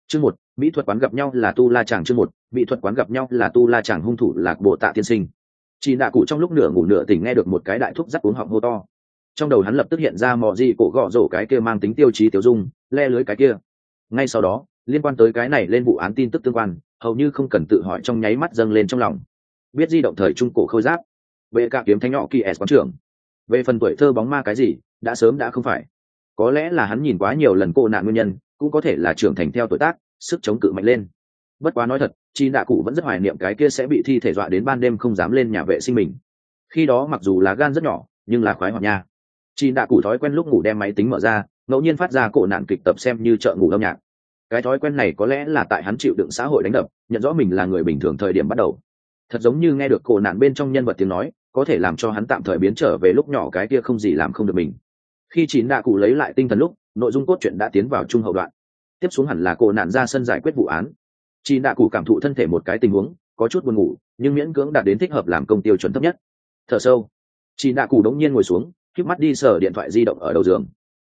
Chương một, mỹ thuật quán gặp nhau là tu la chàng. Chương một, mỹ thuật quán gặp nhau là tu la chàng. Hung thủ Lạc Bộ Tạ tiên sinh. Chị Đạ Cụ trong lúc nửa ngủ nửa tỉnh nghe được một cái đại thúc dắt uống họng hô to. Trong đầu hắn lập tức hiện ra mò gì cổ gọ rổ cái kia mang tính tiêu chí tiêu dung, le lưới cái kia. Ngay sau đó, liên quan tới cái này lên vụ án tin tức tương quan, hầu như không cần tự hỏi trong nháy mắt dâng lên trong lòng. Biết di động thời trung cổ khôi giáp, về cả kiếm thánh nhỏ kỳ s quán trưởng. Về phần tuổi thơ bóng ma cái gì, đã sớm đã không phải. Có lẽ là hắn nhìn quá nhiều lần cô nạn nguyên nhân, cũng có thể là trưởng thành theo tuổi tác, sức chống cự mạnh lên. Bất quá nói thật, Chi Đạ Cụ vẫn rất hoài niệm cái kia sẽ bị thi thể dọa đến ban đêm không dám lên nhà vệ sinh mình. Khi đó mặc dù là gan rất nhỏ, nhưng là khoái hoạt nha. Chi Đạ Cụ thói quen lúc ngủ đem máy tính mở ra, ngẫu nhiên phát ra cổ nạn kịch tập xem như chợ ngủ âm nhạc. Cái thói quen này có lẽ là tại hắn chịu đựng xã hội đánh đập, nhận rõ mình là người bình thường thời điểm bắt đầu. Thật giống như nghe được cổ nạn bên trong nhân vật tiếng nói, có thể làm cho hắn tạm thời biến trở về lúc nhỏ cái kia không gì làm không được mình. Khi Chi Đạ Cụ lấy lại tinh thần lúc, nội dung cốt truyện đã tiến vào trung hậu đoạn. Tiếp xuống hẳn là cổ nạn ra sân giải quyết vụ án. Chi Đạ Cụ cảm thụ thân thể một cái tình huống, có chút buồn ngủ, nhưng miễn cưỡng đạt đến thích hợp làm công tiêu chuẩn thấp nhất. Thở sâu, Chi Đạ Cụ đống nhiên ngồi xuống, khép mắt đi sờ điện thoại di động ở đầu giường.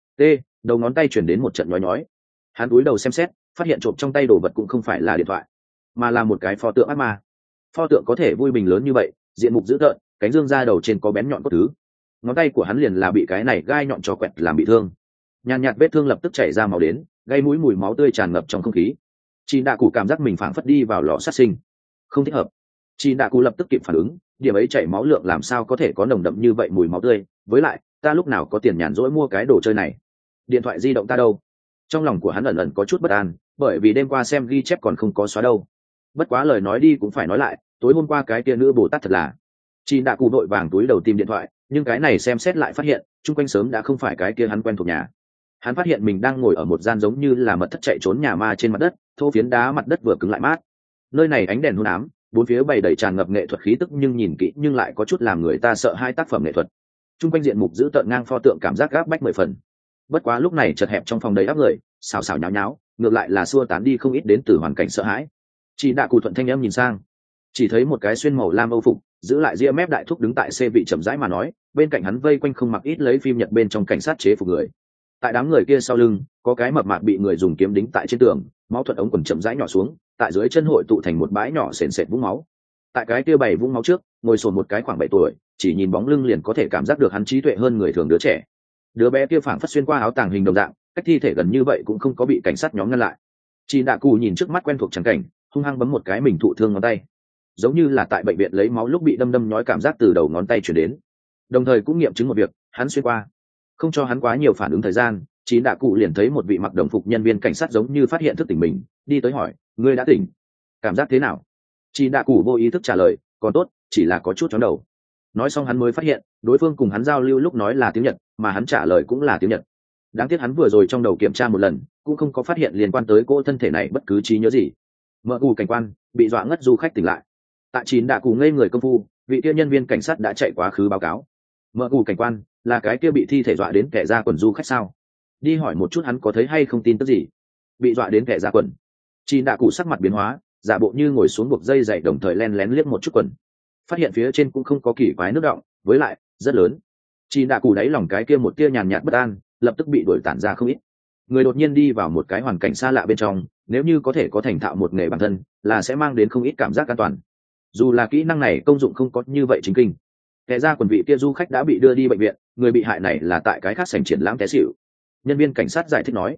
Đầu ngón tay chuyển đến một trận nhói nhói. Hắn cúi đầu xem xét, phát hiện trộm trong tay đồ vật cũng không phải là điện thoại, mà là một cái pho tượng ác ma. Pho tượng có thể vui bình lớn như vậy, diện mục dữ tợn, cánh dương ra đầu trên có bén nhọn cốt thứ. Ngón tay của hắn liền là bị cái này gai nhọn cho quẹt làm bị thương. Nhàn nhạt vết thương lập tức chảy ra máu đến, gây mũi mùi máu tươi tràn ngập trong không khí. Chi Đạ Cụ cảm giác mình phảng phất đi vào lò sát sinh, không thích hợp. Chi Đạ Cụ lập tức kịp phản ứng, điểm ấy chảy máu lượng làm sao có thể có nồng đậm như vậy mùi máu tươi, với lại ta lúc nào có tiền nhàn rỗi mua cái đồ chơi này. Điện thoại di động ta đâu? Trong lòng của hắn ẩn ẩn có chút bất an, bởi vì đêm qua xem ghi chép còn không có xóa đâu. Bất quá lời nói đi cũng phải nói lại, tối hôm qua cái kia nữ Bồ Tát thật là. Chi Đạ Cụ vội vàng túi đầu tìm điện thoại, nhưng cái này xem xét lại phát hiện chung quanh sớm đã không phải cái kia hắn quen thuộc nhà. Hắn phát hiện mình đang ngồi ở một gian giống như là mật thất chạy trốn nhà ma trên mặt đất, thô phiến đá mặt đất vừa cứng lại mát. Nơi này ánh đèn hôn ám, bốn phía bày đầy tràn ngập nghệ thuật khí tức, nhưng nhìn kỹ nhưng lại có chút làm người ta sợ hai tác phẩm nghệ thuật. Chung quanh diện mục giữ tợn ngang pho tượng cảm giác gáp bách 10 phần. Bất quá lúc này chật hẹp trong phòng đầy áp người, xào xào nháo nháo, ngược lại là xua tán đi không ít đến từ hoàn cảnh sợ hãi. Chỉ Đạ Cụ thuận thanh em nhìn sang, chỉ thấy một cái xuyên màu lam âu phục, giữ lại ria mép đại thúc đứng tại xe vị chậm rãi mà nói, bên cạnh hắn vây quanh không mặc ít lấy phim Nhật bên trong cảnh sát chế phục người. Tại đám người kia sau lưng, có cái mập mạp bị người dùng kiếm đính tại trên tường, máu thuận ống quần chậm rãi nhỏ xuống, tại dưới chân hội tụ thành một bãi nhỏ sền sệt vũng máu. Tại cái kia bày vũng máu trước, ngồi sồn một cái khoảng 7 tuổi, chỉ nhìn bóng lưng liền có thể cảm giác được hắn trí tuệ hơn người thường đứa trẻ. Đứa bé kia phảng phất xuyên qua áo tàng hình đồng dạng, cách thi thể gần như vậy cũng không có bị cảnh sát nhóm ngăn lại. Chi Đạ Cụ nhìn trước mắt quen thuộc trắng cảnh, hung hăng bấm một cái mình thụ thương ngón tay, giống như là tại bệnh viện lấy máu lúc bị đâm nhói cảm giác từ đầu ngón tay chuyển đến. Đồng thời cũng nghiệm chứng một việc, hắn xuyên qua. Không cho hắn quá nhiều phản ứng thời gian, Chi Đạ Cụ liền thấy một vị mặc đồng phục nhân viên cảnh sát giống như phát hiện thức tỉnh mình, đi tới hỏi, ngươi đã tỉnh, cảm giác thế nào? Chi Đạ Cụ vô ý thức trả lời, còn tốt, chỉ là có chút chóng đầu. Nói xong hắn mới phát hiện đối phương cùng hắn giao lưu lúc nói là tiếng Nhật, mà hắn trả lời cũng là tiếng Nhật. Đáng tiếc hắn vừa rồi trong đầu kiểm tra một lần, cũng không có phát hiện liên quan tới cô thân thể này bất cứ trí nhớ gì. Mở cụ cảnh quan bị dọa ngất du khách tỉnh lại. Tại Chi Đạ Cụ ngây người công phu, vị kia nhân viên cảnh sát đã chạy quá khứ báo cáo. Mở cụ cảnh quan là cái kia bị thi thể dọa đến kẻ ra quần du khách sao? Đi hỏi một chút hắn có thấy hay không tin tức gì. Bị dọa đến kẻ ra quần. Chi Đạ Cụ sắc mặt biến hóa, giả bộ như ngồi xuống buộc dây dày, đồng thời len lén liếc một chút quần, phát hiện phía trên cũng không có kỳ quái nước đọng, với lại rất lớn. Chi Đạ Cụ đáy lòng cái kia một tia nhàn nhạt bất an, lập tức bị đuổi tản ra không ít. Người đột nhiên đi vào một cái hoàn cảnh xa lạ bên trong, nếu như có thể có thành thạo một nghề bản thân, là sẽ mang đến không ít cảm giác an toàn. Dù là kỹ năng này công dụng không có như vậy chính kinh. Kẻ ra quần vị kia du khách đã bị đưa đi bệnh viện, người bị hại này là tại cái khác sảnh triển lãm té xỉu. Nhân viên cảnh sát giải thích nói,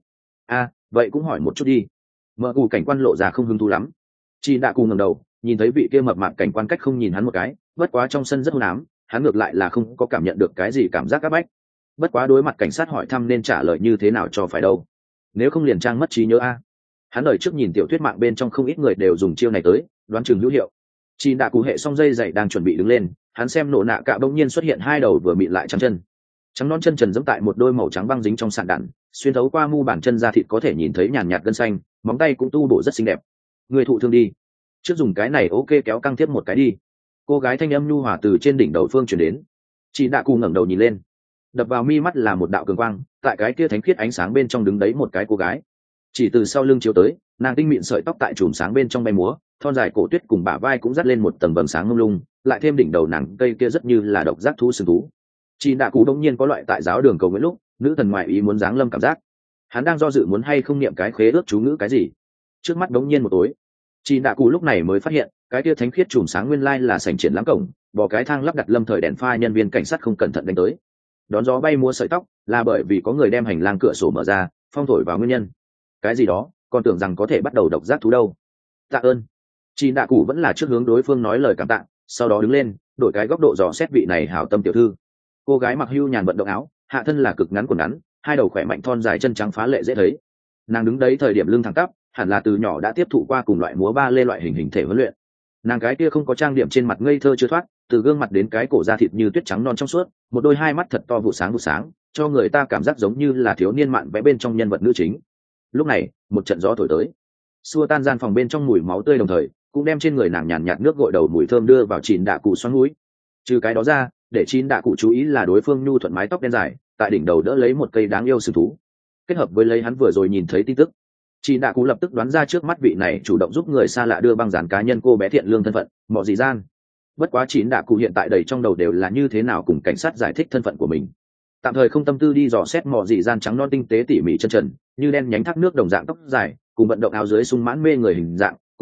vậy cũng hỏi một chút đi. Mở cụ cảnh quan lộ ra không hứng thú lắm. Chi Đạ Cụ ngẩng đầu, nhìn thấy vị kia mập mạp cảnh quan cách không nhìn hắn một cái, bất quá trong sân rất hôn ám, hắn ngược lại là không có cảm nhận được cái gì cảm giác áp bách. Bất quá đối mặt cảnh sát hỏi thăm nên trả lời như thế nào cho phải đâu, nếu không liền trang mất trí nhớ a. Hắn đời trước nhìn tiểu thuyết mạng bên trong không ít người đều dùng chiêu này tới, đoán chừng hữu hiệu. Chi Đạ Cụ hệ xong dây dày đang chuẩn bị đứng lên, hắn xem nổ nạ cạ bỗng nhiên xuất hiện hai đầu vừa mịn lại trắng chân, trắng non chân trần giẫm tại một đôi màu trắng băng dính trong sàn đạn, xuyên thấu qua mu bàn chân ra thịt có thể nhìn thấy nhàn nhạt gân xanh, móng tay cũng tu bổ rất xinh đẹp. Người thụ thương đi, trước dùng cái này ok kéo căng tiếp một cái đi. Cô gái thanh âm nhu hòa từ trên đỉnh đầu phương truyền đến. Chị Đạ Cụ ngẩng đầu nhìn lên, đập vào mi mắt là một đạo cường quang, tại cái kia thánh khiết ánh sáng bên trong đứng đấy một cái cô gái. Chỉ từ sau lưng chiếu tới, nàng tinh mịn sợi tóc tại chùm sáng bên trong bay múa, thon dài cổ tuyết cùng bả vai cũng dắt lên một tầng vầng sáng mông lung, lại thêm đỉnh đầu nàng cây kia rất như là độc giác thú sừng thú. Chị Đạ Cụ đống nhiên có loại tại giáo đường cầu nguyện lúc nữ thần ngoại ý muốn giáng lâm cảm giác. Hắn đang do dự muốn hay không niệm cái khế ước chú ngữ cái gì. trước mắt đống nhiên một tối. Chị Đạ Cụ lúc này mới phát hiện cái kia thánh khiết chùm sáng nguyên lai là sảnh triển lãm cổng, bỏ cái thang lắp đặt lâm thời đèn pha nhân viên cảnh sát không cẩn thận đánh tới, đón gió bay múa sợi tóc là bởi vì có người đem hành lang cửa sổ mở ra phong thổi vào nguyên nhân. Cái gì đó còn tưởng rằng có thể bắt đầu độc giác thú đâu. Tạ ơn. Chị Đạ Cụ vẫn là trước hướng đối phương nói lời cảm tạ, sau đó đứng lên đổi cái góc độ dò xét vị này hảo tâm tiểu thư. Cô gái mặc hưu nhàn vận động áo, hạ thân là cực ngắn quần ngắn, hai đầu khỏe mạnh thon dài chân trắng phá lệ dễ thấy. Nàng đứng đấy thời điểm lưng thẳng tắp, hẳn là từ nhỏ đã tiếp thụ qua cùng loại múa ba lê loại hình thể huấn luyện. Nàng cái kia không có trang điểm trên mặt ngây thơ chưa thoát, từ gương mặt đến cái cổ da thịt như tuyết trắng non trong suốt, một đôi hai mắt thật to vụ sáng, cho người ta cảm giác giống như là thiếu niên mạn vẽ bên trong nhân vật nữ chính. Lúc này một trận gió thổi tới, xua tan gian phòng bên trong mùi máu tươi, đồng thời cũng đem trên người nàng nhàn nhạt nước gội đầu mùi thơm đưa vào Chín Đạ Cụ xoắn mũi. Trừ cái đó ra, để Chín Đạ Cụ chú ý là đối phương nhu thuận mái tóc đen dài, tại đỉnh đầu đỡ lấy một cây đáng yêu sừng thú. Kết hợp với lấy hắn vừa rồi nhìn thấy tin tức, Chín Đạ Cụ lập tức đoán ra trước mắt vị này chủ động giúp người xa lạ đưa băng dán cá nhân cô bé thiện lương thân phận, Mọ Dị Gian. Bất quá Chín Đạ Cụ hiện tại đầy trong đầu đều là như thế nào cùng cảnh sát giải thích thân phận của mình. Tạm thời không tâm tư đi dò xét Mọ Dị Gian trắng non tinh tế tỉ mỉ chân trần, như đen nhánh thác nước đồng dạng tóc dài, cùng vận động áo dưới sung mãn mê người hình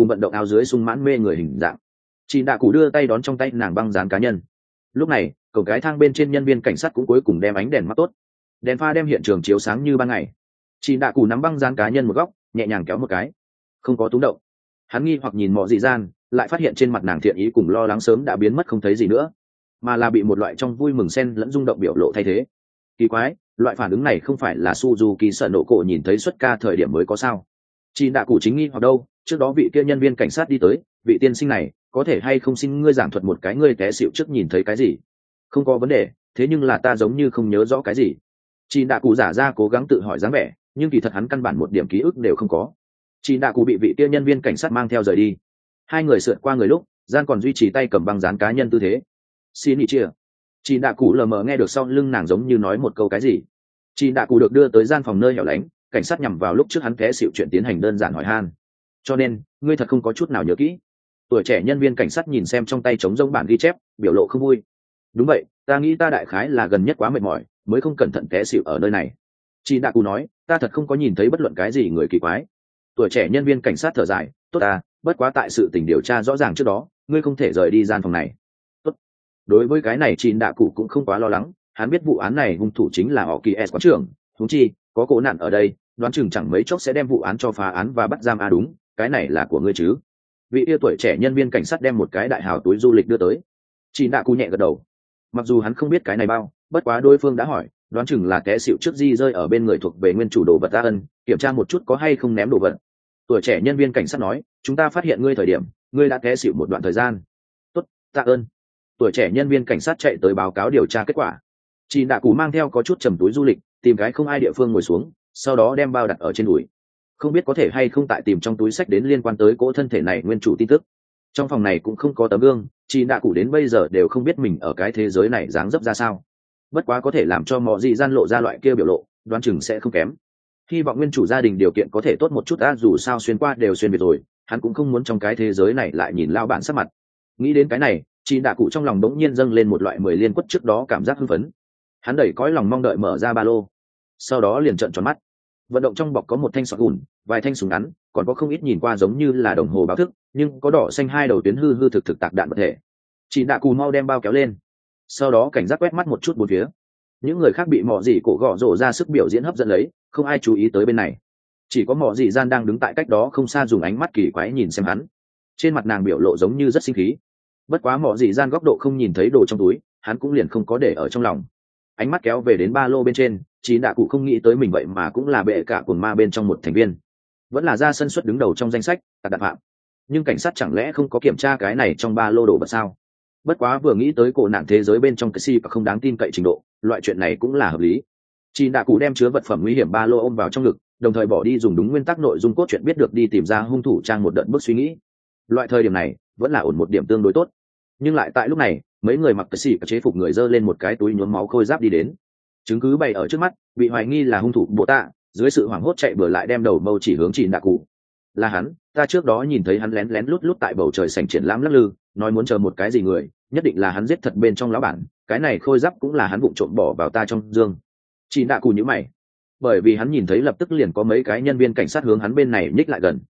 dạng, Chín Đạ Cụ đưa tay đón trong tay nàng băng dán cá nhân. Lúc này cầu cái thang bên trên nhân viên cảnh sát cũng cuối cùng đem ánh đèn mắt tốt, đèn pha đem hiện trường chiếu sáng như ban ngày. Chín Đạ Cụ nắm băng dán cá nhân một góc, nhẹ nhàng kéo một cái, không có túng động. Hắn nghi hoặc nhìn Mọ Dị Gian, lại phát hiện trên mặt nàng thiện ý cùng lo lắng sớm đã biến mất không thấy gì nữa, mà là bị một loại trong vui mừng xen lẫn rung động biểu lộ thay thế. Kỳ quái, loại phản ứng này không phải là Suzuki sợ nổ cổ nhìn thấy xuất ca thời điểm mới có sao? Chín Đạ Cụ chính nghi hoặc đâu, trước đó vị kia nhân viên cảnh sát đi tới, vị tiên sinh này có thể hay không xin ngươi giảng thuật một cái ngươi té xịu trước nhìn thấy cái gì? Không có vấn đề, thế nhưng là ta giống như không nhớ rõ cái gì. Chín Đạ Cụ giả ra cố gắng tự hỏi dáng vẻ, nhưng kỳ thật hắn căn bản một điểm ký ức đều không có. Chín Đạ Cụ bị vị kia nhân viên cảnh sát mang theo rời đi. Hai người sượt qua người lúc, Gian còn duy trì tay cầm băng dán cá nhân tư thế. Xin ý chia. Chín Đạ Cụ lờ mờ nghe được sau lưng nàng giống như nói một câu cái gì. Chín Đạ Cụ được đưa tới gian phòng nơi hẻo lánh, cảnh sát nhằm vào lúc trước hắn té xịu chuyện tiến hành đơn giản hỏi han. Cho nên ngươi thật không có chút nào nhớ kỹ? Tuổi trẻ nhân viên cảnh sát nhìn xem trong tay trống rỗng bản ghi chép, biểu lộ không vui. Đúng vậy, ta nghĩ ta đại khái là gần nhất quá mệt mỏi, mới không cẩn thận té xịu ở nơi này. Chín Đạ Cụ nói, ta thật không có nhìn thấy bất luận cái gì người kỳ quái. Tuổi trẻ nhân viên cảnh sát thở dài, tốt ta, bất quá tại sự tình điều tra rõ ràng trước đó, ngươi không thể rời đi gian phòng này. Tốt. Đối với cái này Chín Đạ Cụ cũng không quá lo lắng, hắn biết vụ án này hung thủ chính là họ Kỳ S quán trưởng, huống chi có cố nạn ở đây, đoán chừng chẳng mấy chốc sẽ đem vụ án cho phá án và bắt giam. Đúng, cái này là của ngươi chứ? Vị yêu tuổi trẻ nhân viên cảnh sát đem một cái đại hào túi du lịch đưa tới. Chín Đạ Cụ nhẹ gật đầu. Mặc dù hắn không biết cái này bao, bất quá đối phương đã hỏi, đoán chừng là té xịu trước di rơi ở bên người thuộc về nguyên chủ đồ vật ta ân, kiểm tra một chút có hay không ném đồ vật. Tuổi trẻ nhân viên cảnh sát nói, chúng ta phát hiện ngươi thời điểm, ngươi đã té xịu một đoạn thời gian. Tốt, tạ ơn. Tuổi trẻ nhân viên cảnh sát chạy tới báo cáo điều tra kết quả. Chín Đạ Cụ mang theo có chút trầm túi du lịch, tìm cái không ai địa phương ngồi xuống, sau đó đem bao đặt ở trên đùi. Không biết có thể hay không tại tìm trong túi sách đến liên quan tới cỗ thân thể này nguyên chủ tin tức. Trong phòng này cũng không có tấm gương, Chín Đạ Cụ đến bây giờ đều không biết mình ở cái thế giới này dáng dấp ra sao. Bất quá có thể làm cho Mọ Dị Gian lộ ra loại kia biểu lộ, đoán chừng sẽ không kém. Hy vọng nguyên chủ gia đình điều kiện có thể tốt một chút đã, dù sao xuyên qua đều xuyên biệt rồi, hắn cũng không muốn trong cái thế giới này lại nhìn lao bản sắc mặt. Nghĩ đến cái này, Chín Đạ Cụ trong lòng đống nhiên dâng lên một loại mười liên quất trước đó cảm giác hưng phấn. Hắn đẩy cõi lòng mong đợi mở ra ba lô, sau đó liền trợn tròn mắt. Vận động trong bọc có một thanh sọt gùn, vài thanh súng ngắn, còn có không ít nhìn qua giống như là đồng hồ báo thức, nhưng có đỏ xanh hai đầu tuyến hư hư thực thực tạc đạn vật thể. Chín Đạ Cụ mau đem bao kéo lên, sau đó cảnh giác quét mắt một chút bốn phía. Những người khác bị Mọ Dị cổ gõ rổ ra sức biểu diễn hấp dẫn lấy, không ai chú ý tới bên này. Chỉ có Mọ Dị Gian đang đứng tại cách đó không xa dùng ánh mắt kỳ quái nhìn xem hắn. Trên mặt nàng biểu lộ giống như rất sinh khí. Bất quá Mọ Dị Gian góc độ không nhìn thấy đồ trong túi, hắn cũng liền không có để ở trong lòng. Ánh mắt kéo về đến ba lô bên trên, Chín Đạ Cụ không nghĩ tới mình vậy mà cũng là bệ cả cuồng ma bên trong một thành viên, vẫn là ra sân suất đứng đầu trong danh sách tạc đạn phạm. Nhưng cảnh sát chẳng lẽ không có kiểm tra cái này trong ba lô đồ vật sao? Bất quá vừa nghĩ tới cổ nạn thế giới bên trong cái si và không đáng tin cậy trình độ, loại chuyện này cũng là hợp lý. Chín Đạ Cụ đem chứa vật phẩm nguy hiểm ba lô ôm vào trong ngực, đồng thời bỏ đi dùng đúng nguyên tắc nội dung cốt truyện biết được đi tìm ra hung thủ trang một đợt bước suy nghĩ. Loại thời điểm này vẫn là ổn một điểm tương đối tốt. Nhưng lại tại lúc này, mấy người mặc cái xì chế phục người dơ lên một cái túi nhuốm máu khôi giáp đi đến. Chứng cứ bày ở trước mắt, bị hoài nghi là hung thủ Bộ Tạ, dưới sự hoảng hốt chạy bừa lại đem đầu mâu chỉ hướng Chín Đạ Cụ. Là hắn, ta trước đó nhìn thấy hắn lén lén lút lút tại bầu trời sảnh triển lãm lắc lư, nói muốn chờ một cái gì người, nhất định là hắn giết thật bên trong lão bản, cái này khôi giáp cũng là hắn vụng trộm bỏ vào ta trong dương. Chín Đạ Cụ nhíu mày, bởi vì hắn nhìn thấy lập tức liền có mấy cái nhân viên cảnh sát hướng hắn bên này nhích lại gần.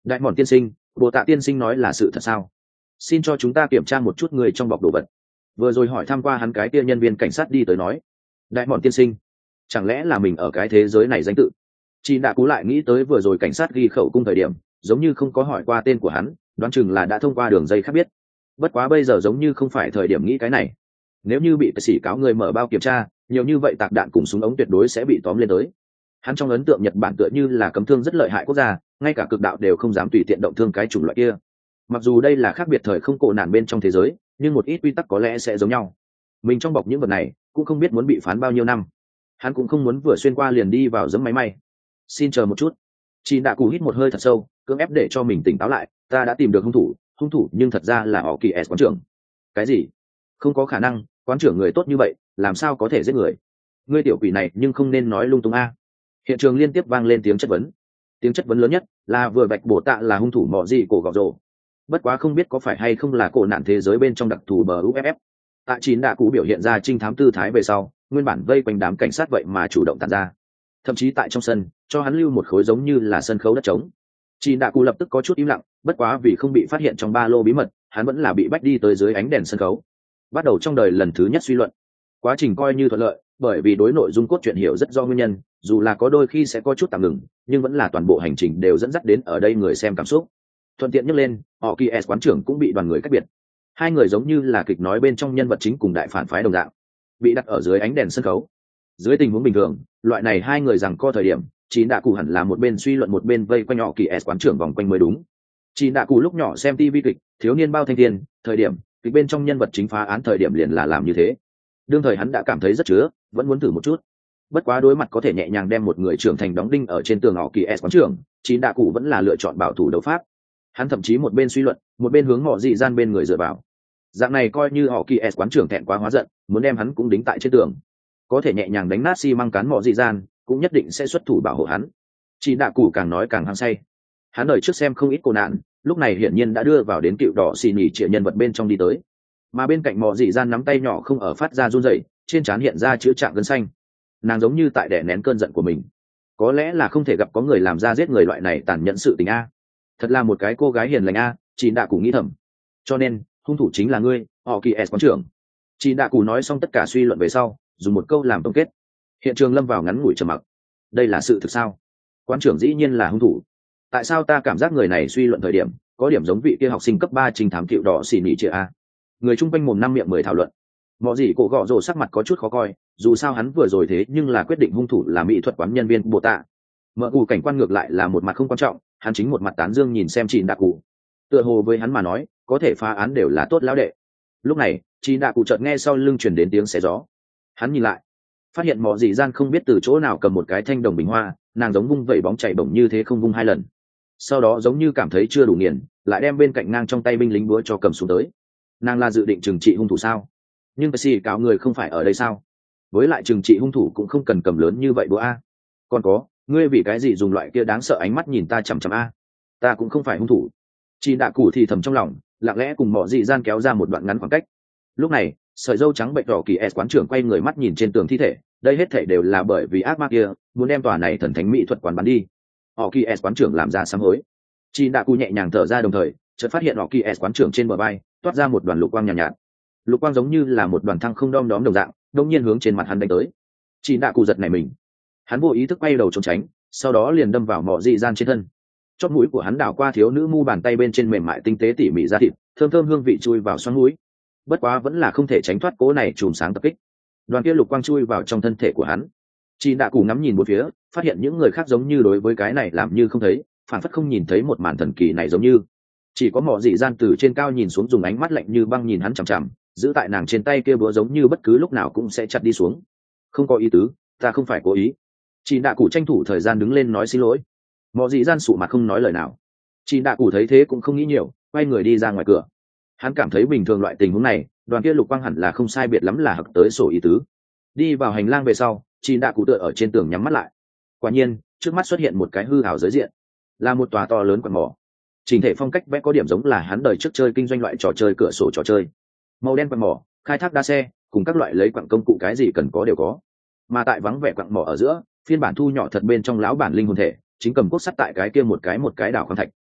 Đại mòn tiên sinh, Bồ Tạ tiên sinh nói là sự thật sao? Xin cho chúng ta kiểm tra một chút người trong bọc đồ vật. Vừa rồi hỏi thăm qua hắn cái kia nhân viên cảnh sát đi tới nói. Đại mòn tiên sinh, chẳng lẽ là mình ở cái thế giới này danh tự? Chị đã cú lại nghĩ tới vừa rồi cảnh sát ghi khẩu cung thời điểm, giống như không có hỏi qua tên của hắn, đoán chừng là đã thông qua đường dây khác biết. Bất quá bây giờ giống như không phải thời điểm nghĩ cái này. Nếu như bị sỉ cáo người mở bao kiểm tra, nhiều như vậy tạc đạn cùng súng ống tuyệt đối sẽ bị tóm lên tới. Hắn trong ấn tượng Nhật Bản tựa như là cấm thương rất lợi hại quốc gia, ngay cả cực đạo đều không dám tùy tiện động thương cái chủng loại kia. Mặc dù đây là khác biệt thời không cổ nạn bên trong thế giới, nhưng một ít quy tắc có lẽ sẽ giống nhau. Mình trong bọc những vật này cũng không biết muốn bị phán bao nhiêu năm. Hắn cũng không muốn vừa xuyên qua liền đi vào giẫm máy may. Xin chờ một chút. Chị đã cù hít một hơi thật sâu, cưỡng ép để cho mình tỉnh táo lại. Ta đã tìm được hung thủ nhưng thật ra là họ kỳ s quán trưởng. Cái gì? Không có khả năng, quán trưởng người tốt như vậy làm sao có thể giết người? Ngươi tiểu quỷ này nhưng không nên nói lung tung a. Hiện trường liên tiếp vang lên tiếng chất vấn. Tiếng chất vấn lớn nhất là vừa vạch bổ tạ là hung thủ mọ gì cổ gọt rồ. Bất quá không biết có phải hay không là cổ nạn thế giới bên trong đặc thù bờ uff. Tạ Chín đã cũ biểu hiện ra trinh thám tư thái về sau, nguyên bản vây quanh đám cảnh sát vậy mà chủ động tản ra, thậm chí tại trong sân cho hắn lưu một khối giống như là sân khấu đất trống. Chín đã cũ lập tức có chút im lặng, bất quá vì không bị phát hiện trong ba lô bí mật, hắn vẫn là bị bách đi tới dưới ánh đèn sân khấu, bắt đầu trong đời lần thứ nhất suy luận. Quá trình coi như thuận lợi, bởi vì đối nội dung cốt truyện hiểu rất do nguyên nhân, dù là có đôi khi sẽ có chút tạm ngừng, nhưng vẫn là toàn bộ hành trình đều dẫn dắt đến ở đây người xem cảm xúc. Thuận tiện nhắc lên, họ kỳ s quán trưởng cũng bị đoàn người cách biệt. Hai người giống như là kịch nói bên trong nhân vật chính cùng đại phản phái đồng dạng, bị đặt ở dưới ánh đèn sân khấu. Dưới tình huống bình thường, loại này hai người rằng co thời điểm, Chín Đạ Cụ hẳn là một bên suy luận một bên vây quanh họ kỳ s quán trưởng vòng quanh mới đúng. Chín Đạ Cụ lúc nhỏ xem TV kịch thiếu niên bao thanh thiên thời điểm, kịch bên trong nhân vật chính phá án thời điểm liền là làm như thế. Đương thời hắn đã cảm thấy rất chứa, vẫn muốn thử một chút. Bất quá đối mặt có thể nhẹ nhàng đem một người trưởng thành đóng đinh ở trên tường họ kỳ s quán trưởng, Chín Đạ Cụ vẫn là lựa chọn bảo thủ đấu pháp. Hắn thậm chí một bên suy luận một bên hướng họ dị gian bên người dựa vào. Dạng này coi như họ kỳ s quán trưởng thẹn quá hóa giận, muốn đem hắn cũng đính tại trên tường, có thể nhẹ nhàng đánh nát xi măng cán họ dị gian, cũng nhất định sẽ xuất thủ bảo hộ hắn. Chỉ Đạ Cụ càng nói càng hăng say. Hắn đời trước xem không ít cô nạn, lúc này hiển nhiên đã đưa vào đến cựu đỏ xì nhì trịa nhân vật bên trong đi tới. Mà bên cạnh mọ dị gian nắm tay nhỏ không ở phát ra run rẩy, trên trán hiện ra chữ trạng gân xanh. Nàng giống như tại đè nén cơn giận của mình. Có lẽ là không thể gặp có người làm ra giết người loại này tàn nhẫn sự tình a. Thật là một cái cô gái hiền lành a. Chỉ Đạ Cụ nghĩ thầm. Cho nên hung thủ chính là ngươi, họ kỳ s quán trưởng. Chỉ Đạ Cụ nói xong tất cả suy luận về sau, dùng một câu làm tổng kết. Hiện trường lâm vào ngắn ngủi trầm mặc. Đây là sự thực sao? Quán trưởng dĩ nhiên là hung thủ. Tại sao ta cảm giác người này suy luận thời điểm có điểm giống vị kia học sinh cấp 3 trình thám cựu đỏ xì nỉ chia a? Người chung quanh mồm năm miệng mười thảo luận. Mọi gì cổ gọ rồ sắc mặt có chút khó coi, dù sao hắn vừa rồi thế nhưng là quyết định hung thủ là mỹ thuật quán nhân viên Bồ Tạ. Mở cụ cảnh quan ngược lại là một mặt không quan trọng, hắn chính một mặt tán dương nhìn xem Chín Đạ Cụ. Tựa hồ với hắn mà nói, có thể phá án đều là tốt lão đệ. Lúc này, Chín Đạ Cụ chợt nghe sau lưng truyền đến tiếng xé gió. Hắn nhìn lại, phát hiện mọ dị gian không biết từ chỗ nào cầm một cái thanh đồng bình hoa, nàng giống vung vẩy bóng chảy bổng như thế không vung hai lần. Sau đó giống như cảm thấy chưa đủ nghiền, lại đem bên cạnh ngang trong tay binh lính búa cho cầm xuống tới. Nàng là dự định trừng trị hung thủ sao? Nhưng xì cáo người không phải ở đây sao? Với lại trừng trị hung thủ cũng không cần cầm lớn như vậy búa a. Còn có, ngươi vì cái gì dùng loại kia đáng sợ ánh mắt nhìn ta chằm chằm a? Ta cũng không phải hung thủ. Chị Đạ Cụ thì thầm trong lòng, lặng lẽ cùng mọ dị gian kéo ra một đoạn ngắn khoảng cách. Lúc này, sợi dâu trắng bệnh đỏ kỳ s quán trưởng quay người mắt nhìn trên tường thi thể, đây hết thể đều là bởi vì ác ma kia muốn đem tòa này thần thánh mỹ thuật quán bắn đi. Họ kỳ s quán trưởng làm ra sám hối. Chị Đạ Cụ nhẹ nhàng thở ra đồng thời chợt phát hiện họ kỳ s quán trưởng trên bờ vai toát ra một đoàn lục quang nhàn nhạt. Lục quang giống như là một đoàn thăng không đom đóm đồng dạng, đông nhiên hướng trên mặt hắn đánh tới. Chị Đạ Cụ giật nảy mình, hắn vô ý thức quay đầu trốn tránh, sau đó liền đâm vào mỏ dị gian trên thân. Chóp mũi của hắn đảo qua thiếu nữ mu bàn tay bên trên mềm mại tinh tế tỉ mỉ da thịt, thơm thơm hương vị chui vào xoắn mũi. Bất quá vẫn là không thể tránh thoát cố này chùm sáng tập kích. Đoàn kia lục quang chui vào trong thân thể của hắn. Chị Đạ Cụ ngắm nhìn một phía, phát hiện những người khác giống như đối với cái này làm như không thấy, phản phất không nhìn thấy một màn thần kỳ này giống như. Chỉ có mỏ dị gian từ trên cao nhìn xuống dùng ánh mắt lạnh như băng nhìn hắn chằm chằm, giữ tại nàng trên tay kia búa giống như bất cứ lúc nào cũng sẽ chặt đi xuống. Không có ý tứ, ta không phải cố ý. Chị Đạ Cụ tranh thủ thời gian đứng lên nói xin lỗi. Mỏ dị gian sụ mặt không nói lời nào. Chị Đạ Cụ thấy thế cũng không nghĩ nhiều, quay người đi ra ngoài cửa. Hắn cảm thấy bình thường loại tình huống này, đoàn kia lục quang hẳn là không sai biệt lắm là hợp tới sổ ý tứ. Đi vào hành lang về sau, chị Đạ Cụ tựa ở trên tường nhắm mắt lại. Quả nhiên, trước mắt xuất hiện một cái hư ảo giới diện, là một tòa to lớn quặng mỏ. Trình thể phong cách vẽ có điểm giống là hắn đời trước chơi kinh doanh loại trò chơi cửa sổ trò chơi. Màu đen quặng mỏ, khai thác đa xe, cùng các loại lấy quặng công cụ cái gì cần có đều có. Mà tại vắng vẻ quặng mỏ ở giữa, phiên bản thu nhỏ thật bên trong lão bản linh hồn thể, chính cầm cốt sắt tại cái kia một cái đảo khoáng thạch.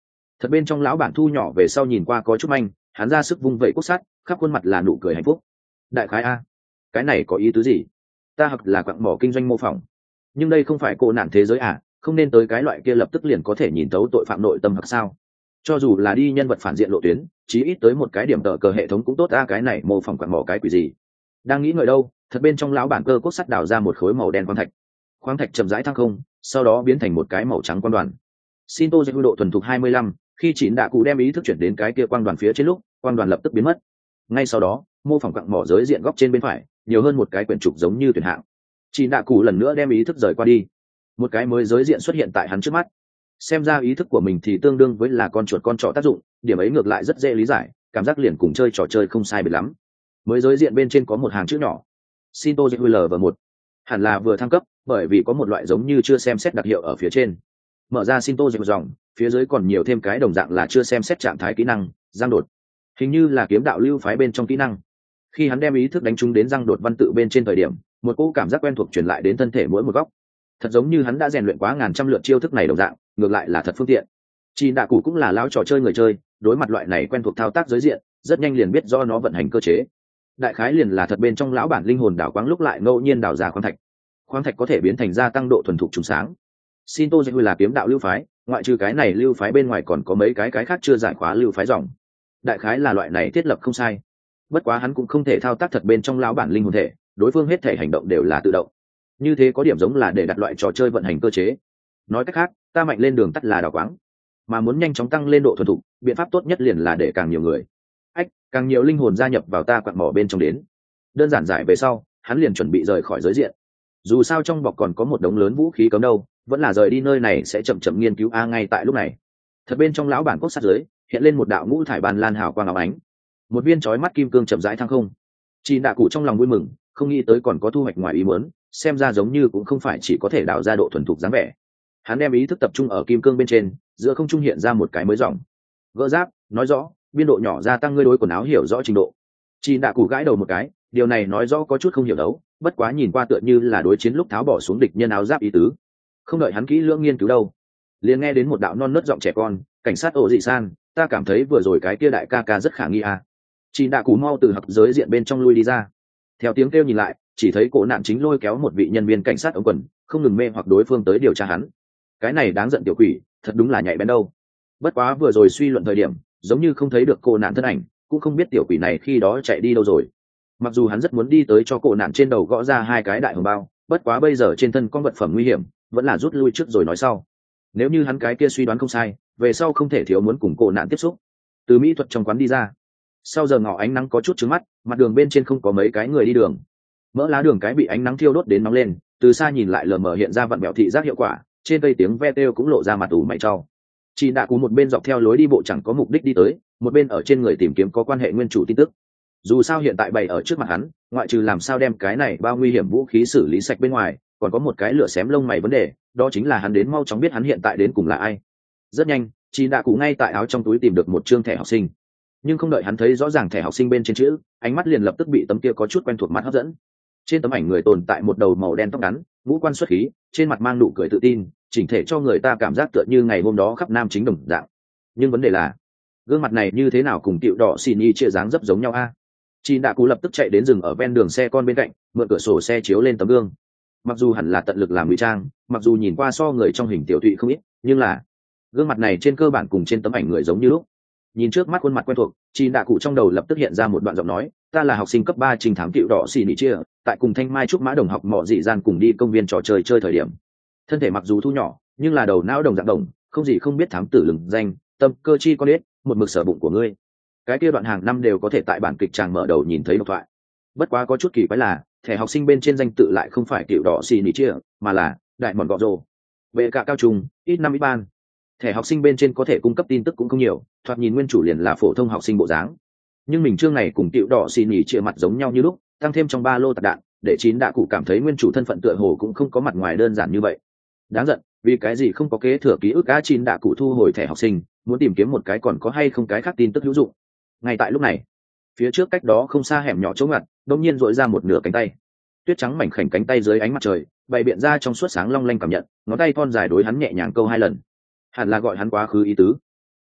Thật bên trong lão bản thu nhỏ về sau nhìn qua có chút manh, hắn ra sức vung vẩy cốt sắt, khắp khuôn mặt là nụ cười hạnh phúc. Đại khái a, cái này có ý tứ gì? Ta hoặc là quặng mỏ kinh doanh mô phỏng, nhưng đây không phải cô nạn thế giới à, không nên tới cái loại kia lập tức liền có thể nhìn thấu tội phạm nội tâm hoặc sao? Cho dù là đi nhân vật phản diện lộ tuyến, chí ít tới một cái điểm tờ cờ hệ thống cũng tốt a, cái này mô phỏng quặng mỏ cái quỷ gì? Đang nghĩ ngợi đâu, thật bên trong lão bản cơ cốt sắt đào ra một khối màu đen khoáng thạch chậm rãi thăng không, sau đó biến thành một cái màu trắng quang đoàn. Shinto dạy độ thuần thục 25, khi chín đạ cụ đem ý thức chuyển đến cái kia quang đoàn phía trên lúc, quang đoàn lập tức biến mất. Ngay sau đó, mô phỏng quặng mỏ giới diện góc trên bên phải, nhiều hơn một cái quyển trục giống như tuyển hạng. Chín đạ cụ lần nữa đem ý thức rời qua đi, một cái mới giới diện xuất hiện tại hắn trước mắt. Xem ra ý thức của mình thì tương đương với là con chuột con trỏ tác dụng, điểm ấy ngược lại rất dễ lý giải, cảm giác liền cùng chơi trò chơi không sai biệt lắm. Mới giới diện bên trên có một hàng chữ nhỏ, Shinto dạy LV1, hẳn là vừa thăng cấp, bởi vì có một loại giống như chưa xem xét đặc hiệu ở phía trên. Mở ra Shinto dạy dòng, phía dưới còn nhiều thêm cái đồng dạng là chưa xem xét trạng thái kỹ năng, giang đột, hình như là kiếm đạo lưu phái bên trong kỹ năng. Khi hắn đem ý thức đánh trúng đến giang đột văn tự bên trên thời điểm, một cỗ cảm giác quen thuộc truyền lại đến thân thể mỗi một góc, thật giống như hắn đã rèn luyện quá ngàn trăm lượt chiêu thức này đồng dạng, ngược lại là thật phương tiện. Chi đạ cụ cũng là lão trò chơi người chơi, đối mặt loại này quen thuộc thao tác giới diện, rất nhanh liền biết do nó vận hành cơ chế. Đại khái liền là thật bên trong lão bản linh hồn đảo quáng lúc lại ngẫu nhiên đào ra khoáng thạch có thể biến thành gia tăng độ thuần thục trùng sáng. Shinto dạy là kiếm đạo lưu phái, ngoại trừ cái này lưu phái bên ngoài còn có mấy cái khác chưa giải khóa lưu phái dòng. Đại khái là loại này thiết lập không sai, bất quá hắn cũng không thể thao tác thật bên trong lão bản linh hồn thể, đối phương hết thể hành động đều là tự động, như thế có điểm giống là để đặt loại trò chơi vận hành cơ chế. Nói cách khác, ta mạnh lên đường tắt là đào quáng, mà muốn nhanh chóng tăng lên độ thuần thục, biện pháp tốt nhất liền là để càng nhiều người, càng nhiều linh hồn gia nhập vào ta quặng mỏ bên trong đến. Đơn giản giải về sau, hắn liền chuẩn bị rời khỏi giới diện. Dù sao trong bọc còn có một đống lớn vũ khí cấm đâu, vẫn là rời đi nơi này sẽ chậm chậm nghiên cứu a. Ngay tại lúc này, thật bên trong lão bản cốt sắt dưới hiện lên một đạo ngũ thải ban lan hào quang óng ánh, một viên chói mắt kim cương chậm rãi thăng không. Chị đạ cụ trong lòng vui mừng, không nghĩ tới còn có thu hoạch ngoài ý muốn, xem ra giống như cũng không phải chỉ có thể đào ra độ thuần thục dáng vẻ. Hắn đem ý thức tập trung ở kim cương bên trên, giữa không trung hiện ra một cái mới dòng gỡ giáp, nói rõ biên độ nhỏ gia tăng ngươi đối quần áo hiểu rõ trình độ. Chị đạ cụ gãi đầu một cái, điều này nói rõ có chút không hiểu đấu, bất quá nhìn qua tựa như là đối chiến lúc tháo bỏ xuống địch nhân áo giáp ý tứ. Không đợi hắn kỹ lưỡng nghiên cứu đâu, liền nghe đến một đạo non nớt giọng trẻ con, cảnh sát ổ dị san, ta cảm thấy vừa rồi cái kia đại ca ca rất khả nghi à. Chị đạ cụ mau từ hặc giới diện bên trong lui đi ra, theo tiếng kêu nhìn lại, chỉ thấy cổ nạn chính lôi kéo một vị nhân viên cảnh sát ống quần, không ngừng mê hoặc đối phương tới điều tra hắn. Cái này đáng giận tiểu quỷ, thật đúng là nhạy bén đâu. Bất quá vừa rồi suy luận thời điểm, giống như không thấy được cổ nạn thân ảnh, cũng không biết tiểu quỷ này khi đó chạy đi đâu rồi. Mặc dù hắn rất muốn đi tới cho cổ nạn trên đầu gõ ra hai cái đại hồng bao, bất quá bây giờ trên thân có vật phẩm nguy hiểm, vẫn là rút lui trước rồi nói sau. Nếu như hắn cái kia suy đoán không sai, về sau không thể thiếu muốn cùng cổ nạn tiếp xúc. Từ mỹ thuật trong quán đi ra, sau giờ ngọ ánh nắng có chút trứng mắt, mặt đường bên trên không có mấy cái người đi đường, mỡ lá đường cái bị ánh nắng thiêu đốt đến nóng lên, từ xa nhìn lại lờ mờ hiện ra vặn vẹo thị giác hiệu quả, trên cây tiếng ve kêu cũng lộ ra mặt ủ mày trau. Chị đạ cụ một bên dọc theo lối đi bộ chẳng có mục đích đi tới, một bên ở trên người tìm kiếm có quan hệ nguyên chủ tin tức. Dù sao hiện tại bày ở trước mặt hắn, ngoại trừ làm sao đem cái này bao nguy hiểm vũ khí xử lý sạch bên ngoài, còn có một cái lửa xém lông mày vấn đề, đó chính là hắn đến mau chóng biết hắn hiện tại đến cùng là ai. Rất nhanh, chị đạ cụ ngay tại áo trong túi tìm được một chương thẻ học sinh, nhưng không đợi hắn thấy rõ ràng thẻ học sinh bên trên chữ, ánh mắt liền lập tức bị tấm kia có chút quen thuộc mắt hấp dẫn. Trên tấm ảnh người tồn tại một đầu màu đen tóc ngắn, ngũ quan xuất khí, trên mặt mang nụ cười tự tin, chỉnh thể cho người ta cảm giác tựa như ngày hôm đó khắp nam chính đồng dạng. Nhưng vấn đề là, gương mặt này như thế nào cùng Tiểu Đỏ Xì Nhi chia dáng dấp giống nhau a? Chị đạ cụ lập tức chạy đến dừng ở ven đường xe con bên cạnh, mượn cửa sổ xe chiếu lên tấm gương. Mặc dù hẳn là tận lực làm ngụy trang, mặc dù nhìn qua so người trong hình tiểu thụy không ít, nhưng là gương mặt này trên cơ bản cùng trên tấm ảnh người giống như lúc. Nhìn trước mắt khuôn mặt quen thuộc, chị đạ cụ trong đầu lập tức hiện ra một đoạn giọng nói, ta là học sinh cấp 3 trình thám Tiểu Đỏ Xì Nhi chia, tại cùng Thanh Mai Trúc Mã đồng học mọ dị gian cùng đi công viên trò chơi chơi thời điểm. Thân thể mặc dù thu nhỏ, nhưng là đầu não đồng dạng đồng, không gì không biết thám tử lừng danh, tâm cơ chi con biết, một mực sở bụng của ngươi. Cái kia đoạn hàng năm đều có thể tại bản kịch tràng mở đầu nhìn thấy độc thoại. Bất quá có chút kỳ quái là, thẻ học sinh bên trên danh tự lại không phải Tiểu Đỏ Xì Nỉ chia, mà là đại mòn gọ rồ. Về cả cao trung, ít năm ít ban. Thẻ học sinh bên trên có thể cung cấp tin tức cũng không nhiều, thoạt nhìn nguyên chủ liền là phổ thông học sinh bộ dáng. Nhưng mình chương này cùng Tiểu Đỏ Xì Nỉ chia mặt giống nhau như lúc, tăng thêm trong ba lô tạc đạn, để chín đạ cụ cảm thấy nguyên chủ thân phận tựa hồ cũng không có mặt ngoài đơn giản như vậy. Đáng giận, vì cái gì không có kế thừa ký ức á. Chín đạ cụ thu hồi thẻ học sinh, muốn tìm kiếm một cái còn có hay không cái khác tin tức hữu dụng. Ngay tại lúc này, phía trước cách đó không xa hẻm nhỏ chỗ ngặt, đột nhiên dội ra một nửa cánh tay, tuyết trắng mảnh khảnh cánh tay dưới ánh mặt trời bày biện ra trong suốt sáng long lanh cảm nhận, ngón tay thon dài đối hắn nhẹ nhàng câu hai lần, hẳn là gọi hắn quá khứ ý tứ.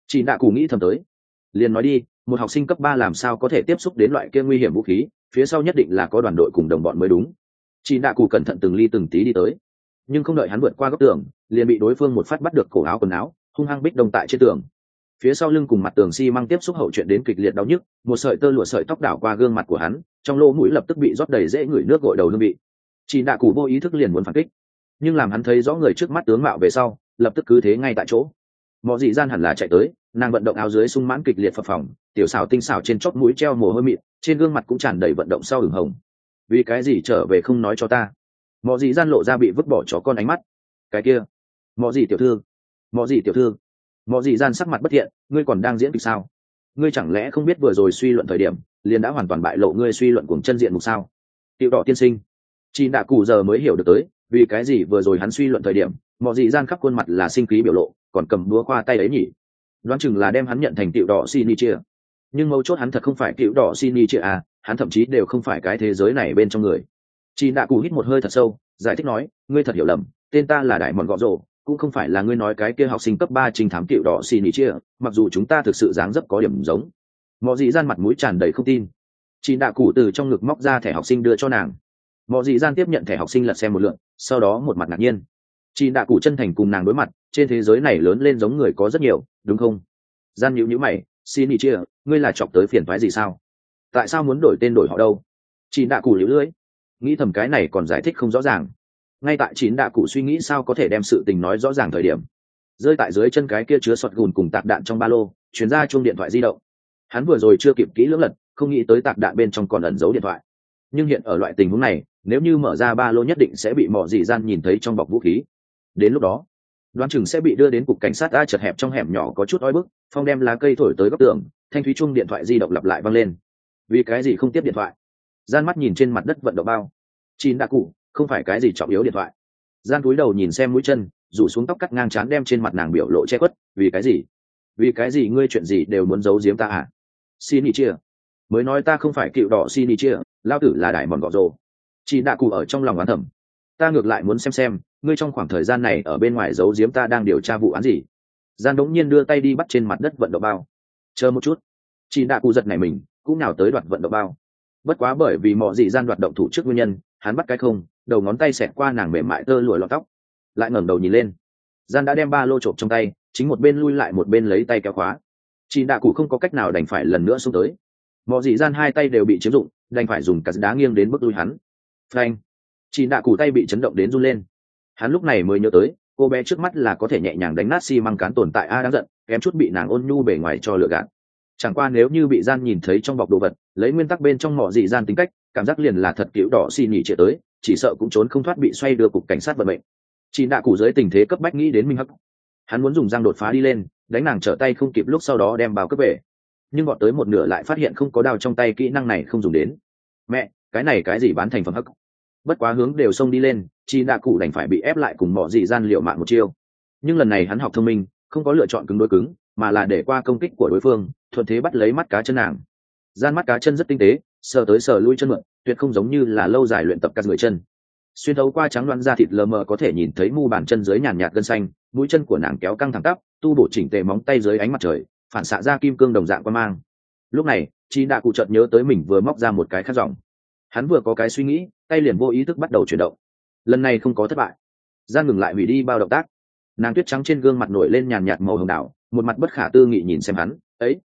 Chị đã cù nghĩ thầm tới, liền nói đi, một học sinh cấp 3 làm sao có thể tiếp xúc đến loại kia nguy hiểm vũ khí, phía sau nhất định là có đoàn đội cùng đồng bọn mới đúng. Chị đã cù cẩn thận từng ly từng tí đi tới, nhưng không đợi hắn vượt qua góc tường, liền bị đối phương một phát bắt được cổ áo quần áo, hung hăng bích đông tại trên tường. Phía sau lưng cùng mặt tường xi măng tiếp xúc hậu chuyện đến kịch liệt đau nhức, một sợi tơ lụa sợi tóc đảo qua gương mặt của hắn, trong lỗ mũi lập tức bị rót đầy dễ ngửi nước gội đầu hương vị. Chị đã cù vô ý thức liền muốn phản kích, nhưng làm hắn thấy rõ người trước mắt tướng mạo về sau, lập tức cứ thế ngay tại chỗ. Mọ dị gian hẳn là chạy tới, nàng vận động áo dưới sung mãn kịch liệt phập phồng, tiểu xảo tinh xảo trên chóp mũi treo mồ hôi mịn, trên gương mặt cũng tràn đầy vận động sau ửng hồng. Vì cái gì trở về không nói cho ta? Mọ dị gian lộ ra bị vứt bỏ chó con ánh mắt. Cái kia, mọ dị tiểu thư, mọ dị tiểu thư, mọ dị gian sắc mặt bất thiện, ngươi còn đang diễn kịch sao? Ngươi chẳng lẽ không biết vừa rồi suy luận thời điểm, liền đã hoàn toàn bại lộ ngươi suy luận cùng chân diện mục sao? Tiểu đỏ tiên sinh, chị đã cù giờ mới hiểu được tới, vì cái gì vừa rồi hắn suy luận thời điểm, mọ dị gian khắp khuôn mặt là sinh khí biểu lộ, còn cầm búa khoa tay ấy nhỉ? Đoán chừng là đem hắn nhận thành tiểu đỏ Shinichia. Nhưng mấu chốt hắn thật không phải tiểu đỏ Shinichia à, hắn thậm chí đều không phải cái thế giới này bên trong người. Chị đã cù hít một hơi thật sâu, giải thích nói, ngươi thật hiểu lầm, tên ta là Đại Mòn Gọ Rồ, cũng không phải là ngươi nói cái kia học sinh cấp 3 trinh thám tiểu đỏ Shinichia, mặc dù chúng ta thực sự dáng dấp có điểm giống. Mọ dị gian mặt mũi tràn đầy không tin. Chị đã cù từ trong ngực móc ra thẻ học sinh đưa cho nàng. Mọ dị gian tiếp nhận thẻ học sinh lật xem một lượt, sau đó một mặt ngạc nhiên. Chị đã cù chân thành cùng nàng đối mặt, trên thế giới này lớn lên giống người có rất nhiều, đúng không? Gian nhíu nhíu mày, Shinichia, ngươi là chọc tới phiền toái gì sao? Tại sao muốn đổi tên đổi họ đâu? Chị đã cù liễu lưỡi, nghĩ thầm cái này còn giải thích không rõ ràng. Ngay tại chín đã cụ suy nghĩ sao có thể đem sự tình nói rõ ràng thời điểm, rơi tại dưới chân cái kia chứa sọt gùn cùng tạc đạn trong ba lô, chuyển ra chuông điện thoại di động. Hắn vừa rồi chưa kịp kỹ lưỡng lật, không nghĩ tới tạc đạn bên trong còn ẩn giấu điện thoại. Nhưng hiện ở loại tình huống này, nếu như mở ra ba lô nhất định sẽ bị mọ dị gian nhìn thấy trong bọc vũ khí. Đến lúc đó, đoán chừng sẽ bị đưa đến cục cảnh sát a chật hẹp trong hẻm nhỏ có chút oi bức, phong đem lá cây thổi tới góc tường, thanh thúy chuông điện thoại di động lặp lại vang lên. Vì cái gì không tiếp điện thoại? Gian mắt nhìn trên mặt đất vận động bao. Chín đã cụ, không phải cái gì trọng yếu điện thoại. Gian cúi đầu nhìn xem mũi chân, rủ xuống tóc cắt ngang trán đem trên mặt nàng biểu lộ che khuất. Vì cái gì? Vì cái gì ngươi chuyện gì đều muốn giấu giếm ta à? Shinichia, mới nói ta không phải cựu đỏ Shinichia, lao tử là Đại Mòn Gọ Rồ. Chị đã cụ ở trong lòng oán thầm. Ta ngược lại muốn xem ngươi trong khoảng thời gian này ở bên ngoài giấu giếm ta đang điều tra vụ án gì. Gian đống nhiên đưa tay đi bắt trên mặt đất vận động bao. Chờ một chút. Chị đã cụ giật này mình, cũng nào tới đoạt vận động bao. Bất quá bởi vì mọ dị gian đoạt động thủ trước nguyên nhân, hắn bắt cái không, đầu ngón tay xẹt qua nàng mềm mại tơ lụa lọt tóc, lại ngẩng đầu nhìn lên. Gian đã đem ba lô trộm trong tay, chính một bên lui lại một bên lấy tay kéo khóa. Chị đạ cụ không có cách nào đành phải lần nữa xuống tới. Mọ dị gian hai tay đều bị chiếm dụng, đành phải dùng cả đá nghiêng đến bước lui hắn. Phanh! Chị đạ cụ tay bị chấn động đến run lên. Hắn lúc này mới nhớ tới, cô bé trước mắt là có thể nhẹ nhàng đánh nát xi măng cán tồn tại a đáng giận, kém chút bị nàng ôn nhu bề ngoài cho lừa gạt. Chẳng qua nếu như bị gian nhìn thấy trong bọc đồ vật, lấy nguyên tắc bên trong mọ dị gian tính cách, cảm giác liền là thật cựu đỏ xin nhỉ chạy tới, chỉ sợ cũng trốn không thoát bị xoay đưa cục cảnh sát vận mệnh. Chị đạ cụ dưới tình thế cấp bách nghĩ đến Minh Hắc, hắn muốn dùng răng đột phá đi lên, đánh nàng trở tay không kịp lúc sau đó đem bao cướp về. Nhưng bọn tới một nửa lại phát hiện không có đao trong tay, kỹ năng này không dùng đến. Mẹ, cái này cái gì bán thành phẩm Hắc? Bất quá hướng đều xông đi lên, chị đạ cụ đành phải bị ép lại cùng mọ dị gian liệu mạng một chiêu. Nhưng lần này hắn học thông minh, không có lựa chọn cứng đối cứng, mà là để qua công kích của đối phương, thuận thế bắt lấy mắt cá chân nàng. Gian mắt cá chân rất tinh tế, sờ tới sờ lui chân mượn, tuyệt không giống như là lâu dài luyện tập các người chân. Xuyên thấu qua trắng loáng da thịt lờ mờ có thể nhìn thấy mu bàn chân dưới nhàn nhạt gân xanh, mũi chân của nàng kéo căng thẳng tắp, tu bổ chỉnh tề móng tay dưới ánh mặt trời, phản xạ ra kim cương đồng dạng quan mang. Lúc này, chị đã cụ chợt nhớ tới mình vừa móc ra một cái khát dòng. Hắn vừa có cái suy nghĩ, tay liền vô ý thức bắt đầu chuyển động. Lần này không có thất bại. Gian ngừng lại hủy đi bao động tác. Nàng tuyết trắng trên gương mặt nổi lên nhàn nhạt màu hồng đảo, một mặt bất khả tư nghị nhìn xem hắn. Ấy,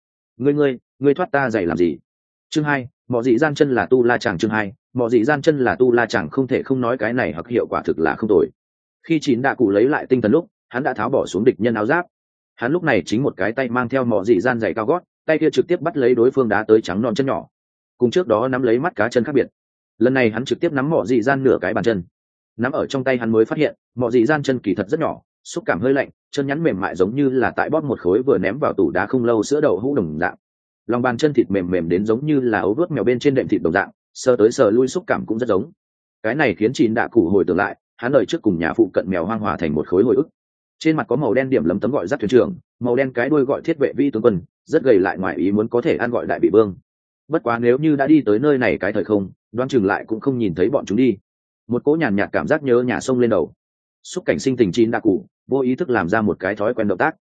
ngươi thoát ta giày làm gì? Chương 2, mọ dị gian chân là tu la chàng. Chương 2, mọ dị gian chân là tu la chàng. Không thể không nói cái này hoặc hiệu quả thực là không tồi. Khi chín đạ cụ lấy lại tinh thần lúc, hắn đã tháo bỏ xuống địch nhân áo giáp. Hắn lúc này chính một cái tay mang theo mọ dị gian giày cao gót, tay kia trực tiếp bắt lấy đối phương đá tới trắng non chân nhỏ. Cùng trước đó nắm lấy mắt cá chân khác biệt. Lần này hắn trực tiếp nắm mọ dị gian nửa cái bàn chân. Nắm ở trong tay hắn mới phát hiện, mọ dị gian chân kỳ thật rất nhỏ, xúc cảm hơi lạnh, chân nhắn mềm mại giống như là tại bóp một khối vừa ném vào tủ đá không lâu sữa đậu hũ đồng dạng. Lòng bàn chân thịt mềm mềm đến giống như là ấu vuốt mèo bên trên đệm thịt đồng dạng, sờ tới sờ lui xúc cảm cũng rất giống. Cái này khiến chín đạ cụ hồi tưởng lại, hắn đời trước cùng nhà phụ cận mèo hoang hòa thành một khối hồi ức. Trên mặt có màu đen điểm lấm tấm gọi dắt thuyền trưởng, màu đen cái đuôi gọi thiết vệ vi tướng quân, rất gầy lại ngoài ý muốn có thể ăn gọi đại bị vương. Bất quá nếu như đã đi tới nơi này cái thời không, đoán chừng lại cũng không nhìn thấy bọn chúng đi. Một cỗ nhàn nhạt cảm giác nhớ nhà sông lên đầu. Xúc cảnh sinh tình chín đạ cụ vô ý thức làm ra một cái thói quen động tác.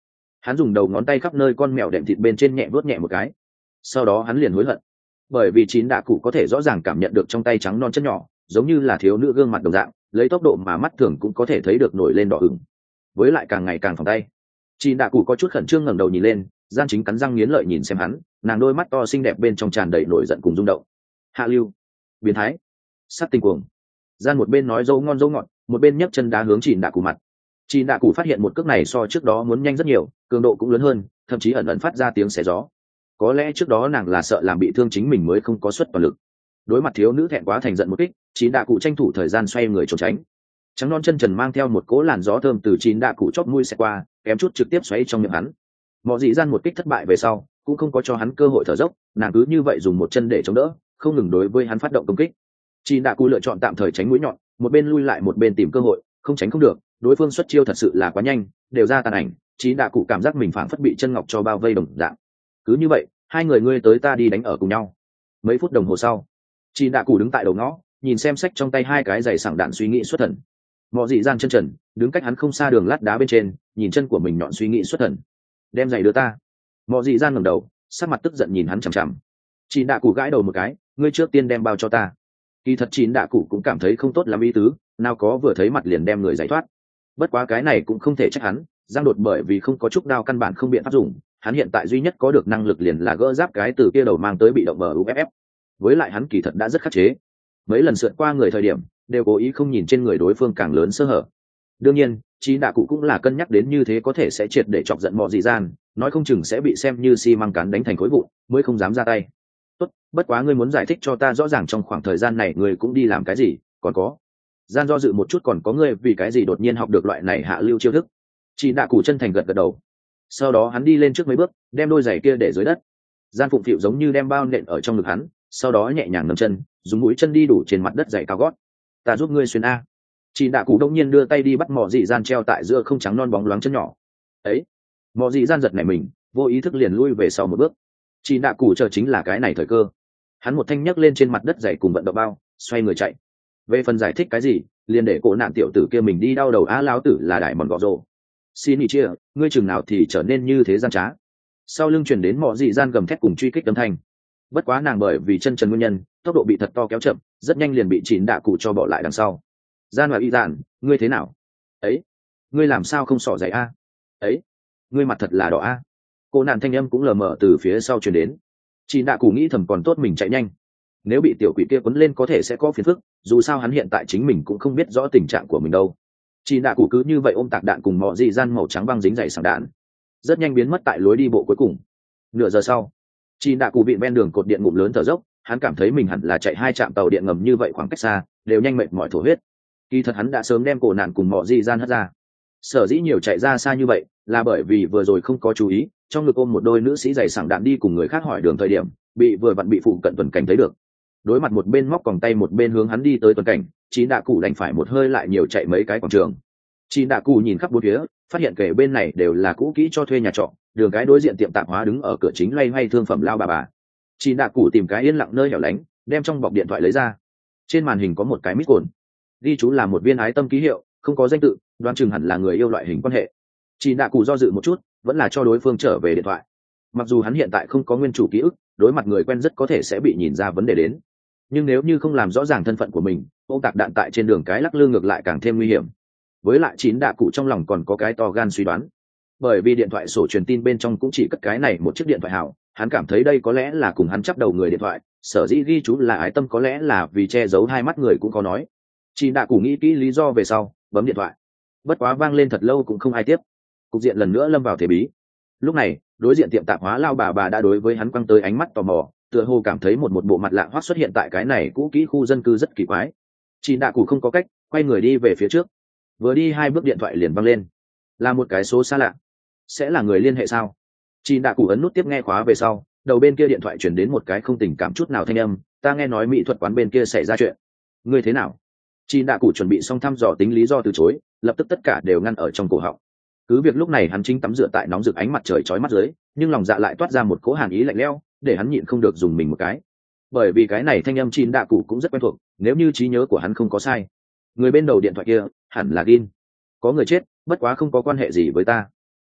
Hắn dùng đầu ngón tay khắp nơi con mèo đệm thịt bên trên nhẹ vuốt nhẹ một cái, sau đó hắn liền hối hận, bởi vì chín đạ cụ có thể rõ ràng cảm nhận được trong tay trắng non chân nhỏ giống như là thiếu nữ gương mặt đồng dạng, lấy tốc độ mà mắt thường cũng có thể thấy được nổi lên đỏ ửng, với lại càng ngày càng phòng tay. Chín đạ cụ có chút khẩn trương ngẩng đầu nhìn lên, Gian Chính cắn răng nghiến lợi nhìn xem hắn, nàng đôi mắt to xinh đẹp bên trong tràn đầy nổi giận cùng rung động. Hạ lưu, biến thái, sát tình cuồng. Gian một bên nói dâu ngon dâu ngọt, một bên nhấc chân đá hướng Chín đạ cụ mặt. Chín đạ cụ phát hiện một cước này so trước đó muốn nhanh rất nhiều, cường độ cũng lớn hơn, thậm chí ẩn ẩn phát ra tiếng xé gió. Có lẽ trước đó nàng là sợ làm bị thương chính mình mới không có suất toàn lực. Đối mặt thiếu nữ thẹn quá thành giận một kích, Chín đạ cụ tranh thủ thời gian xoay người trốn tránh. Trắng non chân trần mang theo một cỗ làn gió thơm từ Chín đạ cụ chóp mũi xẹt qua, kém chút trực tiếp xoáy trong miệng hắn. Mọ dị Gian một kích thất bại về sau, cũng không có cho hắn cơ hội thở dốc, nàng cứ như vậy dùng một chân để chống đỡ, không ngừng đối với hắn phát động công kích. Chín đạ cụ lựa chọn tạm thời tránh mũi nhọn, một bên lui lại một bên tìm cơ hội, không tránh không được, đối phương xuất chiêu thật sự là quá nhanh, đều ra tàn ảnh. Chín đạ cụ cảm giác mình phảng phất bị chân ngọc cho bao vây đồng dạng. Cứ như vậy, hai người ngươi tới ta đi đánh ở cùng nhau. Mấy phút đồng hồ sau, Chín đạ cụ đứng tại đầu ngõ, nhìn xem sách trong tay hai cái giày sảng đạn suy nghĩ xuất thần. Mọ dị Gian chân trần đứng cách hắn không xa đường lát đá bên trên, nhìn chân của mình nhọn suy nghĩ xuất thần. Đem giày đưa ta. Mọ dị Gian ngẩng đầu, sắc mặt tức giận nhìn hắn chằm chằm. Chín đạ cụ gãi đầu một cái, ngươi trước tiên đem bao cho ta. Kỳ thật Chín đạ cụ cũng cảm thấy không tốt lắm ý tứ, nào có vừa thấy mặt liền đem người giải thoát. Bất quá cái này cũng không thể trách hắn, Giang Đột bởi vì không có chút đao căn bản không biện pháp dùng, hắn hiện tại duy nhất có được năng lực liền là gỡ giáp cái từ kia đầu mang tới bị động MUFF. Với lại hắn kỳ thật đã rất khắc chế, mấy lần sượt qua người thời điểm đều cố ý không nhìn trên người đối phương càng lớn sơ hở. Đương nhiên Chín đạ cụ cũng là cân nhắc đến như thế có thể sẽ triệt để chọc giận Mọ dị Gian, nói không chừng sẽ bị xem như xi măng cán đánh thành khối vụn, mới không dám ra tay. Tốt, bất quá ngươi muốn giải thích cho ta rõ ràng trong khoảng thời gian này ngươi cũng đi làm cái gì, còn có Gian do dự một chút, còn có ngươi vì cái gì đột nhiên học được loại này hạ lưu chiêu thức. Chín đạ cụ chân thành gật gật đầu, sau đó hắn đi lên trước mấy bước, đem đôi giày kia để dưới đất. Gian phụng phịu giống như đem bao nện ở trong ngực hắn, sau đó nhẹ nhàng nâng chân, dùng mũi chân đi đủ trên mặt đất giày cao gót. Ta giúp ngươi xuyên a. Chín đạ cụ đông nhiên đưa tay đi bắt Mọ dị Gian treo tại giữa không trắng non bóng loáng chân nhỏ ấy. Mọ dị Gian giật nảy mình, vô ý thức liền lui về sau một bước. Chín đạ cụ chờ chính là cái này thời cơ, hắn một thanh nhấc lên trên mặt đất giày cùng vận động bao, xoay người chạy. Về phần giải thích cái gì, liền để cổ nạn tiểu tử kia mình đi đau đầu á, lão tử là đại mòn gọ rồ. Xin ý chia, ngươi chừng nào thì trở nên như thế gian trá. Sau lưng truyền đến Mọ dị Gian gầm thét cùng truy kích âm thanh. Bất quá nàng bởi vì chân trần nguyên nhân, tốc độ bị thật to kéo chậm, rất nhanh liền bị Chín đạ cụ cho bỏ lại đằng sau. Gian và y dạn, ngươi thế nào? Ấy, ngươi làm sao không xỏ giày a? Ấy, ngươi mặt thật là đỏ a. Cô nạn thanh âm cũng lờ mờ từ phía sau truyền đến. Chín đạ cụ nghĩ thầm còn tốt mình chạy nhanh, nếu bị tiểu quỷ kia quấn lên có thể sẽ có phiền phức, dù sao hắn hiện tại chính mình cũng không biết rõ tình trạng của mình đâu. Chín đạ cụ cứ như vậy ôm tạc đạn cùng Mọ dị Gian màu trắng băng dính dày sảng đạn, rất nhanh biến mất tại lối đi bộ cuối cùng. Nửa giờ sau, Chín đạ cụ bị ven đường cột điện ngụm lớn thở dốc, hắn cảm thấy mình hẳn là chạy 2 trạm tàu điện ngầm như vậy khoảng cách xa, đều nhanh mệt mỏi thổ huyết. Kỳ thật hắn đã sớm đem cổ nạn cùng Mọ dị Gian hất ra. Sở dĩ nhiều chạy ra xa như vậy, là bởi vì vừa rồi không có chú ý, trong ngực ôm một đôi nữ sĩ giày sảng đạn đi cùng người khác hỏi đường thời điểm, bị vừa vặn bị phụ cận tuần cảnh thấy được. Đối mặt một bên móc còng tay một bên hướng hắn đi tới tuần cảnh, Chín đạ cụ đành phải một hơi lại nhiều chạy mấy cái quảng trường. Chín đạ cụ nhìn khắp bốn phía, phát hiện kể bên này đều là cũ kỹ cho thuê nhà trọ, đường cái đối diện tiệm tạp hóa đứng ở cửa chính loay hoay thương phẩm lao bà. Chín đạ cụ tìm cái yên lặng nơi hẻo lánh, đem trong bọc điện thoại lấy ra. Trên màn hình có một cái mít cồn, ghi chú là một viên ái tâm ký hiệu, không có danh tự, đoán chừng hẳn là người yêu loại hình quan hệ. Chín đạ cụ do dự một chút, vẫn là cho đối phương trở về điện thoại. Mặc dù hắn hiện tại không có nguyên chủ ký ức, đối mặt người quen rất có thể sẽ bị nhìn ra vấn đề đến, nhưng nếu như không làm rõ ràng thân phận của mình, ôm tạc đạn tại trên đường cái lắc lư ngược lại càng thêm nguy hiểm. Với lại Chín đạ cụ trong lòng còn có cái to gan suy đoán, bởi vì điện thoại sổ truyền tin bên trong cũng chỉ cất cái này một chiếc điện thoại hảo, hắn cảm thấy đây có lẽ là cùng hắn chắp đầu người điện thoại, sở dĩ ghi chú là ái tâm có lẽ là vì che giấu hai mắt người cũng có nói. Chín đạ cụ nghĩ kỹ lý do về sau, bấm điện thoại. Bất quá vang lên thật lâu cũng không ai tiếp, cục diện lần nữa lâm vào thế bí. Lúc này đối diện tiệm tạp hóa lao bà đã đối với hắn quăng tới ánh mắt tò mò, tựa hồ cảm thấy một bộ mặt lạ hoắc xuất hiện tại cái này cũ kỹ khu dân cư rất kỳ quái. Chín đạ cụ không có cách, quay người đi về phía trước. Vừa đi 2 bước điện thoại liền văng lên, là một cái số xa lạ. Sẽ là người liên hệ sao? Chín đạ cụ ấn nút tiếp nghe khóa về sau, đầu bên kia điện thoại chuyển đến một cái không tình cảm chút nào thanh âm. Ta nghe nói mỹ thuật quán bên kia xảy ra chuyện, ngươi thế nào? Chín đạ cụ chuẩn bị xong thăm dò tính lý do từ chối, lập tức tất cả đều ngăn ở trong cổ họng. Cứ việc lúc này hắn chính tắm rửa tại nóng rực ánh mặt trời chói mắt dưới, nhưng lòng dạ lại toát ra một cỗ hàn ý lạnh lẽo, để hắn nhịn không được dùng mình một cái. Bởi vì cái này thanh âm Chín đạ cụ cũng rất quen thuộc, nếu như trí nhớ của hắn không có sai, người bên đầu điện thoại kia hẳn là Gin. Có người chết, bất quá không có quan hệ gì với ta.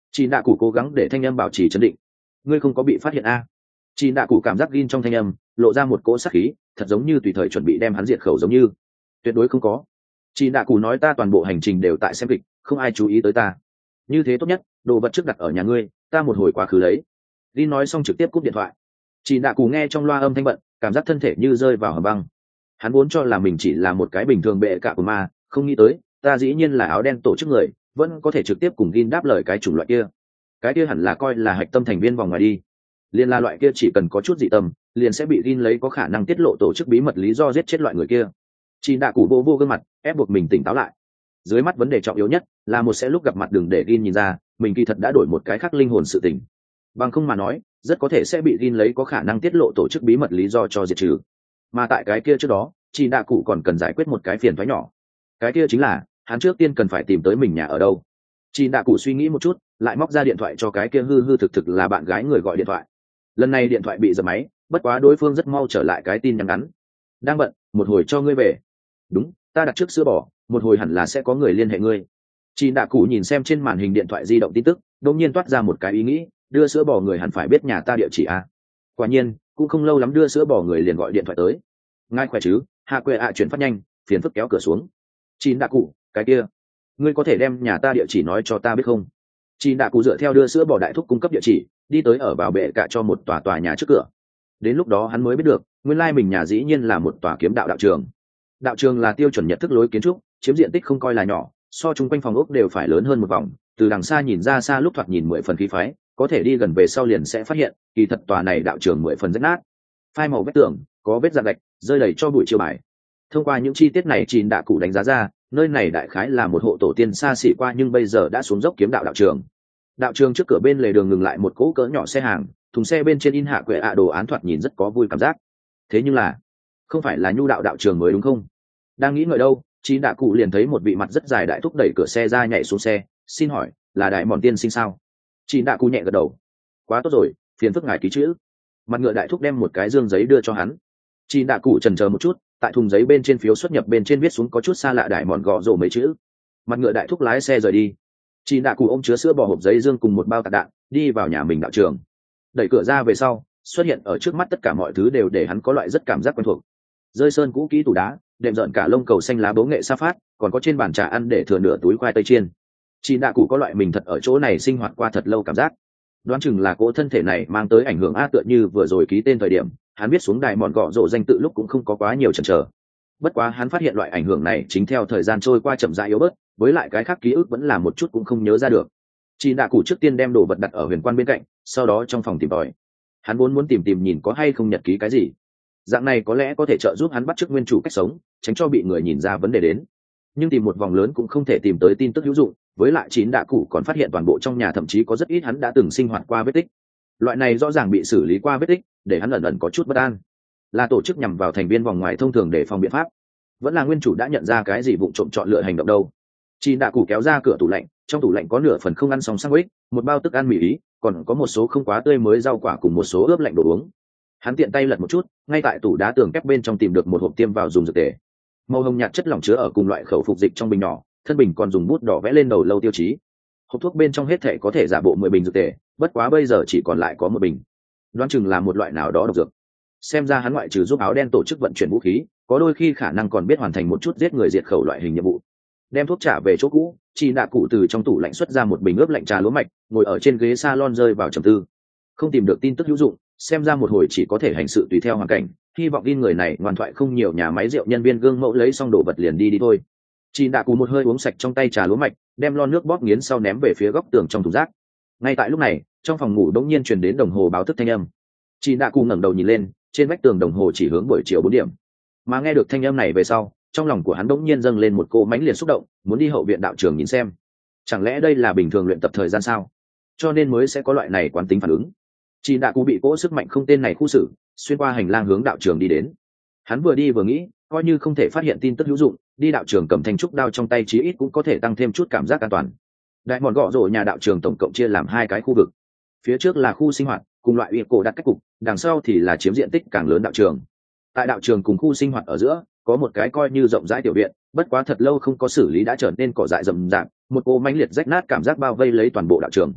Chị Đạ Cụ cố gắng để thanh âm bảo trì trấn định. Ngươi không có bị phát hiện a? Chị Đạ Cụ cảm giác gin trong thanh âm lộ ra một cỗ sát khí, thật giống như tùy thời chuẩn bị đem hắn diệt khẩu giống như. Tuyệt đối không có. Chị Đạ Cụ nói ta toàn bộ hành trình đều tại xem kịch, không ai chú ý tới ta. Như thế tốt nhất, đồ vật trước đặt ở nhà ngươi, ta một hồi quá khứ lấy. Gin nói xong trực tiếp cúp điện thoại. Chị Đạ Cụ nghe trong loa âm thanh bận, cảm giác thân thể như rơi vào hầm băng. Hắn vốn cho là mình chỉ là một cái bình thường bệ cạ của ma, không nghĩ tới ta dĩ nhiên là áo đen tổ chức người, vẫn có thể trực tiếp cùng Gin đáp lời cái chủng loại kia. Cái kia hẳn là coi là hạch tâm thành viên vòng ngoài đi. Liên la loại kia chỉ cần có chút dị tâm, liền sẽ bị Gin lấy có khả năng tiết lộ tổ chức bí mật lý do giết chết loại người kia. Chị Đạ Cụ vô gương mặt, ép buộc mình tỉnh táo lại. Dưới mắt vấn đề trọng yếu nhất là một sẽ lúc gặp mặt đừng để Gin nhìn ra mình kỳ thật đã đổi một cái khác linh hồn sự tình. Bằng không mà nói, rất có thể sẽ bị Gin lấy có khả năng tiết lộ tổ chức bí mật lý do cho diệt trừ. Mà tại cái kia trước đó, chị Đạ Cụ còn cần giải quyết một cái phiền toái nhỏ. Cái kia chính là hắn trước tiên cần phải tìm tới mình nhà ở đâu. Chị Đạ Cụ suy nghĩ một chút, lại móc ra điện thoại cho cái kia hư hư thực thực là bạn gái người gọi điện thoại. Lần này điện thoại bị giật máy, bất quá đối phương rất mau trở lại cái tin nhắn ngắn. Đang bận, một hồi cho ngươi về. Đúng, ta đặt trước sữa bò, một hồi hẳn là sẽ có người liên hệ ngươi. Chị Đạ Cụ nhìn xem trên màn hình điện thoại di động tin tức, đột nhiên toát ra một cái ý nghĩ, đưa sữa bò người hẳn phải biết nhà ta địa chỉ à. Quả nhiên, cũng không lâu lắm đưa sữa bò người liền gọi điện thoại tới. Ngài khỏe chứ? Hạ quệ ạ chuyển phát nhanh, phiền phức kéo cửa xuống. Chị Đạ Cụ, cái kia, ngươi có thể đem nhà ta địa chỉ nói cho ta biết không? Chị Đạ Cụ dựa theo đưa sữa bò đại thúc cung cấp địa chỉ, đi tới ở vào bệ cạ cho một tòa nhà trước cửa. Đến lúc đó hắn mới biết được, nguyên lai mình nhà dĩ nhiên là một tòa kiếm đạo đạo trường. Đạo trường là tiêu chuẩn Nhật thức lối kiến trúc, chiếm diện tích không coi là nhỏ, so chung quanh phòng ốc đều phải lớn hơn một vòng. Từ đằng xa nhìn ra xa lúc thoạt nhìn 10 phần khí phái, có thể đi gần về sau liền sẽ phát hiện, kỳ thật tòa này đạo trường 10 phần rách nát. Phai màu vết tường, có vết dạn gạch, rơi đầy cho bụi chiêu bài. Thông qua những chi tiết này Chị Đạ Cụ đánh giá ra, nơi này đại khái là một hộ tổ tiên xa xỉ qua nhưng bây giờ đã xuống dốc kiếm đạo đạo trường. Đạo trường trước cửa bên lề đường ngừng lại một cỗ cỡ nhỏ xe hàng, thùng xe bên trên in hạ quệ ạ đồ án thoạt nhìn rất có vui cảm giác. Thế nhưng là, không phải là nhu đạo đạo trường mới đúng không? Đang nghĩ ngợi đâu, Chị Đạ Cụ liền thấy một vị mặt rất dài đại thúc đẩy cửa xe ra nhảy xuống xe, xin hỏi, là đại mòn tiên sinh sao? Chị Đạ Cụ nhẹ gật đầu. Quá tốt rồi, phiền phức ngài ký chữ. Mặt ngựa đại thúc đem một cái dương giấy đưa cho hắn. Chị Đạ Cụ chần chờ một chút, tại thùng giấy bên trên phiếu xuất nhập bên trên viết xuống có chút xa lạ đại mòn gọ rổ mấy chữ. Mặt ngựa đại thúc lái xe rời đi. Chị Đạ Cụ ôm chứa sữa bò hộp giấy dương cùng một bao tạc đạn, đi vào nhà mình đạo trường. Đẩy cửa ra về sau, xuất hiện ở trước mắt tất cả mọi thứ đều để hắn có loại rất cảm giác quen thuộc. Rơi sơn cũ kỹ tủ đá, đệm rợn cả lông cầu xanh lá bố nghệ sa phát, còn có trên bàn trà ăn để thừa nửa túi khoai tây chiên. Chị Đạ Cụ có loại mình thật ở chỗ này sinh hoạt qua thật lâu cảm giác. Đoán chừng là cỗ thân thể này mang tới ảnh hưởng a, tựa như vừa rồi ký tên thời điểm hắn biết xuống đài mòn gọ rổ danh tự lúc cũng không có quá nhiều chần chờ. Bất quá hắn phát hiện loại ảnh hưởng này chính theo thời gian trôi qua chậm rãi yếu bớt, với lại cái khác ký ức vẫn là một chút cũng không nhớ ra được. Chị Đạ Cụ trước tiên đem đồ vật đặt ở huyền quan bên cạnh, sau đó trong phòng tìm tòi. Hắn vốn muốn tìm nhìn có hay không nhật ký cái gì, dạng này có lẽ có thể trợ giúp hắn bắt chước nguyên chủ cách sống, tránh cho bị người nhìn ra vấn đề đến. Nhưng tìm một vòng lớn cũng không thể tìm tới tin tức hữu dụng, với lại Chị Đạ Cụ còn phát hiện toàn bộ trong nhà thậm chí có rất ít hắn đã từng sinh hoạt qua vết tích. Loại này rõ ràng bị xử lý qua vết tích, để hắn ẩn ẩn có chút bất an. Là tổ chức nhằm vào thành viên vòng ngoài thông thường để phòng biện pháp, vẫn là nguyên chủ đã nhận ra cái gì vụng trộm chọn lựa hành động đâu. Chị Đạ Cụ kéo ra cửa tủ lạnh, trong tủ lạnh có nửa phần không ăn xong sandwich, một bao thức ăn mì ý, còn có một số không quá tươi mới rau quả cùng một số ướp lạnh đồ uống. Hắn tiện tay lật một chút, ngay tại tủ đá tường kép bên trong tìm được một hộp tiêm vào dùng dược tề. Màu hồng nhạt chất lỏng chứa ở cùng loại khẩu phục dịch trong bình nhỏ, thân bình còn dùng bút đỏ vẽ lên đầu lâu tiêu chí. Hộp thuốc bên trong hết thể có thể giả bộ 10 bình dược tề, bất quá bây giờ chỉ còn lại có 1 bình. Đoán chừng là một loại nào đó độc dược. Xem ra hắn ngoại trừ giúp áo đen tổ chức vận chuyển vũ khí, có đôi khi khả năng còn biết hoàn thành một chút giết người diệt khẩu loại hình nhiệm vụ. Đem thuốc trả về chỗ cũ, Chị Đạ Cụ từ trong tủ lạnh xuất ra một bình ướp lạnh trà lúa mạch, ngồi ở trên ghế salon rơi vào trầm tư. Không tìm được tin tức hữu dụng, xem ra một hồi chỉ có thể hành sự tùy theo hoàn cảnh, hy vọng in người này ngoan thoại không nhiều nhà máy rượu nhân viên gương mẫu lấy xong đồ vật liền đi thôi. Chị Đạ Cụ một hơi uống sạch trong tay trà lúa mạch, đem lon nước bóp nghiến sau ném về phía góc tường trong thùng rác. Ngay tại lúc này, trong phòng ngủ đống nhiên truyền đến đồng hồ báo thức thanh âm. Chị Đạ Cụ ngẩng đầu nhìn lên, trên vách tường đồng hồ chỉ hướng buổi chiều 4 điểm. Mà nghe được thanh âm này về sau, trong lòng của hắn đống nhiên dâng lên một cỗ mãnh liệt xúc động, muốn đi hậu viện đạo trường nhìn xem. Chẳng lẽ đây là bình thường luyện tập thời gian sao? Cho nên mới sẽ có loại này quán tính phản ứng. Chị Đạ Cụ bị cỗ sức mạnh không tên này khu xử, xuyên qua hành lang hướng đạo trường đi đến. Hắn vừa đi vừa nghĩ, coi như không thể phát hiện tin tức hữu dụng, đi đạo trường cầm thanh trúc đao trong tay chí ít cũng có thể tăng thêm chút cảm giác an toàn. Đại mòn gọ rổ nhà đạo trường tổng cộng chia làm 2 cái khu vực. Phía trước là khu sinh hoạt, cùng loại uy cổ đặt cách cục, đằng sau thì là chiếm diện tích càng lớn đạo trường. Tại đạo trường cùng khu sinh hoạt ở giữa, có một cái coi như rộng rãi tiểu viện, bất quá thật lâu không có xử lý đã trở nên cỏ dại rậm rạp, một cô mãnh liệt rách nát cảm giác bao vây lấy toàn bộ đạo trường.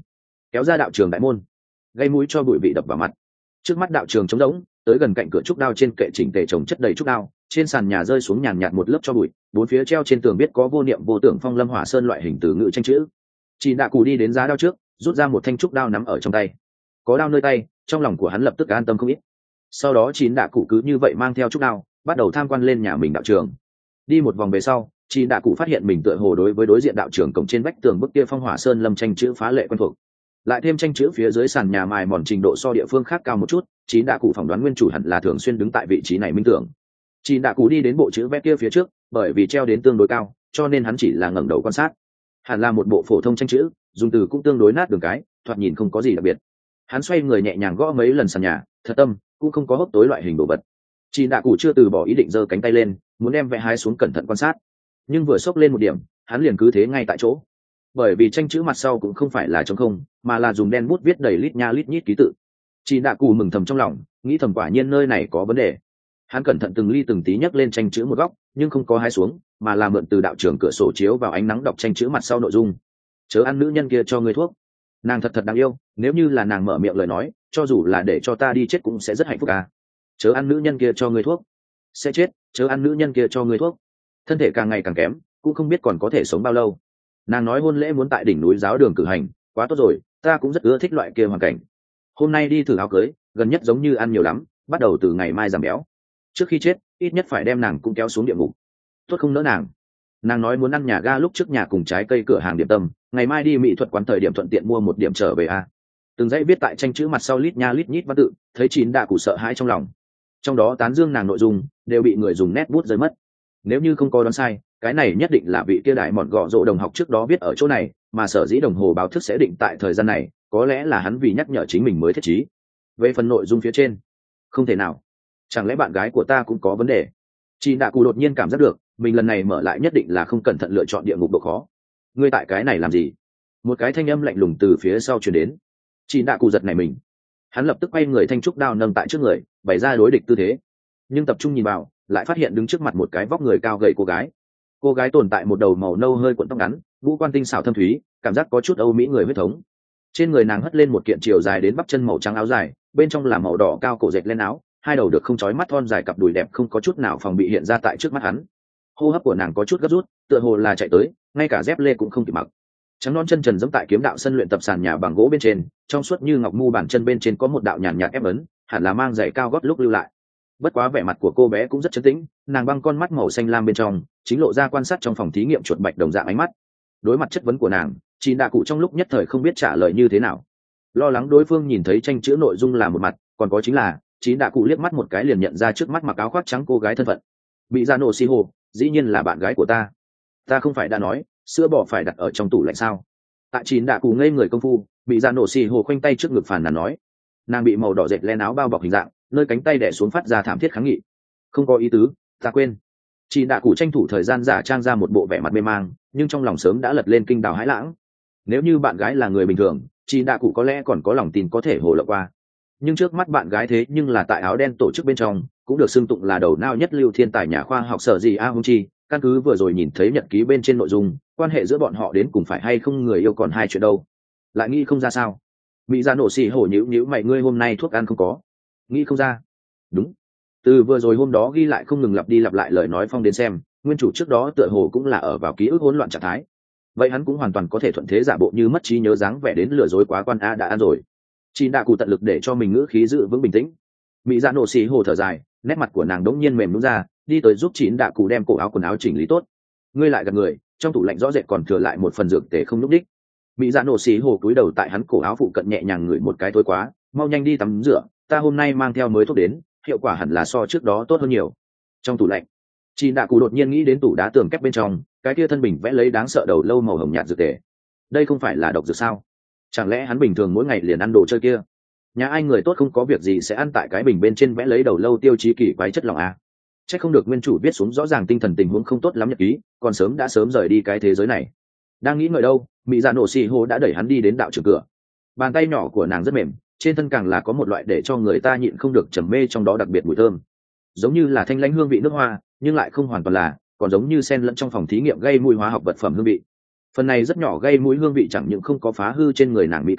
kéo ra đạo trường đại môn, gây mũi cho bụi vị đập vào mặt. Trước mắt đạo trường trống rỗng, tới gần cạnh cửa trúc đao trên kệ chỉnh tề chồng chất đầy trúc đao, trên sàn nhà rơi xuống nhàn nhạt một lớp cho bụi, bốn phía treo trên tường biết có vô niệm vô tưởng phong lâm hỏa sơn loại hình từ ngữ tranh chữ. Chỉ Đạ Cụ đi đến giá đao trước, rút ra một thanh trúc đao nắm ở trong tay. Có đao nơi tay, trong lòng của hắn lập tức an tâm không ít. Sau đó Chỉ Đạ Cụ cứ như vậy mang theo trúc đao, bắt đầu tham quan lên nhà mình đạo trường. Đi một vòng về sau, Chỉ Đạ Cụ phát hiện mình tựa hồ đối với đối diện đạo trường cổng trên vách tường bức kia phong hỏa sơn lâm tranh chữ phá lệ quen thuộc. Lại thêm tranh chữ phía dưới sàn nhà mài mòn trình độ so địa phương khác cao một chút, Chỉ Đạ Cụ phỏng đoán nguyên chủ hẳn là thường xuyên đứng tại vị trí này minh tưởng. Chỉ Đạ Cụ đi đến bộ chữ vẽ kia phía trước, bởi vì treo đến tương đối cao, cho nên hắn chỉ là ngẩng đầu quan sát. Hẳn là một bộ phổ thông tranh chữ, dùng từ cũng tương đối nát đường cái, thoạt nhìn không có gì đặc biệt. Hắn xoay người nhẹ nhàng gõ mấy lần sàn nhà, thật tâm, cũng không có hốc tối loại hình đồ vật. Chỉ Đạ Cụ chưa từ bỏ ý định giơ cánh tay lên, muốn đem vẽ hái xuống cẩn thận quan sát. Nhưng vừa xốc lên một điểm, hắn liền cứ thế ngay tại chỗ. Bởi vì tranh chữ mặt sau cũng không phải là trống không, mà là dùng đen bút viết đầy lít nha lít nhít ký tự. Chỉ Đạ Cụ mừng thầm trong lòng, nghĩ thầm quả nhiên nơi này có vấn đề. Hắn cẩn thận từng ly từng tí nhấc lên tranh chữ một góc, nhưng không có hái xuống, mà là mượn từ đạo trường cửa sổ chiếu vào ánh nắng đọc tranh chữ mặt sau nội dung. Chớ ăn nữ nhân kia cho ngươi thuốc, nàng thật thật đáng yêu, nếu như là nàng mở miệng lời nói, cho dù là để cho ta đi chết cũng sẽ rất hạnh phúc à. Chớ ăn nữ nhân kia cho ngươi thuốc, sẽ chết, chớ ăn nữ nhân kia cho ngươi thuốc. Thân thể càng ngày càng kém, cũng không biết còn có thể sống bao lâu. Nàng nói hôn lễ muốn tại đỉnh núi giáo đường cử hành, quá tốt rồi, ta cũng rất ưa thích loại kia hoàn cảnh. Hôm nay đi thử áo cưới, gần nhất giống như ăn nhiều lắm, bắt đầu từ ngày mai giảm béo. Trước khi chết, ít nhất phải đem nàng cũng kéo xuống địa ngục. Tốt không nỡ nàng. Nàng nói muốn ăn nhà ga lúc trước nhà cùng trái cây cửa hàng điểm tâm, ngày mai đi mỹ thuật quán thời điểm thuận tiện mua một điểm trở về a. Từng dãy viết tại tranh chữ mặt sau lít nha lít nhít văn tự, thấy Chín Đạ Cụ sợ hãi trong lòng. Trong đó tán dương nàng nội dung đều bị người dùng nét bút rơi mất. Nếu như không có đoán sai, cái này nhất định là vị kia đại mọn gọ rộ đồng học trước đó viết ở chỗ này, mà sở dĩ đồng hồ báo thức sẽ định tại thời gian này, có lẽ là hắn vì nhắc nhở chính mình mới thiết trí. Về phần nội dung phía trên, không thể nào. Chẳng lẽ bạn gái của ta cũng có vấn đề? Chị Đạ Cụ đột nhiên cảm giác được, mình lần này mở lại nhất định là không cẩn thận lựa chọn địa ngục độ khó. Ngươi tại cái này làm gì? Một cái thanh âm lạnh lùng từ phía sau truyền đến. Chị Đạ Cụ giật nảy mình. Hắn lập tức quay người thanh trúc đao nâng tại trước người, bày ra đối địch tư thế. Nhưng tập trung nhìn vào, lại phát hiện đứng trước mặt một cái vóc người cao gầy cô gái. Cô gái tồn tại một đầu màu nâu hơi cuộn tóc ngắn, ngũ quan tinh xảo thâm thúy, cảm giác có chút Âu mỹ người huyết thống. Trên người nàng hất lên một kiện chiều dài đến bắp chân màu trắng áo dài, bên trong là màu đỏ cao cổ dệt lên áo, hai đầu được không chói mắt thon dài cặp đùi đẹp không có chút nào phòng bị hiện ra tại trước mắt hắn. Hô hấp của nàng có chút gấp rút, tựa hồ là chạy tới, ngay cả dép lê cũng không kịp mặc. Trắng non chân trần giẫm tại kiếm đạo sân luyện tập sàn nhà bằng gỗ bên trên, trong suốt như ngọc mu bàn chân bên trên có một đạo nhàn nhạt ép ấn, hẳn là mang giày cao gót lúc lưu lại. Bất quá vẻ mặt của cô bé cũng rất trấn tĩnh, nàng băng con mắt màu xanh lam bên trong chính lộ ra quan sát trong phòng thí nghiệm chuột bạch đồng dạng ánh mắt. Đối mặt chất vấn của nàng, Chín Đạ Cụ trong lúc nhất thời không biết trả lời như thế nào. Lo lắng đối phương nhìn thấy tranh chữ nội dung là một mặt, còn có chính là Chín Đạ Cụ liếc mắt một cái liền nhận ra trước mắt mặc áo khoác trắng cô gái thân phận. Bị ra nổ xì hồ, dĩ nhiên là bạn gái của ta. Ta không phải đã nói sữa bò phải đặt ở trong tủ lạnh sao? Tại Chín Đạ Cụ ngây người công phu, bị ra nổ xì hồ khoanh tay trước ngực phàn nàn nói. Nàng bị màu đỏ dệt len áo bao bọc hình dạng, nơi cánh tay đè xuống phát ra thảm thiết kháng nghị. Không có ý tứ, ta quên. Chín Đạ Cụ tranh thủ thời gian giả trang ra một bộ vẻ mặt mê mang, nhưng trong lòng sớm đã lật lên kinh đào hãi lãng. Nếu như bạn gái là người bình thường, Chín Đạ Cụ có lẽ còn có lòng tin có thể hồ lộ qua. Nhưng trước mắt bạn gái thế nhưng là tại áo đen tổ chức bên trong, cũng được xưng tụng là đầu não nhất lưu thiên tài nhà khoa học sở gì a hung chi. Căn cứ vừa rồi nhìn thấy nhật ký bên trên nội dung, quan hệ giữa bọn họ đến cùng phải hay không người yêu còn hai chuyện đâu. Lại nghĩ không ra sao? Mỹ ra nổ xì hổ nhíu mày, ngươi hôm nay thuốc ăn không có? Nghĩ không ra. Đúng. Từ vừa rồi hôm đó ghi lại không ngừng lặp đi lặp lại lời nói phong đến xem, nguyên chủ trước đó tựa hồ cũng là ở vào ký ức hỗn loạn trạng thái. Vậy hắn cũng hoàn toàn có thể thuận thế giả bộ như mất trí nhớ dáng vẻ đến lừa dối quá quan a đã ăn rồi. Chín Đạ Cụ tận lực để cho mình ngữ khí giữ vững bình tĩnh. Mỹ dạ nổ xì hồ thở dài, nét mặt của nàng đống nhiên mềm nhũn ra, đi tới giúp Chín Đạ Cụ đem cổ áo quần áo chỉnh lý tốt. Ngươi lại gặp người, trong tủ lạnh rõ rệt còn thừa lại một phần dược tề không lúc đích. Mỹ dạ nổ xì hồ cúi đầu tại hắn cổ áo phụ cận nhẹ nhàng ngửi một cái tối quá, mau nhanh đi tắm rửa, ta hôm nay mang theo mới thuốc đến, hiệu quả hẳn là so trước đó tốt hơn nhiều. Trong tủ lạnh, Chín Đạ Cụ đột nhiên nghĩ đến tủ đá tường kép bên trong, cái kia thân bình vẽ lấy đáng sợ đầu lâu màu hồng nhạt dược tề. Đây không phải là độc dược sao? Chẳng lẽ hắn bình thường mỗi ngày liền ăn đồ chơi kia? Nhà ai người tốt không có việc gì sẽ ăn tại cái bình bên trên vẽ lấy đầu lâu tiêu chí kỳ quái chất lỏng a? Chắc không được nguyên chủ viết xuống rõ ràng tinh thần tình huống không tốt lắm nhật ký, còn sớm đã rời đi cái thế giới này. Đang nghĩ ngợi đâu, Mỹ dạ nổ xì hồ đã đẩy hắn đi đến đạo trường cửa. Bàn tay nhỏ của nàng rất mềm, trên thân càng là có một loại để cho người ta nhịn không được trầm mê trong đó đặc biệt mùi thơm, giống như là thanh lãnh hương vị nước hoa, nhưng lại không hoàn toàn là, còn giống như xen lẫn trong phòng thí nghiệm gây mùi hóa học vật phẩm hương vị. Phần này rất nhỏ gây mũi hương vị chẳng những không có phá hư trên người nàng mỹ cảm,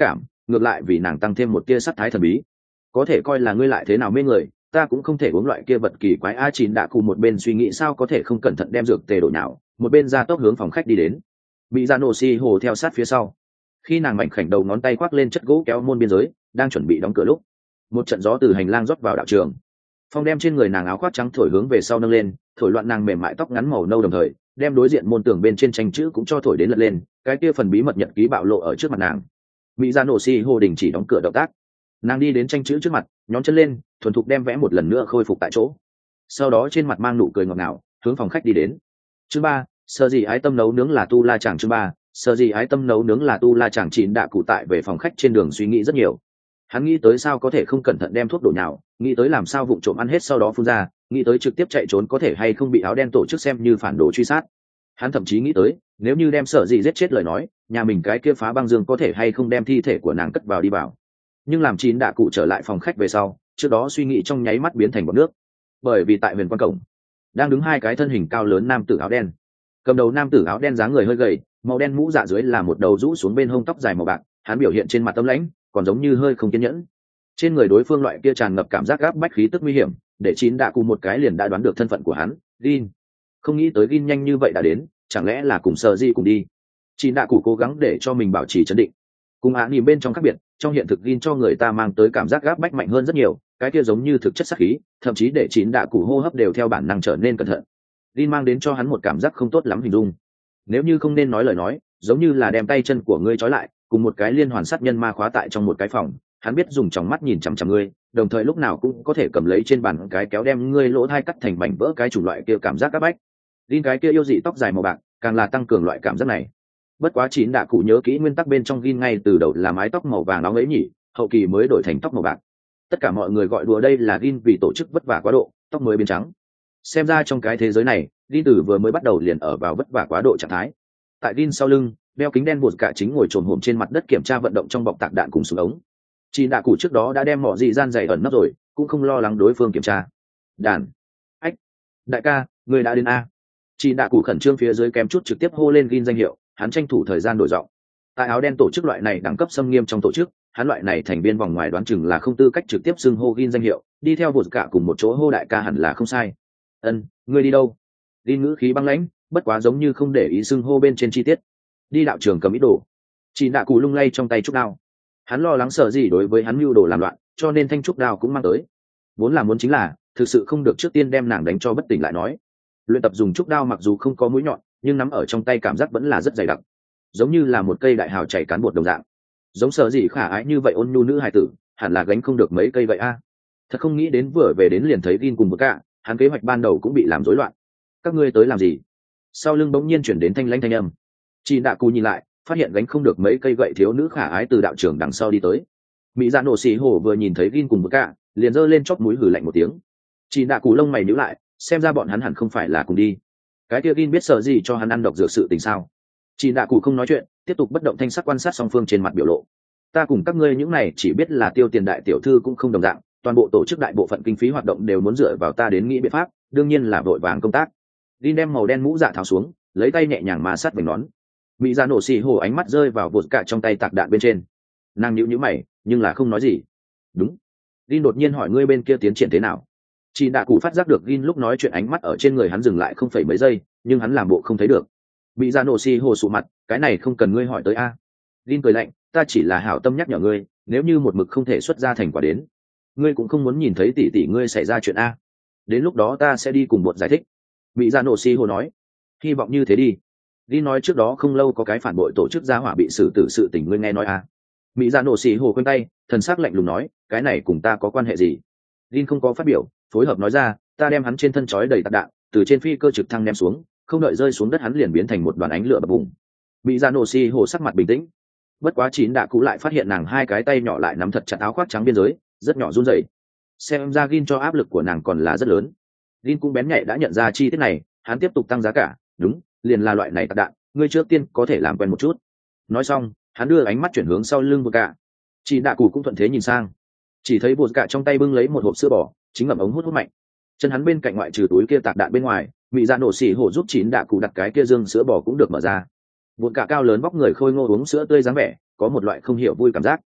ngược lại vì nàng tăng thêm một tia sắc thái thần bí. Có thể coi là ngươi lại thế nào mê người, ta cũng không thể uống loại kia vật kỳ quái. A Chín đã cùng một bên suy nghĩ sao có thể không cẩn thận đem dược tề đổ nhào, một bên ra tốc hướng phòng khách đi đến. Mỹ Dạ nổ xì hồ theo sát phía sau. Khi nàng mảnh khảnh đầu ngón tay khoác lên chất gỗ kéo môn biên giới, đang chuẩn bị đóng cửa lúc, một trận gió từ hành lang rót vào đạo trường. Phong đem trên người nàng áo khoác trắng thổi hướng về sau nâng lên, thổi loạn nàng mềm mại tóc ngắn màu nâu, đồng thời đem đối diện môn tường bên trên tranh chữ cũng cho thổi đến lật lên, cái kia phần bí mật nhật ký bạo lộ ở trước mặt nàng. Mỹ Dạ nổ xì hồ đình chỉ đóng cửa động tác, nàng đi đến tranh chữ trước mặt, nhón chân lên, thuần thục đem vẽ một lần nữa khôi phục tại chỗ, sau đó trên mặt mang nụ cười ngọt ngào hướng phòng khách đi đến. Chương 3, sợ gì ái tâm nấu nướng là tu la chàng. Chương 3, sợ gì ái tâm nấu nướng là tu la chàng. Chín đạ cụ tại về phòng khách trên đường suy nghĩ rất nhiều. Hắn nghĩ tới sao có thể không cẩn thận đem thuốc đổ nhào, nghĩ tới làm sao vụng trộm ăn hết sau đó phun ra, nghĩ tới trực tiếp chạy trốn có thể hay không bị áo đen tổ chức xem như phản đồ truy sát. Hắn thậm chí nghĩ tới nếu như đem sợ gì giết chết lời nói, nhà mình cái kia phá băng dương có thể hay không đem thi thể của nàng cất vào đi vào. Nhưng làm Chín đạ cụ trở lại phòng khách về sau, trước đó suy nghĩ trong nháy mắt biến thành bọt nước. Bởi vì tại huyền quan cổng đang đứng hai cái thân hình cao lớn nam tử áo đen. Cầm đầu nam tử áo đen dáng người hơi gầy, màu đen mũ dạ dưới là một đầu rũ xuống bên hông tóc dài màu bạc, hắn biểu hiện trên mặt tâm lãnh, còn giống như hơi không kiên nhẫn. Trên người đối phương loại kia tràn ngập cảm giác gáp bách khí tức nguy hiểm, để Chín đạ cụ một cái liền đã đoán được thân phận của hắn, Gin. Không nghĩ tới Gin nhanh như vậy đã đến, chẳng lẽ là cùng Sở Di cùng đi. Chín đạ cụ cố gắng để cho mình bảo trì trấn định. Cùng án nhìn bên trong khác biệt, trong hiện thực Gin cho người ta mang tới cảm giác gáp bách mạnh hơn rất nhiều, cái kia giống như thực chất sát khí, thậm chí để Chín đạ cụ hô hấp đều theo bản năng trở nên cẩn thận. Gin mang đến cho hắn một cảm giác không tốt lắm hình dung. Nếu như không nên nói lời nói, giống như là đem tay chân của ngươi trói lại, cùng một cái liên hoàn sát nhân ma khóa tại trong một cái phòng. Hắn biết dùng tròng mắt nhìn chằm chằm ngươi, đồng thời lúc nào cũng có thể cầm lấy trên bàn cái kéo đem ngươi lỗ thai cắt thành mảnh vỡ, cái chủng loại kia cảm giác áp bách. Gin cái kia yêu dị tóc dài màu bạc, càng là tăng cường loại cảm giác này. Bất quá Chín đạ cụ nhớ kỹ nguyên tắc bên trong Gin ngay từ đầu là mái tóc màu vàng nóng ấy nhỉ, hậu kỳ mới đổi thành tóc màu bạc. Tất cả mọi người gọi đùa đây là Gin vì tổ chức vất vả quá độ, tóc mới biến trắng. Xem ra trong cái thế giới này, Gin từ vừa mới bắt đầu liền ở vào vất vả quá độ trạng thái. Tại Gin sau lưng, đeo kính đen buột cả chính ngồi trồm hổm trên mặt đất kiểm tra vận động trong bọc tạc đạn cùng súng ống. Chín đạ cụ trước đó đã đem mỏ dị gian dày ẩn nấp rồi, cũng không lo lắng đối phương kiểm tra. Đàn, ách, đại ca, người đã đến a. Chín đạ cụ khẩn trương phía dưới kém chút trực tiếp hô lên Gin danh hiệu, hắn tranh thủ thời gian đổi giọng. Tại áo đen tổ chức loại này đẳng cấp xâm nghiêm trong tổ chức, hắn loại này thành viên vòng ngoài đoán chừng là không tư cách trực tiếp xưng hô Gin danh hiệu, đi theo buột cả cùng một chỗ hô đại ca hẳn là không sai. Ngươi đi đâu? Gin ngữ khí băng lãnh, bất quá giống như không để ý xưng hô bên trên chi tiết. Đi đạo trường cầm ít đồ. Chín đạ cụ lung lay trong tay trúc đao. Hắn lo lắng sợ gì đối với hắn mưu đồ làm loạn, cho nên thanh trúc đao cũng mang tới. Vốn là muốn chính là thực sự không được trước tiên đem nàng đánh cho bất tỉnh lại nói. Luyện tập dùng trúc đao mặc dù không có mũi nhọn, nhưng nắm ở trong tay cảm giác vẫn là rất dày đặc, giống như là một cây đại hào chảy cán bột đồng dạng. Giống sợ gì khả ái như vậy ôn nhu nữ hài tử, hẳn là gánh không được mấy cây vậy a. Thật không nghĩ đến vừa về đến liền thấy Gin cùng một cả, hắn kế hoạch ban đầu cũng bị làm rối loạn. Các ngươi tới làm gì? Sau lưng bỗng nhiên chuyển đến thanh lãnh thanh âm. Chị đạ cù nhìn lại, phát hiện gánh không được mấy cây gậy thiếu nữ khả ái từ đạo trường đằng sau đi tới. Mỹ dạ nổ xì hổ vừa nhìn thấy Gin cùng một cả, liền giơ lên chóp mũi hừ lạnh một tiếng. Chị đạ cù lông mày nhíu lại, xem ra bọn hắn hẳn không phải là cùng đi. Cái kia Gin biết sợ gì cho hắn ăn độc dược sự tình sao? Chị đạ cù không nói chuyện, tiếp tục bất động thanh sắc quan sát song phương trên mặt biểu lộ. Ta cùng các ngươi những này chỉ biết là tiêu tiền đại tiểu thư cũng không đồng dạng, toàn bộ tổ chức đại bộ phận kinh phí hoạt động đều muốn dựa vào ta đến nghĩ biện pháp, đương nhiên là vội vàng công tác. Gin đem màu đen mũ dạ tháo xuống, lấy tay nhẹ nhàng mà sát vành nón. Mỹ dạ nổ xì hồ ánh mắt rơi vào vụt cả trong tay tạc đạn bên trên. Nàng nhíu nhíu mày, nhưng là không nói gì. Đúng. Gin đột nhiên hỏi ngươi bên kia tiến triển thế nào. Chị đạ cụ phát giác được Gin lúc nói chuyện ánh mắt ở trên người hắn dừng lại không phải mấy giây, nhưng hắn làm bộ không thấy được. Mỹ dạ nổ xì hồ sụ mặt, cái này không cần ngươi hỏi tới a. Gin cười lạnh, ta chỉ là hảo tâm nhắc nhở ngươi, nếu như một mực không thể xuất ra thành quả đến, ngươi cũng không muốn nhìn thấy tỷ tỷ ngươi xảy ra chuyện a. Đến lúc đó ta sẽ đi cùng bột giải thích. Mỹ dạ nổ xì hồ nói, hy vọng như thế đi. Gin nói trước đó không lâu có cái phản bội tổ chức gia hỏa bị xử tử sự tình ngươi nghe nói à. Mỹ dạ nổ xì hồ quanh tay, thần sắc lạnh lùng nói, cái này cùng ta có quan hệ gì? Gin không có phát biểu, phối hợp nói ra, ta đem hắn trên thân trói đầy tạc đạn, từ trên phi cơ trực thăng ném xuống, không đợi rơi xuống đất hắn liền biến thành một đoàn ánh lửa bập bùng. Mỹ dạ nổ xì hồ sắc mặt bình tĩnh. Bất quá Chín đạ cụ lại phát hiện nàng hai cái tay nhỏ lại nắm thật chặt áo khoác trắng biên giới, rất nhỏ run rẩy. Xem ra Gin cho áp lực của nàng còn là rất lớn. Gin cũng bén nhạy đã nhận ra chi tiết này, hắn tiếp tục tăng giá cả, đúng, liền là loại này tạc đạn, ngươi trước tiên có thể làm quen một chút. Nói xong, hắn đưa ánh mắt chuyển hướng sau lưng bột cả. Chị đạ cụ cũng thuận thế nhìn sang, chỉ thấy bột cả trong tay bưng lấy một hộp sữa bò, chính ngậm ống hút mạnh. Chân hắn bên cạnh ngoại trừ túi kia tạc đạn bên ngoài, Mỹ dạ nổ xỉ hổ giúp Chín đạ cụ đặt cái kia dương sữa bò cũng được mở ra. Bột cả cao lớn vóc người khôi ngô uống sữa tươi dáng vẻ, có một loại không hiểu vui cảm giác.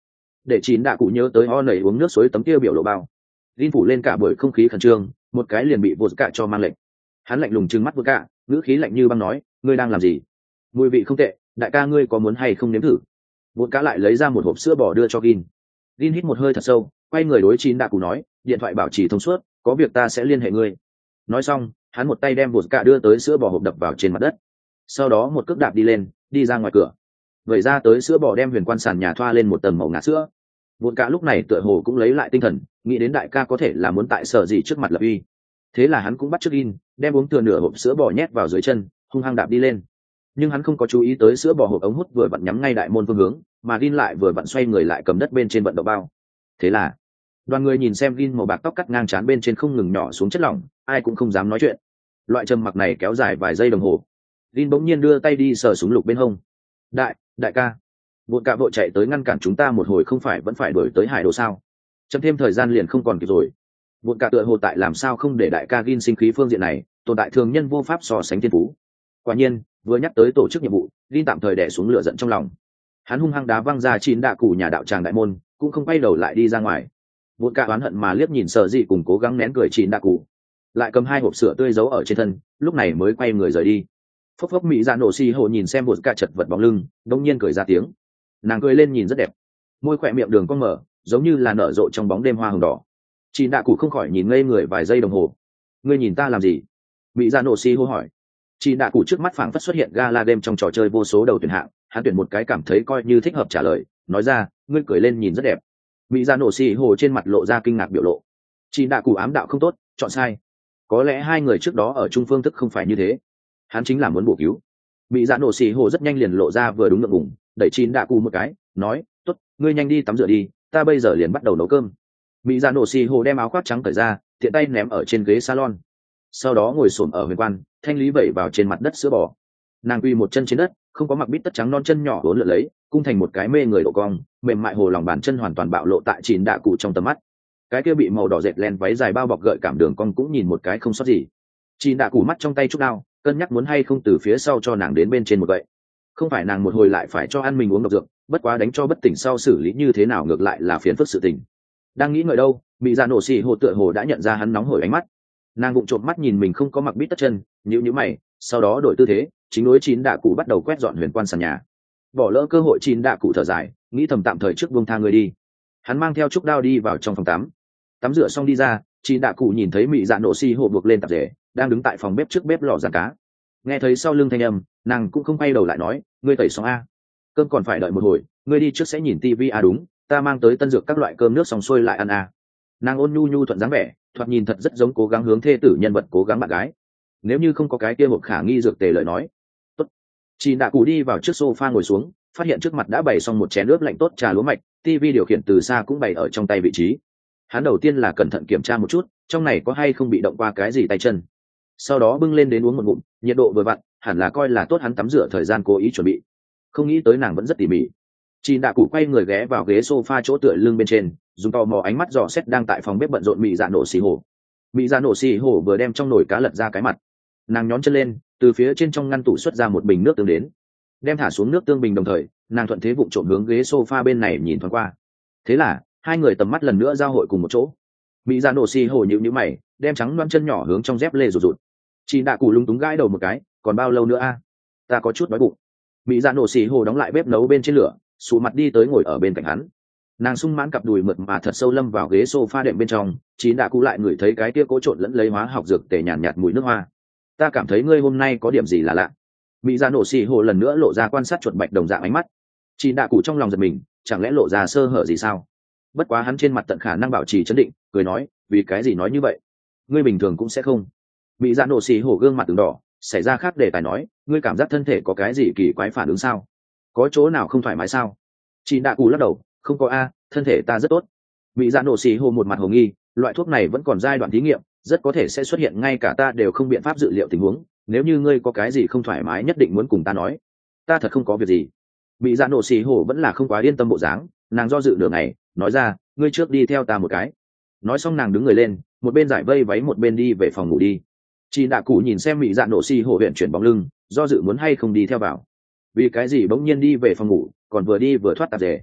để chín đạ cụ nhớ tới ho nảy uống nước suối tấm kia biểu lộ bao. Gin phủ lên cả bởi không khí khẩn trương, một cái liền bị vodka cho mang lệnh. Hắn lạnh lùng trừng mắt vodka, ngữ khí lạnh như băng nói, ngươi đang làm gì? Mùi vị không tệ, đại ca ngươi có muốn hay không nếm thử? Vodka lại lấy ra một hộp sữa bò đưa cho Gin. Gin hít một hơi thật sâu, quay người đối chín đạ cụ nói, điện thoại bảo trì thông suốt, có việc ta sẽ liên hệ ngươi. Nói xong, hắn một tay đem vodka đưa tới sữa bò hộp đập vào trên mặt đất. Sau đó một cước đạp đi lên, đi ra ngoài cửa. Vẩy ra tới sữa bò đem huyền quan sàn nhà thoa lên một tầng màu ngã sữa. Vodka lúc này tựa hồ cũng lấy lại tinh thần, nghĩ đến đại ca có thể là muốn tại sở gì trước mặt lập uy. Thế là hắn cũng bắt chước Gin, đem uống thừa nửa hộp sữa bò nhét vào dưới chân, hung hăng đạp đi lên. Nhưng hắn không có chú ý tới sữa bò hộp ống hút vừa vặn nhắm ngay đại môn phương hướng, mà Gin lại vừa vặn xoay người lại cầm đất bên trên vận động bao. Thế là đoàn người nhìn xem Gin màu bạc tóc cắt ngang trán bên trên không ngừng nhỏ xuống chất lỏng, ai cũng không dám nói chuyện. Loại trầm mặc này kéo dài vài giây đồng hồ. Gin bỗng nhiên đưa tay đi sờ súng lục bên hông. Đại ca, bọn cả vội chạy tới ngăn cản chúng ta một hồi, không phải vẫn phải đuổi tới hải đồ sao? Chậm thêm thời gian liền không còn kịp rồi. Bọn cả tựa hồ tại làm sao không để đại ca Gin sinh khí phương diện này, tồn tại thường nhân vô pháp so sánh thiên phú. Quả nhiên, vừa nhắc tới tổ chức nhiệm vụ, Gin tạm thời đè xuống lửa giận trong lòng. Hắn hung hăng đá văng ra chín đạ cụ nhà đạo tràng đại môn, cũng không quay đầu lại đi ra ngoài. Bọn cả oán hận mà liếc nhìn Sở Dị cùng cố gắng nén cười chín đạ cụ, lại cầm hai hộp sữa tươi giấu ở trên thân, lúc này mới quay người rời đi. Phốc phốc mỹ dạ nổ xì hồ nhìn xem một ca chật vật bóng lưng, đông nhiên cười ra tiếng. Nàng cười lên nhìn rất đẹp, môi khỏe miệng đường cong mở, giống như là nở rộ trong bóng đêm hoa hồng đỏ. Chị đạ cụ không khỏi nhìn ngây người vài giây đồng hồ. Ngươi nhìn ta làm gì? Mỹ dạ nổ xì hồ hỏi. Chị đạ cụ trước mắt phảng phất xuất hiện gala game trong trò chơi vô số đầu tuyển hạng, hắn tuyển một cái cảm thấy coi như thích hợp trả lời, nói ra, ngươi cười lên nhìn rất đẹp. Mỹ dạ nổ xì hồ trên mặt lộ ra kinh ngạc biểu lộ. Chị đạ cụ ám đạo không tốt, chọn sai. Có lẽ hai người trước đó ở chung phương thức không phải như thế. Hắn chính là muốn bổ cứu. Mỹ dạ nổ xì hồ rất nhanh liền lộ ra vừa đúng ngượng ngùng, đẩy chín đạ cụ một cái, nói, tốt, ngươi nhanh đi tắm rửa đi, ta bây giờ liền bắt đầu nấu cơm. Mỹ dạ nổ xì hồ đem áo khoác trắng cởi ra, tiện tay ném ở trên ghế salon. Sau đó ngồi xổm ở huyền quan, thanh lý vẩy vào trên mặt đất sữa bò. Nàng quy một chân trên đất, không có mặc bít tất trắng non chân nhỏ uốn lượn lấy, cung thành một cái mê người độ cong, mềm mại hồ lòng bàn chân hoàn toàn bạo lộ tại chín đạ cụ trong tầm mắt. Cái kia bị màu đỏ dệt len váy dài bao bọc gợi cảm đường cong cũng nhìn một cái không sót gì. Chín đạ cụ mắt trong tay trúc đao, cân nhắc muốn hay không từ phía sau cho nàng đến bên trên một gậy. Không phải nàng một hồi lại phải cho ăn mình uống độc dược, bất quá đánh cho bất tỉnh sau xử lý như thế nào ngược lại là phiền phức sự tình. Đang nghĩ ngợi đâu, bị dạ nổ xì hồ tựa hồ đã nhận ra hắn nóng hổi ánh mắt. Nàng vụng trộm mắt nhìn mình không có mặc bít tất chân, nhíu mày, sau đó đổi tư thế, chính đối chín đạ cụ bắt đầu quét dọn huyền quan sàn nhà. Bỏ lỡ cơ hội, chín đạ cụ thở dài, nghĩ thầm tạm thời trước buông tha người đi. Hắn mang theo trúc đao đi vào trong phòng tắm. Tắm rửa xong đi ra, chín đạ cụ nhìn thấy mị dạ nổ xì hồ buộc lên tạp dề, đang đứng tại phòng bếp trước bếp lò giàn cá. Nghe thấy sau lưng thanh âm, nàng cũng không quay đầu lại nói, ngươi tẩy xong a, cơm còn phải đợi một hồi, ngươi đi trước sẽ nhìn tivi a. Đúng, ta mang tới tân dược các loại cơm nước xong xuôi lại ăn a. Nàng ôn nhu nhu thuận dáng vẻ, thoạt nhìn thật rất giống cố gắng hướng thê tử nhân vật cố gắng bạn gái. Nếu như không có cái kia hộp khả nghi dược tề lời nói. Tốt. Chị đạ cụ đi vào trước sofa ngồi xuống, phát hiện trước mặt đã bày xong một chén nước lạnh tốt trà lúa mạch, tivi điều khiển từ xa cũng bày ở trong tay vị trí. Hắn đầu tiên là cẩn thận kiểm tra một chút, trong này có hay không bị động qua cái gì tay chân. Sau đó bưng lên đến uống một ngụm, nhiệt độ vừa vặn, hẳn là coi là tốt hắn tắm rửa thời gian cố ý chuẩn bị. Không nghĩ tới nàng vẫn rất tỉ mỉ. Chị đạ cụ quay người ghé vào ghế sofa chỗ tựa lưng bên trên, dùng tò mò ánh mắt dò xét đang tại phòng bếp bận rộn mị dạ nổ xì hổ. Mị dạ nổ xì hổ vừa đem trong nồi cá lật ra cái mặt. Nàng nhón chân lên, từ phía trên trong ngăn tủ xuất ra một bình nước tương đến, đem thả xuống nước tương bình, đồng thời nàng thuận thế vụng trộm hướng ghế sofa bên này nhìn thoáng qua. Thế là hai người tầm mắt lần nữa giao hội cùng một chỗ. Mị dạ nổ xì hổ nhíu mày, đem trắng loan chân nhỏ hướng trong dép lê rụt rụt. Chị đạ cụ lúng túng gãi đầu một cái, còn bao lâu nữa a? Ta có chút đói bụng. Mị dạ nổ xì hổ đóng lại bếp nấu bên trên lửa, sụ mặt đi tới ngồi ở bên cạnh hắn. Nàng sung mãn cặp đùi mượt mà thật sâu lâm vào ghế sofa đệm bên trong. Chị đạ cụ lại ngửi thấy cái kia cố trộn lẫn lấy hóa học dược tề nhàn nhạt mùi nước hoa. Ta cảm thấy ngươi hôm nay có điểm gì là lạ. Mị dạ nổ xì hổ lần nữa lộ ra quan sát chuột bạch đồng dạng ánh mắt. Chị đạ cụ trong lòng giật mình, chẳng lẽ lộ ra sơ hở gì sao? Bất quá hắn trên mặt tận khả năng bảo trì trấn định, cười nói, vì cái gì nói như vậy? Ngươi bình thường cũng sẽ không. Mị dạ nổ xì hổ gương mặt từng đỏ, xảy ra khác đề tài nói, ngươi cảm giác thân thể có cái gì kỳ quái phản ứng sao? Có chỗ nào không thoải mái sao? Chị đạ cụ lắc đầu, không có a, thân thể ta rất tốt. Mị dạ nổ xì hổ một mặt hồ nghi, loại thuốc này vẫn còn giai đoạn thí nghiệm, rất có thể sẽ xuất hiện ngay cả ta đều không biện pháp dự liệu tình huống. Nếu như ngươi có cái gì không thoải mái nhất định muốn cùng ta nói. Ta thật không có việc gì. Mị dạ nổ xì hổ vẫn là không quá yên tâm bộ dáng, nàng do dự nửa ngày, nói ra, ngươi trước đi theo ta một cái. Nói xong nàng đứng người lên, một bên giải vây váy một bên đi về phòng ngủ đi. Chị đạ cụ nhìn xem mị dạ nổ xì hổ huyện chuyển bóng lưng, do dự muốn hay không đi theo vào. Vì cái gì bỗng nhiên đi về phòng ngủ, còn vừa đi vừa thoát tạp dề.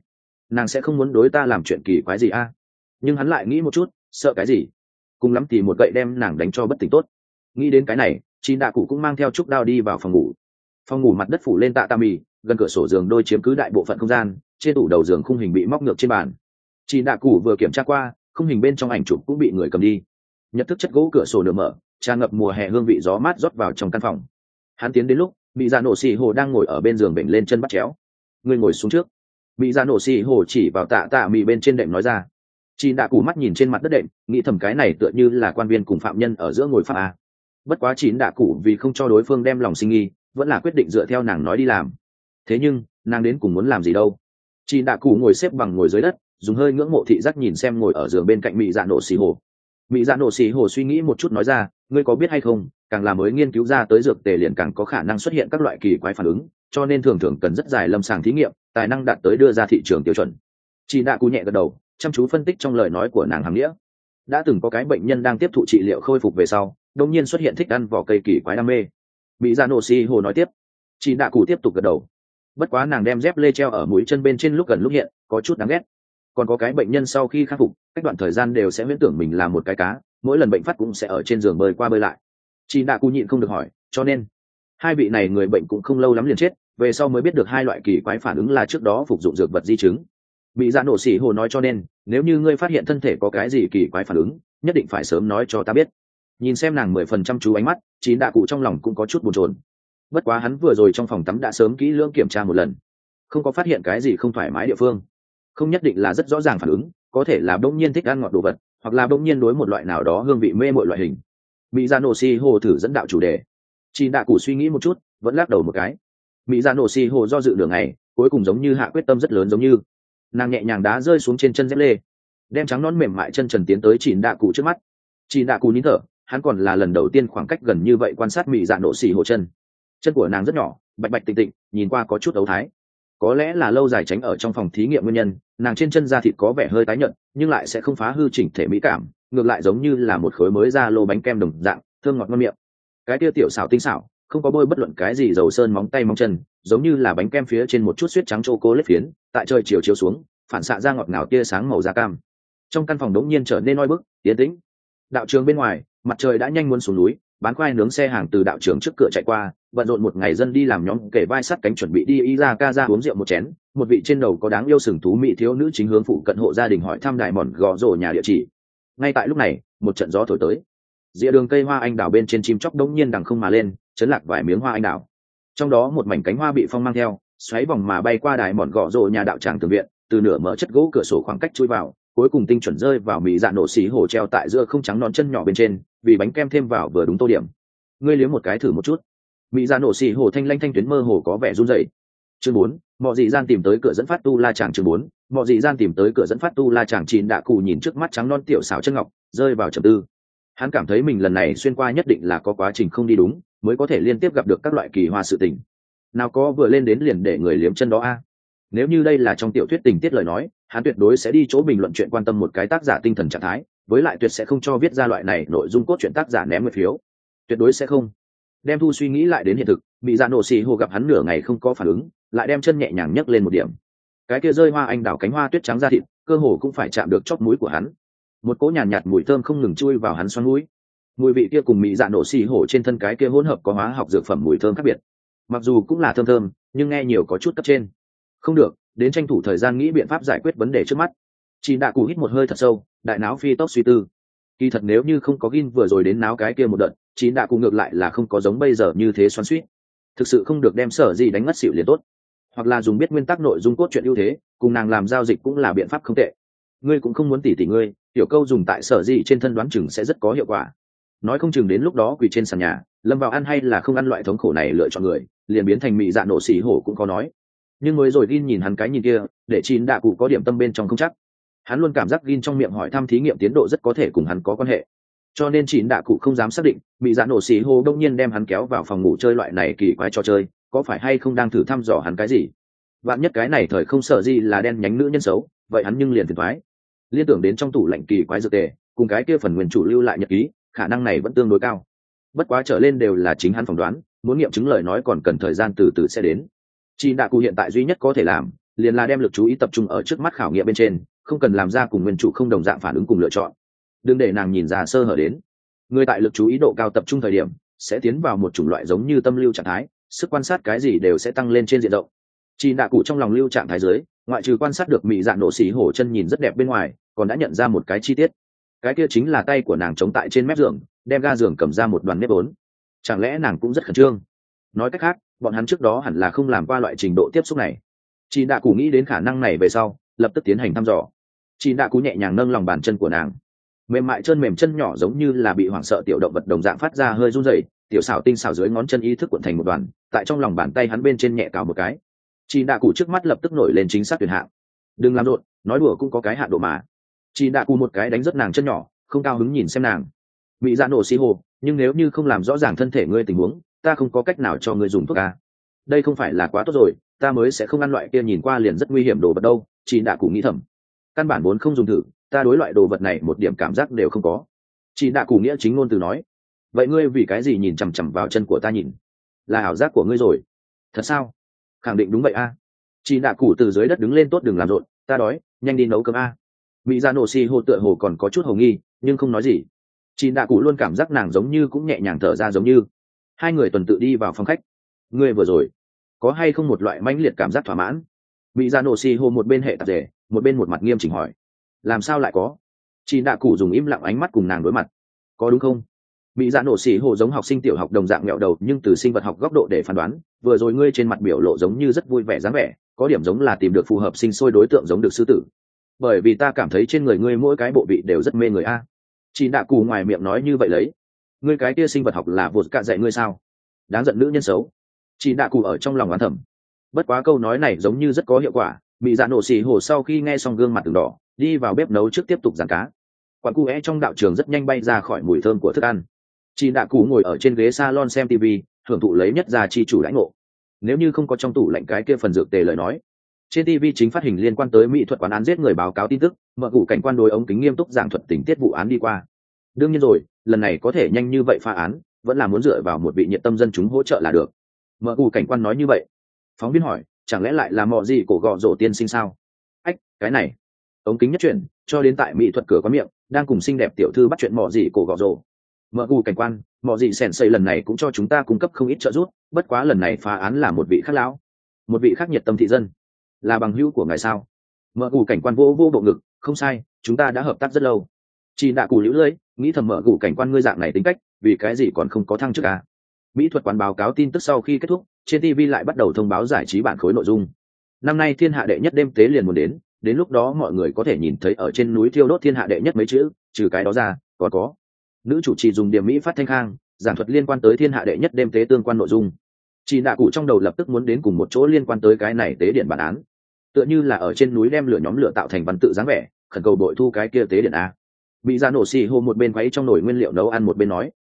nàng sẽ không muốn đối ta làm chuyện kỳ quái gì a. Nhưng hắn lại nghĩ một chút, sợ cái gì, cùng lắm thì một gậy đem nàng đánh cho bất tỉnh tốt. Nghĩ đến cái này, chị đạ cụ cũng mang theo trúc đao đi vào phòng ngủ. Phòng ngủ mặt đất phủ lên tạ tà mì, gần cửa sổ giường đôi chiếm cứ đại bộ phận không gian, trên tủ đầu giường khung hình bị móc ngược trên bàn. Chị đạ cụ vừa kiểm tra qua, khung hình bên trong ảnh chụp cũng bị người cầm đi. Nhật thức chất gỗ cửa sổ nửa mở, tràn ngập mùa hè hương vị gió mát rót vào trong căn phòng. Hắn tiến đến lúc bị dạ nổ xì hồ đang ngồi ở bên giường bệnh lên chân bắt chéo. Người ngồi xuống trước. Bị dạ nổ xì hồ chỉ vào tạ tạ mì bên trên đệm nói ra. Chị đạ cụ mắt nhìn trên mặt đất đệm, nghĩ thầm cái này tựa như là quan viên cùng phạm nhân ở giữa ngồi pháp a. Bất quá chị đạ cụ vì không cho đối phương đem lòng sinh nghi, vẫn là quyết định dựa theo nàng nói đi làm. Thế nhưng nàng đến cùng muốn làm gì đâu? Chị đạ cụ ngồi xếp bằng ngồi dưới đất, dùng hơi ngưỡng mộ thị giác nhìn xem ngồi ở giường bên cạnh mỹ dạ nổ xì hồ. Mỹ dạ nổ xì hồ suy nghĩ một chút nói ra, ngươi có biết hay không, càng là mới nghiên cứu ra tới dược tề liền càng có khả năng xuất hiện các loại kỳ quái phản ứng, cho nên thường thường cần rất dài lâm sàng thí nghiệm, tài năng đạt tới đưa ra thị trường tiêu chuẩn. Chị đạ cụ nhẹ gật đầu, chăm chú phân tích trong lời nói của nàng hàm nghĩa. Đã từng có cái bệnh nhân đang tiếp thụ trị liệu khôi phục về sau, đột nhiên xuất hiện thích ăn vỏ cây kỳ quái đam mê. Mỹ dạ nổ xì hồ nói tiếp. Chị đạ cụ tiếp tục gật đầu. Bất quá nàng đem dép lê treo ở mũi chân bên trên lúc gần lúc hiện, có chút đáng ghét. Còn có cái bệnh nhân sau khi khắc phục, cách đoạn thời gian đều sẽ huyễn tưởng mình là một cái cá, mỗi lần bệnh phát cũng sẽ ở trên giường bơi qua bơi lại. Chị đạ cụ nhịn không được hỏi, cho nên hai vị này người bệnh cũng không lâu lắm liền chết, về sau mới biết được hai loại kỳ quái phản ứng là trước đó phục dụng dược vật di chứng. Bị dạ nổ xỉ hồ nói, cho nên nếu như ngươi phát hiện thân thể có cái gì kỳ quái phản ứng, nhất định phải sớm nói cho ta biết. Nhìn xem nàng 10% chú ánh mắt, chị đạ cụ trong lòng cũng có chút bồn chồn. Bất quá hắn vừa rồi trong phòng tắm đã sớm kỹ lưỡng kiểm tra một lần, không có phát hiện cái gì không thoải mái địa phương. Không nhất định là rất rõ ràng phản ứng, có thể là bỗng nhiên thích ăn ngọt đồ vật, hoặc là bỗng nhiên đối một loại nào đó hương vị mê mội loại hình. Mỹ dạ nổ xì hồ thử dẫn đạo chủ đề. Chị đạ cụ suy nghĩ một chút, vẫn lắc đầu một cái. Mỹ dạ nổ xì hồ do dự nửa ngày, cuối cùng giống như hạ quyết tâm rất lớn, giống như nàng nhẹ nhàng đá rơi xuống trên chân dép lê, đem trắng nón mềm mại chân trần tiến tới chị đạ cụ trước mắt. Chị đạ cụ nín thở, hắn còn là lần đầu tiên khoảng cách gần như vậy quan sát Mỹ dạ nổ xì hồ chân. Chân của nàng rất nhỏ, bạch bạch tịnh tịnh, nhìn qua có chút ấu thái. Có lẽ là lâu dài tránh ở trong phòng thí nghiệm nguyên nhân, nàng trên chân da thịt có vẻ hơi tái nhợt, nhưng lại sẽ không phá hư chỉnh thể mỹ cảm, ngược lại giống như là một khối mới ra lô bánh kem đồng dạng, thơm ngọt ngon miệng. Cái tia tiểu xảo tinh xảo, không có bôi bất luận cái gì dầu sơn móng tay móng chân, giống như là bánh kem phía trên một chút suyết trắng chocolate phiến, tại trời chiều chiếu xuống, phản xạ ra ngọt ngào tia sáng màu da cam. Trong căn phòng đống nhiên trở nên oi bức, yên tĩnh. Đạo trường bên ngoài, mặt trời đã nhanh muốn xuống núi, bán khoai nướng xe hàng từ đạo trường trước cửa chạy qua, bận rộn một ngày dân đi làm nhóm kể vai sát cánh chuẩn bị đi Izaka uống rượu một chén. Một vị trên đầu có đáng yêu sừng thú mỹ thiếu nữ chính hướng phụ cận hộ gia đình hỏi thăm đại mòn gò rổ nhà địa chỉ. Ngay tại lúc này, một trận gió thổi tới, rìa đường cây hoa anh đào bên trên chim chóc đống nhiên đằng không mà lên, chấn lạc vài miếng hoa anh đào. Trong đó một mảnh cánh hoa bị phong mang theo, xoáy vòng mà bay qua đài mòn gò rổ nhà đạo tràng tường viện, từ nửa mở chất gỗ cửa sổ khoảng cách chui vào, cuối cùng tinh chuẩn rơi vào mỹ dạ nổ xí hồ treo tại giữa không trắng nón chân nhỏ bên trên, vì bánh kem thêm vào vừa đúng tô điểm. Ngươi liếm một cái thử một chút. Mỹ dạ nổ xì hồ thanh lanh thanh tuyến mơ hồ có vẻ run rẩy. Chương 4, mọi dị gian tìm tới cửa dẫn phát tu la chàng. Chương 4, mọi dị gian tìm tới cửa dẫn phát tu la chàng. Chín đạ cụ nhìn trước mắt trắng non tiểu xảo chân ngọc, rơi vào trầm tư. Hắn cảm thấy mình lần này xuyên qua nhất định là có quá trình không đi đúng, mới có thể liên tiếp gặp được các loại kỳ hoa sự tình. Nào có vừa lên đến liền để người liếm chân đó a. Nếu như đây là trong tiểu thuyết tình tiết lời nói, hắn tuyệt đối sẽ đi chỗ bình luận chuyện quan tâm một cái tác giả tinh thần trạng thái, với lại tuyệt sẽ không cho viết ra loại này nội dung cốt truyện tác giả ném một phiếu. Tuyệt đối sẽ không. Đem thu suy nghĩ lại đến hiện thực, bị dạ nổ xì hồ gặp hắn nửa ngày không có phản ứng, lại đem chân nhẹ nhàng nhấc lên một điểm. Cái kia rơi hoa anh đào cánh hoa tuyết trắng da thịt, cơ hồ cũng phải chạm được chóp mũi của hắn. Một cỗ nhàn nhạt mùi thơm không ngừng chui vào hắn xoắn mũi. Mùi vị kia cùng mỹ dạ nổ xì hồ trên thân cái kia hỗn hợp có hóa học dược phẩm mùi thơm khác biệt. Mặc dù cũng là thơm thơm, nhưng nghe nhiều có chút cấp trên. Không được, đến tranh thủ thời gian nghĩ biện pháp giải quyết vấn đề trước mắt. Chị đạ cụ hít một hơi thật sâu, đại não phi tốc suy tư. Kỳ thật nếu như không có Gin vừa rồi đến náo cái kia một đợt, chị đạ cụ ngược lại là không có giống bây giờ như thế xoắn xuýt. Thực sự không được đem sở gì đánh ngất xỉu liền tốt, hoặc là dùng biết nguyên tắc nội dung cốt truyện ưu thế, cùng nàng làm giao dịch cũng là biện pháp không tệ. Ngươi cũng không muốn tỉ ngươi, tiểu câu dùng tại sở gì trên thân đoán chừng sẽ rất có hiệu quả. Nói không chừng đến lúc đó quỳ trên sàn nhà, lâm vào ăn hay là không ăn loại thống khổ này lựa chọn người, liền biến thành mị dạ nổ xỉ hổ cũng có nói. Nhưng mới rồi Gin nhìn hắn cái nhìn kia, để chín đạ cụ có điểm tâm bên trong không chắc. Hắn luôn cảm giác Gin trong miệng hỏi thăm thí nghiệm tiến độ rất có thể cùng hắn có quan hệ, cho nên chín đạ cụ không dám xác định bị dạ nổ xì hô đông nhiên đem hắn kéo vào phòng ngủ chơi loại này kỳ quái trò chơi, có phải hay không đang thử thăm dò hắn cái gì. Vạn nhất cái này thời không sợ gì là đen nhánh nữ nhân xấu, vậy hắn nhưng liền phiền thoái. Liên tưởng đến trong tủ lạnh kỳ quái dược tề cùng cái kia phần nguyên chủ lưu lại nhật ký, khả năng này vẫn tương đối cao. Bất quá trở lên đều là chính hắn phỏng đoán, muốn nghiệm chứng lời nói còn cần thời gian từ từ sẽ đến. Chín đạ cụ hiện tại duy nhất có thể làm liền là đem lực chú ý tập trung ở trước mắt khảo nghiệm bên trên, không cần làm ra cùng nguyên chủ không đồng dạng phản ứng cùng lựa chọn. Đừng để nàng nhìn ra sơ hở đến. Người tại lực chú ý độ cao tập trung thời điểm sẽ tiến vào một chủng loại giống như tâm lưu trạng thái, sức quan sát cái gì đều sẽ tăng lên trên diện rộng. Chị Đạ Cụ trong lòng lưu trạng thái dưới, ngoại trừ quan sát được mị dạ nổ xỉ hổ chân nhìn rất đẹp bên ngoài, còn đã nhận ra một cái chi tiết. Cái kia chính là tay của nàng chống tại trên mép giường, đem ga giường cầm ra một đoàn nếp ốn. Chẳng lẽ nàng cũng rất khẩn trương? Nói cách khác, bọn hắn trước đó hẳn là không làm qua loại trình độ tiếp xúc này. Chị Đạ Cụ nghĩ đến khả năng này về sau, lập tức tiến hành thăm dò. Chị Đạ Cụ nhẹ nhàng nâng lòng bàn chân của nàng, mềm mại chân mềm chân nhỏ giống như là bị hoảng sợ tiểu động vật đồng dạng phát ra hơi run rẩy, tiểu xảo tinh xảo dưới ngón chân ý thức cuộn thành một đoàn, tại trong lòng bàn tay hắn bên trên nhẹ cào một cái. Chị Đạ Cụ trước mắt lập tức nổi lên chính xác tuyệt hạng. Đừng làm rộn, nói đùa cũng có cái hạn độ mà. Chị Đạ Cụ một cái đánh rất nàng chân nhỏ, không cao hứng nhìn xem nàng. Mị dạ nổ xì hồ, nhưng nếu như không làm rõ ràng thân thể ngươi tình huống, ta không có cách nào cho ngươi dùng thuốc a. Đây không phải là quá tốt rồi, ta mới sẽ không ăn loại kia nhìn qua liền rất nguy hiểm đồ vật đâu. Chị Đạ Cụ nghĩ thầm, căn bản vốn không dùng thử, ta đối loại đồ vật này một điểm cảm giác đều không có. Chị Đạ Cụ nghĩa chính ngôn từ nói, vậy ngươi vì cái gì nhìn chằm chằm vào chân của ta nhìn? Là ảo giác của ngươi rồi? Thật sao? Khẳng định đúng vậy a. Chị Đạ Cụ từ dưới đất đứng lên, tốt đừng làm rộn, ta đói, nhanh đi nấu cơm a. Mỹ Dạ Nổ xì hồ tựa hồ còn có chút hồ nghi, nhưng không nói gì. Chị Đạ Cụ luôn cảm giác nàng giống như cũng nhẹ nhàng thở ra giống như. Hai người tuần tự đi vào phòng khách. Ngươi vừa rồi có hay không một loại mãnh liệt cảm giác thỏa mãn? Mỹ Dạ Nổ xì hồ một bên hệ tạp dề, một bên một mặt nghiêm chỉnh hỏi. Làm sao lại có? Chị Đạ Cụ dùng im lặng ánh mắt cùng nàng đối mặt. Có đúng không? Mỹ Dạ Nổ xì hồ giống học sinh tiểu học đồng dạng mẹo đầu, nhưng từ sinh vật học góc độ để phán đoán, vừa rồi ngươi trên mặt biểu lộ giống như rất vui vẻ dáng vẻ, có điểm giống là tìm được phù hợp sinh sôi đối tượng giống được sư tử. Bởi vì ta cảm thấy trên người ngươi mỗi cái bộ vị đều rất mê người a. Chị Đạ Cụ ngoài miệng nói như vậy lấy. Ngươi cái kia sinh vật học là vụt cạ dạy ngươi sao? Đáng giận nữ nhân xấu. Chị Đạ Cụ ở trong lòng oán thầm. Bất quá câu nói này giống như rất có hiệu quả. Mỹ Dạ Nổ xì hồ sau khi nghe xong gương mặt từng đỏ, đi vào bếp nấu trước tiếp tục giàn cá. Quản cu é trong đạo trường rất nhanh bay ra khỏi mùi thơm của thức ăn. Chị Đạ Cụ ngồi ở trên ghế salon xem TV, hưởng thụ lấy nhất gia chi chủ lãnh ngộ. Nếu như không có trong tủ lạnh cái kia phần dược tề lời nói, trên TV chính phát hình liên quan tới mỹ thuật quán án giết người báo cáo tin tức, mở cụ cảnh quan đối ống kính nghiêm túc giảng thuật tình tiết vụ án đi qua. Đương nhiên rồi, lần này có thể nhanh như vậy phá án, vẫn là muốn dựa vào một vị nhiệt tâm dân chúng hỗ trợ là được. Mở cụ cảnh quan nói như vậy. Phóng viên hỏi, chẳng lẽ lại là mọ gì cổ gọ rổ tiên sinh sao? Ách, cái này. Ống kính nhất chuyển, cho đến tại mỹ thuật cửa quán miệng, đang cùng xinh đẹp tiểu thư bắt chuyện mọ gì cổ gọ rổ. Mở cụ cảnh quan, mọ gì sèn xây lần này cũng cho chúng ta cung cấp không ít trợ giúp, bất quá lần này phá án là một vị khác lão, một vị khác nhiệt tâm thị dân. Là bằng hữu của ngài sao? Mở cụ cảnh quan vô vô bộ ngực, không sai, chúng ta đã hợp tác rất lâu. Chị Đạ Cụ liễu lưỡi, nghĩ thầm mở cụ cảnh quan ngươi dạng này tính cách, vì cái gì còn không có thăng chức à? Mỹ thuật quán báo cáo tin tức sau khi kết thúc, trên TV lại bắt đầu thông báo giải trí bản khối nội dung. Năm nay thiên hạ đệ nhất đêm tế liền muốn đến lúc đó mọi người có thể nhìn thấy ở trên núi thiêu đốt thiên hạ đệ nhất mấy chữ, trừ cái đó ra, còn có nữ chủ trì dùng điểm Mỹ phát thanh khang, giảng thuật liên quan tới thiên hạ đệ nhất đêm tế tương quan nội dung. Chị Đạ Cụ trong đầu lập tức muốn đến cùng một chỗ liên quan tới cái này tế điện bản án. Tựa như là ở trên núi đem lửa nhóm lửa tạo thành văn tự dáng vẻ, khẩn cầu bội thu cái kia tế điện a. Bị Dạ Nổ xì hồ một bên quấy trong nồi nguyên liệu nấu ăn một bên nói,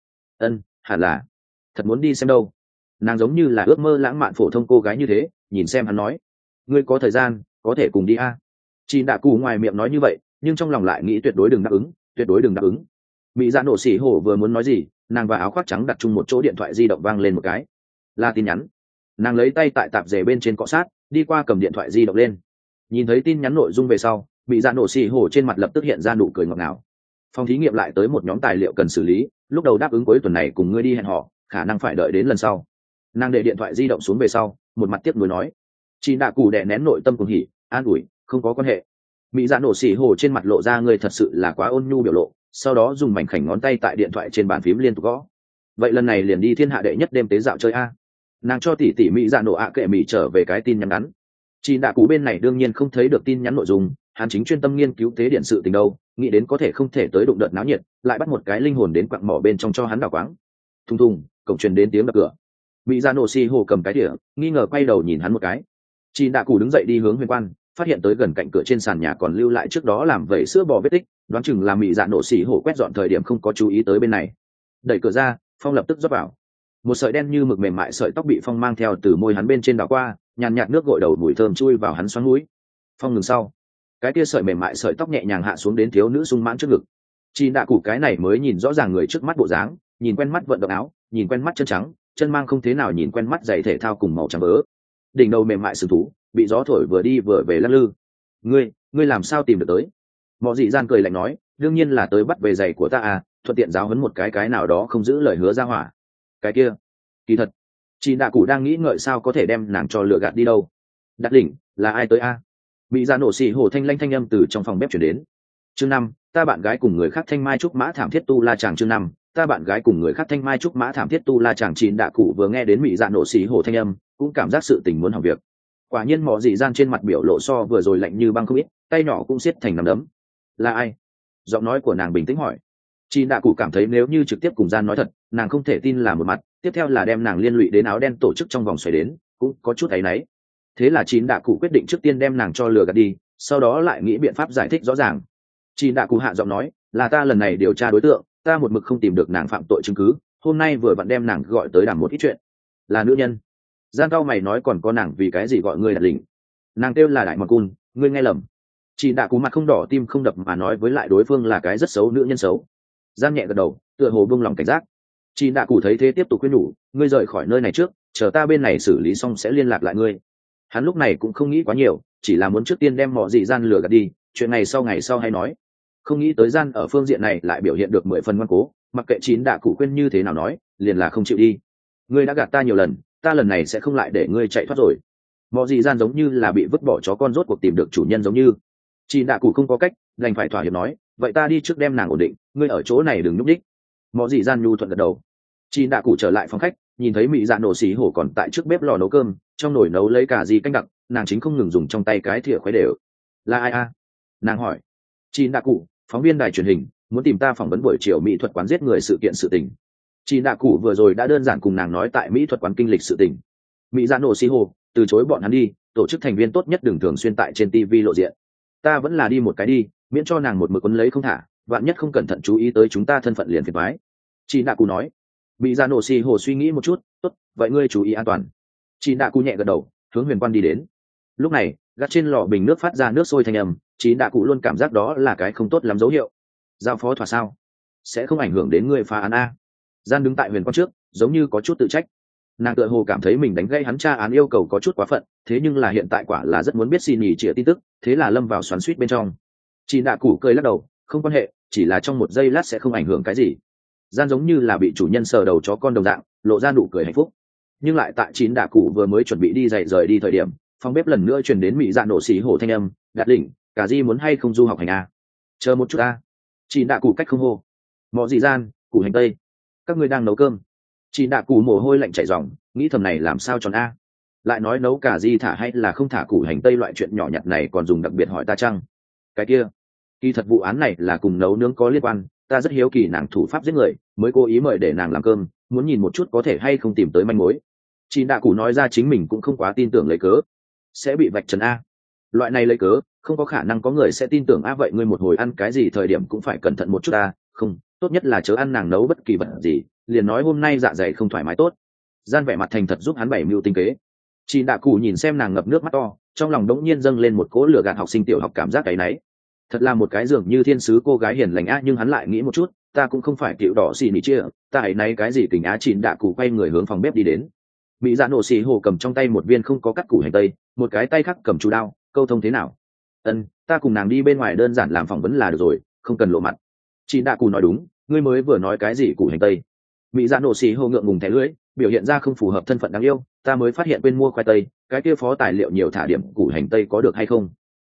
hẳn là thật muốn đi xem đâu. Nàng giống như là ước mơ lãng mạn phổ thông cô gái như thế, nhìn xem hắn nói, ngươi có thời gian có thể cùng đi a. Chị Đạ Cụ ngoài miệng nói như vậy, nhưng trong lòng lại nghĩ tuyệt đối đừng đáp ứng, tuyệt đối đừng đáp ứng. Bị Dạ Nổ xì hồ vừa muốn nói gì, nàng và áo khoác trắng đặt chung một chỗ điện thoại di động vang lên một cái, là tin nhắn. Nàng lấy tay tại tạp dề bên trên cọ sát, đi qua cầm điện thoại di động lên, nhìn thấy tin nhắn nội dung về sau, Bị Dạ Nổ xì hồ trên mặt lập tức hiện ra nụ cười ngọt ngào. Phòng thí nghiệm lại tới một nhóm tài liệu cần xử lý, lúc đầu đáp ứng cuối tuần này cùng ngươi đi hẹn họ, khả năng phải đợi đến lần sau. Nàng để điện thoại di động xuống về sau, một mặt tiếc nuối nói. Chị Đạ Cụ đè nén nội tâm cùng hỉ, an ủi, không có quan hệ. Bị Dạ Nổ xì hồ trên mặt lộ ra người thật sự là quá ôn nhu biểu lộ, sau đó dùng mảnh khảnh ngón tay tại điện thoại trên bàn phím liên tục gõ. Vậy lần này liền đi thiên hạ đệ nhất đêm tế dạo chơi a. Nàng cho tỷ tỷ Mỹ Dạ Nổ ạ kệ Mỹ trở về cái tin nhắn ngắn. Chị Đạ Cụ bên này đương nhiên không thấy được tin nhắn nội dung, hắn chính chuyên tâm nghiên cứu tế điện sự tình đâu, nghĩ đến có thể không thể tới đụng đợt náo nhiệt, lại bắt một cái linh hồn đến quặng mỏ bên trong cho hắn đào quáng. Thùng thùng, cổng truyền đến tiếng đập cửa. Mỹ Dạ Nổ xì hồ cầm cái đĩa, nghi ngờ quay đầu nhìn hắn một cái. Chị Đạ Cụ đứng dậy đi hướng huyền quan, phát hiện tới gần cạnh cửa trên sàn nhà còn lưu lại trước đó làm vẩy sữa bò vết tích, đoán chừng là Mỹ Dạ Nổ xì hồ quét dọn thời điểm không có chú ý tới bên này. Đẩy cửa ra, Phong lập tức rót vào. Một sợi đen như mực mềm mại sợi tóc bị Phong mang theo từ môi hắn bên trên đảo qua, nhàn nhạt nước gội đầu mùi thơm chui vào hắn xoắn mũi. Phong ngừng sau, cái kia sợi mềm mại sợi tóc nhẹ nhàng hạ xuống đến thiếu nữ sung mãn trước ngực. Chị Đạ Cụ cái này mới nhìn rõ ràng người trước mắt bộ dáng, nhìn quen mắt vận động áo, nhìn quen mắt chân trắng, chân mang không thế nào nhìn quen mắt giày thể thao cùng màu trắng ớ. Đỉnh đầu mềm mại sừng thú, bị gió thổi vừa đi vừa về lắc lư. Ngươi làm sao tìm được tới? Mọ dị gian cười lạnh nói, đương nhiên là tới bắt về giày của ta à, thuận tiện giáo huấn một cái nào đó không giữ lời hứa ra hỏa. Cái kia kỳ thật chị đạ cụ đang nghĩ ngợi sao có thể đem nàng cho lựa gạt đi đâu. Đặt đỉnh là ai tới a? Bị ra nổ xì hổ thanh lanh thanh âm từ trong phòng bếp chuyển đến. Chương 5, ta bạn gái cùng người khác thanh mai trúc mã thảm thiết tu la chàng. Chương 5, ta bạn gái cùng người khác thanh mai trúc mã thảm thiết tu la chàng. Chị đạ cụ vừa nghe đến Mị Dạ nổ xì hổ thanh âm cũng cảm giác sự tình muốn hỏng việc. Quả nhiên mọ dị gian trên mặt biểu lộ so vừa rồi lạnh như băng không ít, tay nhỏ cũng siết thành nắm đấm. Là ai? Giọng nói của nàng bình tĩnh hỏi. Chị đạ cụ cảm thấy nếu như trực tiếp cùng gian nói thật, nàng không thể tin là một mặt, tiếp theo là đem nàng liên lụy đến áo đen tổ chức trong vòng xoáy đến, cũng có chút áy náy. Thế là chị đạ cụ quyết định trước tiên đem nàng cho lừa gạt đi, sau đó lại nghĩ biện pháp giải thích rõ ràng. Chị đạ cụ hạ giọng nói, là ta lần này điều tra đối tượng, ta một mực không tìm được nàng phạm tội chứng cứ, hôm nay vừa vặn đem nàng gọi tới đàm một ít chuyện. Là nữ nhân. Gian cao mày nói, còn có nàng vì cái gì gọi ngươi là lĩnh? Nàng kêu là đại mòn cun, ngươi nghe lầm. Chị đạ cụ mặt không đỏ tim không đập mà nói với lại đối phương là cái rất xấu nữ nhân xấu. Gian nhẹ gật đầu, tựa hồ buông lòng cảnh giác. Chị đạ cụ thấy thế tiếp tục khuyên nhủ, ngươi rời khỏi nơi này trước, chờ ta bên này xử lý xong sẽ liên lạc lại ngươi. Hắn lúc này cũng không nghĩ quá nhiều, chỉ là muốn trước tiên đem mọi dị gian lừa gạt đi, chuyện ngày sau hay nói. Không nghĩ tới gian ở phương diện này lại biểu hiện được 10 phần ngoan cố, mặc kệ chín đạ cụ khuyên như thế nào nói, liền là không chịu đi. Ngươi đã gạt ta nhiều lần, ta lần này sẽ không lại để ngươi chạy thoát rồi. Mọi dị gian giống như là bị vứt bỏ chó con rốt cuộc tìm được chủ nhân giống như. Chị đạ cụ không có cách, đành phải thỏa hiệp nói, vậy ta đi trước đem nàng ổn định, ngươi ở chỗ này đừng nhúc đích. Mọi dị gian nhu thuận gật đầu. Chị đạ cụ trở lại phòng khách, nhìn thấy Mị Dạ nổ xì hổ còn tại trước bếp lò nấu cơm, trong nồi nấu lấy cả gì canh đặc, nàng chính không ngừng dùng trong tay cái thìa khuấy đều. Là ai a? Nàng hỏi. Chị đạ cụ, phóng viên đài truyền hình, muốn tìm ta phỏng vấn buổi chiều mỹ thuật quán giết người sự kiện sự tình. Chị đạ cụ vừa rồi đã đơn giản cùng nàng nói tại mỹ thuật quán kinh lịch sự tình. Mị Dạ nổ xì hổ từ chối bọn hắn đi, tổ chức thành viên tốt nhất đừng thường xuyên tại trên TV lộ diện. Ta vẫn là đi một cái đi, miễn cho nàng một mực quấn lấy không thả, vạn nhất không cẩn thận chú ý tới chúng ta thân phận liền phiền toái. Chị đạ cụ nói. Bị ra nổ xì hồ suy nghĩ một chút, tốt, vậy ngươi chú ý an toàn. Chị đạ cụ nhẹ gật đầu, hướng huyền quan đi đến. Lúc này gác trên lò bình nước phát ra nước sôi thành âm, chị đạ cụ luôn cảm giác đó là cái không tốt lắm dấu hiệu. Giao phó thỏa sao? Sẽ không ảnh hưởng đến ngươi phá án a? Gian đứng tại huyền quan trước, giống như có chút tự trách. Nàng tựa hồ cảm thấy mình đánh gây hắn tra án yêu cầu có chút quá phận, thế nhưng là hiện tại quả là rất muốn biết xin nhì chĩa tin tức, thế là lâm vào xoắn xuýt bên trong. Chị đạ cụ cười lắc đầu, không quan hệ, chỉ là trong một giây lát sẽ không ảnh hưởng cái gì. Gian giống như là bị chủ nhân sờ đầu chó con đồng dạng, lộ ra nụ cười hạnh phúc. Nhưng lại tại chín đạ cụ vừa mới chuẩn bị đi dậy rời đi thời điểm, phòng bếp lần nữa truyền đến Mị Dạ nổ xì hổ thanh âm, đạt đỉnh, cả di muốn hay không du học hành a? Chờ một chút a. Chín đạ cụ cách không hô. Mọ dị gian, củ hành tây, các ngươi đang nấu cơm. Chín đạ cụ mồ hôi lạnh chảy ròng, nghĩ thầm này làm sao tròn a? Lại nói nấu cả di thả hay là không thả củ hành tây loại chuyện nhỏ nhặt này còn dùng đặc biệt hỏi ta chăng? Cái kia, kỳ thật vụ án này là cùng nấu nướng có liên quan, ta rất hiếu kỳ nàng thủ pháp giết người, mới cố ý mời để nàng làm cơm, muốn nhìn một chút có thể hay không tìm tới manh mối. Chị đạ cụ nói ra chính mình cũng không quá tin tưởng lấy cớ sẽ bị vạch trần a. Loại này lấy cớ không có khả năng có người sẽ tin tưởng a. Vậy ngươi một hồi ăn cái gì thời điểm cũng phải cẩn thận một chút a. Không, tốt nhất là chớ ăn nàng nấu bất kỳ vật gì, liền nói hôm nay dạ dày không thoải mái tốt. Gian vẻ mặt thành thật giúp hắn bày mưu tinh kế. Chị đạ cụ nhìn xem nàng ngập nước mắt to, trong lòng đống nhiên dâng lên một cỗ lửa gạt học sinh tiểu học cảm giác cái náy. Thật là một cái dường như thiên sứ cô gái hiền lành á, nhưng hắn lại nghĩ một chút, ta cũng không phải cựu đỏ xì nỉ chia, ta hãy náy cái gì kình á. Chị đạ cụ quay người hướng phòng bếp đi đến. Mỹ dạ nổ xì hồ cầm trong tay một viên không có cắt củ hành tây, một cái tay khác cầm chu đao, câu thông thế nào? Ta cùng nàng đi bên ngoài đơn giản làm phỏng vấn là được rồi, không cần lộ mặt. Chị đạ cụ nói đúng, ngươi mới vừa nói cái gì củ hành tây? Mỹ dạ nổ xì hồ ngượng ngùng thẻ lưỡi, biểu hiện ra không phù hợp thân phận đáng yêu, ta mới phát hiện quên mua khoai tây, cái kia phó tài liệu nhiều thả điểm củ hành tây có được hay không?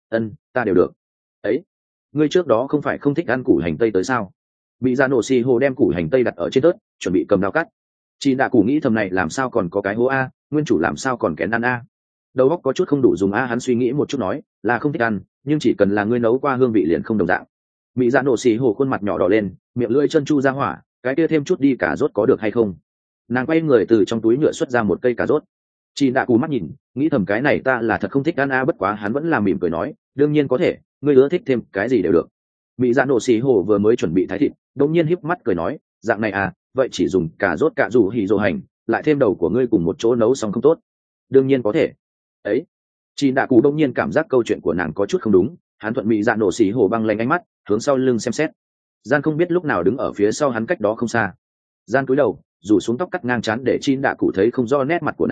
Ta đều được. Ấy, ngươi trước đó không phải không thích ăn củ hành tây tới sao? Mỹ dạ nổ xì hồ đem củ hành tây đặt ở trên tớt, chuẩn bị cầm dao cắt. Chị đạ cụ nghĩ thầm này làm sao còn có cái hố a, nguyên chủ làm sao còn kén ăn a. Đầu óc có chút không đủ dùng a. Hắn suy nghĩ một chút nói, là không thích ăn, nhưng chỉ cần là ngươi nấu qua hương vị liền không đồng dạng. Mỹ dạ nổ xì hồ khuôn mặt nhỏ đỏ lên, miệng lưỡi chân chu ra hỏa, cái kia thêm chút đi cà rốt có được hay không? Nàng quay người từ trong túi nhựa xuất ra một cây cà rốt. Chị đạ cụ mắt nhìn, nghĩ thầm cái này ta là thật không thích ăn a. Bất quá hắn vẫn là mỉm cười nói, đương nhiên có thể, ngươi ưa thích thêm cái gì đều được. Mỹ dạ nổ xì hồ vừa mới chuẩn bị thái thịt, đột nhiên híp mắt cười nói, dạng này à, vậy chỉ dùng cà rốt cạ rủ hỉ rồ hành, lại thêm đầu của ngươi cùng một chỗ nấu xong không tốt? Đương nhiên có thể. Ấy, chị đạ cụ đông nhiên cảm giác câu chuyện của nàng có chút không đúng. Hắn thuận Mỹ dạ nổ xì hồ băng lanh ánh mắt hướng sau lưng xem xét. Gian không biết lúc nào đứng ở phía sau hắn cách đó không xa. Gian cúi đầu rủ xuống tóc cắt ngang trán để chị đạ cụ thấy không rõ nét mặt của nàng,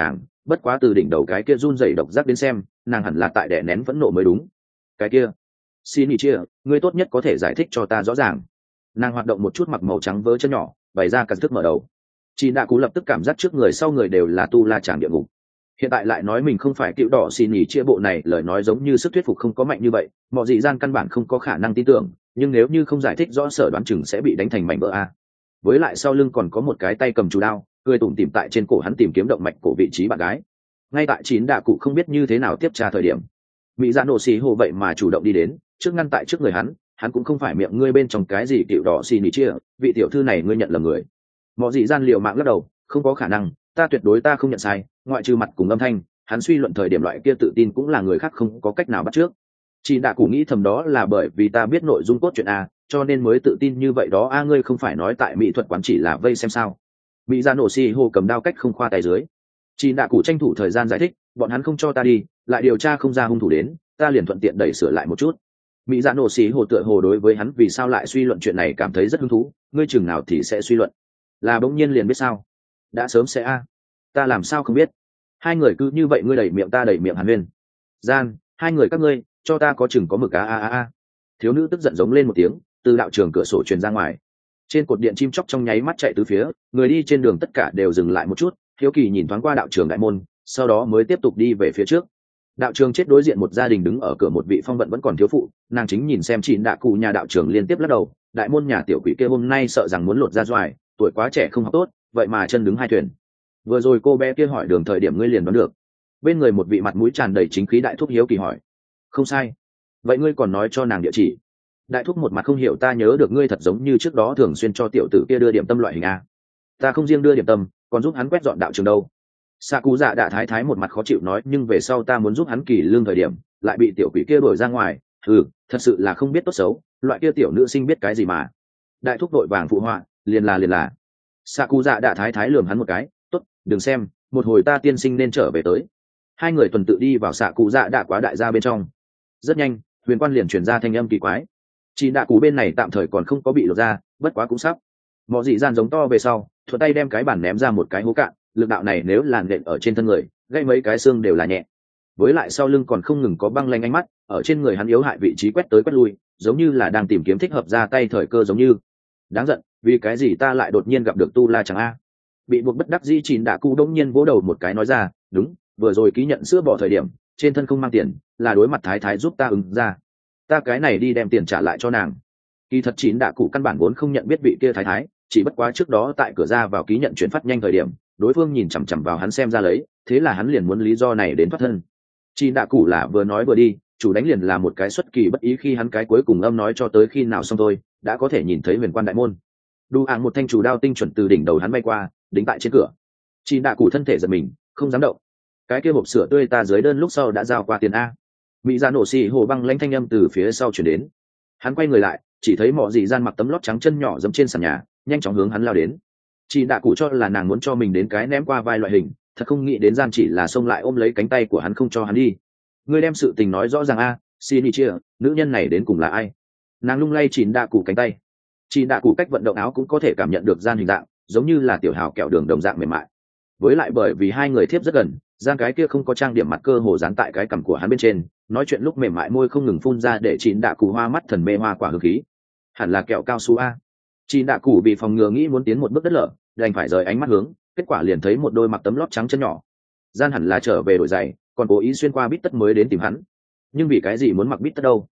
bất quá từ đỉnh đầu cái kia run rẩy độc giác đến xem nàng hẳn là tại đè nén phẫn nộ mới đúng. Cái kia xin ý chia, ngươi tốt nhất có thể giải thích cho ta rõ ràng. Nàng hoạt động một chút mặc màu trắng vớ chân nhỏ bày ra cẩn thức mở đầu. Chị đã cú lập tức cảm giác trước người sau người đều là tu la tràng địa ngục. Hiện tại lại nói mình không phải cựu đỏ xin ý chia, bộ này lời nói giống như sức thuyết phục không có mạnh như vậy, mọi dị gian căn bản không có khả năng tin tưởng, nhưng nếu như không giải thích rõ sở đoán chừng sẽ bị đánh thành mảnh vỡ a. Với lại sau lưng còn có một cái tay cầm chủ đao cười tủm tỉm tại trên cổ hắn tìm kiếm động mạch cổ vị trí bạn gái. Ngay tại chín đạ cụ không biết như thế nào tiếp tra thời điểm, mỹ dạ nổ xì hồ vậy mà chủ động đi đến trước ngăn tại trước người hắn cũng không phải miệng ngươi bên trong cái gì cựu đỏ xì nỉ chia, vị tiểu thư này ngươi nhận là người. Mọi dị gian liều mạng lắc đầu, không có khả năng, ta không nhận sai, ngoại trừ mặt cùng âm thanh, hắn suy luận thời điểm loại kia tự tin cũng là người khác không có cách nào bắt trước. Chị đã cụ nghĩ thầm đó là bởi vì ta biết nội dung cốt truyện a, cho nên mới tự tin như vậy đó a, ngươi không phải nói tại mỹ thuật quán chỉ là vây xem sao? Mỹ ra nổ xì hồ cầm đao cách không khoa tay dưới. Chị đã cụ tranh thủ thời gian giải thích, bọn hắn không cho ta đi, lại điều tra không ra hung thủ đến, ta liền thuận tiện đẩy sửa lại một chút. Mỹ dạ nổ xì hồ tựa hồ đối với hắn vì sao lại suy luận chuyện này cảm thấy rất hứng thú, ngươi chừng nào thì sẽ suy luận? Là bỗng nhiên liền biết sao? Đã sớm sẽ a. Ta làm sao không biết? Hai người cứ như vậy ngươi đẩy miệng ta đẩy miệng hàn huyên. Gian, hai người các ngươi cho ta có chừng có mực a. Thiếu nữ tức giận giống lên một tiếng, từ đạo trường cửa sổ truyền ra ngoài. Trên cột điện chim chóc trong nháy mắt chạy tứ phía, người đi trên đường tất cả đều dừng lại một chút, hiếu kỳ nhìn thoáng qua đạo trường đại môn, sau đó mới tiếp tục đi về phía trước. Đạo trường chết đối diện một gia đình đứng ở cửa, một vị phong vận vẫn còn thiếu phụ, nàng chính nhìn xem chị đạ cụ nhà đạo trường liên tiếp lắc đầu, đại môn nhà tiểu quỷ kia hôm nay sợ rằng muốn lột ra doài, tuổi quá trẻ không học tốt, vậy mà chân đứng hai thuyền. Vừa rồi cô bé kia hỏi đường thời điểm ngươi liền đoán được. Bên người một vị mặt mũi tràn đầy chính khí đại thúc hiếu kỳ hỏi. Không sai. Vậy ngươi còn nói cho nàng địa chỉ? Đại thúc một mặt không hiểu, ta nhớ được ngươi thật giống như trước đó thường xuyên cho tiểu tử kia đưa điểm tâm loại hình a. Ta không riêng đưa điểm tâm, còn giúp hắn quét dọn đạo trường đâu. Xạ cụ dạ đạ thái thái một mặt khó chịu nói, nhưng về sau ta muốn giúp hắn kỳ lương thời điểm lại bị tiểu quỷ kia đuổi ra ngoài. Thật sự là không biết tốt xấu, loại kia tiểu nữ sinh biết cái gì mà. Đại thúc vội vàng phụ họa, liền là. Xạ cụ dạ đạ thái thái lườm hắn một cái, tốt, đừng xem, một hồi ta tiên sinh nên trở về tới. Hai người tuần tự đi vào xạ cụ dạ đạ quá đại gia bên trong. Rất nhanh huyền quan liền truyền ra thanh âm kỳ quái. Chị đạ cụ bên này tạm thời còn không có bị lột ra, bất quá cũng sắp. Mọi dị gian giống to về sau thuận tay đem cái bản ném ra một cái hố cạn, lực đạo này nếu làn đệm ở trên thân người gây mấy cái xương đều là nhẹ. Với lại sau lưng còn không ngừng có băng lanh ánh mắt ở trên người hắn yếu hại vị trí quét tới quét lui, giống như là đang tìm kiếm thích hợp ra tay thời cơ giống như. Đáng giận, vì cái gì ta lại đột nhiên gặp được tu la chẳng a? Bị buộc bất đắc dĩ chín đạ cụ đông nhiên vỗ đầu một cái nói ra, đúng, vừa rồi ký nhận sữa bò thời điểm trên thân không mang tiền, là đối mặt thái thái giúp ta ứng ra, ta cái này đi đem tiền trả lại cho nàng. Kỳ thật chín đạ cụ căn bản vốn không nhận biết vị kia thái thái, chỉ bất quá trước đó tại cửa ra vào ký nhận chuyển phát nhanh thời điểm đối phương nhìn chằm chằm vào hắn xem ra lấy, thế là hắn liền muốn lý do này đến thoát thân. Chín đạ cụ là vừa nói vừa đi, chủ đánh liền là một cái xuất kỳ bất ý, khi hắn cái cuối cùng âm nói cho tới khi nào xong thôi đã có thể nhìn thấy huyền quan đại môn. Đu áng một thanh chủ đao tinh chuẩn từ đỉnh đầu hắn bay qua, đính tại trên cửa. Chín đạ cụ thân thể giật mình, không dám động. Cái kia hộp sữa tươi ta dưới đơn lúc sau đã giao qua tiền a. Mỹ ra nổ xì hồ băng lãnh thanh âm từ phía sau chuyển đến. Hắn quay người lại, chỉ thấy mọ dị gian mặc tấm lót trắng chân nhỏ dẫm trên sàn nhà, nhanh chóng hướng hắn lao đến. Chị đạ cụ cho là nàng muốn cho mình đến cái ném qua vai loại hình, thật không nghĩ đến gian chỉ là xông lại ôm lấy cánh tay của hắn không cho hắn đi. Ngươi đem sự tình nói rõ ràng a, xin đi chia, nữ nhân này đến cùng là ai? Nàng lung lay chị đạ cụ cánh tay. Chị đạ cụ cách vận động áo cũng có thể cảm nhận được gian hình dạng, giống như là tiểu hào kẹo đường đồng dạng mềm mại. Với lại bởi vì hai người thiếp rất gần, gian cái kia không có trang điểm mặt cơ hồ dán tại cái cằm của hắn bên trên, nói chuyện lúc mềm mại môi không ngừng phun ra để chị đạ cụ hoa mắt thần mê hoa quả hương khí. Hẳn là kẹo cao su a. Chị đạ cụ bị phòng ngừa nghĩ muốn tiến một bước đất lở, đành phải rời ánh mắt hướng, kết quả liền thấy một đôi mặc tấm lót trắng chân nhỏ. Gian hẳn là trở về đổi giày, còn cố ý xuyên qua bít tất mới đến tìm hắn. Nhưng vì cái gì muốn mặc bít tất đâu?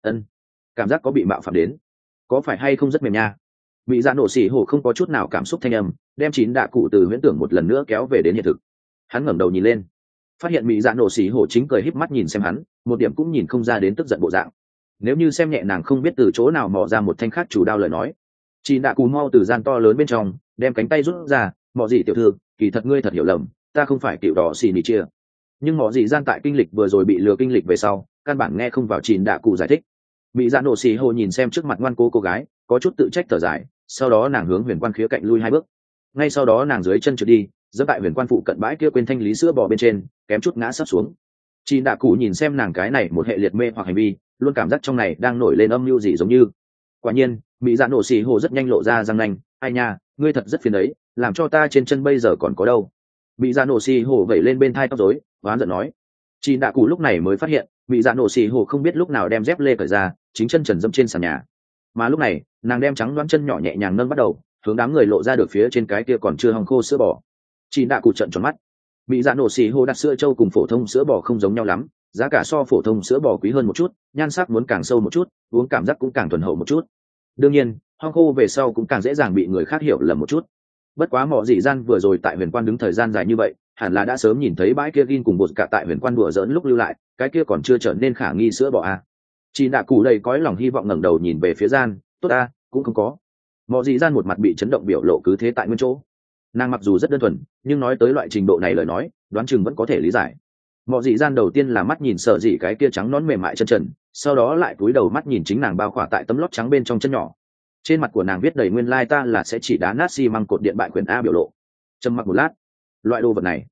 Cảm giác có bị mạo phạm đến, có phải hay không rất mềm nha. Mỹ dạ nổ xỉ hổ không có chút nào cảm xúc thanh âm, đem chín đạ cụ từ huyễn tưởng một lần nữa kéo về đến hiện thực. Hắn ngẩng đầu nhìn lên, phát hiện Mỹ dạ nổ xỉ hổ chính cười híp mắt nhìn xem hắn, một điểm cũng nhìn không ra đến tức giận bộ dạng. Nếu như xem nhẹ nàng không biết từ chỗ nào mò ra một thanh khác chủ đao lời nói. Chín đạ cụ mau từ gian to lớn bên trong đem cánh tay rút ra, mọ gì tiểu thư, kỳ thật ngươi thật hiểu lầm, ta không phải kiểu đỏ xì nỉ chia. Nhưng mọ gì gian tại kinh lịch vừa rồi bị lừa kinh lịch về sau, căn bản nghe không vào chín đạ cụ giải thích. Mỹ dạ nổ xì hổ nhìn xem trước mặt ngoan cô gái, có chút tự trách thở dài, sau đó nàng hướng huyền quan khía cạnh lui hai bước. Ngay sau đó nàng dưới chân trượt đi, giẫm tại huyền quan phụ cận bãi kia quên thanh lý sữa bò bên trên, kém chút ngã sấp xuống. Chín đạ cụ nhìn xem nàng cái này một hệ liệt mê hoặc hành vi, luôn cảm giác trong này đang nổi lên âm mưu gì giống như. Quả nhiên mỹ dạ nổ xì hồ rất nhanh lộ ra răng nanh, ai nha, ngươi thật rất phiền đấy, làm cho ta trên chân bây giờ còn có đâu. bị dạ nổ xì hồ vẩy lên bên thai tóc rối oán giận nói. Chị đạ cụ lúc này mới phát hiện bị dạ nổ xì hồ không biết lúc nào đem dép lê cởi ra, chính chân trần dẫm trên sàn nhà. Mà lúc này nàng đem trắng đoán chân nhỏ nhẹ nhàng nâng bắt đầu hướng đám người lộ ra được phía trên cái kia còn chưa hong khô sữa bò. Chị đạ cụ trợn tròn mắt. Bị dạ nổ xì hồ đặt sữa trâu cùng phổ thông sữa bò không giống nhau lắm, giá cả so phổ thông sữa bò quý hơn một chút, nhan sắc muốn càng sâu một chút, uống cảm giác cũng càng thuần hậu một chút. Đương nhiên hong khô về sau cũng càng dễ dàng bị người khác hiểu lầm một chút. Bất quá mọ dị gian vừa rồi tại huyền quan đứng thời gian dài như vậy, hẳn là đã sớm nhìn thấy bãi kia gin cùng bột cả tại huyền quan đùa giỡn lúc lưu lại, cái kia còn chưa trở nên khả nghi sữa bò a. Chị đạ cụ đầy cõi lòng hy vọng ngẩng đầu nhìn về phía gian, tốt a, cũng không có. Mọ dị gian một mặt bị chấn động biểu lộ cứ thế tại nguyên chỗ. Nàng mặc dù rất đơn thuần, nhưng nói tới loại trình độ này lời nói, đoán chừng vẫn có thể lý giải. Mọ dị gian đầu tiên là mắt nhìn sợ dị cái kia trắng nón mềm mại chân trần, sau đó lại cúi đầu mắt nhìn chính nàng bao khỏa tại tấm lót trắng bên trong chân nhỏ. Trên mặt của nàng viết đầy nguyên lai ta là sẽ chỉ đá nát xi măng cột điện bại quyền a biểu lộ. Trầm mặc một lát, loại đồ vật này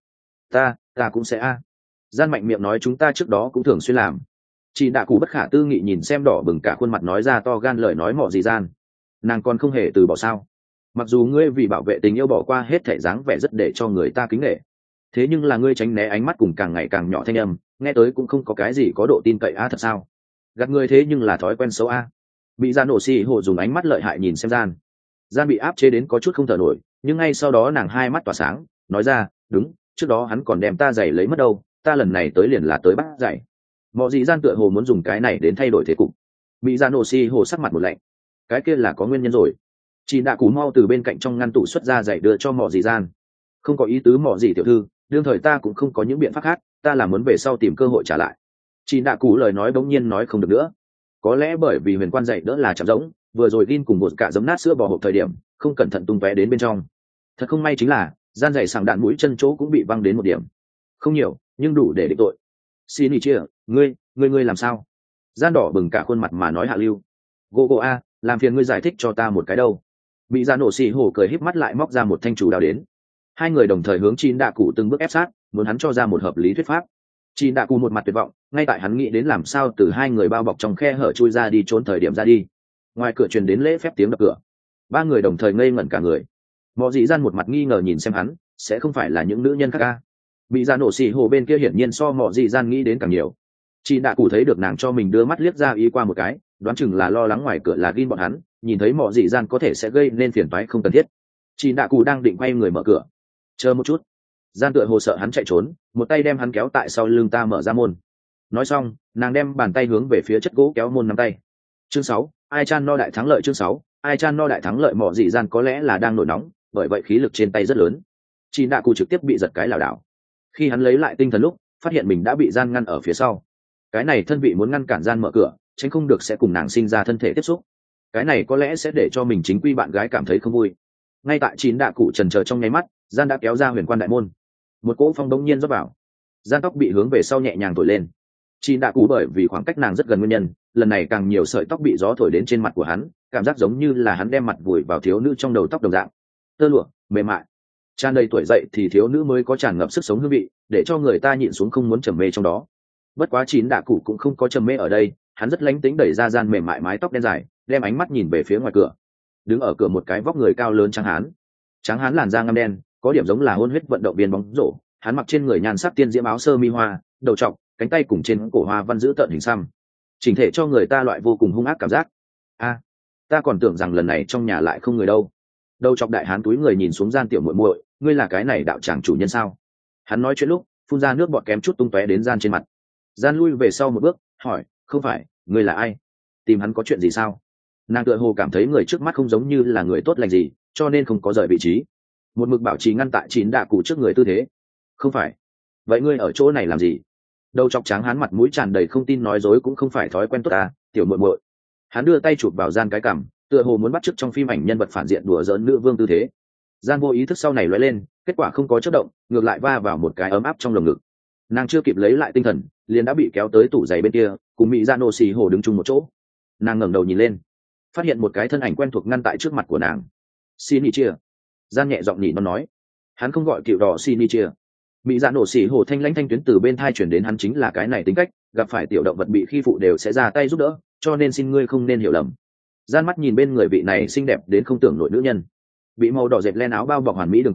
ta cũng sẽ a. Gian mạnh miệng nói chúng ta trước đó cũng thường xuyên làm. Chị đạ cụ bất khả tư nghị nhìn xem đỏ bừng cả khuôn mặt nói ra to gan lời nói mọ dị gian, nàng còn không hề từ bỏ sao. Mặc dù ngươi vì bảo vệ tình yêu bỏ qua hết thể dáng vẻ rất để cho người ta kính nể, thế nhưng là ngươi tránh né ánh mắt cùng càng ngày càng nhỏ thanh âm, nghe tới cũng không có cái gì có độ tin cậy a. Thật sao? Gạt ngươi thế nhưng là thói quen xấu a. Bị gian nổ xì hồ dùng ánh mắt lợi hại nhìn xem gian bị áp chế đến có chút không thở nổi, nhưng ngay sau đó nàng hai mắt tỏa sáng nói ra, đúng, trước đó hắn còn đem ta giày lấy mất đâu, ta lần này tới liền là tới bắt giày. Mọi gì gian tựa hồ muốn dùng cái này đến thay đổi thế cục. Bị gian nổ xì hồ sắc mặt một lạnh, cái kia là có nguyên nhân rồi. Chị đã cú mau từ bên cạnh trong ngăn tủ xuất ra giày đưa cho mọ gì gian. Không có ý tứ mọ gì tiểu thư, đương thời ta cũng không có những biện pháp khác, ta là muốn về sau tìm cơ hội trả lại. Chị đã cú lời nói bỗng nhiên nói không được nữa, có lẽ bởi vì huyền quan dạy đỡ là chạm rỗng, vừa rồi gin cùng một cả giấm nát sữa bò hộp thời điểm không cẩn thận tung tóe đến bên trong. Thật không may chính là gian dày sảng đạn mũi chân chỗ cũng bị văng đến một điểm, không nhiều nhưng đủ để định tội. Xin ý chia, ngươi làm sao? Gian đỏ bừng cả khuôn mặt mà nói hạ lưu. Go a, làm phiền ngươi giải thích cho ta một cái đâu. Bị gian nổ xì hổ cười híp mắt lại móc ra một thanh chủ đao đến. Hai người đồng thời hướng Chín Đạ Cụ từng bước ép sát, muốn hắn cho ra một hợp lý thuyết pháp. Chín Đạ Cụ một mặt tuyệt vọng, ngay tại hắn nghĩ đến làm sao từ hai người bao bọc trong khe hở chui ra đi trốn thời điểm ra đi. Ngoài cửa truyền đến lễ phép tiếng đập cửa. Ba người đồng thời ngây ngẩn cả người. Mọ dị gian một mặt nghi ngờ nhìn xem hắn, sẽ không phải là những nữ nhân khác a? Bị gian nổ xì hổ bên kia hiển nhiên so mọ dị gian nghĩ đến càng nhiều. Chín Đạ Cụ thấy được nàng cho mình đưa mắt liếc ra ý qua một cái, đoán chừng là lo lắng ngoài cửa là gin bọn hắn, nhìn thấy mọ dị gian có thể sẽ gây nên phiền toái không cần thiết. Chín Đạ Cụ đang định quay người mở cửa. Chờ một chút. Gian tựa hồ sợ hắn chạy trốn, một tay đem hắn kéo tại sau lưng ta mở ra môn. Nói xong nàng đem bàn tay hướng về phía chất gỗ kéo môn nắm tay. Chương 6, ai chan no đại thắng lợi. Chương 6, ai chan no đại thắng lợi. Mọ dị gian có lẽ là đang nổi nóng, bởi vậy khí lực trên tay rất lớn. Chín Đạ Cụ trực tiếp bị giật cái lảo đảo. Khi hắn lấy lại tinh thần lúc phát hiện mình đã bị gian ngăn ở phía sau. Cái này thân vị muốn ngăn cản gian mở cửa, tránh không được sẽ cùng nàng sinh ra thân thể tiếp xúc. Cái này có lẽ sẽ để cho mình chính quy bạn gái cảm thấy không vui. Ngay tại Chín Đạ Cụ chần chờ trong nháy mắt, gian đã kéo ra huyền quan đại môn. Một cỗ phong đống nhiên rót vào, gian tóc bị hướng về sau nhẹ nhàng thổi lên. Chín Đạ Cụ bởi vì khoảng cách nàng rất gần nguyên nhân, lần này càng nhiều sợi tóc bị gió thổi đến trên mặt của hắn, cảm giác giống như là hắn đem mặt vùi vào thiếu nữ trong đầu tóc đồng dạng. Tơ lụa mềm mại, tràn đầy tuổi dậy thì thiếu nữ mới có tràn ngập sức sống hương vị, để cho người ta nhịn xuống không muốn trầm mê trong đó. Bất quá Chín Đạ Cụ cũng không có trầm mê ở đây, hắn rất lánh tính đẩy ra gian mềm mại mái tóc đen dài, đem ánh mắt nhìn về phía ngoài cửa. Đứng ở cửa một cái vóc người cao lớn trắng hán làn da ngăm đen, có điểm giống là hôn huyết vận động viên bóng rổ. Hắn mặc trên người nhan sắc tiên diễm áo sơ mi hoa, đầu trọc, cánh tay cùng trên cổ hoa văn giữ tợn hình xăm, chỉnh thể cho người ta loại vô cùng hung ác cảm giác. A, ta còn tưởng rằng lần này trong nhà lại không người đâu. Đầu trọc đại hán túi người nhìn xuống gian tiểu muội muội, ngươi là cái này đạo tràng chủ nhân sao? Hắn nói chuyện lúc phun ra nước bọt kém chút tung tóe đến gian trên mặt. Gian lui về sau một bước, hỏi, không phải, ngươi là ai? Tìm hắn có chuyện gì sao? Nàng tựa hồ cảm thấy người trước mắt không giống như là người tốt lành gì, cho nên không có rời vị trí, một mực bảo trì ngăn tại Chín Đạ Cụ trước người tư thế. Không phải. Vậy ngươi ở chỗ này làm gì? Đầu chọc trắng hắn mặt mũi tràn đầy không tin nói dối cũng không phải thói quen tốt ta, tiểu muội muội. Hắn đưa tay chụp vào gian cái cằm, tựa hồ muốn bắt chước trong phim ảnh nhân vật phản diện đùa giỡn nữ vương tư thế. Gian vô ý thức sau này lóe lên, kết quả không có chớp động, ngược lại va vào một cái ấm áp trong lồng ngực. Nàng chưa kịp lấy lại tinh thần, liền đã bị kéo tới tủ giày bên kia, cùng Mỹ Dạ Nổ xì hồ đứng chung một chỗ. Nàng ngẩng đầu nhìn lên, phát hiện một cái thân ảnh quen thuộc ngăn tại trước mặt của nàng. Shinichia. Gian nhẹ giọng nhỉ nó nói, hắn không gọi cựu đỏ Shinichia. Mỹ Dạ Nổ xì hồ thanh lãnh thanh tuyến từ bên thai chuyển đến hắn chính là cái này tính cách, gặp phải tiểu động vật bị khi phụ đều sẽ ra tay giúp đỡ, cho nên xin ngươi không nên hiểu lầm. Gian mắt nhìn bên người vị này xinh đẹp đến không tưởng nổi nữ nhân, bị màu đỏ dệt len áo bao bọc hoàn mỹ đường cong,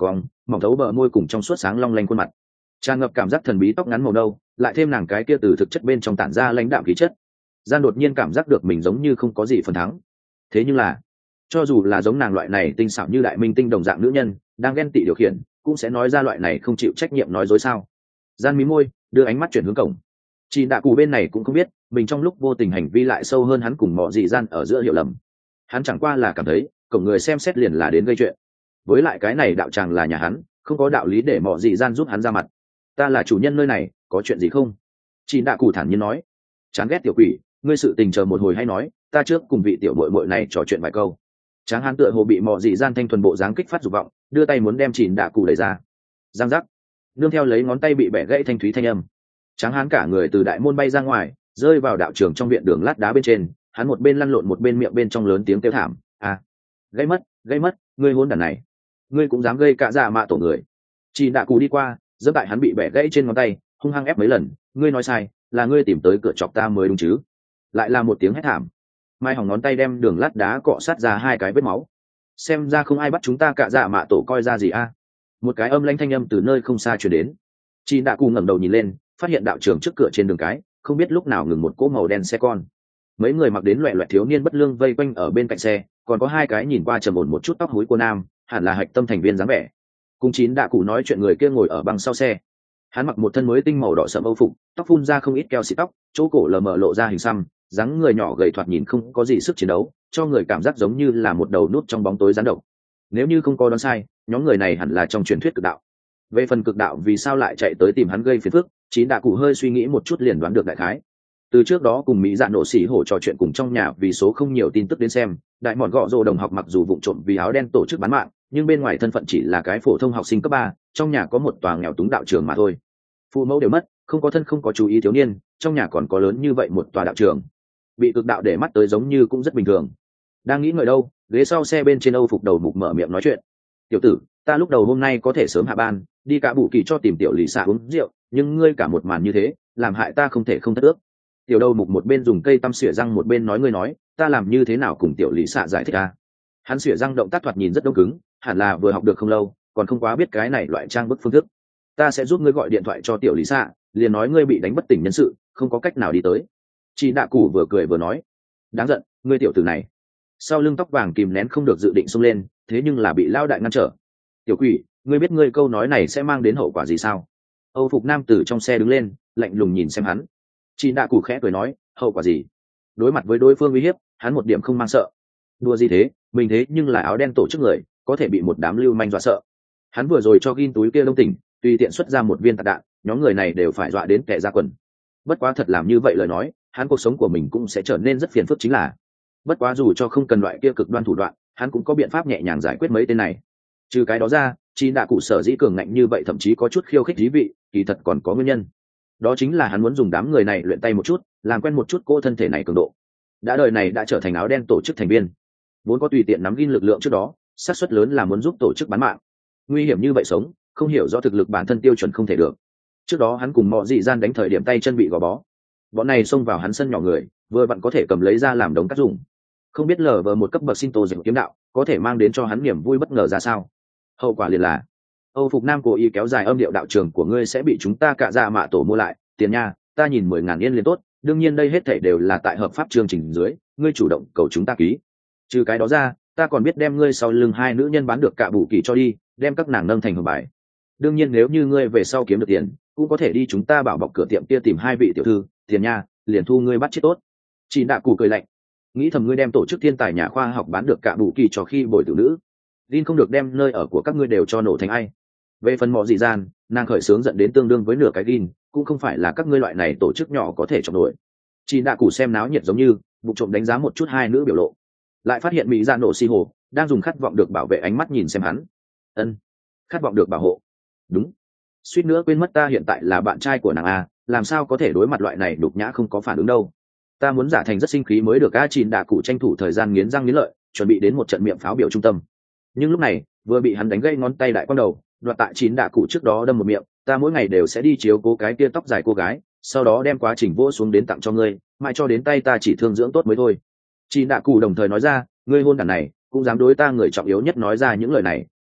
mỏng thấu bờ môi cùng trong suốt sáng long lanh khuôn mặt, tràn ngập cảm giác thần bí tóc ngắn màu nâu, lại thêm nàng cái kia từ thực chất bên trong tản ra lãnh đạm khí chất. Gian đột nhiên cảm giác được mình giống như không có gì phần thắng. Thế nhưng là, cho dù là giống nàng loại này tinh xảo như đại minh tinh đồng dạng nữ nhân, đang ghen tị điều khiển, cũng sẽ nói ra loại này không chịu trách nhiệm nói dối sao? Gian mí môi, đưa ánh mắt chuyển hướng cổng. Chị Đạ Cụ bên này cũng không biết, mình trong lúc vô tình hành vi lại sâu hơn hắn cùng Mọ Dị Gian ở giữa hiểu lầm. Hắn chẳng qua là cảm thấy, cổng người xem xét liền là đến gây chuyện. Với lại cái này đạo tràng là nhà hắn, không có đạo lý để Mọ Dị Gian giúp hắn ra mặt. Ta là chủ nhân nơi này, có chuyện gì không? Chị Đạ Cụ thản nhiên nói. Chán ghét tiểu quỷ, ngươi sự tình chờ một hồi hay nói, ta trước cùng vị tiểu muội muội này trò chuyện vài câu. Tráng hán tựa hồ bị Mọ Dị Gian thanh thuần bộ dáng kích phát dục vọng, đưa tay muốn đem chị Đạ Cụ đẩy ra. Giang giác, nương theo lấy ngón tay bị bẻ gãy thanh thúy thanh âm. Tráng hán cả người từ đại môn bay ra ngoài, rơi vào đạo trường trong viện đường lát đá bên trên. Hắn một bên lăn lộn một bên miệng bên trong lớn tiếng kêu thảm. À, gây mất, ngươi hôn đàn này, ngươi cũng dám gây cả dạ mạ tổ người. Chị Đạ Cụ đi qua, giẫm tại hắn bị bẻ gãy trên ngón tay, hung hăng ép mấy lần. Ngươi nói sai, là ngươi tìm tới cửa chọc ta mới đúng chứ? Lại là một tiếng hét thảm. Mai hỏng ngón tay đem đường lát đá cọ sát ra hai cái vết máu. Xem ra không ai bắt chúng ta cả dạ mạ tổ coi ra gì a. Một cái âm lãnh thanh âm từ nơi không xa truyền đến. Chị Đạ Cụ ngẩng đầu nhìn lên, phát hiện đạo trường trước cửa trên đường cái, không biết lúc nào ngừng một cỗ màu đen xe con. Mấy người mặc đến loẹ loẹt thiếu niên bất lương vây quanh ở bên cạnh xe, còn có hai cái nhìn qua trầm ổn một chút tóc hối của nam, hẳn là hạch tâm thành viên dáng vẻ. Cùng Chín Đạ Cụ nói chuyện người kia ngồi ở băng sau xe. Hắn mặc một thân mới tinh màu đỏ sẫm âu phục, tóc phun ra không ít keo xịt tóc, chỗ cổ lờ mờ lộ ra hình xăm, dáng người nhỏ gầy thoạt nhìn không có gì sức chiến đấu, cho người cảm giác giống như là một đầu nút trong bóng tối gián độc. Nếu như không có đoán sai, nhóm người này hẳn là trong truyền thuyết cực đạo. Về phần cực đạo vì sao lại chạy tới tìm hắn gây phiền phức, Chín Đạ Cụ hơi suy nghĩ một chút liền đoán được đại khái. Từ trước đó cùng Mỹ Dạ Nổ Xỉ hổ trò chuyện cùng trong nhà vì số không nhiều tin tức đến xem, đại mọn gọ rồ đồng học mặc dù vụng trộm vì áo đen tổ chức bán mạng, nhưng bên ngoài thân phận chỉ là cái phổ thông học sinh cấp 3, trong nhà có một tòa nghèo túng đạo trường mà thôi. Phụ mẫu đều mất, không có thân không có chú ý thiếu niên, trong nhà còn có lớn như vậy một tòa đạo trường, bị cực đạo để mắt tới giống như cũng rất bình thường. Đang nghĩ ngợi đâu, ghế sau xe bên trên Âu phục đầu mục mở miệng nói chuyện. Tiểu tử, ta lúc đầu hôm nay có thể sớm hạ ban, đi cả bù kỳ cho tìm tiểu lì xạ uống rượu, nhưng ngươi cả một màn như thế, làm hại ta không thể không thất ước. Tiểu đầu mục một bên dùng cây tăm xỉa răng một bên nói, ngươi nói ta làm như thế nào cùng tiểu lý xạ giải thích ta. Hắn xỉa răng động tác thoạt nhìn rất đông cứng, hẳn là vừa học được không lâu, còn không quá biết cái này loại trang bức phương thức. Ta sẽ giúp ngươi gọi điện thoại cho tiểu lý xạ, liền nói ngươi bị đánh bất tỉnh nhân sự, không có cách nào đi tới. Chị Đạ Cụ vừa cười vừa nói, đáng giận, ngươi tiểu tử này. Sau lưng tóc vàng kìm nén không được dự định xông lên, thế nhưng là bị lao đại ngăn trở. Tiểu quỷ, ngươi biết ngươi câu nói này sẽ mang đến hậu quả gì sao? Âu phục nam tử trong xe đứng lên, lạnh lùng nhìn xem hắn. Chị Đạ Cụ khẽ cười nói, hậu quả gì? Đối mặt với đối phương uy hiếp, hắn một điểm không mang sợ. Đùa gì thế, mình thế nhưng là áo đen tổ chức người, có thể bị một đám lưu manh dọa sợ. Hắn vừa rồi cho gin túi kia lông tỉnh, tùy tiện xuất ra một viên tạc đạn, nhóm người này đều phải dọa đến kẻ ra quần. Bất quá thật làm như vậy lời nói, hắn cuộc sống của mình cũng sẽ trở nên rất phiền phức chính là. Bất quá dù cho không cần loại kia cực đoan thủ đoạn, hắn cũng có biện pháp nhẹ nhàng giải quyết mấy tên này. Trừ cái đó ra, Chị Đạ Cụ sở dĩ cường ngạnh như vậy thậm chí có chút khiêu khích thí vị, kỳ thật còn có nguyên nhân. Đó chính là hắn muốn dùng đám người này luyện tay một chút, làm quen một chút cô thân thể này cường độ. Đã đời này đã trở thành áo đen tổ chức thành viên, vốn có tùy tiện nắm gin lực lượng trước đó, xác suất lớn là muốn giúp tổ chức bán mạng. Nguy hiểm như vậy sống, không hiểu rõ thực lực bản thân tiêu chuẩn không thể được. Trước đó hắn cùng Mọ Dị Gian đánh thời điểm tay chân bị gò bó, bọn này xông vào hắn sân nhỏ người, vừa vặn có thể cầm lấy ra làm đống cát dùng. Không biết lờ vờ một cấp bậc Shinto dạy kiếm đạo, có thể mang đến cho hắn niềm vui bất ngờ ra sao. Hậu quả liền là Âu phục nam cố ý kéo dài âm điệu, đạo trường của ngươi sẽ bị chúng ta cả dạ mạ tổ mua lại, tiền nha, ta nhìn 10.000 yên liền tốt, đương nhiên đây hết thảy đều là tại hợp pháp chương trình dưới, ngươi chủ động cầu chúng ta ký. Trừ cái đó ra, ta còn biết đem ngươi sau lưng hai nữ nhân bán được cả bù kỳ cho đi, đem các nàng nâng thành hưởng bài. Đương nhiên nếu như ngươi về sau kiếm được tiền, cũng có thể đi chúng ta bảo bọc cửa tiệm kia tìm hai vị tiểu thư, tiền nha, liền thu ngươi bắt chết tốt. Chị Đạ Cụ cười lạnh, nghĩ thầm ngươi đem tổ chức thiên tài nhà khoa học bán được cả bù kỳ cho khi bồi tử nữ, Jin không được đem nơi ở của các ngươi đều cho nổ thành ai. Về phần Mọ Dị Gian, nàng khởi sướng dẫn đến tương đương với nửa cái Jin, cũng không phải là các ngươi loại này tổ chức nhỏ có thể chọn nổi. Chị Đạ Cụ xem náo nhiệt giống như bụng trộm đánh giá một chút hai nữ biểu lộ, lại phát hiện Mỹ Dạ Nổ Xỉ hồ đang dùng khát vọng được bảo vệ ánh mắt nhìn xem hắn. Ân, khát vọng được bảo hộ, đúng. Suýt nữa quên mất ta hiện tại là bạn trai của nàng a, làm sao có thể đối mặt loại này đục nhã không có phản ứng đâu. Ta muốn giả thành rất sinh khí mới được. A Chị Đạ Cụ tranh thủ thời gian nghiến răng nghiến lợi, chuẩn bị đến một trận miệng pháo biểu trung tâm. Nhưng lúc này vừa bị hắn đánh gãy ngón tay đại quan đầu, đoạt tại Chị Đạ Cụ trước đó đâm một miệng. Ta mỗi ngày đều sẽ đi chiếu cố cái tia tóc dài cô gái, sau đó đem quá trình vỗ xuống đến tặng cho ngươi, mãi cho đến tay ta chỉ thương dưỡng tốt mới thôi. Chị Đạ Cụ đồng thời nói ra, ngươi hôn đản này cũng dám đối ta người trọng yếu nhất nói ra những lời này,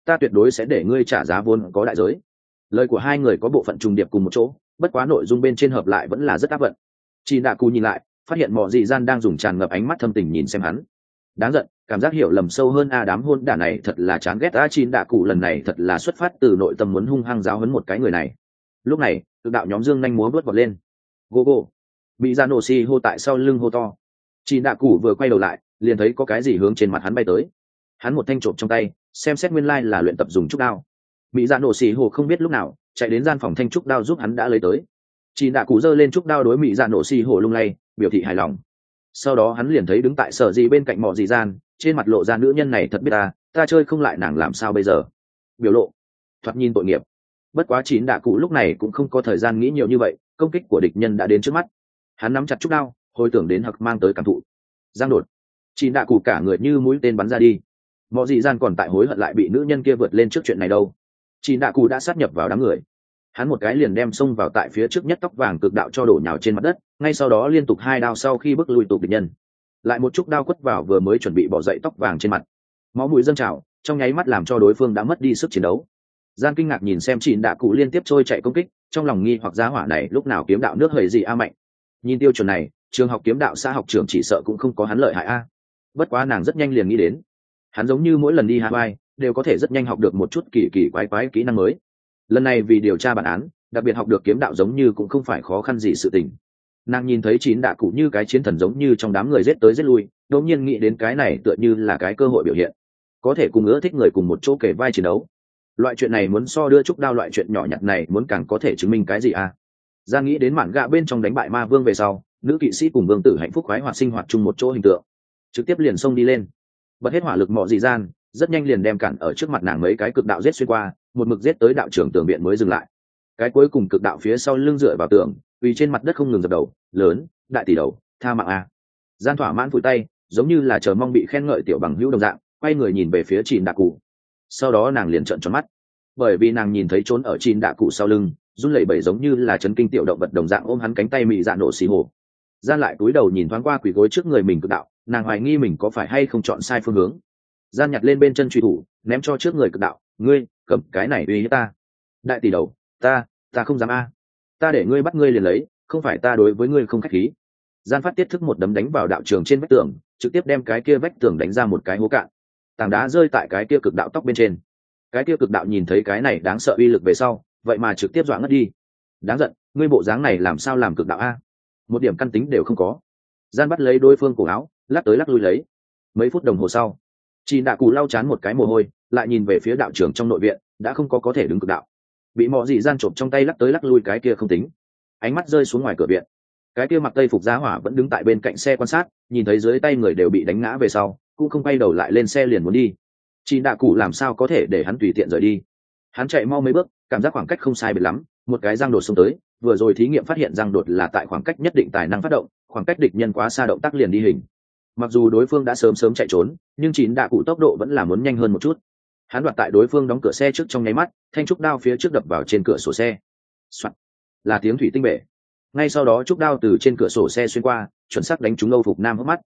ta tuyệt đối sẽ để ngươi trả giá vốn có đại giới. Lời của hai người có bộ phận trùng điệp cùng một chỗ, bất quá nội dung bên trên hợp lại vẫn là rất áp vận. Chị Đạ Cụ nhìn lại, phát hiện Mọ Dị Gian đang dùng tràn ngập ánh mắt thâm tình nhìn xem hắn. Đáng giận, cảm giác hiểu lầm sâu hơn đám hôn đản này thật là chán ghét. Chị Đạ Cụ lần này thật là xuất phát từ nội tâm muốn hung hăng giáo huấn một cái người này. Lúc này, cực đạo nhóm dương nhanh múa vớt vọt lên. Go go. Bị Gia Nổ Xi hô tại sau lưng hô to. Chị Đạ Cụ vừa quay đầu lại, liền thấy có cái gì hướng trên mặt hắn bay tới. Hắn một thanh trộm trong tay, xem xét nguyên lai là luyện tập dùng trúc đao. Bị Gia Nổ Xi hô không biết lúc nào chạy đến gian phòng thanh trúc đao giúp hắn đã lấy tới. Chị Đạ Cụ giơ lên trúc đao đối Mỹ Dạ Nổ Xi hổ lung lay, biểu thị hài lòng. Sau đó hắn liền thấy đứng tại Sở Dị bên cạnh Mọ Dị Gian, trên mặt lộ ra nữ nhân này thật biết ta chơi không lại nàng làm sao bây giờ. Biểu lộ thoạt nhìn tội nghiệp. Bất quá Chị Đạ Cụ lúc này cũng không có thời gian nghĩ nhiều như vậy, công kích của địch nhân đã đến trước mắt. Hắn nắm chặt trúc đao, hồi tưởng đến hặc mang tới cảm thụ. Giang đột. Chị Đạ Cụ cả người như mũi tên bắn ra đi. Mọ Dị Gian còn tại hối hận lại bị nữ nhân kia vượt lên trước chuyện này đâu. Chị Đạ Cụ đã sát nhập vào đám người. Hắn một cái liền đem xông vào tại phía trước nhất tóc vàng cực đạo cho đổ nhào trên mặt đất, ngay sau đó liên tục 2 đao sau khi bước lui tụ địch nhân, lại một chút đao quất vào vừa mới chuẩn bị bỏ dậy tóc vàng trên mặt, máu mũi dâng trào, trong nháy mắt làm cho đối phương đã mất đi sức chiến đấu. Gian kinh ngạc nhìn xem Chị Đạ Cụ liên tiếp trôi chạy công kích, trong lòng nghi hoặc giá hỏa này lúc nào kiếm đạo nước hời gì mạnh. Nhìn tiêu chuẩn này, trường học kiếm đạo xã học trường chỉ sợ cũng không có hắn lợi hại Bất quá nàng rất nhanh liền nghĩ đến, hắn giống như mỗi lần đi Hawaii đều có thể rất nhanh học được một chút kỳ kỳ quái kỹ năng mới. Lần này vì điều tra bản án, đặc biệt học được kiếm đạo giống như cũng không phải khó khăn gì sự tình. Nàng nhìn thấy Chị Đạ Cụ như cái chiến thần giống như trong đám người giết tới giết lui, đột nhiên nghĩ đến cái này tựa như là cái cơ hội biểu hiện, có thể cùng ưa thích người cùng một chỗ kể vai chiến đấu. Loại chuyện này muốn so đưa trúc đao loại chuyện nhỏ nhặt này muốn càng có thể chứng minh cái gì Giang nghĩ đến mạn gạ bên trong đánh bại ma vương về sau, nữ kỵ sĩ cùng vương tử hạnh phúc khoái hoạt sinh hoạt chung một chỗ hình tượng, trực tiếp liền xông đi lên, bật hết hỏa lực Mọ Dị Gian, rất nhanh liền đem cản ở trước mặt nàng mấy cái cực đạo giết xuyên qua, một mực giết tới đạo trưởng tường viện mới dừng lại. Cái cuối cùng cực đạo phía sau lưng dựa vào tường, vì trên mặt đất không ngừng dập đầu, lớn, đại tỷ đầu, tha mạng Gian thỏa mãn phủi tay, giống như là chờ mong bị khen ngợi tiểu bằng hữu đồng dạng, quay người nhìn về phía Chị Đạ Cụ. Sau đó nàng liền trợn tròn mắt, bởi vì nàng nhìn thấy trốn ở Chị Đạ Cụ sau lưng, run lẩy bẩy giống như là chấn kinh tiểu động vật đồng dạng ôm hắn cánh tay Mị Dạ Nổ Xì hồ. Gian lại cúi đầu nhìn thoáng qua quỳ gối trước người mình cực đạo, nàng hoài nghi mình có phải hay không chọn sai phương hướng. Gian nhặt lên bên chân truy thủ, ném cho trước người cực đạo, ngươi cầm cái này uy hiếp ta. Đại tỷ đầu, ta không dám ta để ngươi bắt ngươi liền lấy, không phải ta đối với ngươi không khách khí. Gian phát tiết thức một đấm đánh vào đạo trường trên vách tường, trực tiếp đem cái kia vách tường đánh ra một cái hố cạn. Tảng đá rơi tại cái kia cực đạo tóc bên trên. Cái kia cực đạo nhìn thấy cái này đáng sợ uy lực về sau, vậy mà trực tiếp dọa ngất đi. Đáng giận, ngươi bộ dáng này làm sao làm cực đạo một điểm căn tính đều không có. Gian bắt lấy đối phương cổ áo, lắc tới lắc lui lấy. Mấy phút đồng hồ sau, Chị Đạ Cụ lau chán một cái mồ hôi, lại nhìn về phía đạo trưởng trong nội viện, đã không có thể đứng cực đạo. Bị Mọ Dị Gian trộm trong tay lắc tới lắc lui cái kia không tính. Ánh mắt rơi xuống ngoài cửa viện. Cái kia mặc tây phục giá hỏa vẫn đứng tại bên cạnh xe quan sát, nhìn thấy dưới tay người đều bị đánh ngã về sau, cũng không quay đầu lại lên xe liền muốn đi. Chị Đạ Cụ làm sao có thể để hắn tùy tiện rời đi. Hắn chạy mau mấy bước, cảm giác khoảng cách không sai biệt lắm, một cái giang đột xông tới, vừa rồi thí nghiệm phát hiện giang đột là tại khoảng cách nhất định tài năng phát động, khoảng cách địch nhân quá xa động tác liền đi hình. Mặc dù đối phương đã sớm chạy trốn, nhưng Chị Đạ Cụ tốc độ vẫn là muốn nhanh hơn một chút. Hắn đoạt tại đối phương đóng cửa xe trước trong nháy mắt, thanh trúc đao phía trước đập vào trên cửa sổ xe. Soạn. Là tiếng thủy tinh bể. Ngay sau đó trúc đao từ trên cửa sổ xe xuyên qua, chuẩn xác đánh trúng Âu Phục Nam hốc mắt.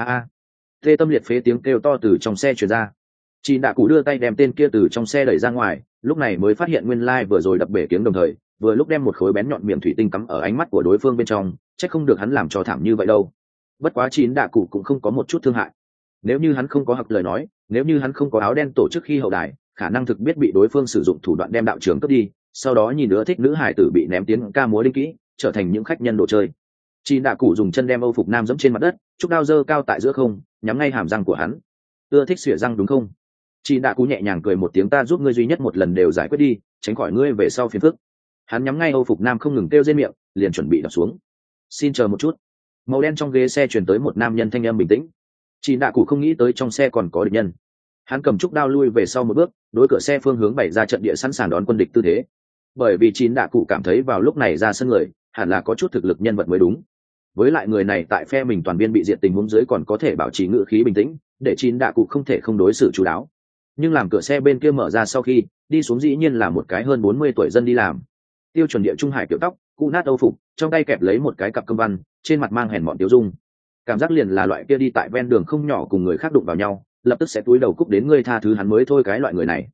Tê tâm liệt phế tiếng kêu to từ trong xe truyền ra. Chị Đạ Cụ đưa tay đem tên kia từ trong xe đẩy ra ngoài, lúc này mới phát hiện nguyên lai vừa rồi đập bể kiếng đồng thời, vừa lúc đem một khối bén nhọn miệng thủy tinh cắm ở ánh mắt của đối phương bên trong, chắc không được hắn làm cho thảm như vậy đâu. Bất quá Chị Đạ Cụ cũng không có một chút thương hại. Nếu như hắn không có học lời nói, nếu như hắn không có áo đen tổ chức khi hậu đài, khả năng thực biết bị đối phương sử dụng thủ đoạn đem đạo trưởng cướp đi, sau đó nhìn đứa thích nữ hải tử bị ném tiếng ca múa đinh kỹ, trở thành những khách nhân đồ chơi. Chị Đạ Cụ dùng chân đem Âu Phục Nam giẫm trên mặt đất, trúc đao giơ cao tại giữa không, nhắm ngay hàm răng của hắn. Ưa thích xỉa răng đúng không? Chị Đạ Cụ nhẹ nhàng cười một tiếng, ta giúp ngươi duy nhất một lần đều giải quyết đi, tránh khỏi ngươi về sau phiền phức. Hắn nhắm ngay Âu Phục Nam không ngừng kêu rên miệng, liền chuẩn bị đập xuống. Xin chờ một chút. Màu đen trong ghế xe truyền tới một nam nhân thanh âm bình tĩnh. Chị Đạ Cụ không nghĩ tới trong xe còn có địch nhân. Hắn cầm trúc đao lui về sau một bước, đối cửa xe phương hướng bày ra trận địa sẵn sàng đón quân địch tư thế. Bởi vì Chị Đạ Cụ cảm thấy vào lúc này ra sân người hẳn là có chút thực lực nhân vật mới đúng. Với lại người này tại phe mình toàn viên bị diệt tình huống dưới còn có thể bảo trì ngữ khí bình tĩnh, để Chị Đạ Cụ không thể không đối xử chú đáo. Nhưng làm cửa xe bên kia mở ra sau khi đi xuống, dĩ nhiên là một cái hơn 40 tuổi dân đi làm, tiêu chuẩn địa trung hải kiểu tóc, cụ nát Âu phục, trong tay kẹp lấy một cái cặp công văn, trên mặt mang hèn mọn tiêu dung. Cảm giác liền là loại kia đi tại ven đường không nhỏ cùng người khác đụng vào nhau, lập tức sẽ túi đầu cúc đến ngươi tha thứ hắn mới thôi cái loại người này.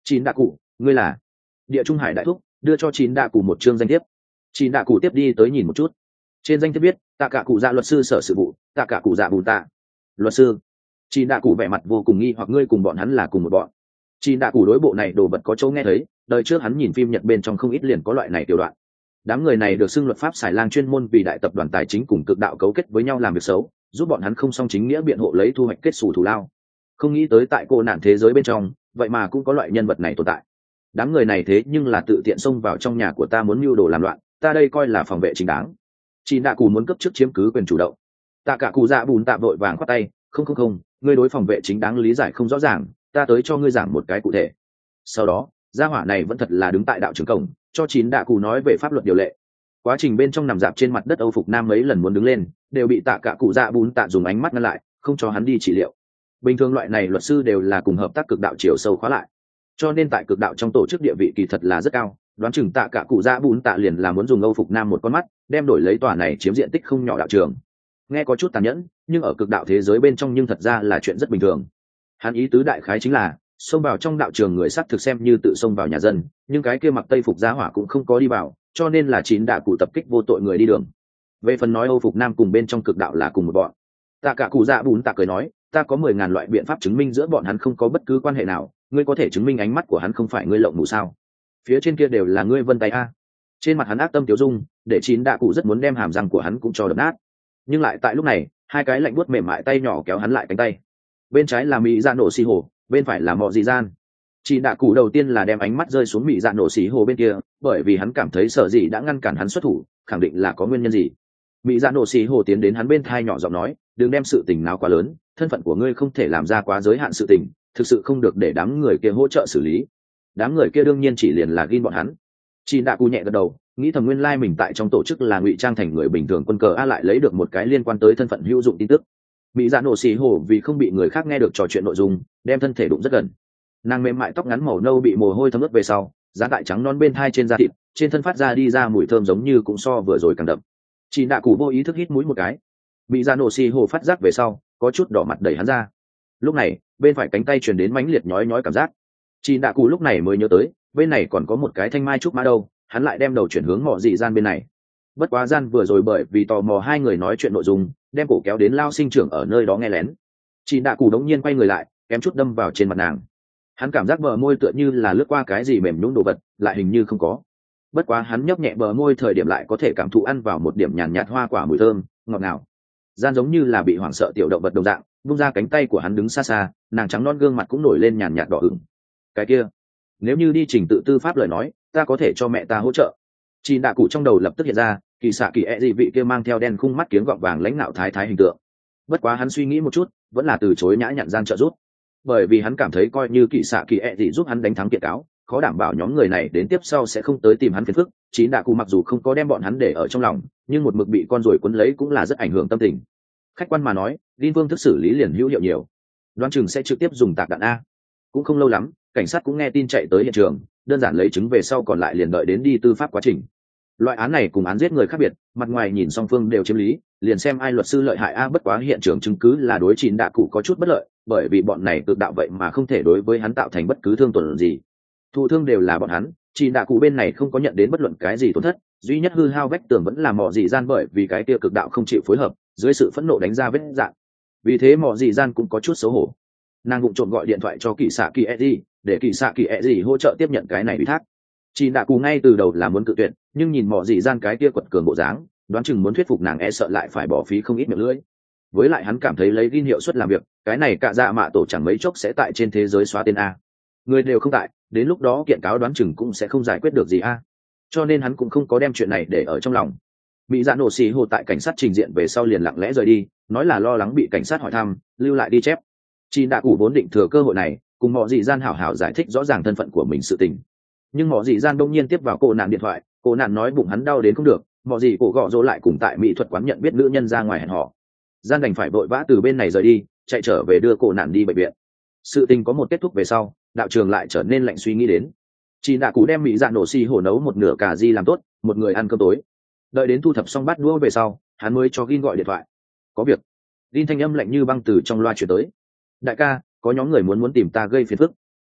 Chín đạ cụ, ngươi là Địa Trung Hải đại thúc, đưa cho chín đạ cụ một chương danh thiếp. Chín đạ cụ tiếp đi tới nhìn một chút. Trên danh thiếp viết tạ cả cụ dạ luật sư sở sự vụ, tạ cả cụ dạ bùn tạ. Luật sư. Chín đạ cụ vẻ mặt vô cùng nghi hoặc ngươi cùng bọn hắn là cùng một bọn. Chín đạ cụ đối bộ này đồ vật có chỗ nghe thấy, đời trước hắn nhìn phim Nhật bên trong không ít liền có loại này tiểu đoạn. Đám người này được xưng luật pháp xài lang chuyên môn vì đại tập đoàn tài chính cùng cực đạo cấu kết với nhau làm việc xấu, giúp bọn hắn không song chính nghĩa biện hộ lấy thu hoạch kết xù thù lao. Không nghĩ tới tại cô nạn thế giới bên trong, vậy mà cũng có loại nhân vật này tồn tại. Đám người này thế nhưng là tự tiện xông vào trong nhà của ta muốn mưu đồ làm loạn, ta đây coi là phòng vệ chính đáng. Chín đạ cụ muốn cấp trước chiếm cứ quyền chủ động. Tạ cả cụ dạ bùn tạ vội vàng khoát tay, không, ngươi đối phòng vệ chính đáng lý giải không rõ ràng, ta tới cho ngươi giảng một cái cụ thể. Sau đó gia hỏa này vẫn thật là đứng tại đạo trường cổng cho chín đạ cụ nói về pháp luật điều lệ. Quá trình bên trong nằm dạp trên mặt đất Âu Phục Nam mấy lần muốn đứng lên đều bị tạ cả cụ dạ bùn tạ dùng ánh mắt ngăn lại, không cho hắn đi trị liệu. Bình thường loại này luật sư đều là cùng hợp tác cực đạo chiều sâu khóa lại, cho nên tại cực đạo trong tổ chức địa vị kỳ thật là rất cao. Đoán chừng tạ cả cụ dạ bùn tạ liền là muốn dùng Âu Phục Nam một con mắt đem đổi lấy tòa này chiếm diện tích không nhỏ đạo trường. Nghe có chút tàn nhẫn, nhưng ở cực đạo thế giới bên trong nhưng thật ra là chuyện rất bình thường. Hắn ý tứ đại khái chính là xông vào trong đạo trường người xác thực xem như tự xông vào nhà dân, nhưng cái kia mặc tây phục giá hỏa cũng không có đi vào, cho nên là chín đạ cụ tập kích vô tội người đi đường. Về phần nói Âu Phục Nam cùng bên trong cực đạo là cùng một bọn, tạ cả cụ dạ bùn tạ cười nói, ta có 10.000 loại biện pháp chứng minh giữa bọn hắn không có bất cứ quan hệ nào, ngươi có thể chứng minh ánh mắt của hắn không phải ngươi lộng mù sao? Phía trên kia đều là ngươi vân tay a. Trên mặt hắn ác tâm tiêu dung, để chín đạ cụ rất muốn đem hàm răng của hắn cũng cho đập nát. Nhưng lại tại lúc này, hai cái lạnh buốt mềm mại tay nhỏ kéo hắn lại cánh tay. Bên trái là mỹ dạ nổ xì hồ, bên phải là mọ dị gian. Chín đạ cụ đầu tiên là đem ánh mắt rơi xuống mỹ dạ nổ xì hồ bên kia, bởi vì hắn cảm thấy sợ gì đã ngăn cản hắn xuất thủ, khẳng định là có nguyên nhân gì. Mỹ dạ nổ xì hồ tiến đến hắn bên thai nhỏ giọng nói, đừng đem sự tình nào quá lớn, thân phận của ngươi không thể làm ra quá giới hạn sự tình, thực sự không được để đám người kia hỗ trợ xử lý. Đám người kia đương nhiên chỉ liền là ghin bọn hắn. Chín đạ cụ nhẹ gật đầu, nghĩ thầm nguyên lai mình tại trong tổ chức là ngụy trang thành người bình thường quân cờ a, lại lấy được một cái liên quan tới thân phận hữu dụng tin tức. Mỹ dạ nổ xì hồ vì không bị người khác nghe được trò chuyện nội dung, đem thân thể đụng rất gần. Nàng mềm mại tóc ngắn màu nâu bị mồ hôi thấm ướt về sau, dán tại trắng non bên thai trên da thịt, trên thân phát ra đi ra mùi thơm giống như cũng so vừa rồi càng đậm. Chín đạ cụ vô ý thức hít mũi một cái. Mỹ dạ nổ xì hồ phát giác về sau, có chút đỏ mặt đẩy hắn ra. Lúc này bên phải cánh tay truyền đến mãnh liệt nhói nhói cảm giác. Chín đạ cụ lúc này mới nhớ tới bên này còn có một cái thanh mai trúc mã đâu, hắn lại đem đầu chuyển hướng mọ dị gian bên này. Bất quá gian vừa rồi bởi vì tò mò hai người nói chuyện nội dung, đem cổ kéo đến lao sinh trưởng ở nơi đó nghe lén. Chín đạ cụ đống nhiên quay người lại, kém chút đâm vào trên mặt nàng. Hắn cảm giác bờ môi tựa như là lướt qua cái gì mềm nhũn đồ vật, lại hình như không có. Bất quá hắn nhấp nhẹ bờ môi thời điểm lại có thể cảm thụ ăn vào một điểm nhàn nhạt hoa quả mùi thơm ngọt ngào. Gian giống như là bị hoảng sợ tiểu động vật đồng dạng, vung ra cánh tay của hắn đứng xa xa, nàng trắng non gương mặt cũng nổi lên nhàn nhạt đỏ ửng. Cái kia, nếu như đi trình tự tư pháp lời nói, ta có thể cho mẹ ta hỗ trợ. Chín đạ cụ trong đầu lập tức hiện ra kỳ xạ kỳ e gì vị kia mang theo đen khung mắt kiếng gọng vàng lãnh đạo thái thái hình tượng. Bất quá hắn suy nghĩ một chút, vẫn là từ chối nhã nhặn gian trợ giúp, bởi vì hắn cảm thấy coi như kỳ xạ kỳ e gì giúp hắn đánh thắng kiện cáo, khó đảm bảo nhóm người này đến tiếp sau sẽ không tới tìm hắn phiền phức. Chín đạ cụ mặc dù không có đem bọn hắn để ở trong lòng, nhưng một mực bị con ruồi quấn lấy cũng là rất ảnh hưởng tâm tình. Khách quan mà nói, Linh Vương thức xử lý liền hữu hiệu nhiều, đoán chừng sẽ trực tiếp dùng tạc đạn a. Cũng không lâu lắm, cảnh sát cũng nghe tin chạy tới hiện trường, đơn giản lấy chứng về sau còn lại liền đợi đến đi tư pháp quá trình. Loại án này cùng án giết người khác biệt, mặt ngoài nhìn song phương đều chiếm lý, liền xem ai luật sư lợi hại a. Bất quá hiện trường chứng cứ là đối chín đạ cụ có chút bất lợi, bởi vì bọn này tự đạo vậy mà không thể đối với hắn tạo thành bất cứ thương tổn gì. Thụ thương đều là bọn hắn, chín đạ cụ bên này không có nhận đến bất luận cái gì tổn thất, duy nhất hư hao vách tường vẫn là mỏ dị gian, bởi vì cái kia cực đạo không chịu phối hợp, dưới sự phẫn nộ đánh ra vết dạn. Vì thế mỏ dị gian cũng có chút xấu hổ. Nàng vụng trộm gọi điện thoại cho kỳ xạ kỳ e để kỳ xạ kỳ e hỗ trợ tiếp nhận cái này ủy thác. Chín đạ cụ ngay từ đầu là muốn cự tuyệt, nhưng nhìn mỏ dị gian cái kia quật cường bộ dáng, đoán chừng muốn thuyết phục nàng e sợ lại phải bỏ phí không ít miệng lưỡi. Với lại hắn cảm thấy lấy ghi hiệu suất làm việc, cái này cả dạ mạ tổ chẳng mấy chốc sẽ tại trên thế giới xóa tên a. Người đều không tại, đến lúc đó kiện cáo đoán chừng cũng sẽ không giải quyết được gì a. Cho nên hắn cũng không có đem chuyện này để ở trong lòng. Mỹ dạ nổ xì hồ tại cảnh sát trình diện về sau liền lặng lẽ rời đi, nói là lo lắng bị cảnh sát hỏi thăm, lưu lại đi chép. Chín đạ cụ vốn định thừa cơ hội này cùng mọ dị gian hảo hảo giải thích rõ ràng thân phận của mình sự tình, nhưng mọ dị gian đông nhiên tiếp vào cô nạn điện thoại, cô nạn nói bụng hắn đau đến không được, mọ dị cổ gọ rỗ lại cùng tại mỹ thuật quán nhận biết nữ nhân ra ngoài hẹn họ. Gian đành phải vội vã từ bên này rời đi, chạy trở về đưa cô nạn đi bệnh viện. Sự tình có một kết thúc về sau, đạo trường lại trở nên lạnh suy nghĩ đến. Chín đạ cụ đem mỹ dạ nổ xì hổ nấu một nửa cà ri làm tốt, một người ăn cơm tối. Đợi đến thu thập xong bát đũa về sau, hắn mới cho Gin gọi điện thoại. Có việc. Gin thanh âm lạnh như băng từ trong loa chuyển tới. Đại ca, có nhóm người muốn tìm ta gây phiền phức.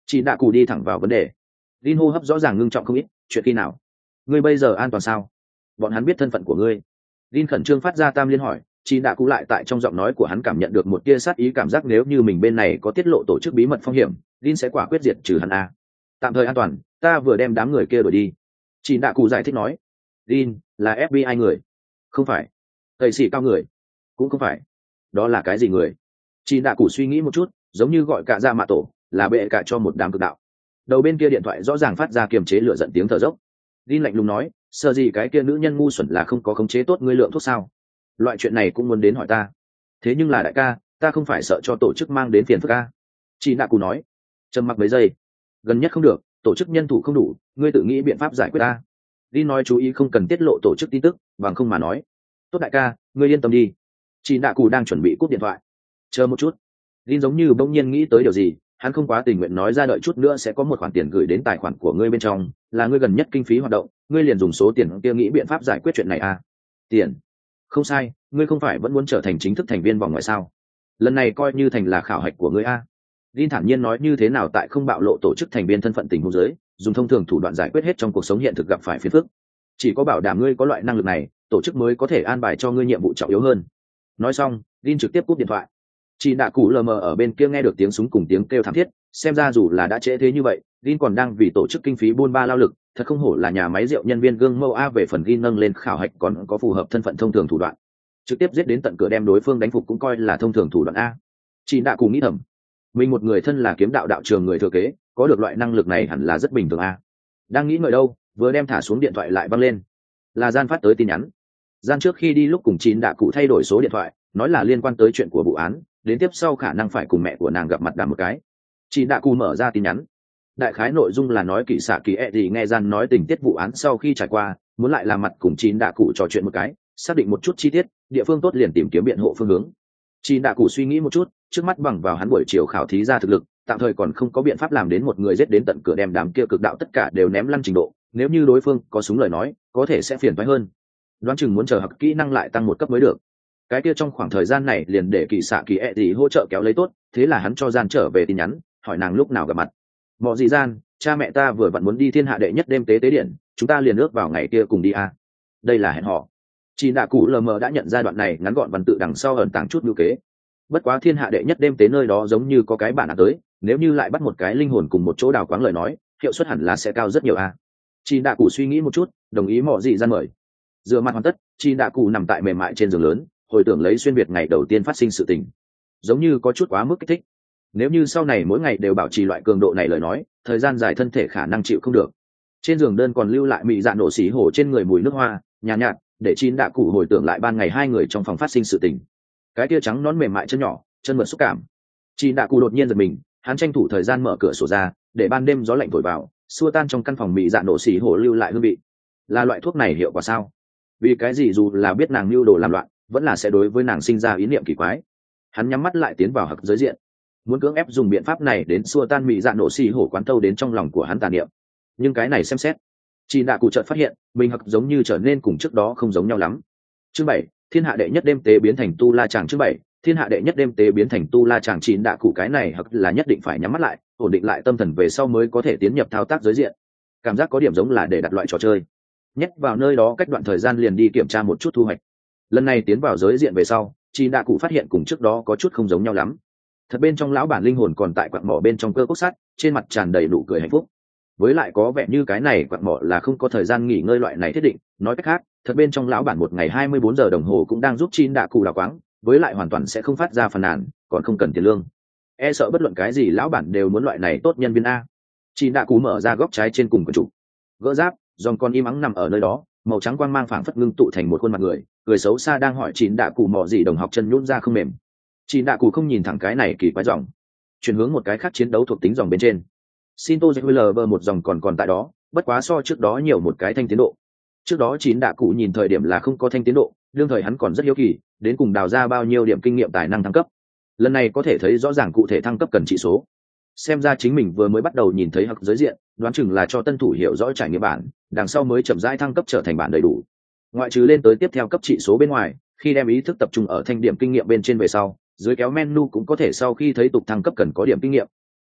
Chị đã cụ đi thẳng vào vấn đề. Linh hô hấp rõ ràng ngưng trọng không ít. Chuyện khi nào? Ngươi bây giờ an toàn sao? Bọn hắn biết thân phận của ngươi. Linh khẩn trương phát ra tam liên hỏi. Chị đã cụ lại tại trong giọng nói của hắn cảm nhận được một tia sát ý, cảm giác nếu như mình bên này có tiết lộ tổ chức bí mật phong hiểm, Linh sẽ quả quyết diệt trừ hắn a. Tạm thời an toàn, ta vừa đem đám người kia đuổi đi. Chị đã cụ giải thích nói. Linh là FBI người. Không phải. Tẩy sĩ cao người. Cũng không phải. Đó là cái gì người? Chị đã cụ suy nghĩ một chút, giống như gọi cả ra mạ tổ, là bệ cả cho một đám cực đạo. Đầu bên kia điện thoại rõ ràng phát ra kiềm chế lửa giận tiếng thở dốc. Linh lạnh lùng nói, sợ gì cái kia nữ nhân ngu xuẩn là không có khống chế tốt ngươi lượng thuốc sao? Loại chuyện này cũng muốn đến hỏi ta. Thế nhưng là đại ca, ta không phải sợ cho tổ chức mang đến phiền phức ca. Chị nạ cù nói. Trầm mặc mấy giây. Gần nhất không được, tổ chức nhân thủ không đủ, ngươi tự nghĩ biện pháp giải quyết ta. Linh nói chú ý không cần tiết lộ tổ chức tin tức, bằng không mà nói. Tốt đại ca, ngươi yên tâm đi. Chị nạ cù đang chuẩn bị cúp điện thoại. Chờ một chút. Linh giống như bỗng nhiên nghĩ tới điều gì, hắn không quá tình nguyện nói ra đợi chút nữa sẽ có một khoản tiền gửi đến tài khoản của ngươi bên trong, là ngươi gần nhất kinh phí hoạt động, ngươi liền dùng số tiền kia nghĩ biện pháp giải quyết chuyện này à? Tiền? Không sai, ngươi không phải vẫn muốn trở thành chính thức thành viên vòng ngoại sao? Lần này coi như thành là khảo hạch của ngươi a. Linh thản nhiên nói, như thế nào tại không bạo lộ tổ chức thành viên thân phận tình huống dưới, dùng thông thường thủ đoạn giải quyết hết trong cuộc sống hiện thực gặp phải phiền phức. Chỉ có bảo đảm ngươi có loại năng lực này, tổ chức mới có thể an bài cho ngươi nhiệm vụ trọng yếu hơn. Nói xong, Linh trực tiếp cúp điện thoại. Chị đạ cụ lờ mờ ở bên kia nghe được tiếng súng cùng tiếng kêu thảm thiết, xem ra dù là đã trễ thế như vậy, Linh còn đang vì tổ chức kinh phí buôn ba lao lực, thật không hổ là nhà máy rượu nhân viên gương mẫu a. Về phần Linh nâng lên khảo hạch còn có phù hợp thân phận thông thường thủ đoạn, trực tiếp giết đến tận cửa đem đối phương đánh phục cũng coi là thông thường thủ đoạn a. Chị đạ cụ nghĩ thầm, mình một người thân là kiếm đạo đạo trường người thừa kế, có được loại năng lực này hẳn là rất bình thường a. Đang nghĩ ngợi đâu, vừa đem thả xuống điện thoại lại văng lên, là Gian phát tới tin nhắn. Gian trước khi đi lúc cùng chị đạ cụ thay đổi số điện thoại, nói là liên quan tới chuyện của vụ án, đến tiếp sau khả năng phải cùng mẹ của nàng gặp mặt đàm một cái. Chị đạ cụ mở ra tin nhắn, đại khái nội dung là nói kỳ xạ kỳ thì nghe Gian nói tình tiết vụ án sau khi trải qua, muốn lại làm mặt cùng chị đạ cụ trò chuyện một cái, xác định một chút chi tiết, địa phương tốt liền tìm kiếm biện hộ phương hướng. Chị đạ cụ suy nghĩ một chút, trước mắt bằng vào hắn buổi chiều khảo thí ra thực lực, tạm thời còn không có biện pháp làm đến một người giết đến tận cửa đem đám kia cực đạo tất cả đều ném lăn trình độ, nếu như đối phương có súng lời nói, có thể sẽ phiền toái hơn. Đoán chừng muốn chờ học kỹ năng lại tăng một cấp mới được. Cái kia trong khoảng thời gian này liền để kỳ xạ kỳ gì hỗ trợ kéo lấy tốt, thế là hắn cho Gian trở về tin nhắn, hỏi nàng lúc nào gặp mặt. Mọ gì Gian, cha mẹ ta vừa vặn muốn đi thiên hạ đệ nhất đêm tế tế điện, chúng ta liền ước vào ngày kia cùng đi a. Đây là hẹn hò. Chị đạ cụ lờ mờ đã nhận ra đoạn này ngắn gọn văn tự đằng sau ẩn tàng chút lưu kế. Bất quá thiên hạ đệ nhất đêm tế nơi đó giống như có cái bản án tới, nếu như lại bắt một cái linh hồn cùng một chỗ đào quáng lời nói, hiệu suất hẳn là sẽ cao rất nhiều a. Chị đạ cụ suy nghĩ một chút, đồng ý Mọ gì Gian mời. Rửa mặt hoàn tất, chị đạ cụ nằm tại mềm mại trên giường lớn, hồi tưởng lấy xuyên việt ngày đầu tiên phát sinh sự tình, giống như có chút quá mức kích thích. Nếu như sau này mỗi ngày đều bảo trì loại cường độ này lời nói, thời gian dài thân thể khả năng chịu không được. Trên giường đơn còn lưu lại mị dạ nổ xỉ hổ trên người mùi nước hoa nhàn nhạt, để chín đạ cụ hồi tưởng lại ban ngày hai người trong phòng phát sinh sự tình. Cái tia trắng nón mềm mại chân nhỏ, chân mượt xúc cảm. Chín đạ cụ đột nhiên giật mình, hắn tranh thủ thời gian mở cửa sổ ra, để ban đêm gió lạnh thổi vào, xua tan trong căn phòng mị dạ nổ xỉ hổ lưu lại hương vị. Là loại thuốc này hiệu quả sao? Vì cái gì dù là biết nàng mưu đồ làm loạn, vẫn là sẽ đối với nàng sinh ra ý niệm kỳ quái. Hắn nhắm mắt lại tiến vào hặc giới diện, muốn cưỡng ép dùng biện pháp này đến xua tan mị dạ nổ xì hổ quán thâu đến trong lòng của hắn tàn niệm. Nhưng cái này xem xét, chị đạ cụ chợt phát hiện mình hặc giống như trở nên cùng trước đó không giống nhau lắm. Chương 7, thiên hạ đệ nhất đêm tế biến thành tu la chàng. Chương 7, thiên hạ đệ nhất đêm tế biến thành tu la chàng. Chị đạ cụ cái này hặc là nhất định phải nhắm mắt lại, ổn định lại tâm thần về sau mới có thể tiến nhập thao tác giới diện. Cảm giác có điểm giống là để đặt loại trò chơi, nhét vào nơi đó cách đoạn thời gian liền đi kiểm tra một chút thu hoạch. Lần này tiến vào giới diện về sau, chị đạ cụ phát hiện cùng trước đó có chút không giống nhau lắm. Thật bên trong lão bản linh hồn còn tại quặng mỏ bên trong cơ cốt sắt, trên mặt tràn đầy nụ cười hạnh phúc. Với lại có vẻ như cái này quặng mỏ là không có thời gian nghỉ ngơi loại này thiết định, nói cách khác, thật bên trong lão bản một ngày 24 giờ đồng hồ cũng đang giúp chị đạ cụ đào quáng, với lại hoàn toàn sẽ không phát ra phàn nàn, còn không cần tiền lương. E sợ bất luận cái gì lão bản đều muốn loại này tốt nhân viên a. Chị đạ cụ mở ra góc trái trên cùng của chủ, gỡ giáp, giòn con im ắng nằm ở nơi đó, màu trắng quang mang phảng phất ngưng tụ thành một khuôn mặt người, cười xấu xa đang hỏi chị đạ cụ mò gì đồng học chân nhũn ra không mềm. Chị đạ cụ không nhìn thẳng cái này kỳ quái dòng, chuyển hướng một cái khác chiến đấu thuộc tính dòng bên trên. Shinto Jewel một dòng còn tại đó, bất quá so trước đó nhiều một cái thanh tiến độ. Trước đó chín đạ cụ nhìn thời điểm là không có thanh tiến độ, đương thời hắn còn rất hiếu kỳ, đến cùng đào ra bao nhiêu điểm kinh nghiệm tài năng thăng cấp. Lần này có thể thấy rõ ràng cụ thể thăng cấp cần trị số. Xem ra chính mình vừa mới bắt đầu nhìn thấy hặc giới diện, đoán chừng là cho tân thủ hiểu rõ trải nghiệm bản, đằng sau mới chậm rãi thăng cấp trở thành bản đầy đủ. Ngoại trừ lên tới tiếp theo cấp trị số bên ngoài, khi đem ý thức tập trung ở thanh điểm kinh nghiệm bên trên về sau, dưới kéo menu cũng có thể sau khi thấy tục thăng cấp cần có điểm kinh nghiệm.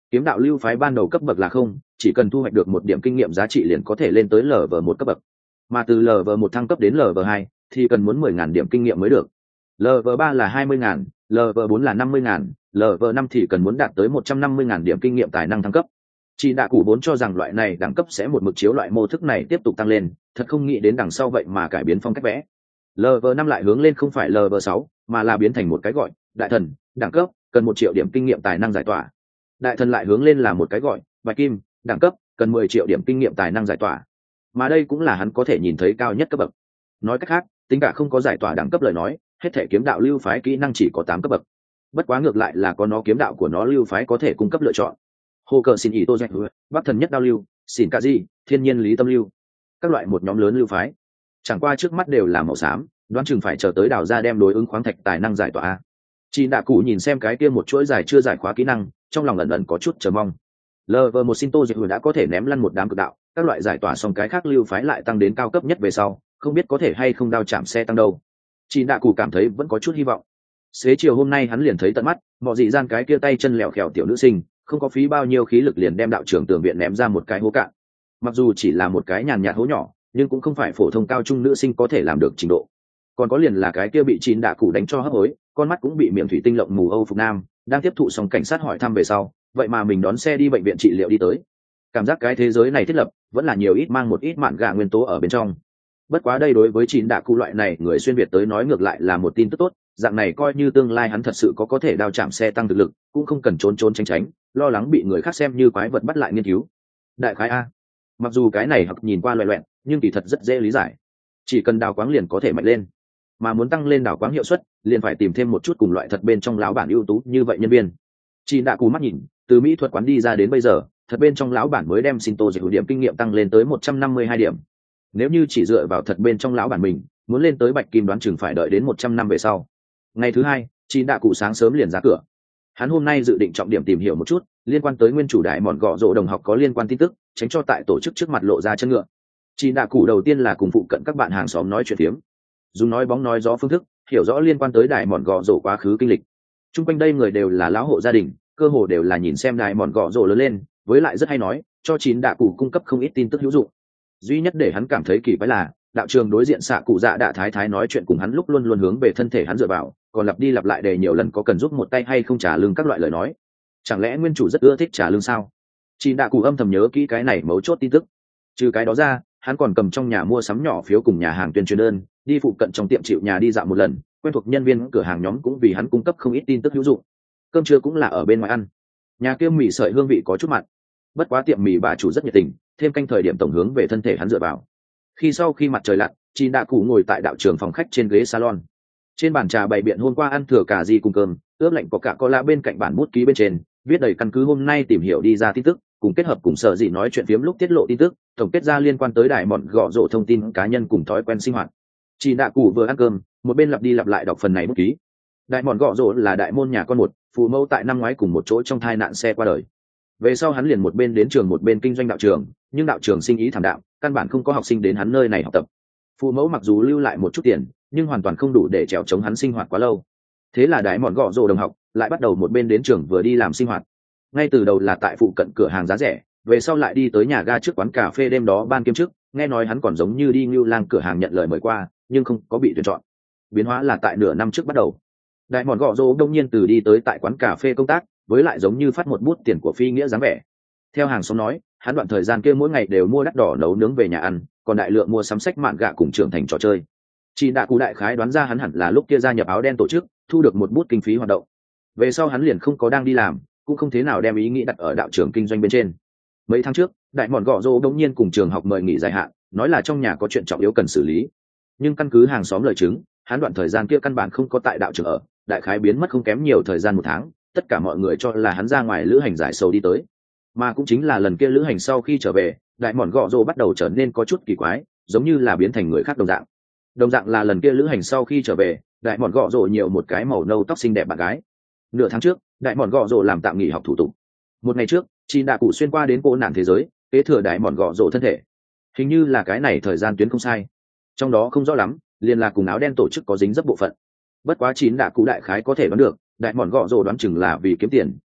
Kiếm đạo lưu phái ban đầu cấp bậc là không, chỉ cần thu hoạch được 1 điểm kinh nghiệm giá trị liền có thể lên tới Lv1 cấp bậc, mà từ Lv1 thăng cấp đến Lv2 thì cần muốn 10.000 điểm kinh nghiệm mới được. Lv3 là 20.000, Lv4 là 50.000, Lv5 thì cần muốn đạt tới 150.000 điểm kinh nghiệm tài năng thăng cấp. Chị Đạ Cụ vốn cho rằng loại này đẳng cấp sẽ một mực chiếu loại mô thức này tiếp tục tăng lên, thật không nghĩ đến đằng sau vậy mà cải biến phong cách vẽ. Lv5 lại hướng lên không phải Lv6, mà là biến thành một cái gọi đại thần, đẳng cấp, cần 1 triệu điểm kinh nghiệm tài năng giải tỏa. Đại thần lại hướng lên là một cái gọi bạch kim, đẳng cấp, cần 10 triệu điểm kinh nghiệm tài năng giải tỏa. Mà đây cũng là hắn có thể nhìn thấy cao nhất cấp bậc. Nói cách khác, tính cả không có giải tỏa đẳng cấp lời nói, hết thể kiếm đạo lưu phái kỹ năng chỉ có 8 cấp bậc. Bất quá ngược lại là có nó kiếm đạo của nó lưu phái có thể cung cấp lựa chọn. Hồ cờ xin ý tô dạch, bắc thần nhất đao lưu, xỉn ca di, thiên nhiên lý tâm lưu, các loại một nhóm lớn lưu phái. Chẳng qua trước mắt đều là màu xám, đoán chừng phải chờ tới đào ra đem đối ứng khoáng thạch tài năng giải tỏa. Chị Đạ Cụ nhìn xem cái kia một chuỗi dài chưa giải khóa kỹ năng, trong lòng ẩn ẩn có chút chờ mong. Lv1 Shinto Dạy đã có thể ném lăn một đám cực đạo, các loại giải tỏa xong cái khác lưu phái lại tăng đến cao cấp nhất về sau, không biết có thể hay không đao chạm xe tăng đâu. Chị Đạ Cụ cảm thấy vẫn có chút hy vọng. Xế chiều hôm nay hắn liền thấy tận mắt, mọi dị gian cái kia tay chân lẹo khèo tiểu nữ sinh, không có phí bao nhiêu khí lực liền đem đạo trưởng tường viện ném ra một cái hố cạn. Mặc dù chỉ là một cái nhàn nhạt hố nhỏ, nhưng cũng không phải phổ thông cao trung nữ sinh có thể làm được trình độ. Còn có liền là cái kia bị Chín Đạ Cụ đánh cho hấp hối, con mắt cũng bị miệng thủy tinh lộng mù Âu Phục Nam, đang tiếp thụ xong cảnh sát hỏi thăm về sau, vậy mà mình đón xe đi bệnh viện trị liệu đi tới. Cảm giác cái thế giới này thiết lập vẫn là nhiều ít mang một ít mạn gạ nguyên tố ở bên trong. Bất quá đây đối với Chín Đạ Cụ loại này người xuyên việt tới nói ngược lại là một tin tức tốt, dạng này coi như tương lai hắn thật sự có thể đao chạm xe tăng thực lực, cũng không cần trốn trốn tránh tránh, lo lắng bị người khác xem như quái vật bắt lại nghiên cứu. Đại khái a, mặc dù cái này học nhìn qua loè loẹt, nhưng kỳ thật rất dễ lý giải. Chỉ cần đào quáng liền có thể mạnh lên, mà muốn tăng lên đào quáng hiệu suất, liền phải tìm thêm một chút cùng loại thật bên trong lão bản ưu tú như vậy nhân viên. Chín Đạ Cụ mắt nhìn, từ mỹ thuật quán đi ra đến bây giờ, thật bên trong lão bản mới đem Shinto Dạy điểm kinh nghiệm tăng lên tới 152 điểm. Nếu như chỉ dựa vào thật bên trong lão bản mình, muốn lên tới bạch kim đoán chừng phải đợi đến 100 năm về sau. Ngày thứ hai, Chín Đạ Cụ sáng sớm liền ra cửa. Hắn hôm nay dự định trọng điểm tìm hiểu một chút liên quan tới nguyên chủ đại mòn gọ rộ đồng học có liên quan tin tức, tránh cho tại tổ chức trước mặt lộ ra chân ngựa. Chín Đạ Cụ đầu tiên là cùng phụ cận các bạn hàng xóm nói chuyện tiếm, dùng nói bóng nói gió phương thức hiểu rõ liên quan tới đại mòn gọ rộ quá khứ kinh lịch. Trung quanh đây người đều là lão hộ gia đình, cơ hồ đều là nhìn xem đại mòn gọ rộ lớn lên, với lại rất hay nói, cho Chín Đạ Cụ cung cấp không ít tin tức hữu dụng. Duy nhất để hắn cảm thấy kỳ quái là đạo trường đối diện xạ cụ dạ đạ thái thái nói chuyện cùng hắn lúc luôn luôn hướng về thân thể hắn dựa vào, còn lặp đi lặp lại để nhiều lần có cần giúp một tay hay không trả lương các loại lời nói. Chẳng lẽ nguyên chủ rất ưa thích trả lương sao? Chín Đạ Cụ âm thầm nhớ kỹ cái này mấu chốt tin tức. Trừ cái đó ra, hắn còn cầm trong nhà mua sắm nhỏ phiếu cùng nhà hàng tuyên truyền đơn, đi phụ cận trong tiệm chịu nhà đi dạo một lần, quen thuộc nhân viên cửa hàng nhóm cũng vì hắn cung cấp không ít tin tức hữu dụng. Cơm trưa cũng là ở bên ngoài ăn. Nhà kia mì sợi hương vị có chút mặn, bất quá tiệm mì bà chủ rất nhiệt tình, thêm canh thời điểm tổng hướng về thân thể hắn dựa vào. Sau khi mặt trời lặn, Chín Đạ Cụ ngồi tại đạo trường phòng khách trên ghế salon. Trên bàn trà bày biện hôm qua ăn thừa cà ri cùng cơm, ướp lạnh có cả cola bên cạnh bản bút ký bên trên, viết đầy căn cứ hôm nay tìm hiểu đi ra tin tức, cùng kết hợp cùng sở dị nói chuyện phiếm lúc tiết lộ tin tức, tổng kết ra liên quan tới đại mọn gọ rộ thông tin cá nhân cùng thói quen sinh hoạt. Chín Đạ Cụ vừa ăn cơm, một bên lặp đi lặp lại đọc phần này bút ký. Đại mọn gọ rộ là đại môn nhà con một, phụ mẫu tại năm ngoái cùng một chỗ trong tai nạn xe qua đời. Về sau hắn liền một bên đến trường một bên kinh doanh đạo trường, nhưng đạo trường sinh ý thảm đạm, căn bản không có học sinh đến hắn nơi này học tập. Phụ mẫu mặc dù lưu lại một chút tiền, nhưng hoàn toàn không đủ để trèo chống hắn sinh hoạt quá lâu. Thế là đại mọn gọ rồ đồng học lại bắt đầu một bên đến trường vừa đi làm sinh hoạt. Ngay từ đầu là tại phụ cận cửa hàng giá rẻ, về sau lại đi tới nhà ga trước quán cà phê đêm đó ban kiêm chức, nghe nói hắn còn giống như đi Ngưu Lang cửa hàng nhận lời mời qua, nhưng không có bị tuyển chọn. Biến hóa là tại nửa năm trước bắt đầu. Đại mọn gọ rồ đông nhiên từ đi tới tại quán cà phê công tác, với lại giống như phát một bút tiền của phi nghĩa dáng vẻ. Theo hàng xóm nói, hắn đoạn thời gian kia mỗi ngày đều mua đắt đỏ nấu nướng về nhà ăn, còn đại lượng mua sắm sách mạn gạ cùng trưởng thành trò chơi. Chị Đạ Cụ đại khái đoán ra hắn hẳn là lúc kia gia nhập áo đen tổ chức, thu được một bút kinh phí hoạt động. Về sau hắn liền không có đang đi làm, cũng không thế nào đem ý nghĩ đặt ở đạo trường kinh doanh bên trên. Mấy tháng trước, đại mọn gọ rồ đống nhiên cùng trường học mời nghỉ dài hạn, nói là trong nhà có chuyện trọng yếu cần xử lý. Nhưng căn cứ hàng xóm lời chứng, hắn đoạn thời gian kia căn bản không có tại đạo trường ở, đại khái biến mất không kém nhiều thời gian một tháng, tất cả mọi người cho là hắn ra ngoài lữ hành giải sầu đi tới. Mà cũng chính là lần kia lữ hành sau khi trở về, đại mọn gọ rồ bắt đầu trở nên có chút kỳ quái, giống như là biến thành người khác đồng dạng là lần kia lữ hành sau khi trở về, đại mọn gọ rồ nhiều một cái màu nâu tóc xinh đẹp bạn gái. Nửa tháng trước, đại mọn gọ rồ làm tạm nghỉ học thủ tục. Một ngày trước, Chín Đạ Cụ xuyên qua đến cô nạn thế giới, kế thừa đại mọn gọ rồ thân thể. Hình như là cái này thời gian tuyến không sai, trong đó không rõ lắm, liền là cùng áo đen tổ chức có dính dấp bộ phận. Bất quá Chín Đạ Cụ đại khái có thể đoán được, đại mọn gọ rồ đoán chừng là vì kiếm tiền,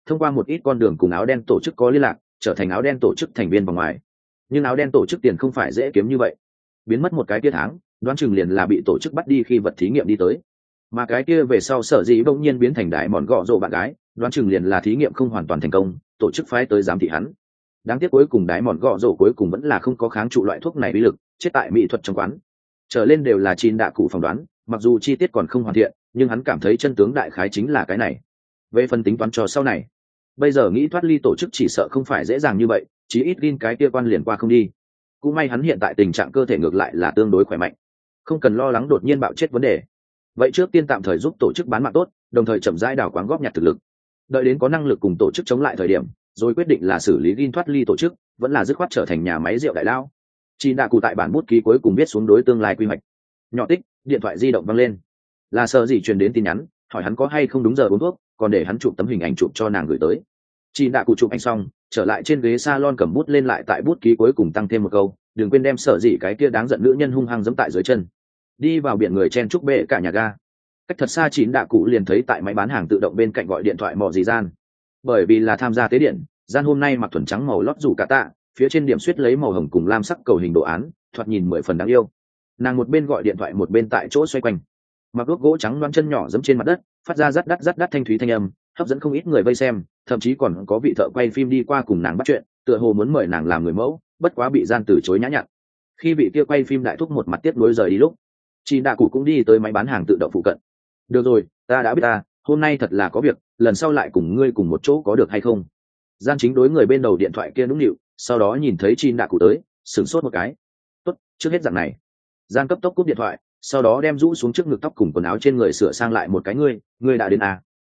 thông qua một ít con đường cùng áo đen tổ chức có liên lạc, trở thành áo đen tổ chức thành viên vòng ngoài. Nhưng áo đen tổ chức tiền không phải dễ kiếm như vậy, biến mất một cái kia tháng đoán chừng liền là bị tổ chức bắt đi khi vật thí nghiệm đi tới, mà cái kia về sau sở dĩ bỗng nhiên biến thành đại mòn gọ rộ bạn gái, đoán chừng liền là thí nghiệm không hoàn toàn thành công, tổ chức phái tới giám thị hắn. Đáng tiếc cuối cùng đái mòn gọ rổ cuối cùng vẫn là không có kháng trụ loại thuốc này uy lực, chết tại mỹ thuật trong quán. Trở lên đều là chín đạ cụ phỏng đoán, mặc dù chi tiết còn không hoàn thiện, nhưng hắn cảm thấy chân tướng đại khái chính là cái này. Về phần tính toán cho sau này, bây giờ nghĩ thoát ly tổ chức chỉ sợ không phải dễ dàng như vậy, chí ít Gin cái kia quan liền qua không đi. Cũng may hắn hiện tại tình trạng cơ thể ngược lại là tương đối khỏe mạnh, không cần lo lắng đột nhiên bạo chết vấn đề. Vậy trước tiên tạm thời giúp tổ chức bán mạng tốt, đồng thời chậm rãi đào quáng góp nhặt thực lực. Đợi đến có năng lực cùng tổ chức chống lại thời điểm, rồi quyết định là xử lý Gin thoát ly tổ chức, vẫn là dứt khoát trở thành nhà máy rượu đại lao. Chín đạ cụ tại bản bút ký cuối cùng viết xuống đối tương lai quy hoạch. Nhỏ tích, điện thoại di động vang lên. Là sợ gì truyền đến tin nhắn, hỏi hắn có hay không đúng giờ uống thuốc, còn để hắn chụp tấm hình ảnh chụp cho nàng gửi tới. Chín đạ cụ chụp ảnh xong, trở lại trên ghế salon cầm bút lên lại tại bút ký cuối cùng tăng thêm một câu, đừng quên đem sợ gì cái kia đáng giận nữ nhân hung hăng giẫm tại dưới chân. Đi vào biển người chen chúc bệ cả nhà ga. Cách thật xa Chín đạ cụ liền thấy tại máy bán hàng tự động bên cạnh gọi điện thoại mò gì gian. Bởi vì là tham gia tế điện, gian hôm nay mặc thuần trắng màu lót rủ cả tạ, phía trên điểm suýt lấy màu hồng cùng lam sắc cầu hình đồ án, thoạt nhìn 10 phần đáng yêu. Nàng một bên gọi điện thoại một bên tại chỗ xoay quanh, mặc ước gỗ trắng loáng chân nhỏ giẫm trên mặt đất, phát ra rát đắt thanh thúy thanh âm, hấp dẫn không ít người vây xem, thậm chí còn có vị thợ quay phim đi qua cùng nàng bắt chuyện, tựa hồ muốn mời nàng làm người mẫu, bất quá bị gian từ chối nhã nhặn. Khi vị kia quay phim đại thúc một mặt tiếp nối rời đi lúc, chị đạ cụ cũng đi tới máy bán hàng tự động phụ cận. Được rồi, ta đã biết ta, hôm nay thật là có việc, lần sau lại cùng ngươi cùng một chỗ có được hay không? Gian chính đối người bên đầu điện thoại kia nũng nịu, sau đó nhìn thấy Chin đạ cụ tới, sửng sốt một cái. Tốt, trước hết dạng này. Gian cấp tốc cúp điện thoại, sau đó đem rũ xuống trước ngực tóc cùng quần áo trên người sửa sang lại một cái ngươi đã đến à?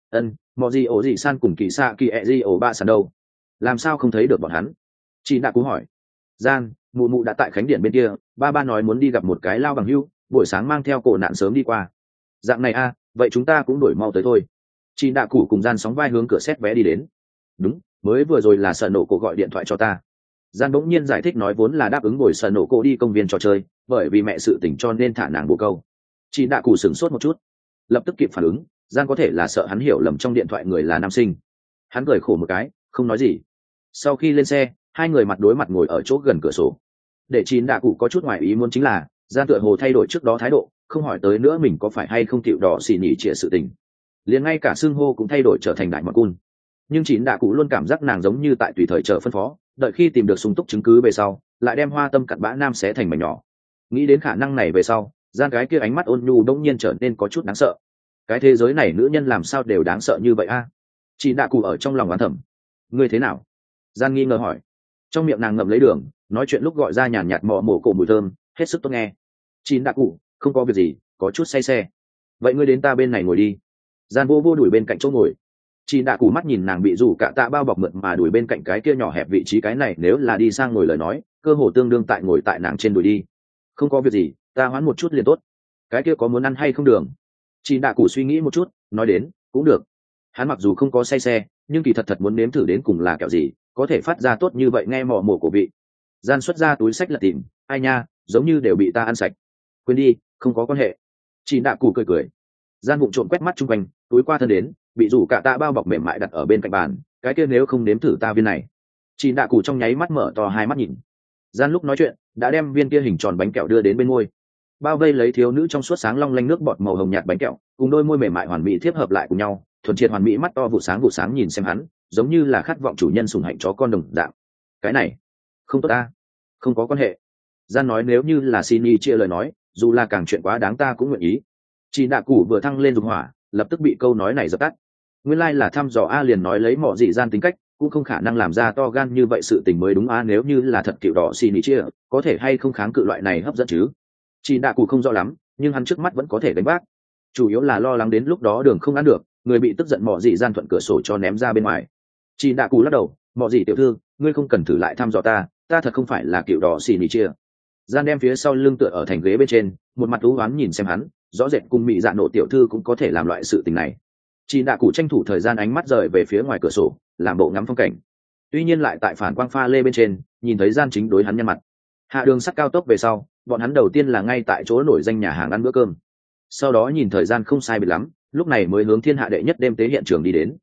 Mọ gì ổ gì san cùng kỳ xạ kỳ ẹ gì ổ ba sàn đâu? Làm sao không thấy được bọn hắn? Chin đạ cụ hỏi. Gian, mụ mụ đã tại khánh điện bên kia, ba nói muốn đi gặp một cái lao bằng hưu, buổi sáng mang theo cổ nạn sớm đi qua. Dạng này à, vậy chúng ta cũng đổi mau tới thôi. Chin đạ cụ cùng Gian sóng vai hướng cửa xét vé đi đến. Đúng, mới vừa rồi là sợ nổ cổ gọi điện thoại cho ta. Gian bỗng nhiên giải thích nói vốn là đáp ứng bồi sợ nổ cổ đi công viên trò chơi, bởi vì mẹ sự tỉnh cho nên thả nàng bồ câu. Chị đạ cụ sửng sốt một chút, lập tức kịp phản ứng, Gian có thể là sợ hắn hiểu lầm trong điện thoại người là nam sinh. Hắn cười khổ một cái, không nói gì. Sau khi lên xe, hai người mặt đối mặt ngồi ở chỗ gần cửa sổ. Để chị đạ cụ có chút ngoài ý muốn chính là, Gian tựa hồ thay đổi trước đó thái độ, không hỏi tới nữa mình có phải hay không chịu đỏ xì nhỉ trịa sự tình. Liền ngay cả xưng hô cũng thay đổi trở thành đại mọt cun. Nhưng Chín đạ cụ luôn cảm giác nàng giống như tại tùy thời chờ phân phó, đợi khi tìm được sung túc chứng cứ về sau lại đem hoa tâm cặn bã nam xé thành mảnh nhỏ. Nghĩ đến khả năng này về sau, Gian cái kia ánh mắt ôn nhu đông nhiên trở nên có chút đáng sợ. Cái thế giới này nữ nhân làm sao đều đáng sợ như vậy a? Chín đạ cụ ở trong lòng oán thầm. Ngươi thế nào? Gian nghi ngờ hỏi. Trong miệng nàng ngậm lấy đường, nói chuyện lúc gọi ra nhàn nhạt mò mổ cổ mùi thơm, hết sức tốt nghe. Chín đạ cụ, không có việc gì, có chút say xe. Vậy ngươi đến ta bên này ngồi đi. Gian vô đuổi bên cạnh chỗ ngồi. Chị đạ cụ mắt nhìn nàng bị rủ cả tạ bao bọc mượn mà đuổi bên cạnh cái kia nhỏ hẹp vị trí, cái này nếu là đi sang ngồi lời nói, cơ hồ tương đương tại ngồi tại nàng trên đùi đi. Không có việc gì, ta hoãn một chút liền tốt. Cái kia có muốn ăn hay không đường? Chị đạ cụ suy nghĩ một chút, nói đến, cũng được. Hắn mặc dù không có say xe, nhưng kỳ thật muốn nếm thử đến cùng là kẹo gì, có thể phát ra tốt như vậy nghe mò mổ cổ vị. Gian xuất ra túi sách là tìm, ai nha, giống như đều bị ta ăn sạch. Quên đi, không có quan hệ. Chị đạ cụ cười. Gian vụng trộm quét mắt chung quanh, túi qua thân đến, bị rủ cả tạ bao bọc mềm mại đặt ở bên cạnh bàn, cái kia nếu không nếm thử ta viên này. Chị đạ cụ trong nháy mắt mở to hai mắt nhìn. Gian lúc nói chuyện đã đem viên kia hình tròn bánh kẹo đưa đến bên môi, bao vây lấy thiếu nữ trong suốt sáng long lanh nước bọt màu hồng nhạt bánh kẹo cùng đôi môi mềm mại hoàn mỹ tiếp hợp lại cùng nhau, thuần triệt hoàn mỹ mắt to vụ sáng nhìn xem hắn, giống như là khát vọng chủ nhân sủng hạnh chó con đồng dạng. Cái này không tốt ta. Không có quan hệ. Gian nói nếu như là xin y chia lời nói, dù là càng chuyện quá đáng ta cũng nguyện ý. Chị đạ cụ vừa thăng lên dục hỏa, lập tức bị câu nói này dập tắt. Nguyên lai là thăm dò a, liền nói lấy mọ dị Gian tính cách cũng không khả năng làm ra to gan như vậy sự tình mới đúng a, nếu như là thật kiểu đỏ xì nỉ chia có thể hay không kháng cự loại này hấp dẫn chứ. Chị đạ cụ không rõ lắm, nhưng hắn trước mắt vẫn có thể đánh bác, chủ yếu là lo lắng đến lúc đó đường không ăn được, người bị tức giận mọ dị Gian thuận cửa sổ cho ném ra bên ngoài. Chị đạ cụ lắc đầu, mọ dị tiểu thư, ngươi không cần thử lại thăm dò ta thật không phải là kiểu đỏ xì nỉ chia. Gian đem phía sau lưng tựa ở thành ghế bên trên, một mặt thú oán nhìn xem hắn, rõ rệt cùng mị dạ nộ tiểu thư cũng có thể làm loại sự tình này. Chị đạ cụ tranh thủ thời gian ánh mắt rời về phía ngoài cửa sổ, làm bộ ngắm phong cảnh. Tuy nhiên lại tại phản quang pha lê bên trên nhìn thấy Gian chính đối hắn nhăn mặt. Hạ đường sắt cao tốc về sau, bọn hắn đầu tiên là ngay tại chỗ nổi danh nhà hàng ăn bữa cơm. Sau đó nhìn thời gian không sai biệt lắm, lúc này mới hướng thiên hạ đệ nhất đêm tế hiện trường đi đến.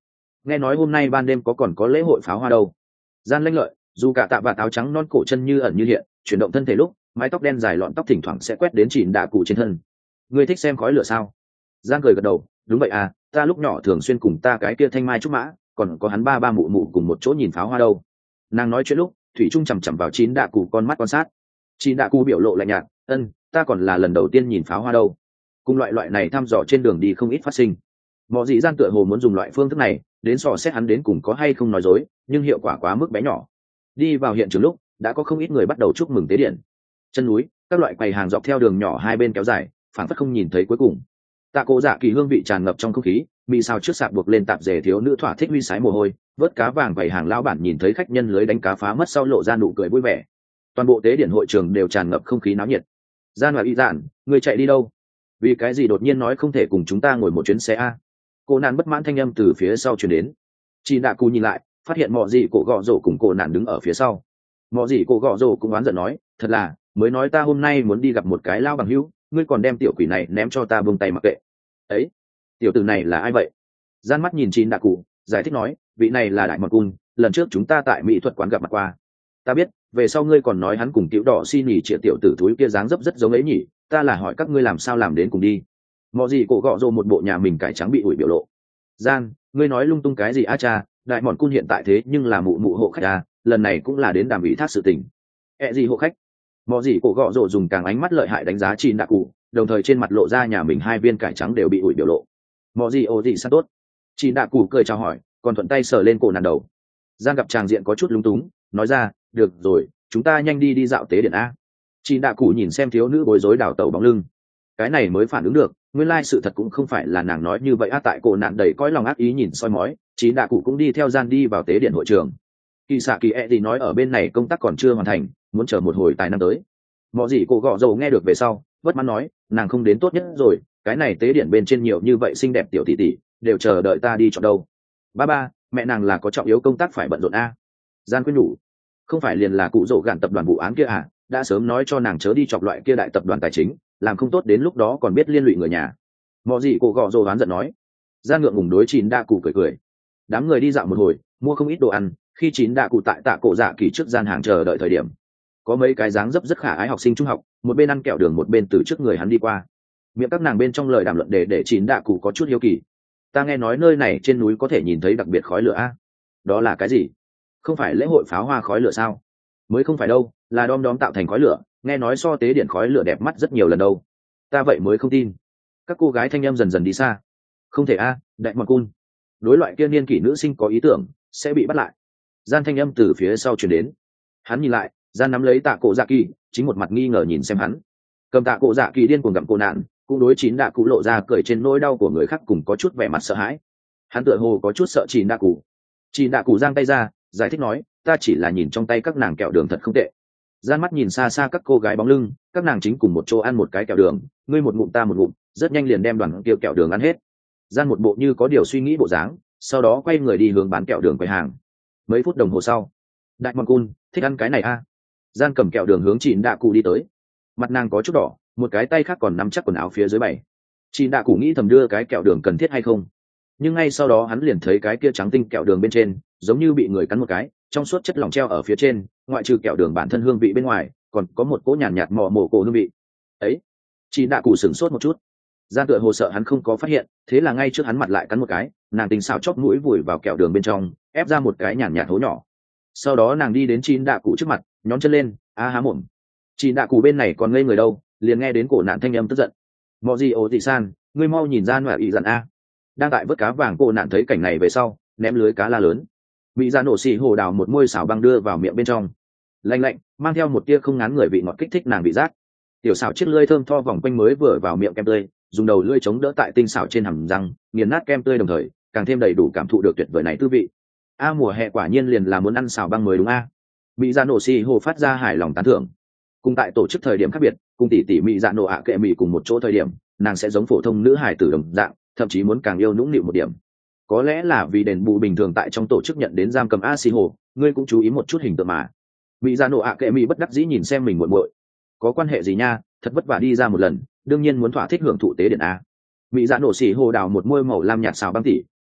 nghe nói hôm nay ban đêm còn có lễ hội pháo hoa đâu. Gian lanh lợi, dù cả tạ và áo trắng non cổ chân như ẩn như hiện, chuyển động thân thể lúc mái tóc đen dài lọn tóc thỉnh thoảng sẽ quét đến chỉnh đạ cụ trên thân. Ngươi thích xem khói lửa sao? Gian cười gật đầu, đúng vậy à, ta lúc nhỏ thường xuyên cùng ta cái kia thanh mai trúc mã, còn có hắn ba ba mụ mụ cùng một chỗ nhìn pháo hoa đâu. Nàng nói chuyện lúc thủy trung chằm chằm vào chín đạ cụ con mắt quan sát. Chín đạ cụ biểu lộ lạnh nhạt, ta còn là lần đầu tiên nhìn pháo hoa đâu. Cùng loại này thăm dò trên đường đi không ít phát sinh. Mọi gì Gian tựa hồ muốn dùng loại phương thức này đến dò xét hắn đến cùng có hay không nói dối, nhưng hiệu quả quá mức bé nhỏ. Đi vào hiện trường lúc đã có không ít người bắt đầu chúc mừng tế điện. Chân núi, các loại quầy hàng dọc theo đường nhỏ hai bên kéo dài, phảng phất không nhìn thấy cuối cùng. Tạ Cổ Dạ Kỳ hương vị tràn ngập trong không khí, mị sao trước sạp buộc lên tạp dề thiếu nữ thỏa thích huy sái mồ hôi, vớt cá vàng quầy hàng lão bản nhìn thấy khách nhân lưới đánh cá phá mất sau lộ ra nụ cười vui vẻ. Toàn bộ tế điện hội trường đều tràn ngập không khí náo nhiệt. Gian và y dạn, người chạy đi đâu? Vì cái gì đột nhiên nói không thể cùng chúng ta ngồi một chuyến xe a? Cô nạn bất mãn thanh âm từ phía sau truyền đến. Chị Đạ Cù nhìn lại, phát hiện mọ gì cổ gọ rổ cùng cô nạn đứng ở phía sau. Mọ gì cổ gọ rổ cũng oán giận nói, thật là, mới nói ta hôm nay muốn đi gặp một cái lao bằng hữu, ngươi còn đem tiểu quỷ này ném cho ta buông tay mặc kệ. Ấy, tiểu tử này là ai vậy? Gian mắt nhìn chị Đạ Cù, giải thích nói, vị này là đại mật cung, lần trước chúng ta tại mỹ thuật quán gặp mặt qua. Ta biết, về sau ngươi còn nói hắn cùng tiểu đỏ xin nhỉ triệu tiểu tử thúi kia dáng dấp rất giống ấy nhỉ, ta là hỏi các ngươi làm sao làm đến cùng đi. Mọ gì cổ gọ rồ một bộ nhà mình cải trắng bị ủi biểu lộ. Gian, ngươi nói lung tung cái gì a cha, đại mọn cun hiện tại thế nhưng là mụ mụ hộ khách à, lần này cũng là đến đàm ủy thác sự tình. Gì hộ khách? Mọ gì cổ gọ rồ dùng càng ánh mắt lợi hại đánh giá Chín Đạ Cụ, đồng thời trên mặt lộ ra nhà mình hai viên cải trắng đều bị ủi biểu lộ. Mọ gì ô gì sao tốt? Chín Đạ Cụ cười chào hỏi, còn thuận tay sờ lên cổ nàng đầu. Gian gặp tràng diện có chút lúng túng, nói ra, được rồi, chúng ta nhanh đi dạo tế điện a. Chín Đạ Cụ nhìn xem thiếu nữ bối rối đảo tẩu bóng lưng, cái này mới phản ứng được, nguyên lai sự thật cũng không phải là nàng nói như vậy a. Tại cổ nạn đầy cõi lòng ác ý nhìn soi mói, Chín Đạ Cụ cũng đi theo Gian đi vào tế điện hội trường. Kỳ xạ kỳ thì nói ở bên này công tác còn chưa hoàn thành, muốn chờ một hồi tài năm tới. Mọi gì cô gọ dầu nghe được về sau, bất mãn nói, nàng không đến tốt nhất rồi, cái này tế điện bên trên nhiều như vậy xinh đẹp tiểu tỷ tỷ, đều chờ đợi ta đi chọn đâu. Ba, mẹ nàng là có trọng yếu công tác phải bận rộn a. Gian khuyên nhủ, không phải liền là cụ rổ gạn tập đoàn vụ án kia à, đã sớm nói cho nàng chớ đi chọc loại kia đại tập đoàn tài chính, làm không tốt đến lúc đó còn biết liên lụy người nhà. Mọi gì cô gọ dầu oán giận nói. Gian ngượng ngùng đối Chín Đạ Cụ cười. Đám người đi dạo một hồi, mua không ít đồ ăn, khi Chín Đạ Cụ tại Tạ Cổ Dạ Kỳ trước gian hàng chờ đợi thời điểm, có mấy cái dáng dấp rất khả ái học sinh trung học, một bên ăn kẹo đường một bên từ trước người hắn đi qua. Miệng các nàng bên trong lời đàm luận để Chín Đạ Cụ có chút hiếu kỳ. Ta nghe nói nơi này trên núi có thể nhìn thấy đặc biệt khói lửa a. Đó là cái gì? Không phải lễ hội pháo hoa khói lửa sao? Mới không phải đâu, là đom đóm tạo thành khói lửa, nghe nói so tế điện khói lửa đẹp mắt rất nhiều lần đâu. Ta vậy mới không tin. Các cô gái thanh em dần dần đi xa. Không thể a, đại mật cun. Đối loại kia niên kỷ nữ sinh có ý tưởng sẽ bị bắt lại. Gian thanh âm từ phía sau truyền đến. Hắn nhìn lại, Gian nắm lấy Tạ Cổ Dạ Kỳ, chính một mặt nghi ngờ nhìn xem hắn. Cầm Tạ Cổ Dạ Kỳ điên cuồng gặm cô nạn, cũng đối Chín Đạ Cụ lộ ra cười trên nỗi đau của người khác cùng có chút vẻ mặt sợ hãi. Hắn tựa hồ có chút sợ Chín Đạ Cụ. Chín Đạ Cụ giang tay ra, giải thích nói, ta chỉ là nhìn trong tay các nàng kẹo đường thật không tệ. Gian mắt nhìn xa xa các cô gái bóng lưng, các nàng chính cùng một chỗ ăn một cái kẹo đường, ngươi một ngụm ta một ngụm, rất nhanh liền đem đoàn kia kẹo đường ăn hết. Gian một bộ như có điều suy nghĩ bộ dáng, sau đó quay người đi hướng bán kẹo đường quầy hàng. Mấy phút đồng hồ sau, đại mọn cun thích ăn cái này a. Gian cầm kẹo đường hướng Chín Đạ Cụ đi tới, mặt nàng có chút đỏ, một cái tay khác còn nắm chắc quần áo phía dưới bày. Chín Đạ Cụ nghĩ thầm đưa cái kẹo đường cần thiết hay không, nhưng ngay sau đó hắn liền thấy cái kia trắng tinh kẹo đường bên trên giống như bị người cắn một cái, trong suốt chất lỏng treo ở phía trên, ngoại trừ kẹo đường bản thân hương vị bên ngoài, còn có một cỗ nhàn nhạt mò mổ cổ hương vị. Ấy, Chín Đạ Cụ sửng sốt một chút. Gian tựa hồ sợ hắn không có phát hiện, thế là ngay trước hắn mặt lại cắn một cái, nàng tình xào chóp mũi vùi vào kẹo đường bên trong, ép ra một cái nhàn nhạt hố nhỏ. Sau đó nàng đi đến Chín Đạ Cụ trước mặt, nhón chân lên, há mồm. Chín Đạ Cụ bên này còn ngây người đâu, liền nghe đến cổ nạn thanh âm tức giận. Mọ gì ồ gì san, ngươi mau nhìn Gian và ý dặn a. Đang tại vớt cá vàng cổ nạn thấy cảnh này về sau, ném lưới cá la lớn. Mỹ Dạ nổ xì hồ đào một môi xào băng đưa vào miệng bên trong, lạnh lạnh mang theo một tia không ngán người vị ngọt kích thích nàng vị giác. Tiểu xào chiếc lưỡi thơm tho vòng quanh mới vừa vào miệng kem tươi, dùng đầu lưỡi chống đỡ tại tinh xào trên hàm răng, nghiền nát kem tươi đồng thời càng thêm đầy đủ cảm thụ được tuyệt vời này tư vị. Mùa hè quả nhiên liền là muốn ăn xào băng mới đúng a. Mỹ Dạ nổ xì hồ phát ra hài lòng tán thưởng. Cùng tại tổ chức thời điểm khác biệt, cùng tỷ tỷ Mỹ Dạ nổ ạ kệ Mỹ cùng một chỗ thời điểm, nàng sẽ giống phổ thông nữ hài tử đồng dạng, thậm chí muốn càng yêu nũng nịu một điểm. Có lẽ là vì đền bù bình thường tại trong tổ chức nhận đến giam cầm a xì hồ, ngươi cũng chú ý một chút hình tượng mà. Mỹ Dạ nổ ạ kệ Mỹ bất đắc dĩ nhìn xem mình muội muội. Có quan hệ gì nha, thật vất vả đi ra một lần, đương nhiên muốn thỏa thích hưởng thụ tế điện a. Mỹ Dạ nổ xì hồ đào một môi màu lam nhạt xào băng tỉ,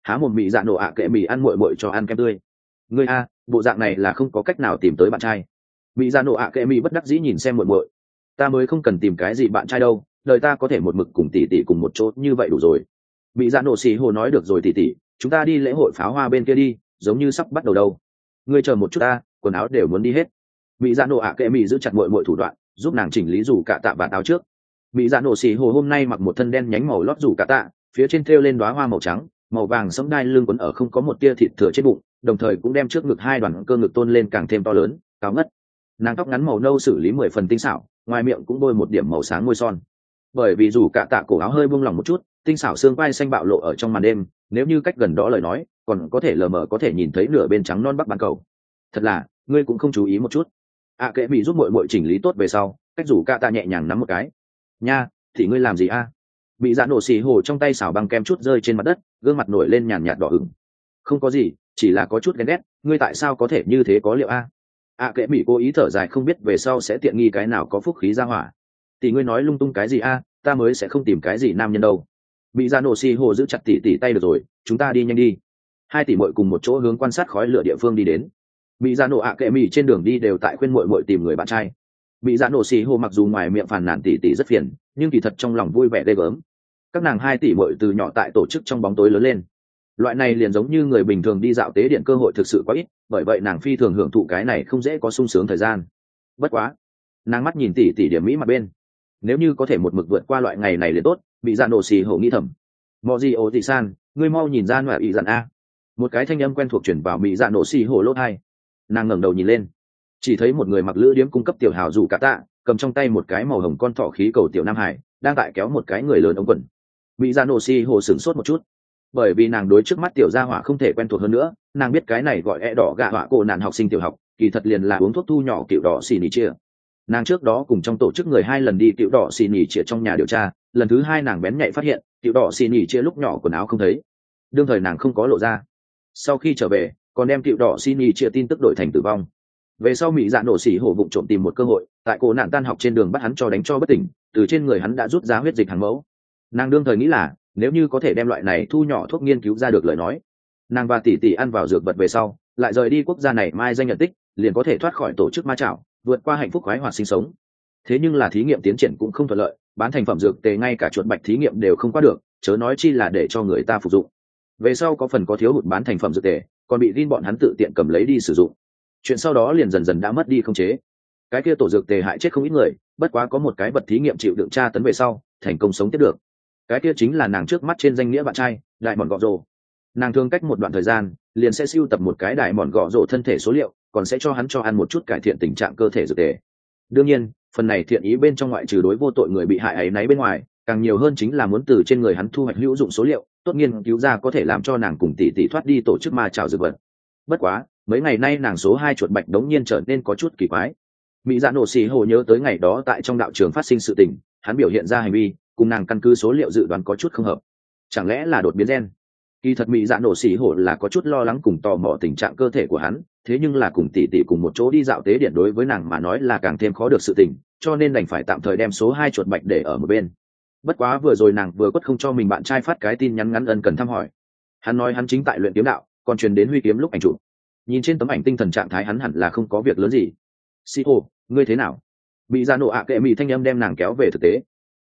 há một mị dạ nổ ạ kệ mị ăn muội muội cho ăn kem tươi. Ngươi a, bộ dạng này là không có cách nào tìm tới bạn trai. Mị dạ nổ ạ kệ mị bất đắc dĩ nhìn xem muội muội. Ta mới không cần tìm cái gì bạn trai đâu, đời ta có thể một mực cùng tỷ tỷ cùng một chỗ như vậy đủ rồi. Mị dạ nổ xì hồ nói được rồi tỷ tỷ, chúng ta đi lễ hội pháo hoa bên kia đi, giống như sắp bắt đầu đâu. Ngươi chờ một chút ta, quần áo đều muốn đi hết. Mị dạ nổ ạ kệ mị giữ chặt muội muội thủ đoạn, giúp nàng chỉnh lý dù cả tạ vạt áo trước. Mị dạ nổ xì hồ hôm nay mặc một thân đen nhánh màu lót dù cả tạ, phía trên thêu lên đóa hoa màu trắng, màu vàng sẫm đai lưng quấn ở không có một tia thịt thừa trên bụng, đồng thời cũng đem trước ngực hai đoàn cơ ngực tôn lên càng thêm to lớn, cao ngất. Nàng tóc ngắn màu nâu xử lý 10 phần tinh xảo, ngoài miệng cũng bôi một điểm màu sáng môi son. Bởi vì dù cả tạ cổ áo hơi buông lỏng một chút, tinh xảo xương vai xanh bạo lộ ở trong màn đêm, nếu như cách gần đó lời nói, còn có thể lờ mờ có thể nhìn thấy nửa bên trắng non bắc bán cầu. Thật là, ngươi cũng không chú ý một chút. Kệ bị giúp muội muội chỉnh lý tốt về sau, cách rủ cả tạ nhẹ nhàng nắm một cái. Nha, thì ngươi làm gì a? Bị dạ nổ xì hồ trong tay xảo băng kem chút rơi trên mặt đất, gương mặt nổi lên nhàn nhạt đỏ ửng. Không có gì, chỉ là có chút ghen ghét, ngươi tại sao có thể như thế có liệu a? Kệ bị cố ý thở dài không biết về sau sẽ tiện nghi cái nào có phúc khí ra hỏa. Tỷ ngươi nói lung tung cái gì a? Ta mới sẽ không tìm cái gì nam nhân đâu. Bị dạ nổ xì hồ giữ chặt tỷ tay được rồi, chúng ta đi nhanh đi. Hai tỷ muội cùng một chỗ hướng quan sát khói lửa địa phương đi đến. Bị dạ nổ kệ mì trên đường đi đều tại khuyên muội tìm người bạn trai. Bị dạ nổ xì hồ mặc dù ngoài miệng phàn nàn tỷ rất phiền, nhưng kỳ thật trong lòng vui vẻ ghê gớm. Các nàng hai tỷ muội từ nhỏ tại tổ chức trong bóng tối lớn lên, loại này liền giống như người bình thường đi dạo tế điện cơ hội thực sự quá ít, bởi vậy nàng phi thường hưởng thụ cái này không dễ có sung sướng thời gian. Bất quá, nàng mắt nhìn tỷ điểm mỹ mặt bên, nếu như có thể một mực vượt qua loại ngày này liền tốt. Bị dạ nổ xì hồ nghĩ thầm. Mò gì ô thị san, ngươi mau nhìn ra ngoại ý dặn a. Một cái thanh âm quen thuộc chuyển vào bị dạ nổ xì hồ lỗ tai. Nàng ngẩng đầu nhìn lên, chỉ thấy một người mặc lữ điếm cung cấp tiểu hào dù cả tạ, cầm trong tay một cái màu hồng con thỏ khí cầu tiểu nam hải, đang tại kéo một cái người lớn ống quần. Bị dạ nổ xì hồ sửng sốt một chút, bởi vì nàng đối trước mắt tiểu gia hỏa không thể quen thuộc hơn nữa. Nàng biết cái này gọi đỏ gạ họa cô nạn học sinh tiểu học, kỳ thật liền là uống thuốc thu nhỏ tiểu đỏ xì nỉ chia. Nàng trước đó cùng trong tổ chức người 2 lần đi tiểu đỏ xì nỉ chia trong nhà điều tra, lần thứ 2 nàng bén nhạy phát hiện tiểu đỏ xì nỉ chia lúc nhỏ quần áo không thấy, đương thời nàng không có lộ ra. Sau khi trở về còn đem tiểu đỏ xì nỉ chia tin tức đổi thành tử vong. Về sau mỹ dạ nổ xỉ hổ vụng trộm tìm một cơ hội, tại cổ nạn tan học trên đường bắt hắn cho đánh cho bất tỉnh, từ trên người hắn đã rút ra huyết dịch hàng mẫu. Nàng đương thời nghĩ là nếu như có thể đem loại này thu nhỏ thuốc nghiên cứu ra được lời nói, nàng và tỷ ăn vào dược vật về sau lại rời đi quốc gia này mai danh nhận tích, liền có thể thoát khỏi tổ chức ma chảo, vượt qua hạnh phúc khoái hoạt sinh sống. Thế nhưng là thí nghiệm tiến triển cũng không thuận lợi, bán thành phẩm dược tề ngay cả chuột bạch thí nghiệm đều không qua được, chớ nói chi là để cho người ta phục dụng. Về sau có phần có thiếu hụt bán thành phẩm dược tề, còn bị Vin bọn hắn tự tiện cầm lấy đi sử dụng. Chuyện sau đó liền dần dần đã mất đi không chế. Cái kia tổ dược tề hại chết không ít người, bất quá có một cái vật thí nghiệm chịu đựng tra tấn về sau thành công sống tiếp được. Cái kia chính là nàng trước mắt trên danh nghĩa bạn trai đại mòn gọ rồ. Nàng thường cách một đoạn thời gian liền sẽ sưu tập một cái đại mòn gọ rồ thân thể số liệu, còn sẽ cho hắn cho ăn một chút cải thiện tình trạng cơ thể dược tề. Đương nhiên phần này thiện ý bên trong ngoại trừ đối vô tội người bị hại ấy nấy bên ngoài, càng nhiều hơn chính là muốn từ trên người hắn thu hoạch hữu dụng số liệu tốt nghiên cứu ra có thể làm cho nàng cùng tỷ thoát đi tổ chức ma chảo dược vật. Bất quá mấy ngày nay nàng số 2 chuột bạch đống nhiên trở nên có chút kỳ quái. Mỹ dạ nổ xì hồ nhớ tới ngày đó tại trong đạo trường phát sinh sự tình, hắn biểu hiện ra hành vi cùng nàng căn cứ số liệu dự đoán có chút không hợp. Chẳng lẽ là đột biến gen? Kỳ thật Mỹ dạ nổ xì hồ là có chút lo lắng cùng tò mò tình trạng cơ thể của hắn, thế nhưng là cùng tỷ cùng một chỗ đi dạo tế điện đối với nàng mà nói là càng thêm khó được sự tình, cho nên đành phải tạm thời đem số 2 chuột bạch để ở một bên. Bất quá vừa rồi nàng vừa quất không cho mình bạn trai phát cái tin nhắn ngắn ân cần thăm hỏi. Hắn nói hắn chính tại luyện kiếm đạo, còn truyền đến huy kiếm lúc ảnh chụp. Nhìn trên tấm ảnh tinh thần trạng thái hắn hẳn là không có việc lớn gì. Si ô, ngươi thế nào? Mỹ dạ nổ kệ mị thanh âm đem nàng kéo về thực tế.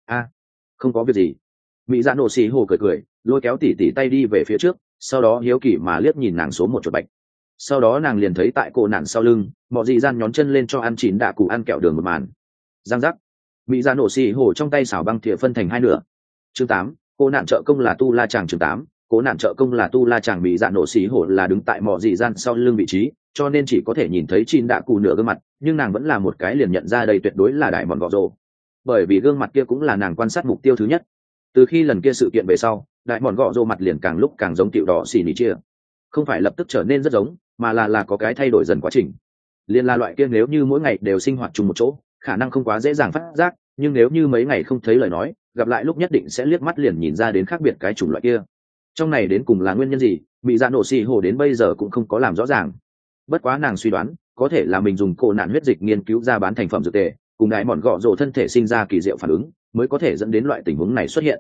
Không có việc gì. Mỹ dạ nổ xì hồ cười lôi kéo tỷ tay đi về phía trước, sau đó hiếu kỳ mà liếc nhìn nàng số 1 chuột bạch. Sau đó nàng liền thấy tại cổ nạn sau lưng mọi dị gian nhón chân lên cho ăn chín đạ cụ ăn kẹo đường một màn. Giang giác. Mỹ dạ nổ xì hồ trong tay xảo băng thìa phân thành 2 nửa. Chương 8, cô nạn trợ công là tu la chàng. Chương 8, cố nạn trợ công là tu la chàng. Mỹ dạ nổ xì hồ là đứng tại mỏ dị gian sau lưng vị trí, cho nên chỉ có thể nhìn thấy chín đạ cụ nửa gương mặt, nhưng nàng vẫn là một cái liền nhận ra đây tuyệt đối là đại mòn gọ rồ, bởi vì gương mặt kia cũng là nàng quan sát mục tiêu thứ nhất. Từ khi lần kia sự kiện về sau, đại mòn gọ rồ mặt liền càng lúc càng giống tiểu đỏ xì nỉ chia, không phải lập tức trở nên rất giống, mà là có cái thay đổi dần quá trình. Liên là loại kia nếu như mỗi ngày đều sinh hoạt chung một chỗ, khả năng không quá dễ dàng phát giác, nhưng nếu như mấy ngày không thấy lời nói, gặp lại lúc nhất định sẽ liếc mắt liền nhìn ra đến khác biệt cái chủng loại kia. Trong này đến cùng là nguyên nhân gì, Mỹ dạ nổ xì hồ đến bây giờ cũng không có làm rõ ràng. Bất quá nàng suy đoán có thể là mình dùng cổ nạn huyết dịch nghiên cứu ra bán thành phẩm dược tề, cùng đại mòn gọ rồ thân thể sinh ra kỳ diệu phản ứng, mới có thể dẫn đến loại tình huống này xuất hiện.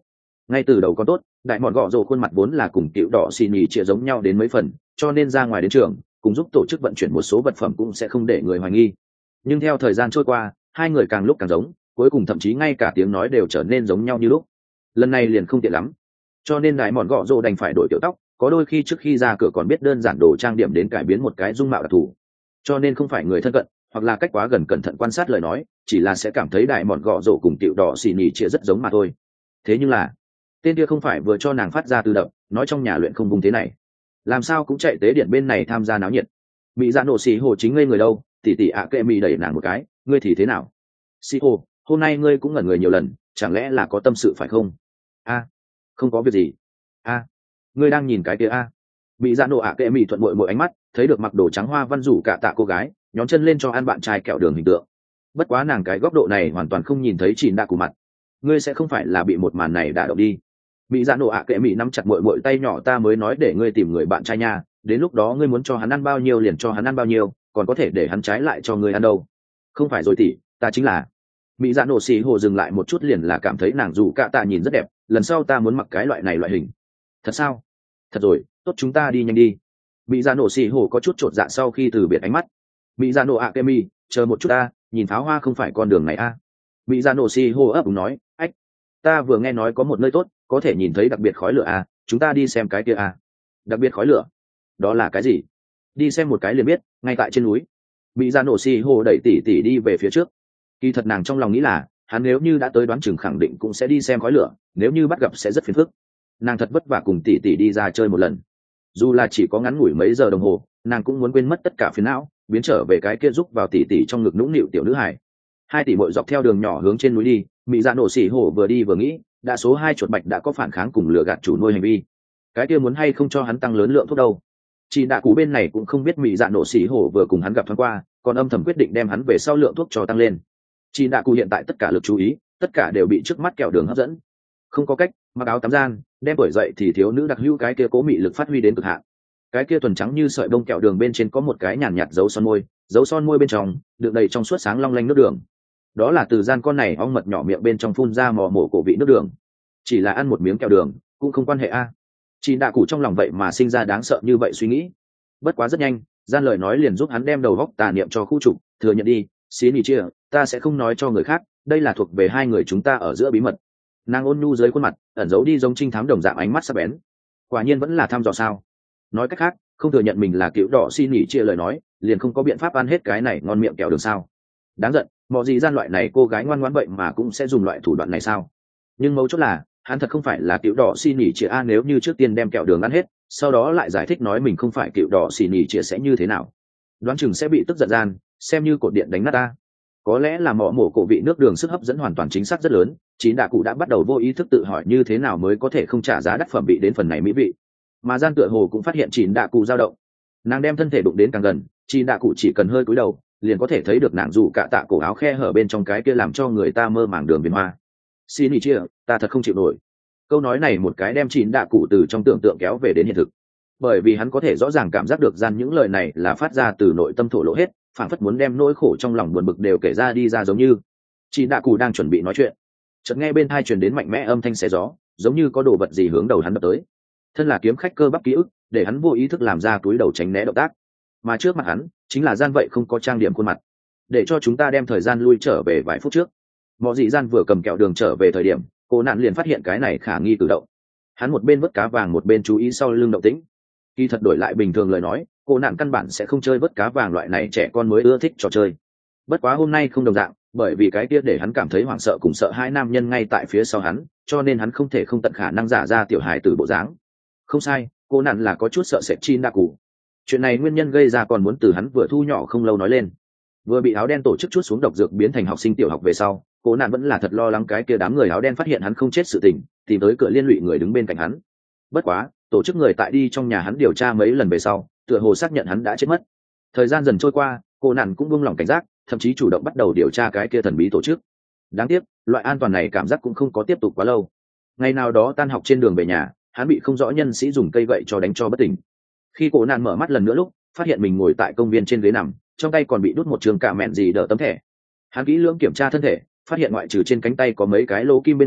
ngay từ đầu có tốt, đại mọn gọ rồ khuôn mặt vốn là cùng cựu đỏ xì nhì chia giống nhau đến mấy phần, cho nên ra ngoài đến trường cùng giúp tổ chức vận chuyển một số vật phẩm cũng sẽ không để người hoài nghi. Nhưng theo thời gian trôi qua, hai người càng lúc càng giống, cuối cùng thậm chí ngay cả tiếng nói đều trở nên giống nhau như lúc. Lần này liền không tiện lắm, cho nên đại mọn gọ rồ đành phải đổi kiểu tóc, có đôi khi trước khi ra cửa còn biết đơn giản đồ trang điểm đến cải biến một cái dung mạo đặc thù. Cho nên không phải người thân cận hoặc là cách quá gần cẩn thận quan sát lời nói, chỉ là sẽ cảm thấy đại mọn gọ rồ cùng cựu đỏ xì nhì chia rất giống mà thôi. Thế nhưng là tên kia không phải vừa cho nàng phát ra từ đập nói trong nhà luyện không vùng thế này, làm sao cũng chạy tế điện bên này tham gia náo nhiệt. Mỹ dạ nổ xì hồ chính ngây người đâu, tỉ tỉ ạ kệ mỹ đẩy nàng một cái, ngươi thì thế nào? Xì hồ, hôm nay ngươi cũng ngẩn người nhiều lần, chẳng lẽ là có tâm sự phải không? A, không có việc gì. A, ngươi đang nhìn cái kia a? Mỹ dạ nổ ạ kệ mỹ thuận bội mỗi ánh mắt, thấy được mặc đồ trắng hoa văn rủ cả tạ cô gái nhóm chân lên cho ăn bạn trai kẹo đường hình tượng. Bất quá nàng cái góc độ này hoàn toàn không nhìn thấy Chìn Đạ Cụ mặt. Ngươi sẽ không phải là bị một màn này đả động đi? Mỹ dạ nổ ạ kệ mỹ nắm chặt mội tay nhỏ, ta mới nói để ngươi tìm người bạn trai nha, đến lúc đó ngươi muốn cho hắn ăn bao nhiêu liền cho hắn ăn bao nhiêu, còn có thể để hắn trái lại cho ngươi ăn đâu. Không phải rồi tỷ, ta chính là. Mỹ dạ nổ xì hồ dừng lại một chút liền là cảm thấy nàng dù cả tạ nhìn rất đẹp, lần sau ta muốn mặc cái loại này loại hình. Thật sao? Thật rồi, tốt chúng ta đi nhanh đi. Mỹ dạ nổ xì hồ có chút chột dạ sau khi từ biệt ánh mắt. Mỹ dạ nổ ạ kệ mỹ, chờ một chút ta, nhìn pháo hoa không phải con đường này a. Mỹ dạ nổ xì hồ ấp úng nói, ách, ta vừa nghe nói có một nơi tốt có thể nhìn thấy đặc biệt khói lửa à, chúng ta đi xem cái kia à. Đặc biệt khói lửa? Đó là cái gì? Đi xem một cái liền biết, ngay tại trên núi. Bị ra nổ xì hồ đẩy tỉ tỉ đi về phía trước. Kỳ thật nàng trong lòng nghĩ là hắn nếu như đã tới đoán chừng khẳng định cũng sẽ đi xem khói lửa, nếu như bắt gặp sẽ rất phiền phức. Nàng thật vất vả cùng tỉ tỉ đi ra chơi một lần, dù là chỉ có ngắn ngủi mấy giờ đồng hồ, nàng cũng muốn quên mất tất cả phiền não, biến trở về cái kia giúp vào tỉ tỉ trong ngực nũng nịu tiểu nữ hài. Hai tỷ muội dọc theo đường nhỏ hướng trên núi đi. Mỹ dạ nổ xỉ hổ vừa đi vừa nghĩ, đã số 2 chuột bạch đã có phản kháng cùng lừa gạt chủ nuôi hành vi, cái kia muốn hay không cho hắn tăng lớn lượng thuốc đâu. Chị đạ cụ bên này cũng không biết Mỹ dạ nổ xỉ hổ vừa cùng hắn gặp thoáng qua, còn âm thầm quyết định đem hắn về sau lượng thuốc cho tăng lên. Chị đạ cụ hiện tại tất cả lực chú ý tất cả đều bị trước mắt kẹo đường hấp dẫn, không có cách, mặc áo tắm gian đem bởi dậy thì thiếu nữ đặc hữu cái kia cố mị lực phát huy đến cực hạn. Cái kia thuần trắng như sợi bông kẹo đường bên trên có một cái nhàn nhạt dấu son môi bên trong đựng đầy trong suốt sáng long lanh nước đường, đó là từ gian con này ong mật nhỏ miệng bên trong phun ra mò mổ cổ vị nước đường. Chỉ là ăn một miếng kẹo đường cũng không quan hệ a. Chị đạ cụ trong lòng vậy mà sinh ra đáng sợ như vậy suy nghĩ. Bất quá rất nhanh gian lời nói liền giúp hắn đem đầu góc tà niệm cho khu trục, thừa nhận đi, xí nhì chia, ta sẽ không nói cho người khác, đây là thuộc về hai người chúng ta ở giữa bí mật. Nàng ôn nhu dưới khuôn mặt ẩn giấu đi giống trinh thám đồng dạng ánh mắt sắc bén. Quả nhiên vẫn là thăm dò sao? Nói cách khác, không thừa nhận mình là cựu đỏ xi nhì chia lời nói liền không có biện pháp ăn hết cái này ngon miệng kẹo đường sao? Đáng giận, mọi gì gian loại này cô gái ngoan ngoãn vậy mà cũng sẽ dùng loại thủ đoạn này sao? Nhưng mấu chốt là hắn thật không phải là cựu đỏ xi nhì chia a, nếu như trước tiên đem kẹo đường ăn hết sau đó lại giải thích nói mình không phải cựu đỏ xi nhì chia sẽ như thế nào? Đoán chừng sẽ bị tức giận gian xem như cột điện đánh nát ta. Có lẽ là mỏ mổ cổ vị nước đường sức hấp dẫn hoàn toàn chính xác rất lớn, chín đạ cụ đã bắt đầu vô ý thức tự hỏi như thế nào mới có thể không trả giá đắt phẩm bị đến phần này mỹ vị. Mà gian tựa hồ cũng phát hiện chín đạ cụ dao động, nàng đem thân thể đụng đến càng gần, chín đạ cụ chỉ cần hơi cúi đầu liền có thể thấy được nàng dù cả tạ cổ áo khe hở bên trong cái kia làm cho người ta mơ màng đường viền hoa. Xin ý chia, ta thật không chịu nổi. Câu nói này một cái đem chín đạ cụ từ trong tưởng tượng kéo về đến hiện thực, bởi vì hắn có thể rõ ràng cảm giác được gian những lời này là phát ra từ nội tâm thổ lộ hết, phảng phất muốn đem nỗi khổ trong lòng buồn bực đều kể ra đi ra, giống như chị đạ cụ đang chuẩn bị nói chuyện, chợt nghe bên tai truyền đến mạnh mẽ âm thanh xé gió, giống như có đồ vật gì hướng đầu hắn đập tới. Thân là kiếm khách cơ bắp ký ức để hắn vô ý thức làm ra túi đầu tránh né động tác, mà trước mặt hắn chính là gian vậy không có trang điểm khuôn mặt. Để cho chúng ta đem thời gian lui trở về vài phút trước. Mọi dị gian vừa cầm kẹo đường trở về thời điểm, cô nạn liền phát hiện cái này khả nghi cử động. Hắn một bên vớt cá vàng một bên chú ý sau lưng động tĩnh. Khi thật đổi lại bình thường lời nói, cô nạn căn bản sẽ không chơi vớt cá vàng loại này trẻ con mới ưa thích trò chơi. Bất quá hôm nay không đồng dạng, bởi vì cái kia để hắn cảm thấy hoảng sợ cùng sợ hai nam nhân ngay tại phía sau hắn, cho nên hắn không thể không tận khả năng giả ra tiểu hài từ bộ dáng. Không sai, cô nạn là có chút sợ sệt Chin đa cụ. Chuyện này nguyên nhân gây ra còn muốn từ hắn vừa thu nhỏ không lâu nói lên. Vừa bị áo đen tổ chức chút xuống độc dược biến thành học sinh tiểu học về sau, cô nạn vẫn là thật lo lắng cái kia đám người áo đen phát hiện hắn không chết sự tình, tìm tới cửa liên lụy người đứng bên cạnh hắn. Bất quá, tổ chức người tại đi trong nhà hắn điều tra mấy lần về sau, tựa hồ xác nhận hắn đã chết mất. Thời gian dần trôi qua, cô nạn cũng buông lỏng cảnh giác, thậm chí chủ động bắt đầu điều tra cái kia thần bí tổ chức. Đáng tiếc, loại an toàn này cảm giác cũng không có tiếp tục quá lâu. Ngày nào đó tan học trên đường về nhà, hắn bị không rõ nhân sĩ dùng cây gậy cho đánh cho bất tỉnh. Khi cô nạn mở mắt lần nữa lúc, phát hiện mình ngồi tại công viên trên ghế nằm, trong tay còn bị đút một trường cạ mẹn gì đỡ tấm thẻ. Hắn kỹ lưỡng kiểm tra thân thể, phát hiện ngoại trừ trên cánh tay có mấy cái lỗ kim bên ngoài,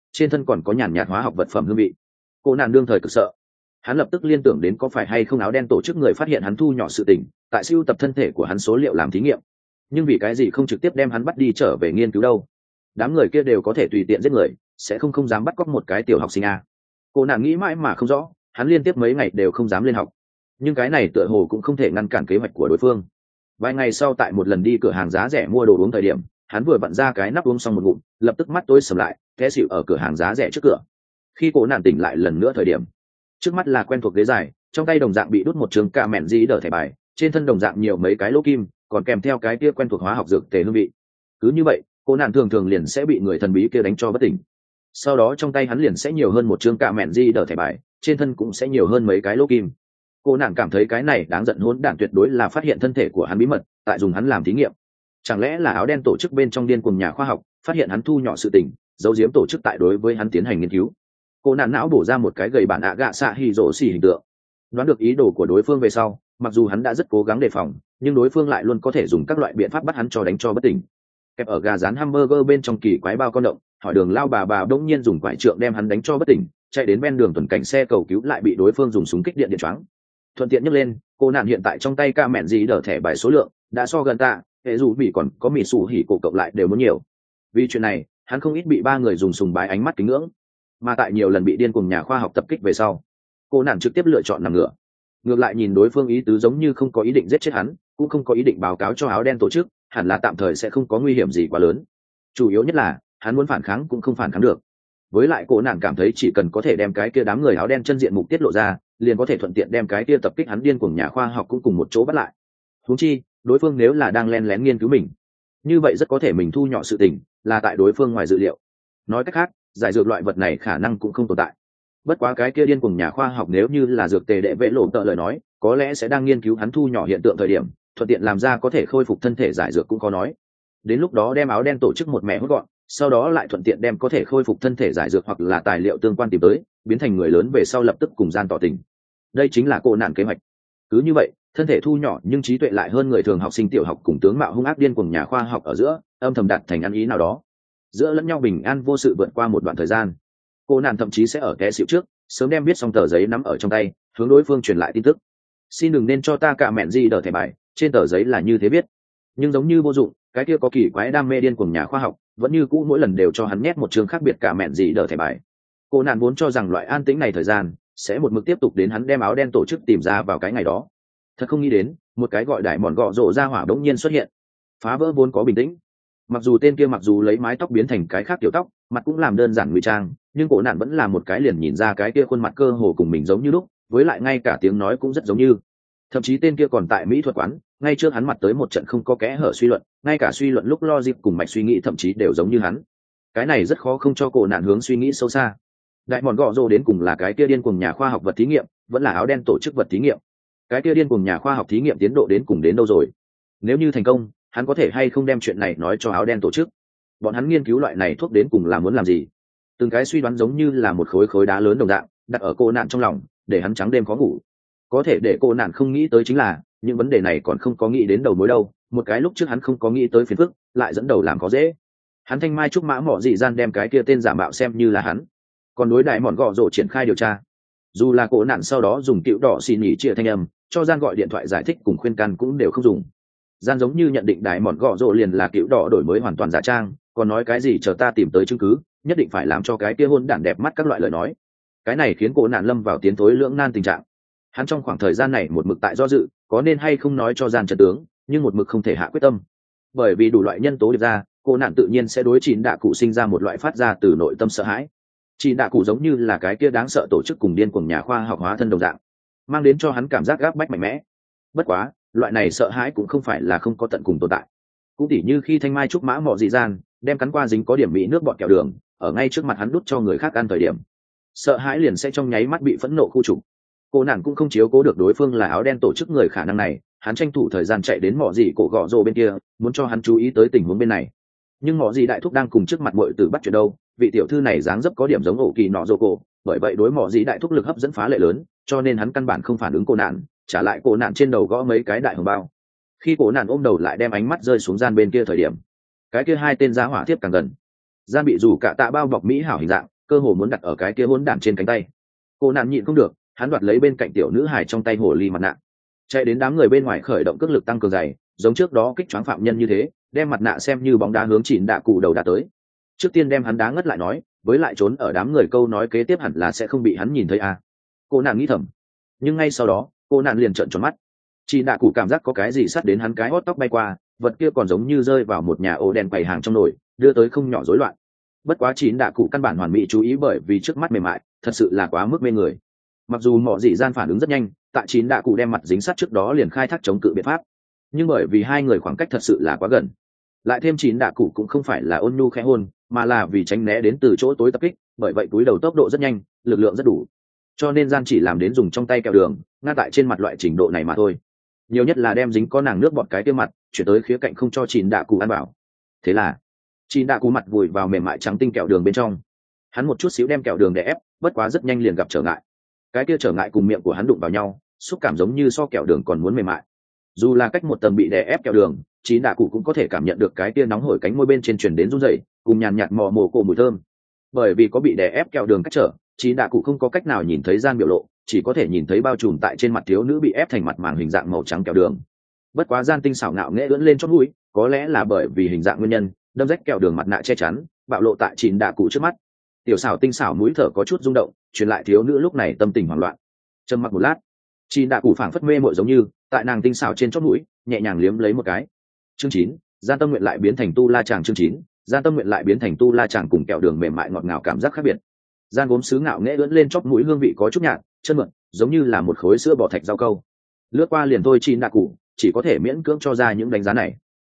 trên thân còn có nhàn nhạt hóa học vật phẩm hương vị. Cô nạn đương thời cực sợ, hắn lập tức liên tưởng đến có phải hay không áo đen tổ chức người phát hiện hắn thu nhỏ sự tình, tại siêu tập thân thể của hắn số liệu làm thí nghiệm. Nhưng vì cái gì không trực tiếp đem hắn bắt đi trở về nghiên cứu đâu? Đám người kia đều có thể tùy tiện giết người, sẽ không dám bắt cóc một cái tiểu học sinh à? Cô nạn nghĩ mãi mà không rõ, hắn liên tiếp mấy ngày đều không dám lên học, nhưng cái này tựa hồ cũng không thể ngăn cản kế hoạch của đối phương. Vài ngày sau, tại một lần đi cửa hàng giá rẻ mua đồ uống thời điểm, hắn vừa vặn ra cái nắp uống xong một ngụm, lập tức mắt tối sầm lại, té xỉu ở cửa hàng giá rẻ trước cửa. Khi cô nạn tỉnh lại lần nữa thời điểm, trước mắt là quen thuộc ghế dài, trong tay đồng dạng bị đút một trường ca mẹn dí đỡ thẻ bài, trên thân đồng dạng nhiều mấy cái lỗ kim, còn kèm theo cái kia quen thuộc hóa học dược tề hương vị. Cứ như vậy, cô nạn thường thường liền sẽ bị người thần bí kia đánh cho bất tỉnh. Sau đó trong tay hắn liền sẽ nhiều hơn một chương ca mẹn di đỡ thẻ bài, trên thân cũng sẽ nhiều hơn mấy cái lỗ kim. Cô nạn cảm thấy cái này đáng giận hỗn đản tuyệt đối là phát hiện thân thể của hắn bí mật, tại dùng hắn làm thí nghiệm. Chẳng lẽ là áo đen tổ chức bên trong điên cuồng nhà khoa học phát hiện hắn thu nhỏ sự tình, giấu giếm tổ chức tại đối với hắn tiến hành nghiên cứu. Cô nạn não bổ ra một cái gầy bản ạ gạ xạ hỉ rổ xỉ hình tượng, đoán được ý đồ của đối phương về sau, mặc dù hắn đã rất cố gắng đề phòng, nhưng đối phương lại luôn có thể dùng các loại biện pháp bắt hắn cho đánh cho bất tỉnh. Kẹp ở gà rán hamburger bên trong kỳ quái bao con động, hỏi đường lao bà đông nhiên dùng quải trượng đem hắn đánh cho bất tỉnh, chạy đến ven đường tuần cảnh xe cầu cứu lại bị đối phương dùng súng kích điện choáng. Thuận tiện nhắc lên, cô nạn hiện tại trong tay ca mẹn gì đỡ thẻ bài số lượng đã so gần tạ, hệ dù bị còn có mì sủ hỉ cổ cộng lại đều muốn nhiều. Vì chuyện này, hắn không ít bị ba người dùng sùng bái ánh mắt kính ngưỡng, mà tại nhiều lần bị điên cùng nhà khoa học tập kích về sau, cô nạn trực tiếp lựa chọn nằm ngửa. Ngược lại nhìn đối phương ý tứ giống như không có ý định giết chết hắn, cũng không có ý định báo cáo cho áo đen tổ chức, hẳn là tạm thời sẽ không có nguy hiểm gì quá lớn. Chủ yếu nhất là hắn muốn phản kháng cũng không phản kháng được. Với lại cô nạn cảm thấy chỉ cần có thể đem cái kia đám người áo đen chân diện mục tiết lộ ra, liền có thể thuận tiện đem cái kia tập kích hắn điên cuồng nhà khoa học cũng cùng một chỗ bắt lại. Huống chi đối phương nếu là đang len lén nghiên cứu mình, như vậy rất có thể mình thu nhỏ sự tình là tại đối phương ngoài dự liệu. Nói cách khác, giải dược loại vật này khả năng cũng không tồn tại. Bất quá cái kia điên cuồng nhà khoa học nếu như là dược tề đệ vệ lộ tợ lời nói, có lẽ sẽ đang nghiên cứu hắn thu nhỏ hiện tượng thời điểm, thuận tiện làm ra có thể khôi phục thân thể giải dược cũng có nói. Đến lúc đó đem áo đen tổ chức một mẹ hốt gọn, sau đó lại thuận tiện đem có thể khôi phục thân thể giải dược hoặc là tài liệu tương quan tìm tới, biến thành người lớn về sau lập tức cùng gian tỏ tình. Đây chính là cô nạn kế hoạch. Cứ như vậy, thân thể thu nhỏ nhưng trí tuệ lại hơn người thường học sinh tiểu học cùng tướng mạo hung ác điên cuồng nhà khoa học ở giữa, âm thầm đạt thành ăn ý nào đó. Giữa lẫn nhau bình an vô sự vượt qua một đoạn thời gian. Cô nạn thậm chí sẽ ở té xỉu trước, sớm đem viết xong tờ giấy nắm ở trong tay, hướng đối phương truyền lại tin tức. Xin đừng nên cho ta cả mẹn gì đỡ thẻ bài, trên tờ giấy là như thế viết. Nhưng giống như vô dụng, cái kia có kỳ quái đam mê điên cuồng nhà khoa học, vẫn như cũ mỗi lần đều cho hắn nhét một chương khác biệt cả mẹn gì đỡ thẻ bài. Cô nạn vốn cho rằng loại an tĩnh này thời gian sẽ một mực tiếp tục đến hắn đem áo đen tổ chức tìm ra vào cái ngày đó. Thật không nghĩ đến, một cái gọi đại mòn gọ rổ ra hỏa đống nhiên xuất hiện, phá vỡ vốn có bình tĩnh. Mặc dù tên kia mặc dù lấy mái tóc biến thành cái khác kiểu tóc, mặt cũng làm đơn giản ngụy trang, nhưng cổ nạn vẫn là một cái liền nhìn ra cái kia khuôn mặt cơ hồ cùng mình giống như lúc, với lại ngay cả tiếng nói cũng rất giống như. Thậm chí tên kia còn tại mỹ thuật quán, ngay trước hắn mặt tới một trận không có kẽ hở suy luận, ngay cả suy luận lúc lo dịp cùng mạch suy nghĩ thậm chí đều giống như hắn. Cái này rất khó không cho cổ nạn hướng suy nghĩ sâu xa. Đại mòn gọ rồ đến cùng là cái kia điên cuồng nhà khoa học vật thí nghiệm, vẫn là áo đen tổ chức vật thí nghiệm. Cái kia điên cuồng nhà khoa học thí nghiệm tiến độ đến cùng đến đâu rồi? Nếu như thành công, hắn có thể hay không đem chuyện này nói cho áo đen tổ chức? Bọn hắn nghiên cứu loại này thuốc đến cùng là muốn làm gì? Từng cái suy đoán giống như là một khối đá lớn đồng dạng đặt ở cô nạn trong lòng, để hắn trắng đêm khó ngủ. Có thể để cô nạn không nghĩ tới chính là những vấn đề này còn không có nghĩ đến đầu mối đâu, một cái lúc trước hắn không có nghĩ tới phiền phức lại dẫn đầu làm khó dễ. Hắn thanh mai trúc mã mỏ dị gian đem cái kia tên giả mạo xem như là hắn, còn đối đại mòn gọ rồ triển khai điều tra. Dù là cô nạn sau đó dùng cựu đỏ xin nhỉ chia thanh âm cho gian gọi điện thoại giải thích cùng khuyên can cũng đều không dùng. Gian giống như nhận định đại mòn gọ rồ liền là cựu đỏ đổi mới hoàn toàn giả trang, còn nói cái gì chờ ta tìm tới chứng cứ, nhất định phải làm cho cái kia hôn đản đẹp mắt các loại lời nói. Cái này khiến cô nạn lâm vào tiến thối lưỡng nan tình trạng. Hắn trong khoảng thời gian này một mực tại do dự, có nên hay không nói cho gian trận tướng, nhưng một mực không thể hạ quyết tâm. Bởi vì đủ loại nhân tố điệp ra, cô nạn tự nhiên sẽ đối chín đạ cụ sinh ra một loại phát ra từ nội tâm sợ hãi. Chín đạ cụ giống như là cái kia đáng sợ tổ chức cùng điên cuồng nhà khoa học hóa thân đồng dạng, mang đến cho hắn cảm giác gáp bách mạnh mẽ. Bất quá, loại này sợ hãi cũng không phải là không có tận cùng tồn tại. Cũng tỉ như khi thanh mai trúc mã mọ dị gian đem cắn qua dính có điểm mỹ nước bọt kẹo đường ở ngay trước mặt hắn đút cho người khác ăn thời điểm, sợ hãi liền sẽ trong nháy mắt bị phẫn nộ khu trục. Cô nàng cũng không chiếu cố được đối phương là áo đen tổ chức người khả năng này, hắn tranh thủ thời gian chạy đến mọ dị cổ gọ rồ bên kia, muốn cho hắn chú ý tới tình huống bên này. Nhưng mọ dị đại thúc đang cùng trước mặt muội tử bắt chuyện đâu, vị tiểu thư này dáng dấp có điểm giống ổ kỳ nọ rồ cổ, bởi vậy đối mọ dị đại thúc lực hấp dẫn phá lệ lớn, cho nên hắn căn bản không phản ứng cô nạn, trả lại cô nạn trên đầu gõ mấy cái đại hồng bao. Khi cô nạn ôm đầu lại đem ánh mắt rơi xuống gian bên kia thời điểm, cái kia hai tên giá hỏa tiếp càng gần. Gian bị dù cả tạ bao bọc mỹ hảo hình dạng, cơ hồ muốn đặt ở cái kia hỗn đản trên cánh tay. Cô nạn nhịn không được, hắn đoạt lấy bên cạnh tiểu nữ hài trong tay hồ ly mặt nạ, chạy đến đám người bên ngoài khởi động cước lực tăng cường dày, giống trước đó kích choáng phạm nhân như thế, đem mặt nạ xem như bóng đá hướng chỉnh đạ cụ đầu đá tới. Trước tiên đem hắn đá ngất lại nói, với lại trốn ở đám người câu nói kế tiếp hẳn là sẽ không bị hắn nhìn thấy à. Cô nạn nghĩ thầm, nhưng ngay sau đó cô nạn liền trợn tròn mắt. Chỉnh đạ cụ cảm giác có cái gì sắt đến hắn cái hót tóc bay qua, vật kia còn giống như rơi vào một nhà ô đen quầy hàng trong nồi, đưa tới không nhỏ rối loạn. Bất quá chỉnh đạ cụ căn bản hoàn mỹ chú ý, bởi vì trước mắt mềm mại thật sự là quá mức mê người. Mặc dù mọ dị gian phản ứng rất nhanh, tại chỉnh đạ cụ đem mặt dính sát trước đó liền khai thác chống cự biện pháp, nhưng bởi vì hai người khoảng cách thật sự là quá gần, lại thêm chỉnh đạ cụ cũng không phải là ôn nhu khẽ hôn, mà là vì tránh né đến từ chỗ tối tập kích, bởi vậy túi đầu tốc độ rất nhanh, lực lượng rất đủ, cho nên gian chỉ làm đến dùng trong tay kẹo đường ngăn tại trên mặt loại trình độ này mà thôi, nhiều nhất là đem dính có nàng nước bọt cái tiêu mặt chuyển tới khía cạnh không cho chỉnh đạ cụ ăn bảo. Thế là chỉnh đạ cụ mặt vùi vào mềm mại trắng tinh kẹo đường bên trong, hắn một chút xíu đem kẹo đường đè ép, bất quá rất nhanh liền gặp trở ngại. Cái kia trở ngại cùng miệng của hắn đụng vào nhau, xúc cảm giống như so kẹo đường còn muốn mềm mại. Dù là cách một tầng bị đè ép kẹo đường, chín đạ cụ cũng có thể cảm nhận được cái kia nóng hổi cánh môi bên trên truyền đến run rẩy, cùng nhàn nhạt mò mồ cổ mùi thơm. Bởi vì có bị đè ép kẹo đường cách trở, chín đạ cụ không có cách nào nhìn thấy gian biểu lộ, chỉ có thể nhìn thấy bao trùm tại trên mặt thiếu nữ bị ép thành mặt màng hình dạng màu trắng kẹo đường. Bất quá gian tinh xảo ngạo nghễ ưỡn lên chót mũi, có lẽ là bởi vì hình dạng nguyên nhân, đâm rách kẹo đường mặt nạ che chắn, bạo lộ tại chín đạ cụ trước mắt. Tiểu xảo tinh xảo mũi thở có chút rung động, truyền lại thiếu nữ lúc này tâm tình hoảng loạn. Trầm mặc một lát, chín đạ cụ phảng phất mê mội giống như tại nàng tinh xảo trên chót mũi nhẹ nhàng liếm lấy một cái. Chương 9, gian tâm nguyện lại biến thành tu la chàng. Chương 9, gian tâm nguyện lại biến thành tu la chàng, cùng kẹo đường mềm mại ngọt ngào cảm giác khác biệt. Gian gốm sứ ngạo nghễ ưỡn lên chóp mũi, hương vị có chút nhạt chân mượn, giống như là một khối sữa bò thạch rau câu. Lướt qua liền thôi, chín đạ cụ chỉ có thể miễn cưỡng cho ra những đánh giá này.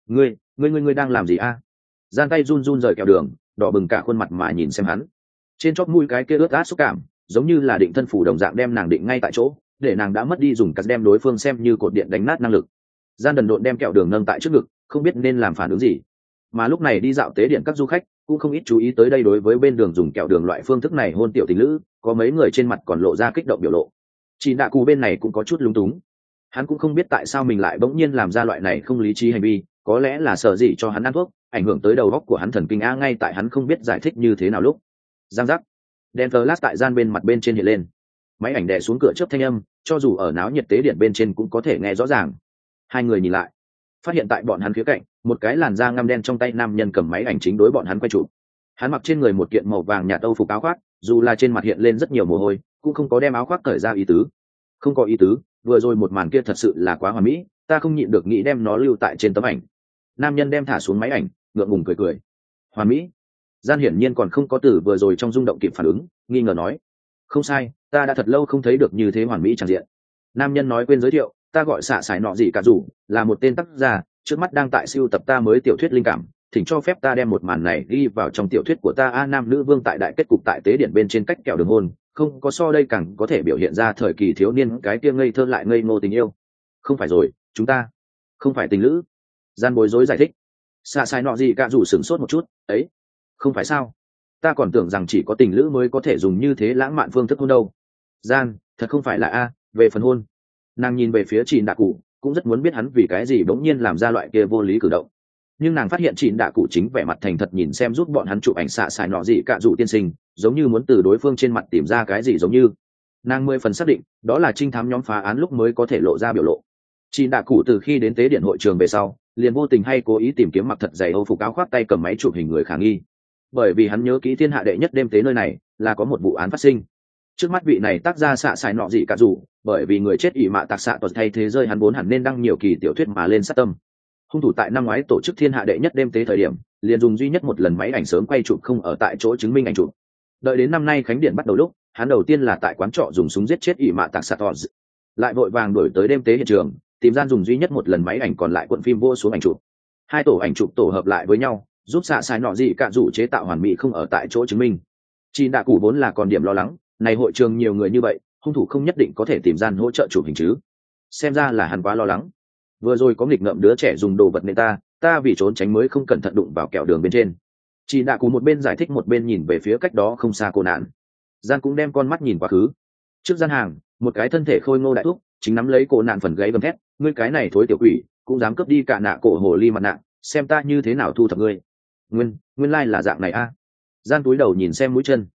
Ngươi đang làm gì a? Gian tay run run rời kẹo đường, đỏ bừng cả khuôn mặt mà nhìn xem hắn. Trên chóp mũi cái kia ướt át xúc cảm, giống như là định thân phủ đồng dạng đem nàng định ngay tại chỗ, để nàng đã mất đi dùng cắt đem đối phương xem như cột điện đánh nát năng lực. Gian đần độn đem kẹo đường nâng tại trước ngực, không biết nên làm phản ứng gì. Mà lúc này đi dạo tế điện các du khách cũng không ít chú ý tới đây, đối với bên đường dùng kẹo đường loại phương thức này hôn tiểu tình lữ, có mấy người trên mặt còn lộ ra kích động biểu lộ. Chỉ đạ cụ bên này cũng có chút lúng túng, hắn cũng không biết tại sao mình lại bỗng nhiên làm ra loại này không lý trí hành vi, có lẽ là sợ gì cho hắn ăn thuốc ảnh hưởng tới đầu óc của hắn thần kinh a. Ngay tại hắn không biết giải thích như thế nào lúc, giang giác, đèn flash tại gian bên mặt bên trên hiện lên, máy ảnh đè xuống cửa chớp thanh âm, cho dù ở náo nhiệt tế điện bên trên cũng có thể nghe rõ ràng. Hai người nhìn lại, phát hiện tại bọn hắn phía cạnh, một cái làn da ngăm đen trong tay nam nhân cầm máy ảnh chính đối bọn hắn quay chụp. Hắn mặc trên người một kiện màu vàng nhạt âu phục áo khoác, dù là trên mặt hiện lên rất nhiều mồ hôi, cũng không có đem áo khoác cởi ra ý tứ. Không có ý tứ, vừa rồi một màn kia thật sự là quá hoàn mỹ, ta không nhịn được nghĩ đem nó lưu tại trên tấm ảnh. Nam nhân đem thả xuống máy ảnh, ngượng ngùng cười cười. Hoàn mỹ? Gian hiển nhiên còn không có từ vừa rồi trong rung động kịp phản ứng, nghi ngờ nói. Không sai, ta đã thật lâu không thấy được như thế hoàn mỹ tràn diện. Nam nhân nói quên giới thiệu, ta gọi xạ sải nọ gì cả dù, là một tên tác giả, trước mắt đang tại siêu tập ta mới tiểu thuyết linh cảm, thỉnh cho phép ta đem một màn này ghi vào trong tiểu thuyết của ta. A, nam nữ vương tại đại kết cục tại tế điện bên trên cách kẹo đường hôn, không có so đây càng có thể biểu hiện ra thời kỳ thiếu niên cái kia ngây thơ lại ngây ngô tình yêu. Không phải rồi, chúng ta không phải tình lữ. Gian bối rối giải thích. Xạ sải nọ gì cả dù sửng sốt một chút, ấy, không phải sao? Ta còn tưởng rằng chỉ có tình lữ mới có thể dùng như thế lãng mạn phương thức hôn đâu. Gian, thật không phải là a. Về phần hôn, nàng nhìn về phía Trịn Đạ Cụ, cũng rất muốn biết hắn vì cái gì bỗng nhiên làm ra loại kia vô lý cử động. Nhưng nàng phát hiện Trịn Đạ Cụ chính vẻ mặt thành thật nhìn xem giúp bọn hắn chụp ảnh xạ xài nọ gì cả dù tiên sinh, giống như muốn từ đối phương trên mặt tìm ra cái gì, giống như nàng 10 phần xác định đó là trinh thám nhóm phá án lúc mới có thể lộ ra biểu lộ. Trịn Đạ Cụ từ khi đến tế điện hội trường về sau, liền vô tình hay cố ý tìm kiếm mặc thật dày âu phục áo khoác, tay cầm máy chụp hình người khả nghi, bởi vì hắn nhớ kỹ thiên hạ đệ nhất đêm tế nơi này là có một vụ án phát sinh. Trước mắt vị này tác ra xạ xài nọ gì cả dù, bởi vì người chết ỷ mạ tạc xạ tuật thay thế rơi hắn vốn hẳn nên đăng nhiều kỳ tiểu thuyết mà lên sát tâm. Hung thủ tại năm ngoái tổ chức thiên hạ đệ nhất đêm tế thời điểm, liền dùng duy nhất một lần máy ảnh sớm quay chụp không ở tại chỗ chứng minh ảnh chụp. Đợi đến năm nay khánh điện bắt đầu lúc, hắn đầu tiên là tại quán trọ dùng súng giết chết ỷ mạ tạc xạ tuật, lại vội vàng đuổi tới đêm tế hiện trường, tìm gian dùng duy nhất một lần máy ảnh còn lại cuộn phim vô xuống ảnh chụp. Hai tổ ảnh chụp tổ hợp lại với nhau, giúp xạ xài nọ gì cả dù chế tạo hoàn mỹ không ở tại chỗ chứng minh. Trịn Đạ Cụ vốn là còn điểm lo lắng, này hội trường nhiều người như vậy, hung thủ không nhất định có thể tìm gian hỗ trợ chụp hình chứ. Xem ra là hắn quá lo lắng. Vừa rồi có nghịch ngợm đứa trẻ dùng đồ vật nên ta vì trốn tránh mới không cẩn thận đụng vào kẹo đường bên trên. Trịn Đạ Cụ một bên giải thích một bên nhìn về phía cách đó không xa cô nạn. Gian cũng đem con mắt nhìn quá khứ. Trước gian hàng, một cái thân thể khôi ngô đại thúc chính nắm lấy cô nạn phần gáy gầm thét, ngươi cái này thối tiểu quỷ, cũng dám cướp đi cả nạ cổ hồ ly mặt nạ, xem ta như thế nào thu thập ngươi. Nguyên lai là dạng này a. Gian túi đầu nhìn xem mũi chân.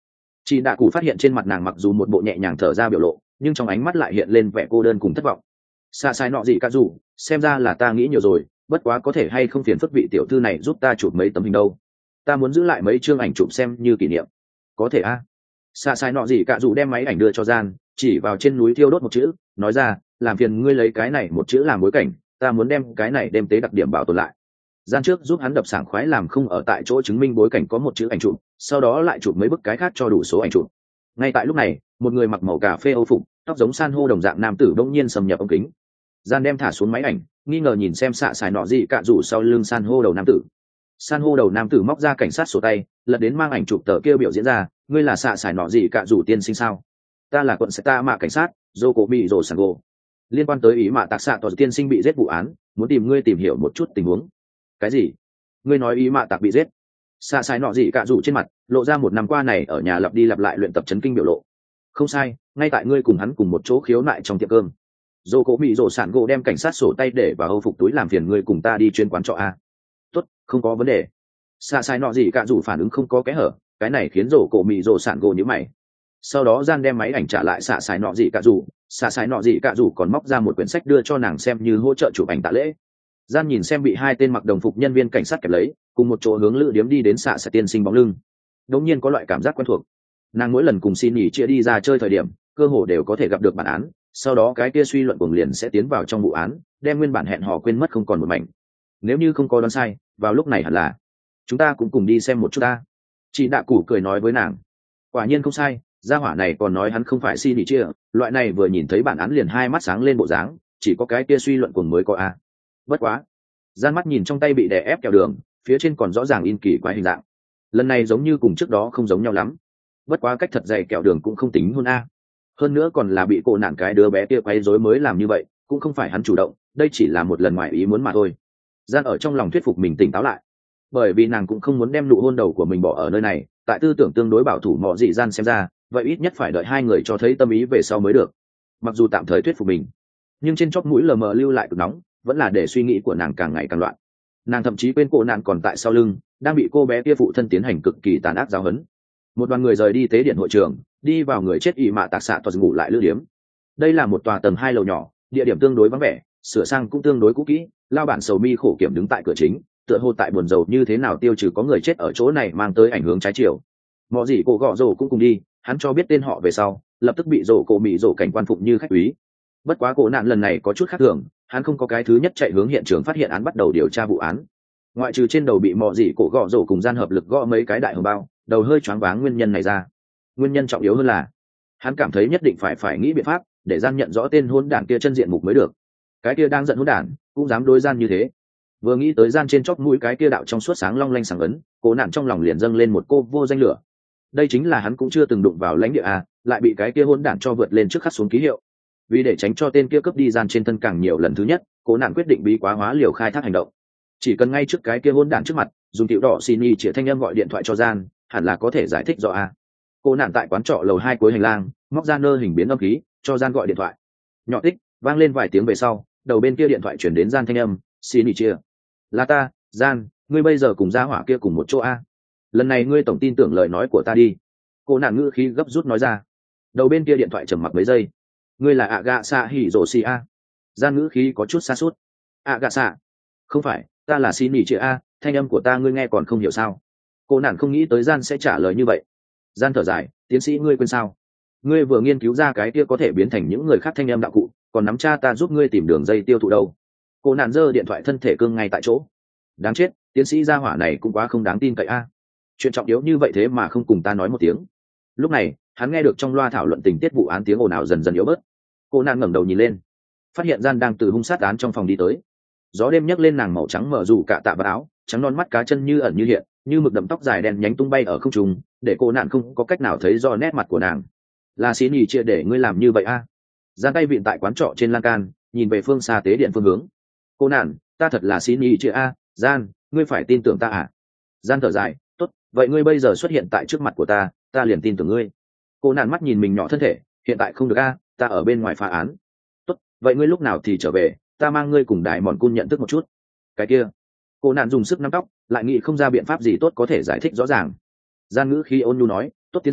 Chị đạ cụ phát hiện trên mặt nàng mặc dù một bộ nhẹ nhàng thở ra biểu lộ, nhưng trong ánh mắt lại hiện lên vẻ cô đơn cùng thất vọng. Xa sai nọ gì cả dù, xem ra là ta nghĩ nhiều rồi, bất quá có thể hay không phiền phức vị tiểu thư này giúp ta chụp mấy tấm hình đâu. Ta muốn giữ lại mấy chương ảnh chụp xem như kỷ niệm. Có thể a. Xa sai nọ gì cả dù đem máy ảnh đưa cho Gian, chỉ vào trên núi thiêu đốt một chữ, nói ra, làm phiền ngươi lấy cái này một chữ làm bối cảnh, ta muốn đem cái này đem tế đặc điểm bảo tồn lại. Gian trước giúp hắn đập sảng khoái làm không ở tại chỗ chứng minh bối cảnh có một chữ ảnh chụp, sau đó lại chụp mấy bức cái khác cho đủ số ảnh chụp. Ngay tại lúc này, một người mặc màu cà phê âu phục, tóc giống san hô đồng dạng nam tử bỗng nhiên xâm nhập ống kính. Gian đem thả xuống máy ảnh, nghi ngờ nhìn xem xạ xài nọ gì cả rủ sau lưng san hô đầu nam tử. San hô đầu nam tử móc ra cảnh sát sổ tay, lật đến mang ảnh chụp tờ kia biểu diễn ra, ngươi là xạ xài nọ gì cả rủ tiên sinh sao? Ta là quận Seta mạ cảnh sát, Joko bị rồ Sango. Liên quan tới ý mạ tạc xạ tòa tiên sinh bị giết vụ án, muốn tìm ngươi tìm hiểu một chút tình huống. Cái gì? Ngươi nói ý mạ tạc bị giết? Xạ xài nọ gì cả rủ trên mặt lộ ra một năm qua này ở nhà lặp đi lặp lại luyện tập chấn kinh biểu lộ. Không sai, ngay tại ngươi cùng hắn cùng một chỗ khiếu nại trong tiệm cơm. Dô cố bị rổ sản gỗ đem cảnh sát sổ tay để vào hâu phục túi, làm phiền ngươi cùng ta đi chuyên quán trọ a. Tốt, không có vấn đề. Xa sai nọ gì cả dù phản ứng không có kẽ hở, cái này khiến rổ cổ mị rổ sản gỗ như mày. Sau đó Gian đem máy ảnh trả lại xạ sai nọ gì cả dù, xạ sai nọ gì cả dù còn móc ra một quyển sách đưa cho nàng xem như hỗ trợ chụp ảnh tạ lễ. Gian nhìn xem bị hai tên mặc đồng phục nhân viên cảnh sát kẹp lấy, cùng một chỗ hướng lữ điếm đi đến xạ sai tiên sinh bóng lưng. Đống nhiên có loại cảm giác quen thuộc. Nàng mỗi lần cùng xin nghỉ chia đi ra chơi thời điểm, cơ hồ đều có thể gặp được bản án, sau đó cái kia suy luận cuồng liền sẽ tiến vào trong vụ án, đem nguyên bản hẹn hò quên mất không còn một mảnh. Nếu như không có đoán sai, vào lúc này hẳn là chúng ta cũng cùng đi xem một chút ta. Chị Đạ Củ cười nói với nàng. Quả nhiên không sai, gia hỏa này còn nói hắn không phải xin nghỉ chia, loại này vừa nhìn thấy bản án liền hai mắt sáng lên bộ dáng, chỉ có cái kia suy luận cuồng mới có a. Bất quá, Gian mắt nhìn trong tay bị đè ép kẹo đường, phía trên còn rõ ràng in kỳ quái hình dạng. Lần này giống như cùng trước đó không giống nhau lắm. Bất quá cách thật dày kẹo đường cũng không tính hôn a. Hơn nữa còn là bị cô nạn cái đứa bé kia quấy rối mới làm như vậy, cũng không phải hắn chủ động, đây chỉ là một lần ngoài ý muốn mà thôi. Gian ở trong lòng thuyết phục mình tỉnh táo lại, bởi vì nàng cũng không muốn đem nụ hôn đầu của mình bỏ ở nơi này, tại tư tưởng tương đối bảo thủ mọ dị Gian xem ra, vậy ít nhất phải đợi hai người cho thấy tâm ý về sau mới được. Mặc dù tạm thời thuyết phục mình, nhưng trên chóp mũi lờ mờ lưu lại cực nóng, vẫn là để suy nghĩ của nàng càng ngày càng loạn. Nàng thậm chí quên cô nạn còn tại sau lưng, đang bị cô bé kia phụ thân tiến hành cực kỳ tàn ác giáo huấn. Một đoàn người rời đi tế điện hội trường, đi vào người chết ị mạ tạc xạ toàn ngủ lại lữ điếm. Đây là một tòa tầng 2 lầu nhỏ, địa điểm tương đối vắng vẻ, sửa sang cũng tương đối cũ kỹ. Lao bản sầu mi khổ kiểm đứng tại cửa chính, tựa hồ tại buồn rầu như thế nào tiêu trừ có người chết ở chỗ này mang tới ảnh hưởng trái chiều. Mọi gì cổ gọ rồ cũng cùng đi, hắn cho biết tên họ về sau, lập tức bị rổ cổ mị rổ cảnh quan phụng như khách quý. Bất quá cổ nạn lần này có chút khác thường, hắn không có cái thứ nhất chạy hướng hiện trường phát hiện án bắt đầu điều tra vụ án. Ngoại trừ trên đầu bị mọ gì cổ gọ rổ cùng Gian hợp lực gõ mấy cái đại hồng bao, đầu hơi choáng váng nguyên nhân này ra. Nguyên nhân trọng yếu hơn là hắn cảm thấy nhất định phải nghĩ biện pháp để Gian nhận rõ tên hôn đản kia chân diện mục mới được. Cái kia đang giận hôn đản cũng dám đối Gian như thế. Vừa nghĩ tới Gian trên chóp mũi cái kia đạo trong suốt sáng long lanh sáng ấn, cố nạn trong lòng liền dâng lên một cô vô danh lửa. Đây chính là hắn cũng chưa từng đụng vào lãnh địa a, lại bị cái kia hôn đản cho vượt lên trước khắc xuống ký hiệu. Vì để tránh cho tên kia cướp đi Gian trên thân càng nhiều lần thứ nhất, cố nạn quyết định bí quá hóa liều khai thác hành động. Chỉ cần ngay trước cái kia hôn đản trước mặt, dùng tiểu đỏ xin y chỉ thanh âm gọi điện thoại cho Gian, hẳn là có thể giải thích rõ a. Cô nạn tại quán trọ lầu 2 cuối hành lang, móc ra nơ hình biến âm khí, cho Gian gọi điện thoại. Nhỏ tích, vang lên vài tiếng về sau, đầu bên kia điện thoại chuyển đến Gian thanh âm, xin y chia. Là ta, Gian, ngươi bây giờ cùng gia hỏa kia cùng một chỗ a. Lần này ngươi tổng tin tưởng lời nói của ta đi. Cô nạn ngữ khí gấp rút nói ra. Đầu bên kia điện thoại trầm mặc mấy giây. Ngươi là ạ gạ xạ hỉ rổ xì a. Gian ngữ khí có chút xa suốt. ạ gạ xạ? Không phải, ta là xin y chia a, thanh âm của ta ngươi nghe còn không hiểu sao? Cô nạn không nghĩ tới Gian sẽ trả lời như vậy. Gian thở dài, tiến sĩ ngươi quên sao? Ngươi vừa nghiên cứu ra cái kia có thể biến thành những người khác thanh âm đạo cụ, còn nắm cha ta giúp ngươi tìm đường dây tiêu thụ đâu. Cô nạn giơ điện thoại thân thể cương ngay tại chỗ. Đáng chết, tiến sĩ gia hỏa này cũng quá không đáng tin cậy a. Chuyện trọng yếu như vậy thế mà không cùng ta nói một tiếng. Lúc này, hắn nghe được trong loa thảo luận tình tiết vụ án tiếng ồn ào dần dần yếu bớt. Cô nạn ngẩng đầu nhìn lên, phát hiện Gian đang từ hung sát án trong phòng đi tới. Gió đêm nhấc lên nàng màu trắng mở dù cả tạ và áo, trắng non mắt cá chân như ẩn như hiện, như mực đậm tóc dài đen nhánh tung bay ở không trung, để cô nạn không có cách nào thấy do nét mặt của nàng. Là xin ý chia để ngươi làm như vậy a? Gian tay vịn tại quán trọ trên lan can, nhìn về phương xa tế điện phương hướng. Cô nạn, ta thật là xin ý chia a, Gian, ngươi phải tin tưởng ta à? Gian thở dài, tốt, vậy ngươi bây giờ xuất hiện tại trước mặt của ta, ta liền tin tưởng ngươi. Cô nạn mắt nhìn mình nhỏ thân thể, hiện tại không được a, ta ở bên ngoài phá án. Tốt, vậy ngươi lúc nào thì trở về, ta mang ngươi cùng đại mòn cun nhận thức một chút. Cái kia, cô nạn dùng sức nắm tóc, lại nghĩ không ra biện pháp gì tốt có thể giải thích rõ ràng. Gian ngữ khi ôn nhu nói, tốt tiến sĩ,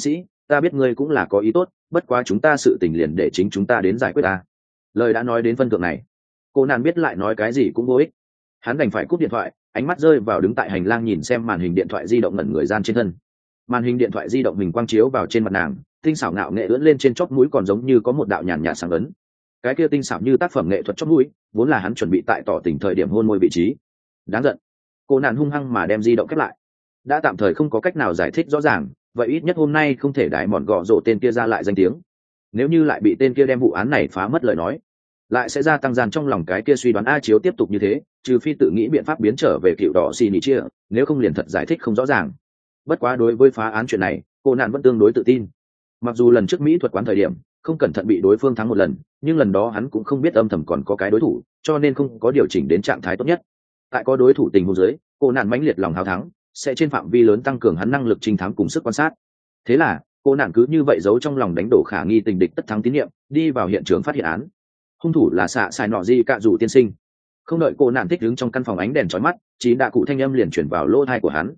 ta biết ngươi cũng là có ý tốt, bất quá chúng ta sự tình liền để chính chúng ta đến giải quyết ta. Lời đã nói đến phân thượng này, cô nạn biết lại nói cái gì cũng vô ích, hắn đành phải cúp điện thoại, ánh mắt rơi vào đứng tại hành lang nhìn xem màn hình điện thoại di động ngẩn người gian trên thân. Màn hình điện thoại di động mình quang chiếu vào trên mặt nàng, tinh xảo ngạo nghệ ưỡn lên trên chóp mũi còn giống như có một đạo nhàn nhạt sáng ấn. Cái kia tinh xảo như tác phẩm nghệ thuật chóp mũi, vốn là hắn chuẩn bị tại tỏ tình thời điểm hôn môi vị trí. Đáng giận. Cô nạn hung hăng mà đem di động khép lại. Đã tạm thời không có cách nào giải thích rõ ràng, vậy ít nhất hôm nay không thể đái mòn gọ rổ tên kia ra lại danh tiếng. Nếu như lại bị tên kia đem vụ án này phá mất lời nói, lại sẽ gia tăng gian trong lòng cái kia suy đoán A Chiếu tiếp tục như thế, trừ phi tự nghĩ biện pháp biến trở về cựu đỏ xì nỉ chia, nếu không liền thật giải thích không rõ ràng. Bất quá đối với phá án chuyện này, cô nạn vẫn tương đối tự tin. Mặc dù lần trước mỹ thuật quán thời điểm không cẩn thận bị đối phương thắng một lần, nhưng lần đó hắn cũng không biết âm thầm còn có cái đối thủ, cho nên không có điều chỉnh đến trạng thái tốt nhất. Tại có đối thủ tình huống dưới, cô nạn mãnh liệt lòng hào thắng, sẽ trên phạm vi lớn tăng cường hắn năng lực trinh thám cùng sức quan sát. Thế là cô nạn cứ như vậy giấu trong lòng đánh đổ khả nghi tình địch tất thắng tín nhiệm, đi vào hiện trường phát hiện án. Hung thủ là xạ xài nọ gì cạ rủ tiên sinh. Không đợi cô nạn thích đứng trong căn phòng ánh đèn chói mắt, chỉ đạ cụ thanh âm liền chuyển vào lỗ tai của hắn.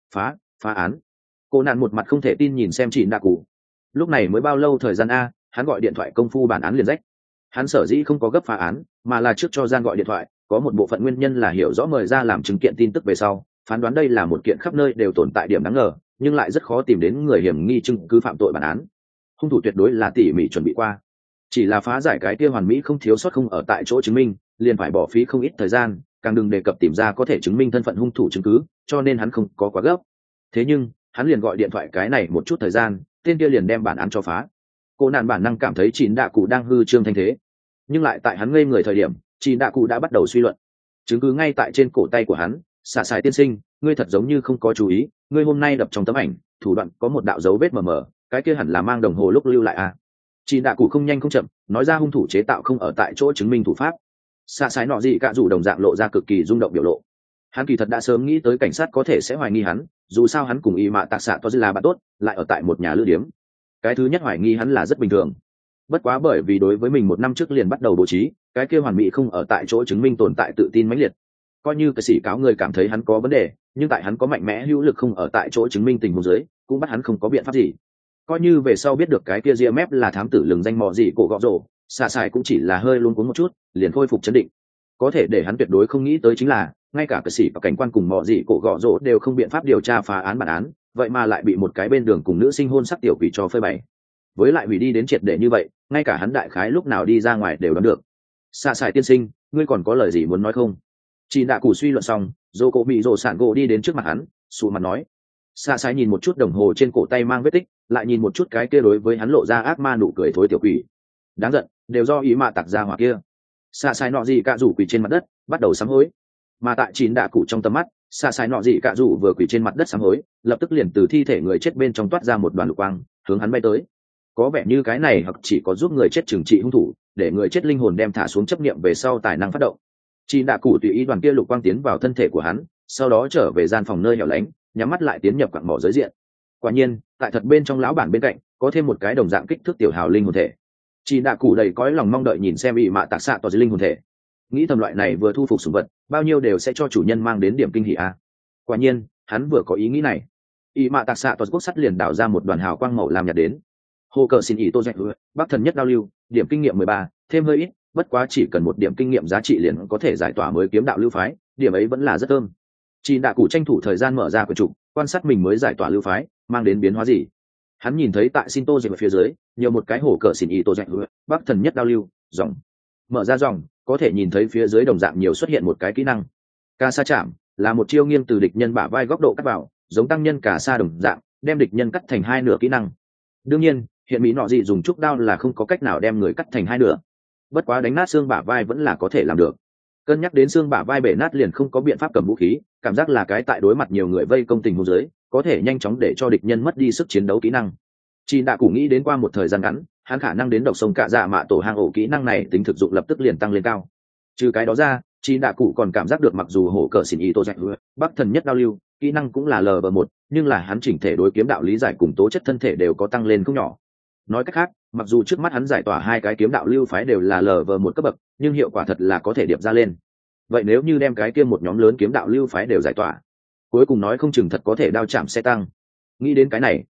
Phá án. Cô nạn một mặt không thể tin nhìn xem chị đạ cụ. Lúc này mới bao lâu thời gian a, hắn gọi điện thoại công phu bản án liền rách. Hắn sở dĩ không có gấp phá án, mà là trước cho gian gọi điện thoại, có một bộ phận nguyên nhân là hiểu rõ mời ra làm chứng kiện tin tức về sau, phán đoán đây là một kiện khắp nơi đều tồn tại điểm đáng ngờ, nhưng lại rất khó tìm đến người hiểm nghi chứng cứ phạm tội bản án. Hung thủ tuyệt đối là tỉ mỉ chuẩn bị qua, chỉ là phá giải cái kia hoàn mỹ không thiếu sót không ở tại chỗ chứng minh, liền phải bỏ phí không ít thời gian, càng đừng đề cập tìm ra có thể chứng minh thân phận hung thủ chứng cứ, cho nên hắn không có quá gấp. Thế nhưng hắn liền gọi điện thoại cái này một chút thời gian, tên kia liền đem bản án cho phá. Cô nạn bản năng cảm thấy chín đạ cụ đang hư trương thanh thế, nhưng lại tại hắn ngây người thời điểm, chín đạ cụ đã bắt đầu suy luận. Chứng cứ ngay tại trên cổ tay của hắn. Xạ xài tiên sinh, ngươi thật giống như không có chú ý, ngươi hôm nay đập trong tấm ảnh thủ đoạn có một đạo dấu vết mờ mờ, cái kia hẳn là mang đồng hồ lúc lưu lại à. Chín đạ cụ không nhanh không chậm nói ra hung thủ chế tạo không ở tại chỗ chứng minh thủ pháp. Xạ xài nọ gì cả dù đồng dạng lộ ra cực kỳ rung động biểu lộ. Hắn kỳ thật đã sớm nghĩ tới cảnh sát có thể sẽ hoài nghi hắn, dù sao hắn cùng y mạ tạc xạ to là bạn tốt, lại ở tại một nhà lữ điếm. Cái thứ nhất hoài nghi hắn là rất bình thường. Bất quá bởi vì đối với mình một năm trước liền bắt đầu bố trí cái kia hoàn mỹ không ở tại chỗ chứng minh tồn tại tự tin mãnh liệt, coi như cái sĩ cáo người cảm thấy hắn có vấn đề, nhưng tại hắn có mạnh mẽ hữu lực không ở tại chỗ chứng minh tình huống dưới, cũng bắt hắn không có biện pháp gì. Coi như về sau biết được cái kia ria mép là thám tử lừng danh mò gì cổ gọ rổ, xạ xài cũng chỉ là hơi luống cuống một chút, liền khôi phục chấn định. Có thể để hắn tuyệt đối không nghĩ tới chính là, ngay cả cái sĩ và cảnh quan cùng mò gì cổ gọ rổ đều không biện pháp điều tra phá án bản án, vậy mà lại bị một cái bên đường cùng nữ sinh hôn sắc tiểu quỷ cho phơi bày. Với lại hủy đi đến triệt để như vậy, ngay cả hắn đại khái lúc nào đi ra ngoài đều đoán được. Xạ xài tiên sinh, ngươi còn có lời gì muốn nói không? Chị đã cù suy luận xong, dô cổ bị rổ sạn gỗ đi đến trước mặt hắn, sụ mặt nói. Xạ xài nhìn một chút đồng hồ trên cổ tay mang vết tích, lại nhìn một chút cái kia đối với hắn lộ ra ác ma nụ cười thối tiểu quỷ. Đáng giận, đều do ý mạ tặc ra hỏa kia. Xạ xài nọ gì cả rủ quỷ trên mặt đất, bắt đầu sám hối. Mà tại chín đạ cụ trong tầm mắt, xạ xài nọ gì cả rủ vừa quỷ trên mặt đất sám hối, lập tức liền từ thi thể người chết bên trong toát ra một đoàn lục quang, hướng hắn bay tới. Có vẻ như cái này hoặc chỉ có giúp người chết trừng trị hung thủ, để người chết linh hồn đem thả xuống chấp niệm về sau tài năng phát động. Chị đạ cụ tùy ý đoàn kia lục quang tiến vào thân thể của hắn, sau đó trở về gian phòng nơi hẻo lánh, nhắm mắt lại tiến nhập quặng mỏ giới diện. Quả nhiên, tại thật bên trong lão bản bên cạnh, có thêm một cái đồng dạng kích thước tiểu hào linh hồn thể. Chị đạ cụ đầy cõi lòng mong đợi nhìn xem bị mạ tạc xạ tỏ dưới linh hồn thể. Nghĩ thầm loại này vừa thu phục sủng vật, bao nhiêu đều sẽ cho chủ nhân mang đến điểm kinh hỉ a. Quả nhiên, hắn vừa có ý nghĩ này, y mạ tạc xạ tỏ quốc sắt liền đảo ra một đoàn hào quang màu làm nhạt đến. Hồ cờ xin ý tô dạy bắc thần nhất đao lưu, điểm kinh nghiệm 13, thêm hơi ít, bất quá chỉ cần một điểm kinh nghiệm giá trị liền có thể giải tỏa mới kiếm đạo lưu phái, điểm ấy vẫn là rất thơm. Chị đạ cụ tranh thủ thời gian mở ra quyển trục, quan sát mình mới giải tỏa lưu phái mang đến biến hóa gì. Hắn nhìn thấy tại xin tô dạy phía dưới nhiều một cái hồ cờ xin ý tô dạy bắc thần nhất đao lưu dòng. Mở ra dòng, có thể nhìn thấy phía dưới đồng dạng nhiều xuất hiện một cái kỹ năng. Ca sa chạm là một chiêu nghiêng từ địch nhân bả vai góc độ cắt vào, giống tăng nhân cả sa đồng dạng, đem địch nhân cắt thành hai nửa kỹ năng. Đương nhiên, hiện mỹ nọ gì dùng trúc đao là không có cách nào đem người cắt thành hai nửa. Bất quá đánh nát xương bả vai vẫn là có thể làm được. Cân nhắc đến xương bả vai bể nát liền không có biện pháp cầm vũ khí, cảm giác là cái tại đối mặt nhiều người vây công tình huống dưới, có thể nhanh chóng để cho địch nhân mất đi sức chiến đấu kỹ năng. Chị đã cụ nghĩ đến qua một thời gian ngắn, hắn khả năng đến độc sông cạ dạ mạ tổ hang ổ kỹ năng này tính thực dụng lập tức liền tăng lên cao. Trừ cái đó ra, chị đã cụ còn cảm giác được mặc dù hổ cờ xỉn ý tô dạy bắc thần nhất đao lưu kỹ năng cũng là LV1, nhưng là hắn chỉnh thể đối kiếm đạo lý giải cùng tố chất thân thể đều có tăng lên không nhỏ. Nói cách khác, mặc dù trước mắt hắn giải tỏa hai cái kiếm đạo lưu phái đều là LV1 cấp bậc, nhưng hiệu quả thật là có thể điệp ra lên. Vậy nếu như đem cái kia một nhóm lớn kiếm đạo lưu phái đều giải tỏa, cuối cùng nói không chừng thật có thể đao chạm xe tăng. Nghĩ đến cái này,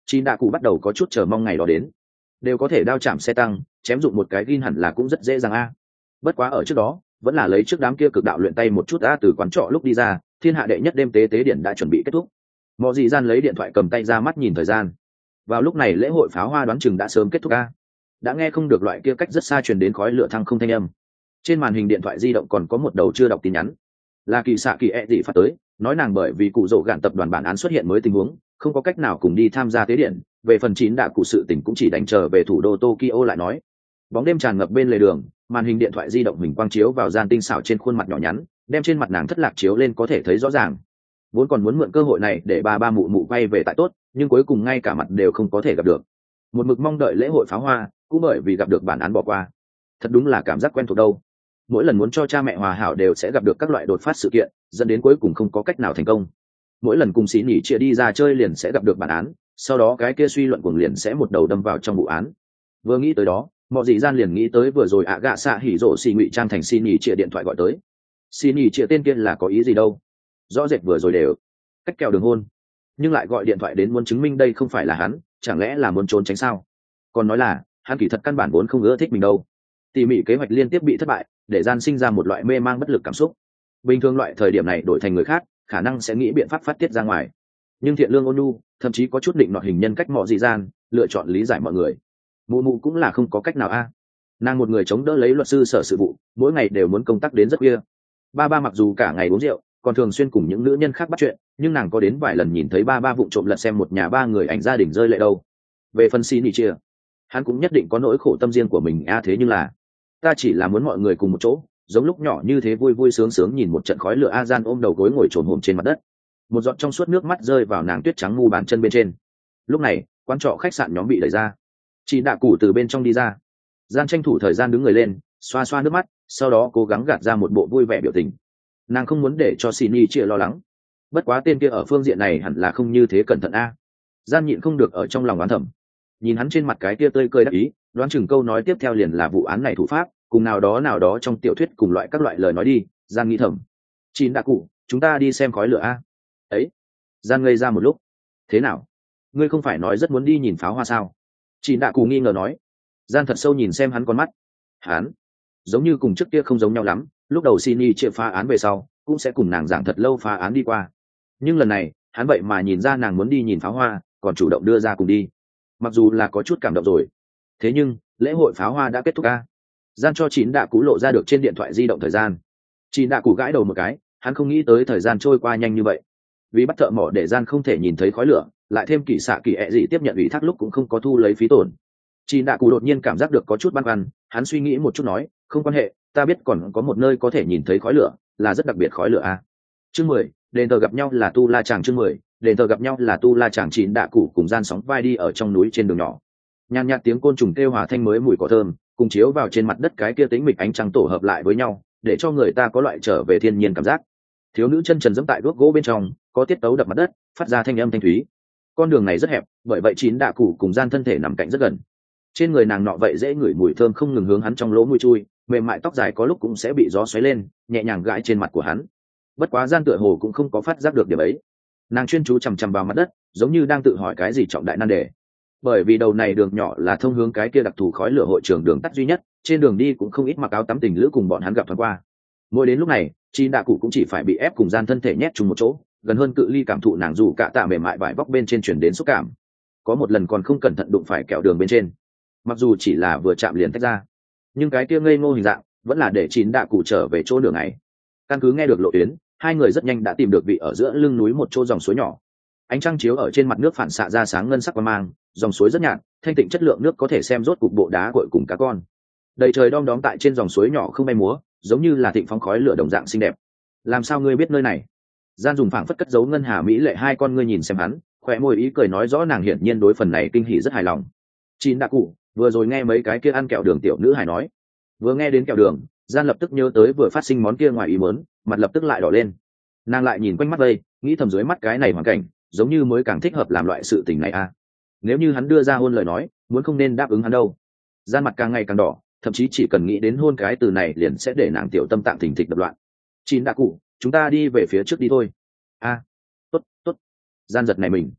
Chín đạ cụ bắt đầu có chút chờ mong ngày đó đến, đều có thể đao chạm xe tăng chém dụng một cái gin hẳn là cũng rất dễ dàng a. Bất quá ở trước đó vẫn là lấy trước đám kia cực đạo luyện tay một chút a. Từ quán trọ lúc đi ra, thiên hạ đệ nhất đêm tế tế điện đã chuẩn bị kết thúc. Mọi gì gian lấy điện thoại cầm tay ra mắt nhìn thời gian. Vào lúc này lễ hội pháo hoa đoán chừng đã sớm kết thúc a. Đã nghe không được loại kia cách rất xa truyền đến khói lửa thăng không thanh âm. Trên màn hình điện thoại di động còn có một đầu chưa đọc tin nhắn, là kỳ xạ kỳ dị phát tới, nói nàng bởi vì cụ rổ gạn tập đoàn bản án xuất hiện mới tình huống, không có cách nào cùng đi tham gia tế điện. Về phần chín đạ cụ sự tình cũng chỉ đánh trở về thủ đô Tokyo lại nói. Bóng đêm tràn ngập bên lề đường, màn hình điện thoại di động mình quang chiếu vào gian tinh xảo trên khuôn mặt nhỏ nhắn, đem trên mặt nàng thất lạc chiếu lên có thể thấy rõ ràng. Vốn còn muốn mượn cơ hội này để ba mụ mụ quay về tại tốt, nhưng cuối cùng ngay cả mặt đều không có thể gặp được. Một mực mong đợi lễ hội pháo hoa, cũng bởi vì gặp được bản án bỏ qua. Thật đúng là cảm giác quen thuộc đâu. Mỗi lần muốn cho cha mẹ hòa hảo đều sẽ gặp được các loại đột phát sự kiện, dẫn đến cuối cùng không có cách nào thành công. Mỗi lần cùng xí nhỉ chia đi ra chơi liền sẽ gặp được bản án, sau đó cái kia suy luận cuồng liền sẽ một đầu đâm vào trong vụ án. Vừa nghĩ tới đó, mọi dị gian liền nghĩ tới vừa rồi ạ gạ xạ hỉ rộ xì ngụy trang thành xì nhỉ chia điện thoại gọi tới. Xì nhỉ chia tên kia là có ý gì đâu, rõ rệt vừa rồi đều cách kèo đường hôn, nhưng lại gọi điện thoại đến muốn chứng minh đây không phải là hắn, chẳng lẽ là muốn trốn tránh sao? Còn nói là hắn kỳ thật căn bản vốn không ưa thích mình đâu. Tỉ mỉ kế hoạch liên tiếp bị thất bại, để gian sinh ra một loại mê mang bất lực cảm xúc. Bình thường loại thời điểm này đổi thành người khác khả năng sẽ nghĩ biện pháp phát tiết ra ngoài, nhưng thiện lương ôn nhu, thậm chí có chút định nọ hình nhân cách mọi dị gian lựa chọn lý giải mọi người. Mụ mụ cũng là không có cách nào a. Nàng một người chống đỡ lấy luật sư sở sự vụ, mỗi ngày đều muốn công tác đến rất khuya. Ba mặc dù cả ngày uống rượu, còn thường xuyên cùng những nữ nhân khác bắt chuyện, nhưng nàng có đến vài lần nhìn thấy ba vụng trộm lật xem một nhà ba người ảnh gia đình rơi lệ đâu. Về phần xin chia, hắn cũng nhất định có nỗi khổ tâm riêng của mình a. Thế nhưng là ta chỉ là muốn mọi người cùng một chỗ, giống lúc nhỏ như thế vui vui sướng sướng nhìn một trận khói lửa. A gian ôm đầu gối ngồi trồn hổm trên mặt đất, một giọt trong suốt nước mắt rơi vào nàng tuyết trắng mu bàn chân bên trên. Lúc này quán trọ khách sạn nhóm bị đẩy ra, chị đạ cụ từ bên trong đi ra. Gian tranh thủ thời gian đứng người lên, xoa xoa nước mắt, sau đó cố gắng gạt ra một bộ vui vẻ biểu tình. Nàng không muốn để cho Shinji chia lo lắng, bất quá tên kia ở phương diện này hẳn là không như thế cẩn thận a. Gian nhịn không được ở trong lòng oán thầm, nhìn hắn trên mặt cái kia tươi cười đắc ý, đoán chừng câu nói tiếp theo liền là vụ án này thủ pháp cùng nào đó trong tiểu thuyết cùng loại các loại lời nói đi. Gian nghĩ thầm, chín đạ cụ, chúng ta đi xem khói lửa a. Ấy. Gian ngây ra một lúc, thế nào, ngươi không phải nói rất muốn đi nhìn pháo hoa sao? Chín đạ cụ nghi ngờ nói. Gian thật sâu nhìn xem hắn con mắt, hắn giống như cùng trước kia không giống nhau lắm. Lúc đầu Shinji chia phá án về sau cũng sẽ cùng nàng giảng thật lâu phá án đi qua, nhưng lần này hắn vậy mà nhìn ra nàng muốn đi nhìn pháo hoa, còn chủ động đưa ra cùng đi. Mặc dù là có chút cảm động rồi, thế nhưng lễ hội pháo hoa đã kết thúc a. Gian cho chín đạ cụ lộ ra được trên điện thoại di động thời gian. Chín đạ cụ gãi đầu một cái, hắn không nghĩ tới thời gian trôi qua nhanh như vậy. Vì bắt thợ mỏ để gian không thể nhìn thấy khói lửa, lại thêm kỳ xạ kỳ ẹ dị tiếp nhận ủy thác lúc cũng không có thu lấy phí tổn. Chín đạ cụ đột nhiên cảm giác được có chút băn khoăn, hắn suy nghĩ một chút nói, không quan hệ, ta biết còn có một nơi có thể nhìn thấy khói lửa, là rất đặc biệt khói lửa a. Chương 10, đền thờ gặp nhau là tu la chàng. Chương 10, đền thờ gặp nhau là tu la chàng. Chín đạ cụ cùng gian sóng vai đi ở trong núi trên đường nhỏ. Nhàn nhạt tiếng côn trùng kêu hòa thanh mới mùi cỏ thơm cùng chiếu vào trên mặt đất cái kia tĩnh mịch ánh trăng tổ hợp lại với nhau, để cho người ta có loại trở về thiên nhiên cảm giác. Thiếu nữ chân trần dẫm tại đuốc gỗ bên trong, có tiết tấu đập mặt đất, phát ra thanh âm thanh thúy. Con đường này rất hẹp, bởi vậy chín đạ cụ cùng gian thân thể nằm cạnh rất gần. Trên người nàng nọ vậy dễ ngửi mùi thơm không ngừng hướng hắn trong lỗ mũi chui, mềm mại tóc dài có lúc cũng sẽ bị gió xoáy lên, nhẹ nhàng gãi trên mặt của hắn. Bất quá gian tựa hồ cũng không có phát giác được điểm ấy. Nàng chuyên chú chằm chằm vào mặt đất, giống như đang tự hỏi cái gì trọng đại nan đề. Bởi vì đầu này đường nhỏ là thông hướng cái kia đặc thù khói lửa hội trường đường tắt duy nhất, trên đường đi cũng không ít mặc áo tắm tình lữ cùng bọn hắn gặp thoáng qua. Mỗi đến lúc này, chín đạ cụ cũng chỉ phải bị ép cùng gian thân thể nhét chung một chỗ, gần hơn cự ly cảm thụ nàng dù cạ tạ mềm mại vải vóc bên trên truyền đến xúc cảm. Có một lần còn không cẩn thận đụng phải kẹo đường bên trên, mặc dù chỉ là vừa chạm liền tách ra, nhưng cái kia ngây ngô hình dạng vẫn là để chín đạ cụ trở về chỗ đường này. Căn cứ nghe được lộ tuyến, hai người rất nhanh đã tìm được vị ở giữa lưng núi một chỗ dòng suối nhỏ. Ánh trăng chiếu ở trên mặt nước phản xạ ra sáng ngân sắc và mang, dòng suối rất nhạt, thanh tịnh, chất lượng nước có thể xem rốt cục bộ đá cội cùng cá con. Đầy trời đom đóm tại trên dòng suối nhỏ không bay múa, giống như là thịnh phóng khói lửa đồng dạng xinh đẹp. Làm sao ngươi biết nơi này? Gian dùng phảng phất cất giấu ngân hà mỹ lệ hai con ngươi nhìn xem hắn, khỏe môi ý cười nói rõ nàng hiển nhiên đối phần này kinh hỉ rất hài lòng. Chín đạ cụ vừa rồi nghe mấy cái kia ăn kẹo đường tiểu nữ hài nói, vừa nghe đến kẹo đường, gian lập tức nhớ tới vừa phát sinh món kia ngoài ý muốn, mặt lập tức lại đỏ lên. Nàng lại nhìn quanh mắt đây, nghĩ thầm dưới mắt cái này hoàn cảnh giống như mới càng thích hợp làm loại sự tình này a. Nếu như hắn đưa ra hôn lời nói, muốn không nên đáp ứng hắn đâu. Gian mặt càng ngày càng đỏ, thậm chí chỉ cần nghĩ đến hôn cái từ này liền sẽ để nàng tiểu tâm tạng thình thịch đập loạn. Chín đạ cụ, chúng ta đi về phía trước đi thôi. A, tốt tốt. Gian giật này mình,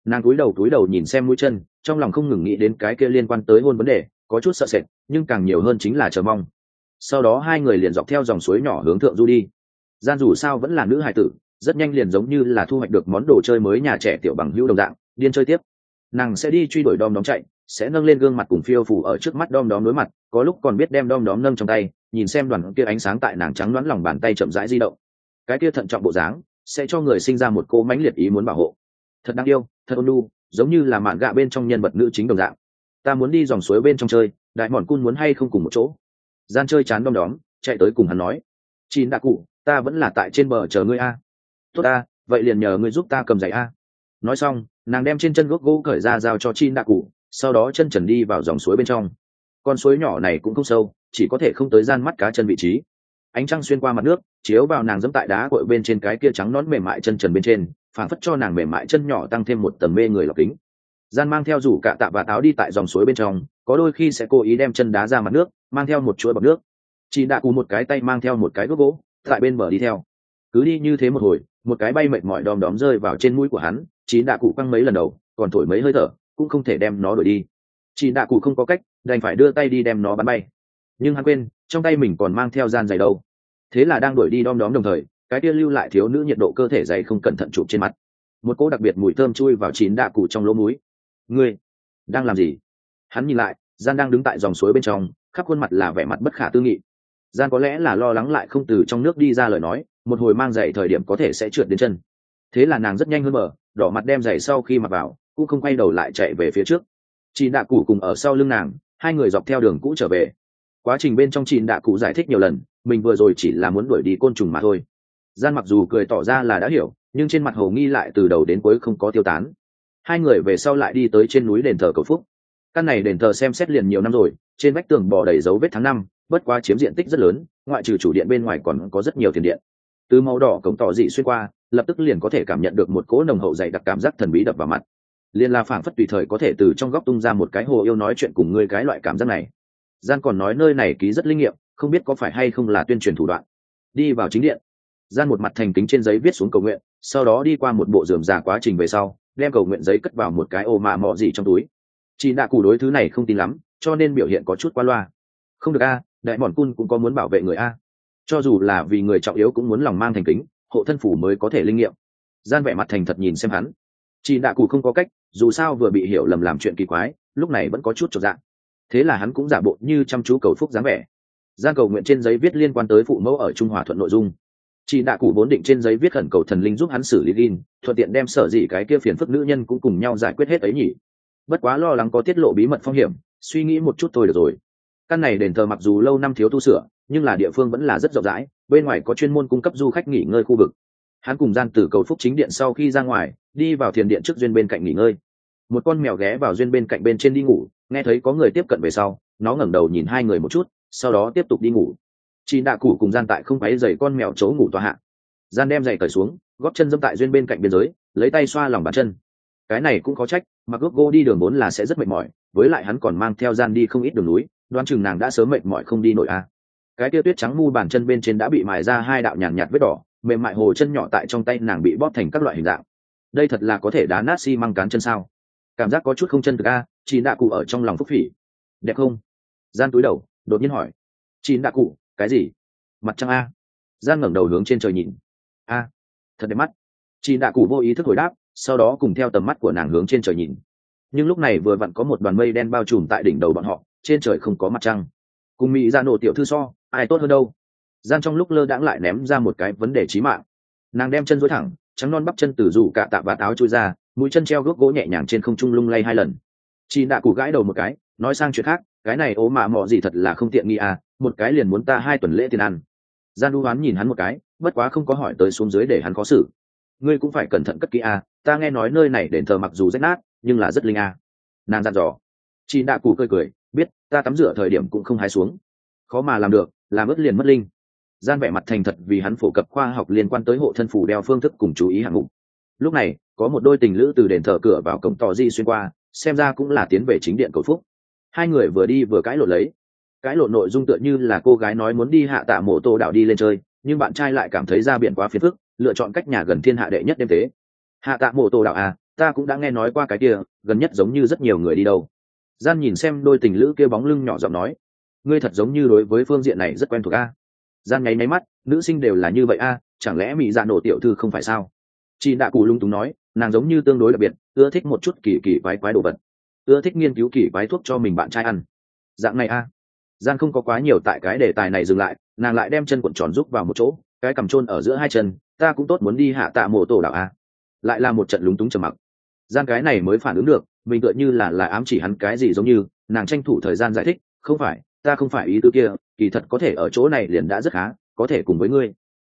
Nàng cúi đầu nhìn xem mũi chân, trong lòng không ngừng nghĩ đến cái kia liên quan tới hôn vấn đề, có chút sợ sệt, nhưng càng nhiều hơn chính là chờ mong. Sau đó hai người liền dọc theo dòng suối nhỏ hướng thượng du đi. Gian dù sao vẫn là nữ hài tử, rất nhanh liền giống như là thu hoạch được món đồ chơi mới nhà trẻ tiểu bằng hữu đồng dạng, điên chơi tiếp. Nàng sẽ đi truy đuổi đom đóm chạy, sẽ nâng lên gương mặt cùng phiêu phù ở trước mắt đom đóm đối mặt, có lúc còn biết đem đom đóm nâng trong tay, nhìn xem đoàn kia ánh sáng tại nàng trắng đoán lòng bàn tay chậm rãi di động. Cái kia thận trọng bộ dáng sẽ cho người sinh ra một cô mãnh liệt ý muốn bảo hộ. Thật đáng yêu, thật ôn nhu, giống như là mạn gạ bên trong nhân vật nữ chính đồng dạng. Ta muốn đi dòng suối bên trong chơi, đại mòn cun muốn hay không cùng một chỗ? Gian chơi chán đom đóm, chạy tới cùng hắn nói. Chín đã cụ, ta vẫn là tại trên bờ chờ ngươi a. Tốt a, vậy liền nhờ ngươi giúp ta cầm giày a. Nói xong, nàng đem trên chân gốc gỗ cởi ra giao cho Chín đã cụ, sau đó chân trần đi vào dòng suối bên trong. Con suối nhỏ này cũng không sâu, chỉ có thể không tới gian mắt cá chân vị trí. Ánh trăng xuyên qua mặt nước, chiếu vào nàng giẫm tại đá cội bên trên cái kia trắng nõn mềm mại chân trần bên trên, phảng phất cho nàng mềm mại chân nhỏ tăng thêm một tầng mê người lọc kính. Gian mang theo rủ cạ tạ và táo đi tại dòng suối bên trong, có đôi khi sẽ cố ý đem chân đá ra mặt nước, mang theo một chuỗi bọt nước. Chị đã cù một cái tay mang theo một cái gốc gỗ, tại bên bờ đi theo. Cứ đi như thế một hồi, một cái bay mệt mỏi đom đóm rơi vào trên mũi của hắn, chị đã cụ quăng mấy lần đầu, còn thổi mấy hơi thở, cũng không thể đem nó đuổi đi. Chị đã cụ không có cách, đành phải đưa tay đi đem nó bắn bay. Nhưng hắn quên, trong tay mình còn mang theo gian giày đâu. Thế là đang đuổi đi đom đóm đồng thời, cái kia lưu lại thiếu nữ nhiệt độ cơ thể dày không cẩn thận chụp trên mặt. Một cỗ đặc biệt mùi thơm chui vào chín đạ cụ trong lỗ mũi. Ngươi đang làm gì? Hắn nhìn lại, gian đang đứng tại dòng suối bên trong, khắp khuôn mặt là vẻ mặt bất khả tư nghị. Gian có lẽ là lo lắng lại không từ trong nước đi ra lời nói, một hồi mang giày thời điểm có thể sẽ trượt đến chân. Thế là nàng rất nhanh hơn bờ, đỏ mặt đem giày sau khi mặc vào, cũng không quay đầu lại chạy về phía trước. Chín đạ cụ cùng ở sau lưng nàng, hai người dọc theo đường cũ trở về. Quá trình bên trong chín đạ cụ giải thích nhiều lần, mình vừa rồi chỉ là muốn đuổi đi côn trùng mà thôi. Gian mặc dù cười tỏ ra là đã hiểu, nhưng trên mặt hồ nghi lại từ đầu đến cuối không có tiêu tán. Hai người về sau lại đi tới trên núi đền thờ cầu phúc. Căn này đền thờ xem xét liền nhiều năm rồi, trên vách tường bò đầy dấu vết tháng năm, bất quá chiếm diện tích rất lớn, ngoại trừ chủ điện bên ngoài còn có rất nhiều tiền điện. Từ màu đỏ cổng tỏ dị xuyên qua, lập tức liền có thể cảm nhận được một cỗ nồng hậu dày đặc cảm giác thần bí đập vào mặt. Liên la phảng phất tùy thời có thể từ trong góc tung ra một cái hồ yêu nói chuyện cùng ngươi cái loại cảm giác này. Gian còn nói nơi này ký rất linh nghiệm, không biết có phải hay không là tuyên truyền thủ đoạn. Đi vào chính điện, Gian một mặt thành kính trên giấy viết xuống cầu nguyện, sau đó đi qua một bộ rườm rà quá trình về sau, đem cầu nguyện giấy cất vào một cái ổ mạ mọ gì trong túi. Chị đạ cụ đối thứ này không tin lắm, cho nên biểu hiện có chút qua loa. Không được a, đại mòn cun cũng có muốn bảo vệ người a. Cho dù là vì người trọng yếu cũng muốn lòng mang thành kính, hộ thân phủ mới có thể linh nghiệm. Gian vẻ mặt thành thật nhìn xem hắn. Chị đạ cụ không có cách, dù sao vừa bị hiểu lầm làm chuyện kỳ quái, lúc này vẫn có chút chột dạ. Thế là hắn cũng giả bộ như chăm chú cầu phúc dáng vẻ. Gian cầu nguyện trên giấy viết liên quan tới phụ mẫu ở Trung Hòa Thuận nội dung. Chị đạ cụ vốn định trên giấy viết khẩn cầu thần linh giúp hắn xử lý gin, thuận tiện đem sở dị cái kia phiền phức nữ nhân cũng cùng nhau giải quyết hết ấy nhỉ. Bất quá lo lắng có tiết lộ bí mật phong hiểm, suy nghĩ một chút thôi được rồi. Căn này đền thờ mặc dù lâu năm thiếu tu sửa, nhưng là địa phương vẫn là rất rộng rãi, bên ngoài có chuyên môn cung cấp du khách nghỉ ngơi khu vực. Hắn cùng Gian từ cầu phúc chính điện sau khi ra ngoài, đi vào thiền điện trước duyên bên cạnh nghỉ ngơi. Một con mèo ghé vào duyên bên cạnh bên trên đi ngủ, nghe thấy có người tiếp cận về sau, nó ngẩng đầu nhìn hai người một chút, sau đó tiếp tục đi ngủ. Chị đạ cụ cùng Gian tại không váy giày con mèo chỗ ngủ tọa hạ. Gian đem giày cởi xuống, gót chân dẫm tại duyên bên cạnh biên giới, lấy tay xoa lòng bàn chân. Cái này cũng có trách, mặc gốc gỗ đi đường vốn là sẽ rất mệt mỏi, với lại hắn còn mang theo Gian đi không ít đường núi, đoán chừng nàng đã sớm mệt mỏi không đi nổi a. Cái tia tuyết trắng mu bàn chân bên trên đã bị mài ra hai đạo nhàn nhạt vết đỏ, mềm mại hồ chân nhỏ tại trong tay nàng bị bóp thành các loại hình dạng. Đây thật là có thể đá nát xi măng cán chân sao? Cảm giác có chút không chân thực a. Chị đạ cụ ở trong lòng phúc phỉ. Đẹp không? Gian túi đầu, đột nhiên hỏi. Chị đạ cụ, cái gì? Mặt trăng a. Gian ngẩng đầu hướng trên trời nhìn. A, thật đẹp mắt. Chị đạ cụ vô ý thức hồi đáp, sau đó cùng theo tầm mắt của nàng hướng trên trời nhìn. Nhưng lúc này vừa vặn có một đoàn mây đen bao trùm tại đỉnh đầu bọn họ, trên trời không có mặt trăng. Cùng mỹ ra nổ tiểu thư so, ai tốt hơn đâu? Gian trong lúc lơ đãng lại ném ra một cái vấn đề chí mạng. Nàng đem chân duỗi thẳng, trắng non bắp chân từ rủ cạ tạ vạt áo chui ra, mũi chân treo gốc gỗ nhẹ nhàng trên không trung lung lay hai lần. Chị đạ cụ gãi đầu một cái, nói sang chuyện khác, cái này ố mà mọ gì thật là không tiện nghi à, một cái liền muốn ta 2 tuần lễ tiền ăn. Gian đu hoán nhìn hắn một cái, bất quá không có hỏi tới xuống dưới để hắn khó xử. Ngươi cũng phải cẩn thận cất kỹ à, ta nghe nói nơi này đền thờ mặc dù rách nát, nhưng là rất linh à. Nàng dặn dò. Chị đạ cụ cười cười, biết, ta tắm rửa thời điểm cũng không hái xuống. Khó mà làm được, làm ướt liền mất linh. Gian vẻ mặt thành thật vì hắn phổ cập khoa học liên quan tới hộ thân phù đeo phương thức cùng chú ý hạng mục. Lúc này có một đôi tình lữ từ đền thờ cửa vào cổng tò di xuyên qua, xem ra cũng là tiến về chính điện cầu phúc. Hai người vừa đi vừa cãi lộn lấy. Cãi lộn nội dung tựa như là cô gái nói muốn đi hạ tạ mộ tô đảo đi lên chơi, nhưng bạn trai lại cảm thấy ra biển quá phiền phức, lựa chọn cách nhà gần thiên hạ đệ nhất đêm tế. Hạ tạ mộ tô đảo à, ta cũng đã nghe nói qua cái kia, gần nhất giống như rất nhiều người đi đâu. Gian nhìn xem đôi tình lữ kia bóng lưng nhỏ giọng nói, ngươi thật giống như đối với phương diện này rất quen thuộc a. Gian nháy máy mắt, nữ sinh đều là như vậy a, chẳng lẽ mỹ dạ nổ tiểu thư không phải sao? Chị đạ cụ lung túng nói, nàng giống như tương đối đặc biệt, ưa thích một chút kỳ kỳ quái quái đồ vật, ưa thích nghiên cứu kỳ quái thuốc cho mình bạn trai ăn. Dạng này a. Gian không có quá nhiều tại cái đề tài này dừng lại, nàng lại đem chân cuộn tròn rúc vào một chỗ, cái cằm chôn ở giữa hai chân, ta cũng tốt muốn đi hạ tạ mộ tổ đảo a. Lại là một trận lúng túng trầm mặc. Gian cái này mới phản ứng được, mình tựa như là ám chỉ hắn cái gì, giống như nàng tranh thủ thời gian giải thích, không phải, ta không phải ý tứ kia, kỳ thật có thể ở chỗ này liền đã rất khá, có thể cùng với ngươi.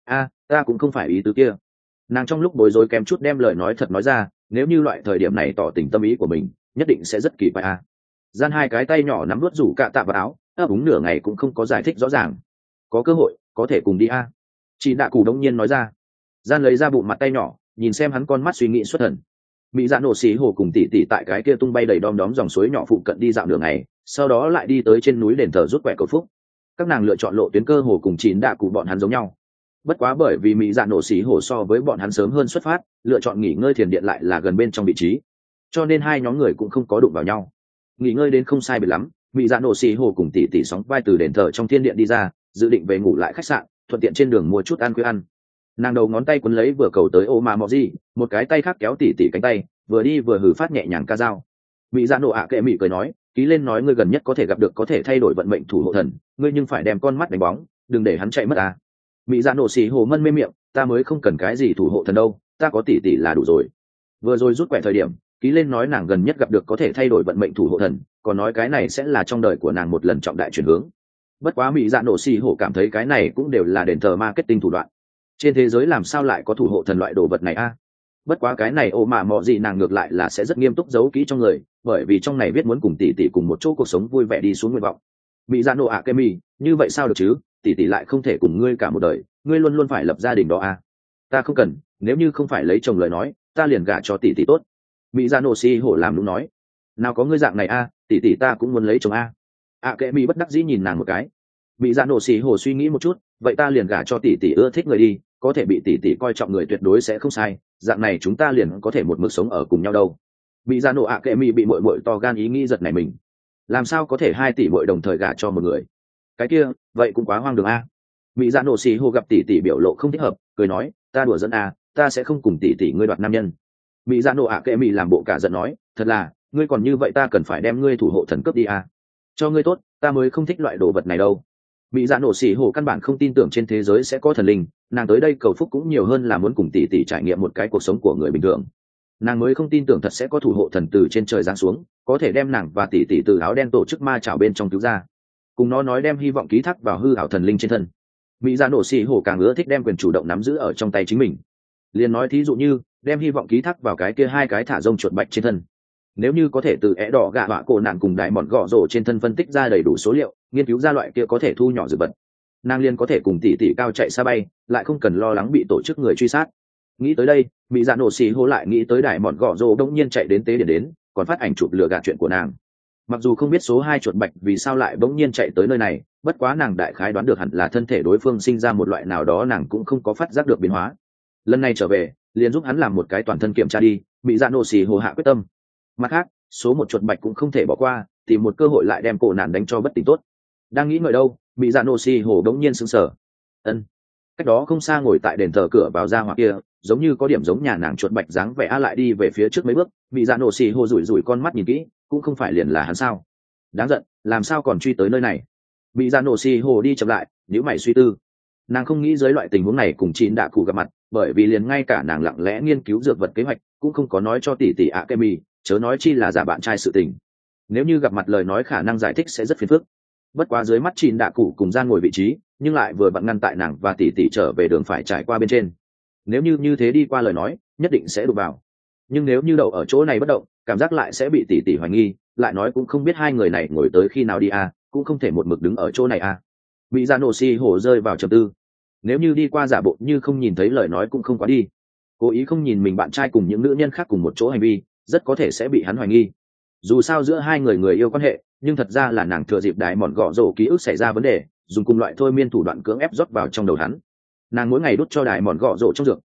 Ta cũng không phải ý tứ kia. Nàng trong lúc bối rối kém chút đem lời nói thật nói ra, nếu như loại thời điểm này tỏ tình tâm ý của mình, nhất định sẽ rất kỳ quái a. Gian hai cái tay nhỏ nắm nuốt rủ cạ tạ vào áo, ấp úng nửa ngày cũng không có giải thích rõ ràng. Có cơ hội có thể cùng đi a. Chị đạ cụ đống nhiên nói ra. Gian lấy ra bụng mặt tay nhỏ, nhìn xem hắn, con mắt suy nghĩ xuất thần. Mỹ dạ nổ xì hồ cùng tỷ tỷ tại cái kia tung bay đầy đom đóm dòng suối nhỏ phụ cận đi dạo đường này, sau đó lại đi tới trên núi đền thờ rút quẻ cầu phúc. Các nàng lựa chọn lộ tuyến cơ hồ cùng chín đạ cụ bọn hắn giống nhau, bất quá bởi vì mỹ dạ nổ xì hồ so với bọn hắn sớm hơn xuất phát, lựa chọn nghỉ ngơi thiền điện lại là gần bên trong vị trí, cho nên hai nhóm người cũng không có đụng vào nhau. Nghỉ ngơi đến không sai biệt lắm, mỹ dạ nổ xì hồ cùng tỷ tỷ sóng vai từ đền thờ trong thiên điện đi ra, dự định về ngủ lại khách sạn, thuận tiện trên đường mua chút ăn khuya ăn. Nàng đầu ngón tay quấn lấy vừa cầu tới ô mà mò gì, một cái tay khác kéo tỷ tỷ cánh tay, vừa đi vừa hừ phát nhẹ nhàng ca dao. Mỹ dạ nổ ạ kệ mỹ cười nói, ký lên nói ngươi gần nhất có thể gặp được có thể thay đổi vận mệnh thủ hộ thần, ngươi nhưng phải đem con mắt đánh bóng, đừng để hắn chạy mất à. Mỹ dạ nổ xì hồ mân mê miệng, ta mới không cần cái gì thủ hộ thần đâu, ta có tỷ tỷ là đủ rồi. Vừa rồi rút quẻ thời điểm, ký lên nói nàng gần nhất gặp được có thể thay đổi vận mệnh thủ hộ thần, còn nói cái này sẽ là trong đời của nàng một lần trọng đại chuyển hướng. Bất quá Mỹ dạ nổ xì hồ cảm thấy cái này cũng đều là đền thờ marketing thủ đoạn. Trên thế giới làm sao lại có thủ hộ thần loại đồ vật này a? Bất quá cái này ô mà mọ gì nàng ngược lại là sẽ rất nghiêm túc giấu kỹ trong người, bởi vì trong này viết muốn cùng tỷ tỷ cùng một chỗ cuộc sống vui vẻ đi xuống nguyện vọng. Mỹ dạ nổ ạ kê mi, như vậy sao được chứ, tỷ tỷ lại không thể cùng ngươi cả một đời, ngươi luôn luôn phải lập gia đình đó a. Ta không cần, nếu như không phải lấy chồng lời nói, ta liền gả cho tỷ tỷ tốt. Mỹ dạ nổ si hổ làm đúng nói, nào có ngươi dạng này a, tỷ tỷ ta cũng muốn lấy chồng a. ạ kê mi bất đắc dĩ nhìn nàng một cái. Mỹ dạ nổ si hổ suy nghĩ một chút, vậy ta liền gả cho tỷ tỷ ưa thích người đi, có thể bị tỷ tỷ coi trọng người tuyệt đối sẽ không sai, dạng này chúng ta liền có thể một mực sống ở cùng nhau đâu. Mỹ dạ nổ ạ kệ mỹ bị mội mội to gan ý nghĩ giật này mình, làm sao có thể hai tỷ mội đồng thời gả cho một người, cái kia vậy cũng quá hoang đường a. Mỹ dạ nổ xì hô gặp tỷ tỷ biểu lộ không thích hợp, cười nói, ta đùa dẫn a, ta sẽ không cùng tỷ tỷ ngươi đoạt nam nhân. Mỹ dạ nổ ạ kệ mỹ làm bộ cả giận nói, thật là, ngươi còn như vậy ta cần phải đem ngươi thủ hộ thần cướp đi a. Cho ngươi tốt, ta mới không thích loại đồ vật này đâu. Mỹ dạ nổ xì hổ căn bản không tin tưởng trên thế giới sẽ có thần linh, nàng tới đây cầu phúc cũng nhiều hơn là muốn cùng tỷ tỷ trải nghiệm một cái cuộc sống của người bình thường. Nàng mới không tin tưởng thật sẽ có thủ hộ thần từ trên trời giáng xuống, có thể đem nàng và tỷ tỷ từ áo đen tổ chức ma chảo bên trong cứu ra, cùng nó nói đem hy vọng ký thác vào hư ảo thần linh trên thân. Mỹ dạ nổ xì hổ càng ưa thích đem quyền chủ động nắm giữ ở trong tay chính mình. Liền nói thí dụ như đem hy vọng ký thác vào cái kia hai cái thả rông chuột bạch trên thân. Nếu như có thể từ é đỏ gạ họa cổ nạn cùng đại mọn gõ rổ trên thân phân tích ra đầy đủ số liệu, nghiên cứu ra loại kia có thể thu nhỏ dược vật, nàng liền có thể cùng tỷ tỷ cao chạy xa bay, lại không cần lo lắng bị tổ chức người truy sát. Nghĩ tới đây, mỹ dạ nổ xì hô lại nghĩ tới đại mọn gõ rổ đông nhiên chạy đến tế điện đến, còn phát ảnh chụp lừa gạt chuyện của nàng. Mặc dù không biết số 2 chuột bạch vì sao lại bỗng nhiên chạy tới nơi này, bất quá nàng đại khái đoán được hẳn là thân thể đối phương sinh ra một loại nào đó nàng cũng không có phát giác được biến hóa. Lần này trở về, liền giúp hắn làm một cái toàn thân kiểm tra đi, mỹ dạ nổ xì hô hạ quyết tâm. Mặt khác, số 1 chuột bạch cũng không thể bỏ qua, tìm một cơ hội lại đem cổ nạn đánh cho bất tỉnh tốt. Đang nghĩ ngợi đâu, mỹ dạ nổ xì hô đống nhiên sững sờ. Ân. Cách đó không xa ngồi tại đền thờ cửa vào ra hoặc kia, giống như có điểm giống nhà nàng chuột bạch dáng vẻ lại đi về phía trước mấy bước, mỹ dạ nổ xì hô rủi rủi con mắt nhìn kỹ, cũng không phải liền là hắn sao? Đáng giận, làm sao còn truy tới nơi này? Mỹ dạ nổ xì hô đi chậm lại, nếu mày suy tư. Nàng không nghĩ dưới loại tình huống này cùng chín đạ cụ gặp mặt, bởi vì liền ngay cả nàng lặng lẽ nghiên cứu dược vật kế hoạch cũng không có nói cho tỷ tỷ Akemi, chớ nói chi là giả bạn trai sự tình. Nếu như gặp mặt lời nói khả năng giải thích sẽ rất phiền phức. Bất quá dưới mắt chín đạ cụ cùng gian ngồi vị trí, nhưng lại vừa vặn ngăn tại nàng và tỷ tỷ trở về đường phải trải qua bên trên. Nếu như như thế đi qua lời nói, nhất định sẽ đụng vào. Nhưng nếu như đậu ở chỗ này bất động, cảm giác lại sẽ bị tỷ tỷ hoài nghi, lại nói cũng không biết hai người này ngồi tới khi nào đi cũng không thể một mực đứng ở chỗ này Mỹ dạ nổ xì hổ rơi vào trầm tư. Nếu như đi qua giả bộ như không nhìn thấy lời nói cũng không quá đi. Cố ý không nhìn mình bạn trai cùng những nữ nhân khác cùng một chỗ hành vi, rất có thể sẽ bị hắn hoài nghi. Dù sao giữa hai người người yêu quan hệ, nhưng thật ra là nàng thừa dịp đại mòn gõ rổ ký ức xảy ra vấn đề, dùng cùng loại thôi miên thủ đoạn cưỡng ép rót vào trong đầu hắn. Nàng mỗi ngày đút cho đại mòn gõ rổ trong dược,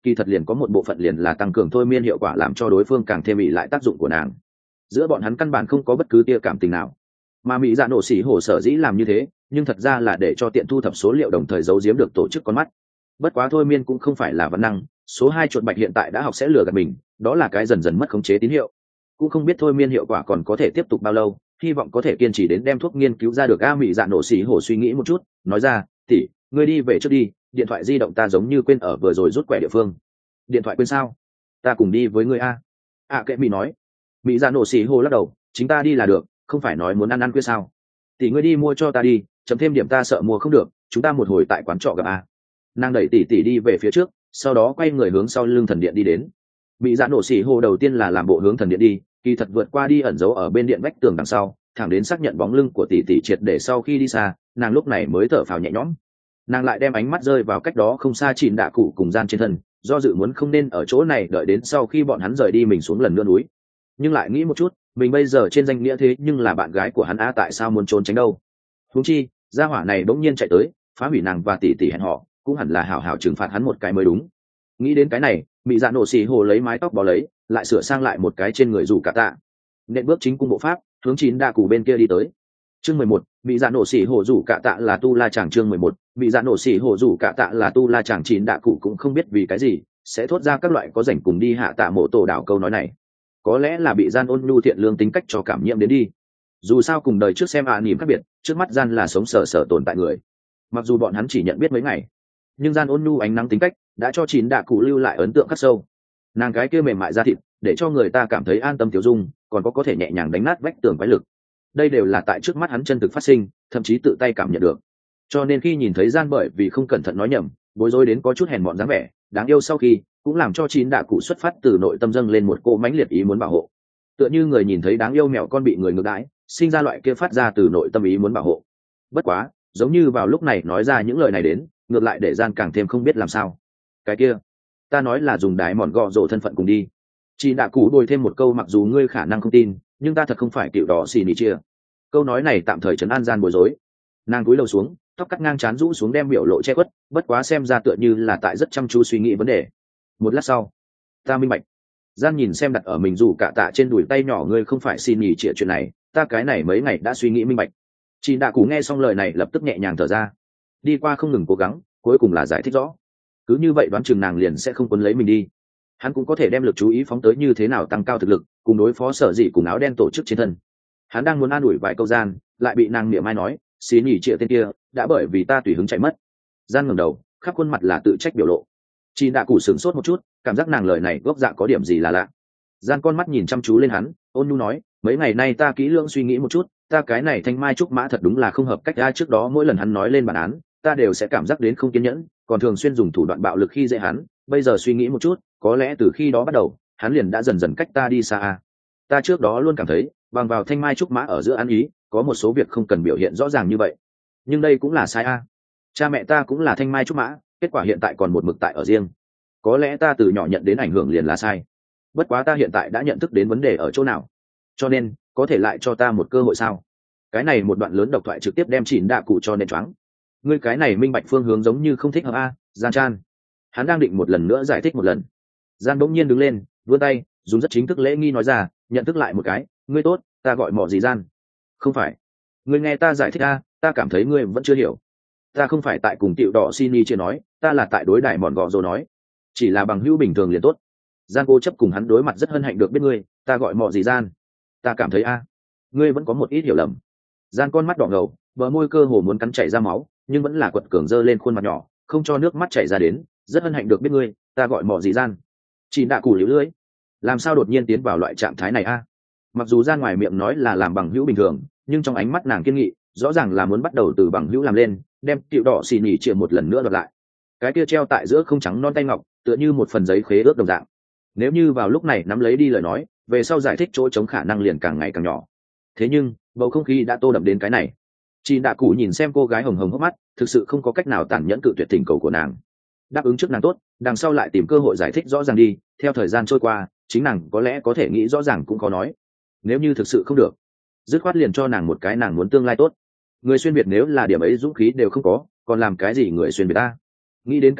kỳ thật liền có một bộ phận liền là tăng cường thôi miên hiệu quả, làm cho đối phương càng thêm ỉ lại tác dụng của nàng. Giữa bọn hắn căn bản không có bất cứ tia cảm tình nào, mà mỹ dạ nổ xỉ hổ sở dĩ làm như thế nhưng thật ra là để cho tiện thu thập số liệu, đồng thời giấu giếm được tổ chức con mắt. Bất quá thôi miên cũng không phải là văn năng, số 2 chuột bạch hiện tại đã học sẽ lừa gạt mình, đó là cái dần dần mất khống chế tín hiệu. Cũng không biết thôi miên hiệu quả còn có thể tiếp tục bao lâu, hy vọng có thể kiên trì đến đem thuốc nghiên cứu ra được. A mỹ dạ nổ xỉ hổ suy nghĩ một chút nói ra, tỷ, ngươi đi về trước đi, điện thoại di động ta giống như quên ở vừa rồi rút quẻ địa phương. Điện thoại quên sao? Ta cùng đi với ngươi a. Kệ mỹ nói. Mỹ dạ nổ xỉ hổ lắc đầu, chính ta đi là được, không phải nói muốn ăn khuya sao? Tỷ ngươi đi mua cho ta đi, chấm thêm điểm ta sợ mua không được, chúng ta một hồi tại quán trọ gặp a. Nàng đẩy tỷ tỷ đi về phía trước, sau đó quay người hướng sau lưng thần điện đi đến. Mỹ dạ nổ xỉ hổ đầu tiên là làm bộ hướng thần điện đi, kỳ thật vượt qua đi ẩn giấu ở bên điện vách tường đằng sau, thẳng đến xác nhận bóng lưng của tỷ tỷ triệt để sau khi đi xa, nàng lúc này mới thở phào nhẹ nhõm. Nàng lại đem ánh mắt rơi vào cách đó không xa Chìn Đạ Cụ cùng Gian trên thân, do dự muốn không nên ở chỗ này đợi đến sau khi bọn hắn rời đi mình xuống lần nữa núi, nhưng lại nghĩ một chút, mình bây giờ trên danh nghĩa thế nhưng là bạn gái của hắn a, tại sao muốn trốn tránh đâu? Huống chi gia hỏa này bỗng nhiên chạy tới phá hủy nàng và tỷ tỷ hẹn họ, cũng hẳn là hảo hảo trừng phạt hắn một cái mới đúng. Nghĩ đến cái này, mỹ dạ nổ xì hồ lấy mái tóc bó lấy, lại sửa sang lại một cái trên người rủ cả tạ, nện bước chính cung bộ pháp hướng Chín Đa Cù bên kia đi tới. Chương 11, mỹ dạ nổ xì hồ rủ cả tạ là tu la chàng. Chương 11, mỹ dạ nổ xì hồ rủ cả tạ là tu la chàng. Chín Đa Cù cũng không biết vì cái gì sẽ thốt ra các loại có rảnh cùng đi hạ tạ mộ tổ đảo câu nói này, có lẽ là bị Gian ôn nhu thiện lương tính cách cho cảm nhiễm đến đi. Dù sao cùng đời trước xem nỉm khác biệt, trước mắt Gian là sống sờ sờ tồn tại người, mặc dù bọn hắn chỉ nhận biết mấy ngày, nhưng Gian ôn nhu ánh nắng tính cách đã cho Chín Đạ Cụ lưu lại ấn tượng khắc sâu. Nàng cái kia mềm mại da thịt để cho người ta cảm thấy an tâm tiêu dung, còn có thể nhẹ nhàng đánh nát vách tường quái lực, đây đều là tại trước mắt hắn chân thực phát sinh, thậm chí tự tay cảm nhận được. Cho nên khi nhìn thấy Gian bởi vì không cẩn thận nói nhầm, bối rối đến có chút hèn mọn dáng vẻ đáng yêu, sau khi cũng làm cho Chín Đạ Cụ xuất phát từ nội tâm dâng lên một cô mãnh liệt ý muốn bảo hộ, tựa như người nhìn thấy đáng yêu mèo con bị người ngược đãi, sinh ra loại kia phát ra từ nội tâm ý muốn bảo hộ. Bất quá giống như vào lúc này nói ra những lời này đến, ngược lại để Gian càng thêm không biết làm sao. Cái kia ta nói là dùng đái mòn gọ rổ thân phận cùng đi. Chị Đạ Cụ đôi thêm một câu, mặc dù ngươi khả năng không tin, nhưng ta thật không phải kiểu đỏ xì nỉ chia. Câu nói này tạm thời trấn an Gian bối rối. Nàng cúi đầu xuống, tóc cắt ngang trán rũ xuống đem biểu lộ che khuất, bất quá xem ra tựa như là tại rất chăm chú suy nghĩ vấn đề. Một lát sau, ta minh bạch. Gian nhìn xem đặt ở mình dù cả tạ trên đùi tay nhỏ, ngươi không phải xin nghỉ trịa chuyện này, ta cái này mấy ngày đã suy nghĩ minh bạch. Chị Đạ Cụ nghe xong lời này lập tức nhẹ nhàng thở ra, đi qua không ngừng cố gắng, cuối cùng là giải thích rõ. Cứ như vậy đoán chừng nàng liền sẽ không quấn lấy mình đi, hắn cũng có thể đem lực chú ý phóng tới như thế nào tăng cao thực lực, cùng đối phó sở dị cùng áo đen tổ chức trên thân. Hắn đang muốn an ủi vài câu Gian, lại bị nàng miệng mai nói, xin nghỉ trịa tên kia đã bởi vì ta tùy hứng chạy mất. Gian ngẩng đầu, khắp khuôn mặt là tự trách biểu lộ. Chị Đạ Cụ sửng sốt một chút, cảm giác nàng lời này gốc dạ có điểm gì là lạ. Gian con mắt nhìn chăm chú lên hắn, ôn nhu nói, mấy ngày nay ta kỹ lưỡng suy nghĩ một chút, ta cái này thanh mai trúc mã thật đúng là không hợp cách. Trước đó mỗi lần hắn nói lên bản án, ta đều sẽ cảm giác đến không kiên nhẫn, còn thường xuyên dùng thủ đoạn bạo lực khi dễ hắn. Bây giờ suy nghĩ một chút, có lẽ từ khi đó bắt đầu, hắn liền đã dần dần cách ta đi xa. Ta trước đó luôn cảm thấy bằng vào thanh mai trúc mã ở giữa ăn ý, có một số việc không cần biểu hiện rõ ràng như vậy, nhưng đây cũng là sai cha mẹ ta cũng là thanh mai trúc mã, kết quả hiện tại còn một mực tại ở riêng. Có lẽ ta từ nhỏ nhận đến ảnh hưởng liền là sai, bất quá ta hiện tại đã nhận thức đến vấn đề ở chỗ nào, cho nên có thể lại cho ta một cơ hội sao? Cái này một đoạn lớn độc thoại trực tiếp đem Chỉnh Đạ Cụ cho nện choáng. Ngươi cái này minh bạch phương hướng giống như không thích hợp Gian Chan. Hắn đang định một lần nữa giải thích một lần, Gian bỗng nhiên đứng lên, vươn tay dùng rất chính thức lễ nghi nói ra, nhận thức lại một cái, ngươi tốt, ta gọi mọ gì Gian. Không phải, ngươi nghe ta giải thích ta cảm thấy ngươi vẫn chưa hiểu. Ta không phải tại cùng tiểu đỏ Sini chưa nói, ta là tại đối đại mòn gọ rồi nói, chỉ là bằng hữu bình thường liền tốt. Gian cố chấp cùng hắn đối mặt rất hân hạnh được biết ngươi, ta gọi mọ gì Gian. Ta cảm thấy ngươi vẫn có một ít hiểu lầm. Gian con mắt đỏ ngầu, bờ môi cơ hồ muốn cắn chảy ra máu, nhưng vẫn là quật cường giơ lên khuôn mặt nhỏ, không cho nước mắt chảy ra đến, rất hân hạnh được biết ngươi, ta gọi mọ gì Gian. Chị Đạ Cụ liễu lưỡi, làm sao đột nhiên tiến vào loại trạng thái này Mặc dù Gian ngoài miệng nói là làm bằng hữu bình thường, nhưng trong ánh mắt nàng kiên nghị, rõ ràng là muốn bắt đầu từ bằng hữu làm lên, đem tiểu đỏ xì nhì chìa một lần nữa lặp lại. Cái kia treo tại giữa không trắng non tay ngọc, tựa như một phần giấy khế ước đồng dạng. Nếu như vào lúc này nắm lấy đi lời nói, về sau giải thích chỗ chống khả năng liền càng ngày càng nhỏ. Thế nhưng bầu không khí đã tô đậm đến cái này. Chị Đạ Cụ nhìn xem cô gái hồng hồng hốc mắt, thực sự không có cách nào tàn nhẫn cự tuyệt tình cầu của nàng. Đáp ứng trước nàng tốt, đằng sau lại tìm cơ hội giải thích rõ ràng đi. Theo thời gian trôi qua, chính nàng có lẽ có thể nghĩ rõ ràng cũng khó nói. Nếu như thực sự không được, dứt khoát liền cho nàng một cái nàng muốn tương lai tốt. Người xuyên Việt nếu là điểm ấy dũng khí đều không có, còn làm cái gì người xuyên Việt Nghĩ đến cái này,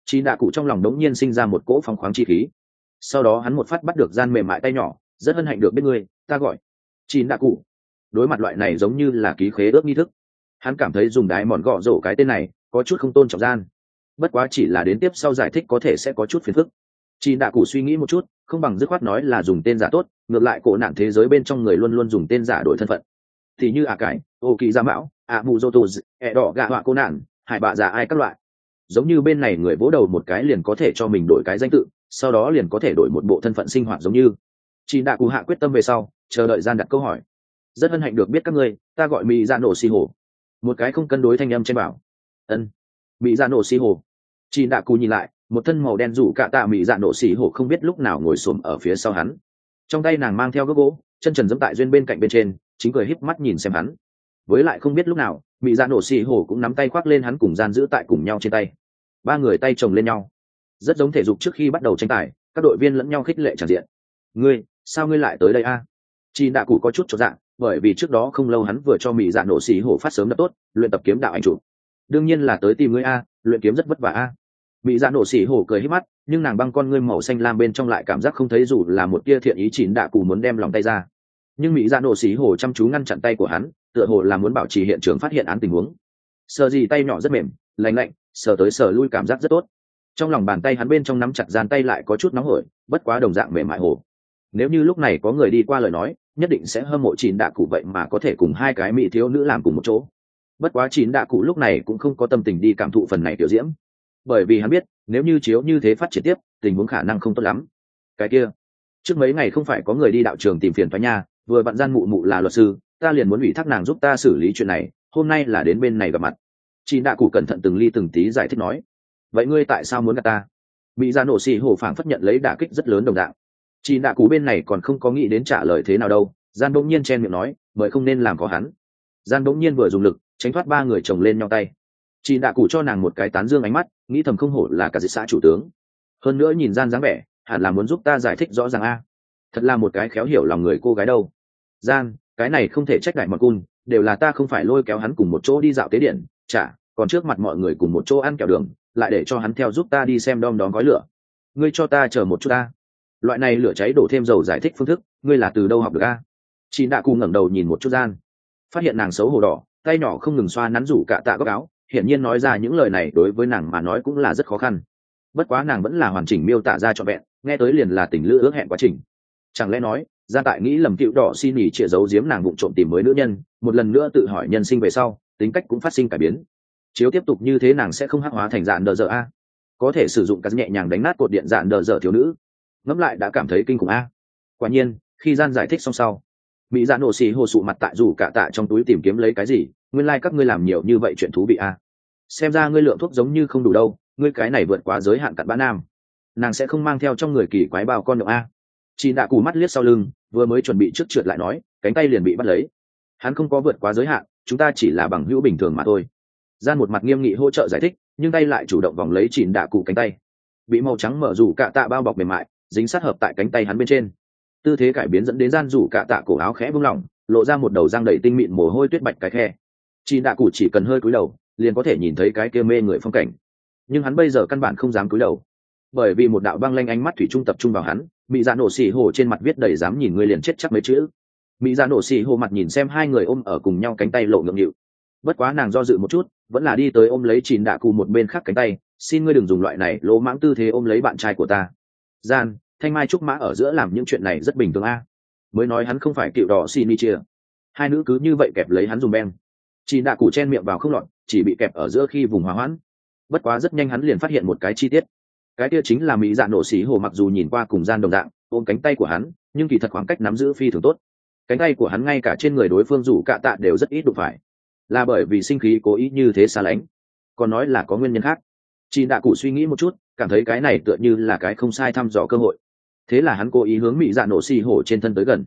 Chị đạ cụ trong lòng đống nhiên sinh ra một cỗ phóng khoáng chi khí. Sau đó hắn một phát bắt được gian mềm mại tay nhỏ, rất hân hạnh được biết ngươi, ta gọi chị đạ cụ. Đối mặt loại này giống như là ký khế ước nghi thức, hắn cảm thấy dùng đái mòn gõ rổ cái tên này có chút không tôn trọng gian. Bất quá chỉ là đến tiếp sau giải thích có thể sẽ có chút phiền phức. Chị đạ cụ suy nghĩ một chút, không bằng dứt khoát nói là dùng tên giả tốt, ngược lại cổ nạn thế giới bên trong người luôn luôn dùng tên giả đổi thân phận. Thì như cải, ô kỳ gia mão, mù dô tô, đỏ gạ họa cô nạn, hải bạ giả ai các loại. Giống như bên này người vỗ đầu một cái liền có thể cho mình đổi cái danh tự, sau đó liền có thể đổi một bộ thân phận sinh hoạt giống như. Chị đạ cụ hạ quyết tâm về sau, chờ đợi gian đặt câu hỏi. Rất hân hạnh được biết các ngươi, ta gọi mỹ dạ nổ xì hồ. Một cái không cân đối thanh âm trên bảo. Ân. Mỹ dạ nổ xì hồ. Chị đạ cụ nhìn lại, một thân màu đen rủ cạ tạ mỹ dạ nổ xì hồ không biết lúc nào ngồi xổm ở phía sau hắn. Trong tay nàng mang theo gốc gỗ, chân trần giẫm tại duyên bên cạnh bên trên, chính cười híp mắt nhìn xem hắn. Với lại không biết lúc nào, mỹ dạ nổ xì hồ cũng nắm tay khoác lên hắn cùng gian giữ tại cùng nhau trên tay. Ba người tay chồng lên nhau, rất giống thể dục trước khi bắt đầu tranh tài, các đội viên lẫn nhau khích lệ tràn diện. Ngươi, sao ngươi lại tới đây a? Chị đạ cụ có chút chột dạ, bởi vì trước đó không lâu hắn vừa cho mỹ dạ nổ xì hổ phát sớm đập tốt, luyện tập kiếm đạo ảnh chụp. Đương nhiên là tới tìm ngươi a, luyện kiếm rất vất vả a. Mỹ dạ nổ xì hổ cười híp mắt, nhưng nàng băng con ngươi màu xanh lam bên trong lại cảm giác không thấy dù là một tia thiện ý. Chị đạ cụ muốn đem lòng tay ra, nhưng mỹ dạ nổ xì hổ chăm chú ngăn chặn tay của hắn, tựa hồ là muốn bảo trì hiện trường phát hiện án tình huống. Sờ gì tay nhỏ rất mềm, lạnh lạnh, sờ tới sờ lui cảm giác rất tốt. Trong lòng bàn tay hắn bên trong nắm chặt gian tay lại có chút nóng hổi, bất quá đồng dạng mềm mại hồ. Nếu như lúc này có người đi qua lời nói, nhất định sẽ hâm mộ Chín đạ cụ vậy mà có thể cùng hai cái mỹ thiếu nữ làm cùng một chỗ. Bất quá Chín đạ cụ lúc này cũng không có tâm tình đi cảm thụ phần này tiểu diễm, bởi vì hắn biết nếu như chiếu như thế phát triển tiếp, tình huống khả năng không tốt lắm. Cái kia, trước mấy ngày không phải có người đi đạo trường tìm phiền toái nha, vừa bạn gian mụ mụ là luật sư, ta liền muốn ủy thác nàng giúp ta xử lý chuyện này, hôm nay là đến bên này gặp mặt. Chín đạ cụ cẩn thận từng ly từng tí giải thích nói. Vậy ngươi tại sao muốn gặp ta? Mỹ ra nổ xì hổ phảng phất nhận lấy đả kích rất lớn đồng dạng. Chị đạ cụ bên này còn không có nghĩ đến trả lời thế nào đâu, gian bỗng nhiên chen miệng nói, bởi không nên làm có hắn. Gian bỗng nhiên vừa dùng lực tránh thoát ba người chồng lên nhau tay. Chị đạ cụ cho nàng một cái tán dương ánh mắt, nghĩ thầm không hổ là cả dịch xã chủ tướng. Hơn nữa nhìn gian dáng vẻ, hẳn là muốn giúp ta giải thích rõ ràng a. Thật là một cái khéo hiểu lòng người cô gái đâu. Gian, cái này không thể trách đại mật cun, đều là ta không phải lôi kéo hắn cùng một chỗ đi dạo tế điện, chả, còn trước mặt mọi người cùng một chỗ ăn kẹo đường, lại để cho hắn theo giúp ta đi xem đom đóm gói lửa. Ngươi cho ta chờ một chút ta. Loại này lửa cháy đổ thêm dầu giải thích phương thức, ngươi là từ đâu học được a? Chị đạ cụ ngẩng đầu nhìn một chút gian, phát hiện nàng xấu hổ đỏ, tay nhỏ không ngừng xoa nắn rủ cạ tạ góc áo, hiển nhiên nói ra những lời này đối với nàng mà nói cũng là rất khó khăn. Bất quá nàng vẫn là hoàn chỉnh miêu tả ra trọn vẹn, nghe tới liền là tình lữ ước hẹn quá trình. Chẳng lẽ nói gian tại nghĩ lầm cựu đỏ xin nghỉ chĩa giấu giếm nàng vụng trộm tìm mới nữ nhân, một lần nữa tự hỏi nhân sinh về sau tính cách cũng phát sinh cải biến. Chiếu tiếp tục như thế nàng sẽ không hắc hóa thành dạn đờ dở a, có thể sử dụng cắt nhẹ nhàng đánh nát cột điện dạn đờ dở thiếu nữ. Ngẫm lại đã cảm thấy kinh khủng a. Quả nhiên khi gian giải thích xong sau, mỹ dạ nổ xì hồ sụ mặt tại dù cả tạ trong túi tìm kiếm lấy cái gì, nguyên lai các ngươi làm nhiều như vậy chuyện thú vị a. Xem ra ngươi lượng thuốc giống như không đủ đâu, ngươi cái này vượt quá giới hạn cặn bã nam, nàng sẽ không mang theo trong người kỳ quái bao con động a. Chị đã cù mắt liếc sau lưng, vừa mới chuẩn bị trước trượt lại nói, cánh tay liền bị bắt lấy. Hắn không có vượt quá giới hạn, chúng ta chỉ là bằng hữu bình thường mà thôi. Gian một mặt nghiêm nghị hỗ trợ giải thích, nhưng tay lại chủ động vòng lấy chỉnh đạ cụ cánh tay, bị màu trắng mở rủ cạ tạ bao bọc mềm mại dính sát hợp tại cánh tay hắn bên trên. Tư thế cải biến dẫn đến gian rủ cạ tạ cổ áo khẽ buông lỏng, lộ ra một đầu răng đầy tinh mịn mồ hôi tuyết bạch cái khe. Chỉnh đạ cụ chỉ cần hơi cúi đầu liền có thể nhìn thấy cái kia mê người phong cảnh, nhưng hắn bây giờ căn bản không dám cúi đầu, bởi vì một đạo băng lanh ánh mắt thủy chung tập trung vào hắn. Mỹ dạ nổ xì hồ trên mặt viết đầy dám nhìn ngươi liền chết chắc mấy chữ. Mỹ dạ nổ xì hồ mặt nhìn xem hai người ôm ở cùng nhau cánh tay lộ ngượng nghịu, bất quá nàng do dự một chút vẫn là đi tới ôm lấy chỉnh đạ cụ một bên khác cánh tay. Xin ngươi đừng dùng loại này lỗ mãng tư thế ôm lấy bạn trai của ta. Gian, thanh mai trúc mã ở giữa làm những chuyện này rất bình thường a. Mới nói hắn không phải cựu đỏ xin đi chia. Hai nữ cứ như vậy kẹp lấy hắn dùng beng. Chỉnh đạ cụ chen miệng vào không lọt, chỉ bị kẹp ở giữa khi vùng hòa hoãn. Bất quá rất nhanh hắn liền phát hiện một cái chi tiết, cái kia chính là mỹ dạ nổ xì hồ mặc dù nhìn qua cùng gian đồng dạng ôm cánh tay của hắn, nhưng kỳ thật khoảng cách nắm giữ phi thường tốt. Cánh tay của hắn ngay cả trên người đối phương rủ cạ tạ đều rất ít đụng phải, là bởi vì sinh khí cố ý như thế xa lánh, còn nói là có nguyên nhân khác. Chị đạ cụ suy nghĩ một chút, cảm thấy cái này tựa như là cái không sai thăm dò cơ hội, thế là hắn cố ý hướng mỹ dạ nổ xì hồ trên thân tới gần.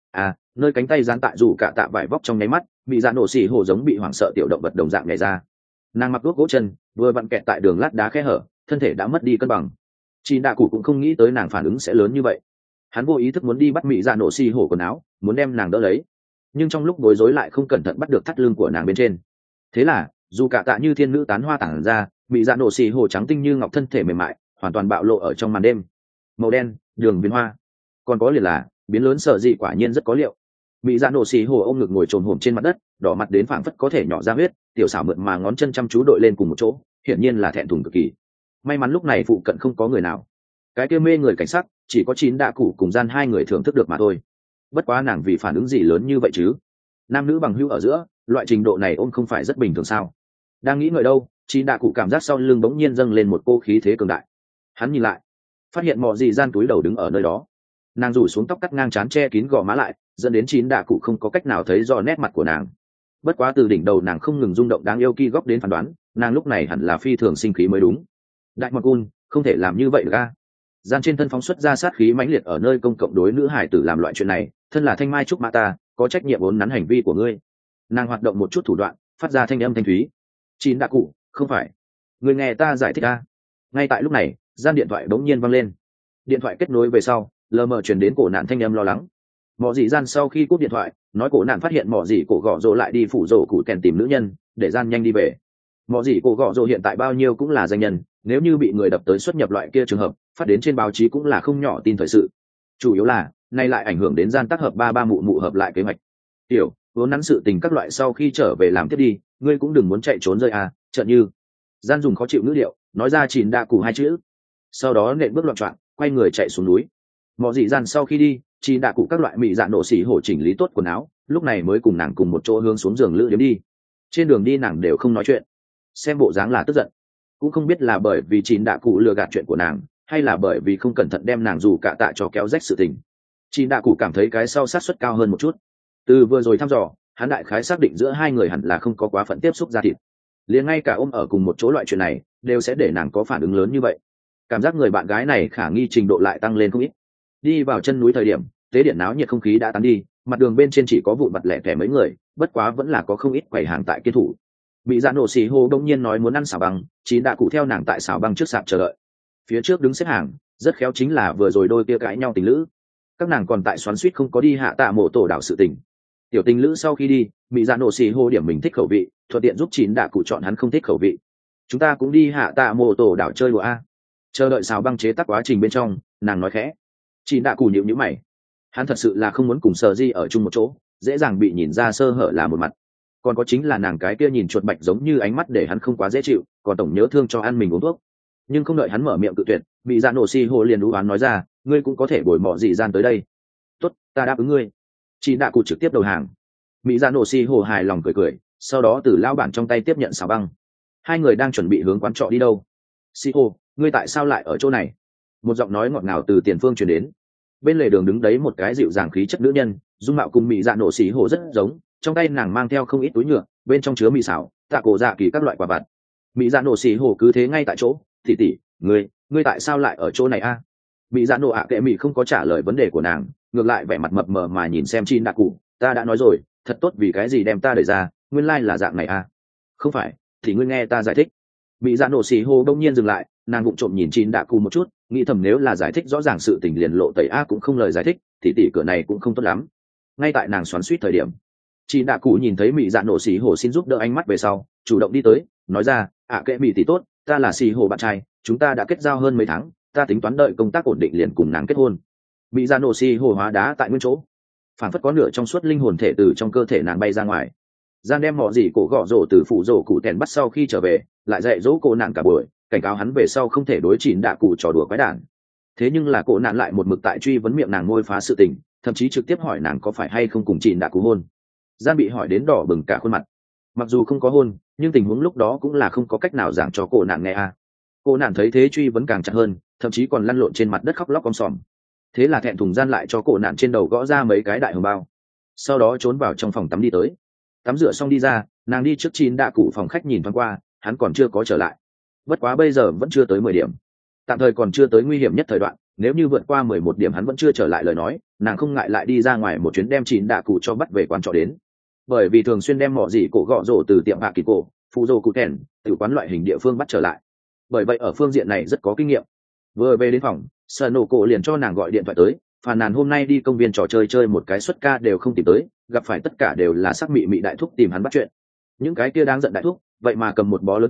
Nơi cánh tay dán tại rủ cạ tạ vải vóc trong nháy mắt, mỹ dạ nổ xì hồ giống bị hoảng sợ tiểu động vật đồng dạng nhảy ra. Nàng mặc đuốc gỗ chân vừa vặn kẹt tại đường lát đá khe hở, thân thể đã mất đi cân bằng. Chị đạ cụ cũng không nghĩ tới nàng phản ứng sẽ lớn như vậy, hắn vô ý thức muốn đi bắt mỹ dạ nổ xì hổ quần áo, muốn đem nàng đỡ lấy, nhưng trong lúc bối rối lại không cẩn thận bắt được thắt lưng của nàng bên trên. Thế là dù cả tạ như thiên nữ tán hoa tản ra, Mỹ dạ nổ xì hồ trắng tinh như ngọc thân thể mềm mại hoàn toàn bạo lộ ở trong màn đêm, màu đen đường biến hoa, còn có liền là biến lớn sợ dị quả nhiên rất có liệu. Mỹ dạ nổ xì hồ ôm ngực ngồi trồm hổm trên mặt đất, đỏ mặt đến phảng phất có thể nhỏ ra huyết, tiểu xảo mượt mà ngón chân chăm chú đội lên cùng một chỗ, hiển nhiên là thẹn thùng cực kỳ. May mắn lúc này phụ cận không có người nào, cái kia mê người cảnh sắc chỉ có chín đạ cụ cùng gian hai người thưởng thức được mà thôi. Bất quá nàng vì phản ứng gì lớn như vậy chứ? Nam nữ bằng hữu ở giữa loại trình độ này ôm không phải rất bình thường sao? Đang nghĩ ngợi đâu, chín đạ cụ cảm giác sau lưng bỗng nhiên dâng lên một cô khí thế cường đại. Hắn nhìn lại, phát hiện mọ gì gian túi đầu đứng ở nơi đó. Nàng rủ xuống tóc cắt ngang trán che kín gò má lại, dẫn đến chín đạ cụ không có cách nào thấy rõ nét mặt của nàng. Bất quá từ đỉnh đầu nàng không ngừng rung động đáng yêu ki góc đến phán đoán, nàng lúc này hẳn là phi thường sinh khí mới đúng. Đại mật cun, không thể làm như vậy được a. Gian trên thân phóng xuất ra sát khí mãnh liệt ở nơi công cộng, đối nữ hải tử làm loại chuyện này, thân là thanh mai trúc mã ta, có trách nhiệm vốn nắn hành vi của ngươi. Nàng hoạt động một chút thủ đoạn, phát ra thanh âm thanh thúy. Chín đạ cụ, không phải, ngươi nghe ta giải thích a. Ngay tại lúc này, gian điện thoại đống nhiên vang lên. Điện thoại kết nối về sau, lờ mờ truyền đến cổ nạn thanh âm lo lắng. Mọ dị gian sau khi cúp điện thoại, nói cổ nạn phát hiện mọ dị cổ gõ rồ lại đi phủ rồ cụ kèn tìm nữ nhân, để gian nhanh đi về. Mọ dị cổ gõ rồ hiện tại bao nhiêu cũng là danh nhân, nếu như bị người đập tới xuất nhập loại kia trường hợp, phát đến trên báo chí cũng là không nhỏ tin thời sự. Chủ yếu là nay lại ảnh hưởng đến gian tác hợp ba mụ mụ hợp lại kế hoạch. Tiểu vốn nắn sự tình các loại sau khi trở về làm tiếp đi, ngươi cũng đừng muốn chạy trốn rơi à, chợt như gian dùng khó chịu ngữ điệu nói ra chìn đạ cụ hai chữ, sau đó nện bước loạn trọn quay người chạy xuống núi. Mọ dị gian sau khi đi, chìn đạ cụ các loại mị dạ nổ xỉ hổ chỉnh lý tốt quần áo, lúc này mới cùng nàng cùng một chỗ hướng xuống giường lữ điếm đi. Trên đường đi nàng đều không nói chuyện, xem bộ dáng là tức giận, cũng không biết là bởi vì chìn đạ cụ lừa gạt chuyện của nàng, hay là bởi vì không cẩn thận đem nàng dù cả tạ cho kéo rách sự tình. Chìn đạ cụ cảm thấy cái sau sát suất cao hơn một chút. Từ vừa rồi thăm dò, hắn đại khái xác định giữa hai người hẳn là không có quá phận tiếp xúc da thịt, liền ngay cả ôm ở cùng một chỗ loại chuyện này đều sẽ để nàng có phản ứng lớn như vậy. Cảm giác người bạn gái này khả nghi trình độ lại tăng lên không ít. Đi vào chân núi thời điểm, tế điện náo nhiệt không khí đã tán đi, mặt đường bên trên chỉ có vụn vặt lẻ tẻ mấy người, bất quá vẫn là có không ít quầy hàng tại kiên thủ. Bị dạ nổ xì hô đông nhiên nói muốn ăn xào băng, chín đã cụ theo nàng tại xào băng trước sạp chờ đợi. Phía trước đứng xếp hàng rất khéo chính là vừa rồi đôi kia cãi nhau tình lữ, các nàng còn tại xoắn suýt không có đi hạ tạ mộ tổ đảo sự tình. Tiểu tình lữ sau khi đi, bị dạ nổ xì hô điểm mình thích khẩu vị, thuận tiện giúp chín đã cụ chọn hắn không thích khẩu vị. Chúng ta cũng đi hạ tạ mộ tổ đảo chơi đùa a. Chờ đợi xào băng chế tác quá trình bên trong, nàng nói khẽ. Chín đã cụ nhíu nhíu mày, hắn thật sự là không muốn cùng Sở Di ở chung một chỗ, dễ dàng bị nhìn ra sơ hở là một mặt. Còn có chính là nàng cái kia nhìn chuột bạch giống như ánh mắt để hắn không quá dễ chịu, còn tổng nhớ thương cho ăn mình uống thuốc. Nhưng không đợi hắn mở miệng cự tuyệt, bị dạ nổ xì hồ liền đú oán nói ra, ngươi cũng có thể bồi mọ dị gian tới đây. Tốt, ta đáp ứng ngươi. Chị đạ cụ trực tiếp đầu hàng. Mỹ dạ nổ xì hồ hài lòng cười cười, sau đó từ lao bản trong tay tiếp nhận xào băng. Hai người đang chuẩn bị hướng quán trọ đi đâu. Xì hồ, ngươi tại sao lại ở chỗ này? Một giọng nói ngọt ngào từ tiền phương truyền đến. Bên lề đường đứng đấy một cái dịu dàng khí chất nữ nhân, dung mạo cùng mỹ dạ nổ xì hồ rất giống, trong tay nàng mang theo không ít túi nhựa, bên trong chứa mì xào, tạ cổ dạ kỳ các loại quả vặt. Mỹ dạ nổ xì hồ cứ thế ngay tại chỗ. Tỷ, ngươi tại sao lại ở chỗ này a? Mỹ dạ nổ ạ kệ mỹ không có trả lời vấn đề của nàng, ngược lại vẻ mặt mập mờ mà nhìn xem Chin đạ cụ. Ta đã nói rồi, thật tốt, vì cái gì đem ta đẩy ra, nguyên lai là dạng này a. Không phải, thì ngươi nghe ta giải thích. Mỹ dạ nổ xì hồ đông nhiên dừng lại, nàng vụng trộm nhìn Chin đạ cụ một chút, nghĩ thầm nếu là giải thích rõ ràng sự tình liền lộ tẩy a cũng không lời giải thích, thì tỷ cửa này cũng không tốt lắm. Ngay tại nàng xoắn suýt thời điểm, Chin đạ cụ nhìn thấy Mỹ dạ nổ xì hồ xin giúp đỡ ánh mắt về sau, chủ động đi tới, nói ra, ạ kệ mỹ tỷ tốt, ta là xì hồ bạn trai, chúng ta đã kết giao hơn mấy tháng, ta tính toán đợi công tác ổn định liền cùng nàng kết hôn. Mỹ dạ nổ xì hồ hóa đá tại nguyên chỗ, phản phất có nửa trong suốt linh hồn thể từ trong cơ thể nàng bay ra ngoài. Gian đem mọ gì cổ gõ rổ từ phủ rổ cụ tèn bắt sau khi trở về, lại dạy dỗ cô nạn cả buổi, cảnh cáo hắn về sau không thể đối chỉnh đạ cụ trò đùa quái đản. Thế nhưng là cô nạn lại một mực tại truy vấn miệng nàng ngôi phá sự tình, thậm chí trực tiếp hỏi nàng có phải hay không cùng chỉnh đạ cụ hôn. Gian bị hỏi đến đỏ bừng cả khuôn mặt. Mặc dù không có hôn, nhưng tình huống lúc đó cũng là không có cách nào giảng cho cô nạn nghe a. Cô nạn thấy thế truy vấn càng chặt hơn, thậm chí còn lăn lộn trên mặt đất khóc lóc om sòm. Thế là thẹn thùng gian lại cho cô nạn trên đầu gõ ra mấy cái đại hồng bao, sau đó trốn vào trong phòng tắm đi tới. Tắm rửa xong đi ra, nàng đi trước chín đạ cụ phòng khách nhìn thoáng qua, hắn còn chưa có trở lại. Bất quá bây giờ vẫn chưa tới 10 điểm, tạm thời còn chưa tới nguy hiểm nhất thời đoạn, nếu như vượt qua 11 điểm hắn vẫn chưa trở lại lời nói, nàng không ngại lại đi ra ngoài một chuyến đem chín đạ cụ cho bắt về quán trọ đến. Bởi vì thường xuyên đem mỏ gì cổ gọ rổ từ tiệm hạ kỳ cổ, phụ rổ cụ thèn, từ quán loại hình địa phương bắt trở lại, bởi vậy ở phương diện này rất có kinh nghiệm. Vừa về đến phòng, sợ nổ cổ liền cho nàng gọi điện thoại tới, phàn nàn hôm nay đi công viên trò chơi chơi một cái suất ca đều không tìm tới, gặp phải tất cả đều là sắc mị mị đại thúc tìm hắn bắt chuyện. Những cái kia đang giận đại thúc, vậy mà cầm một bó lớn tiền,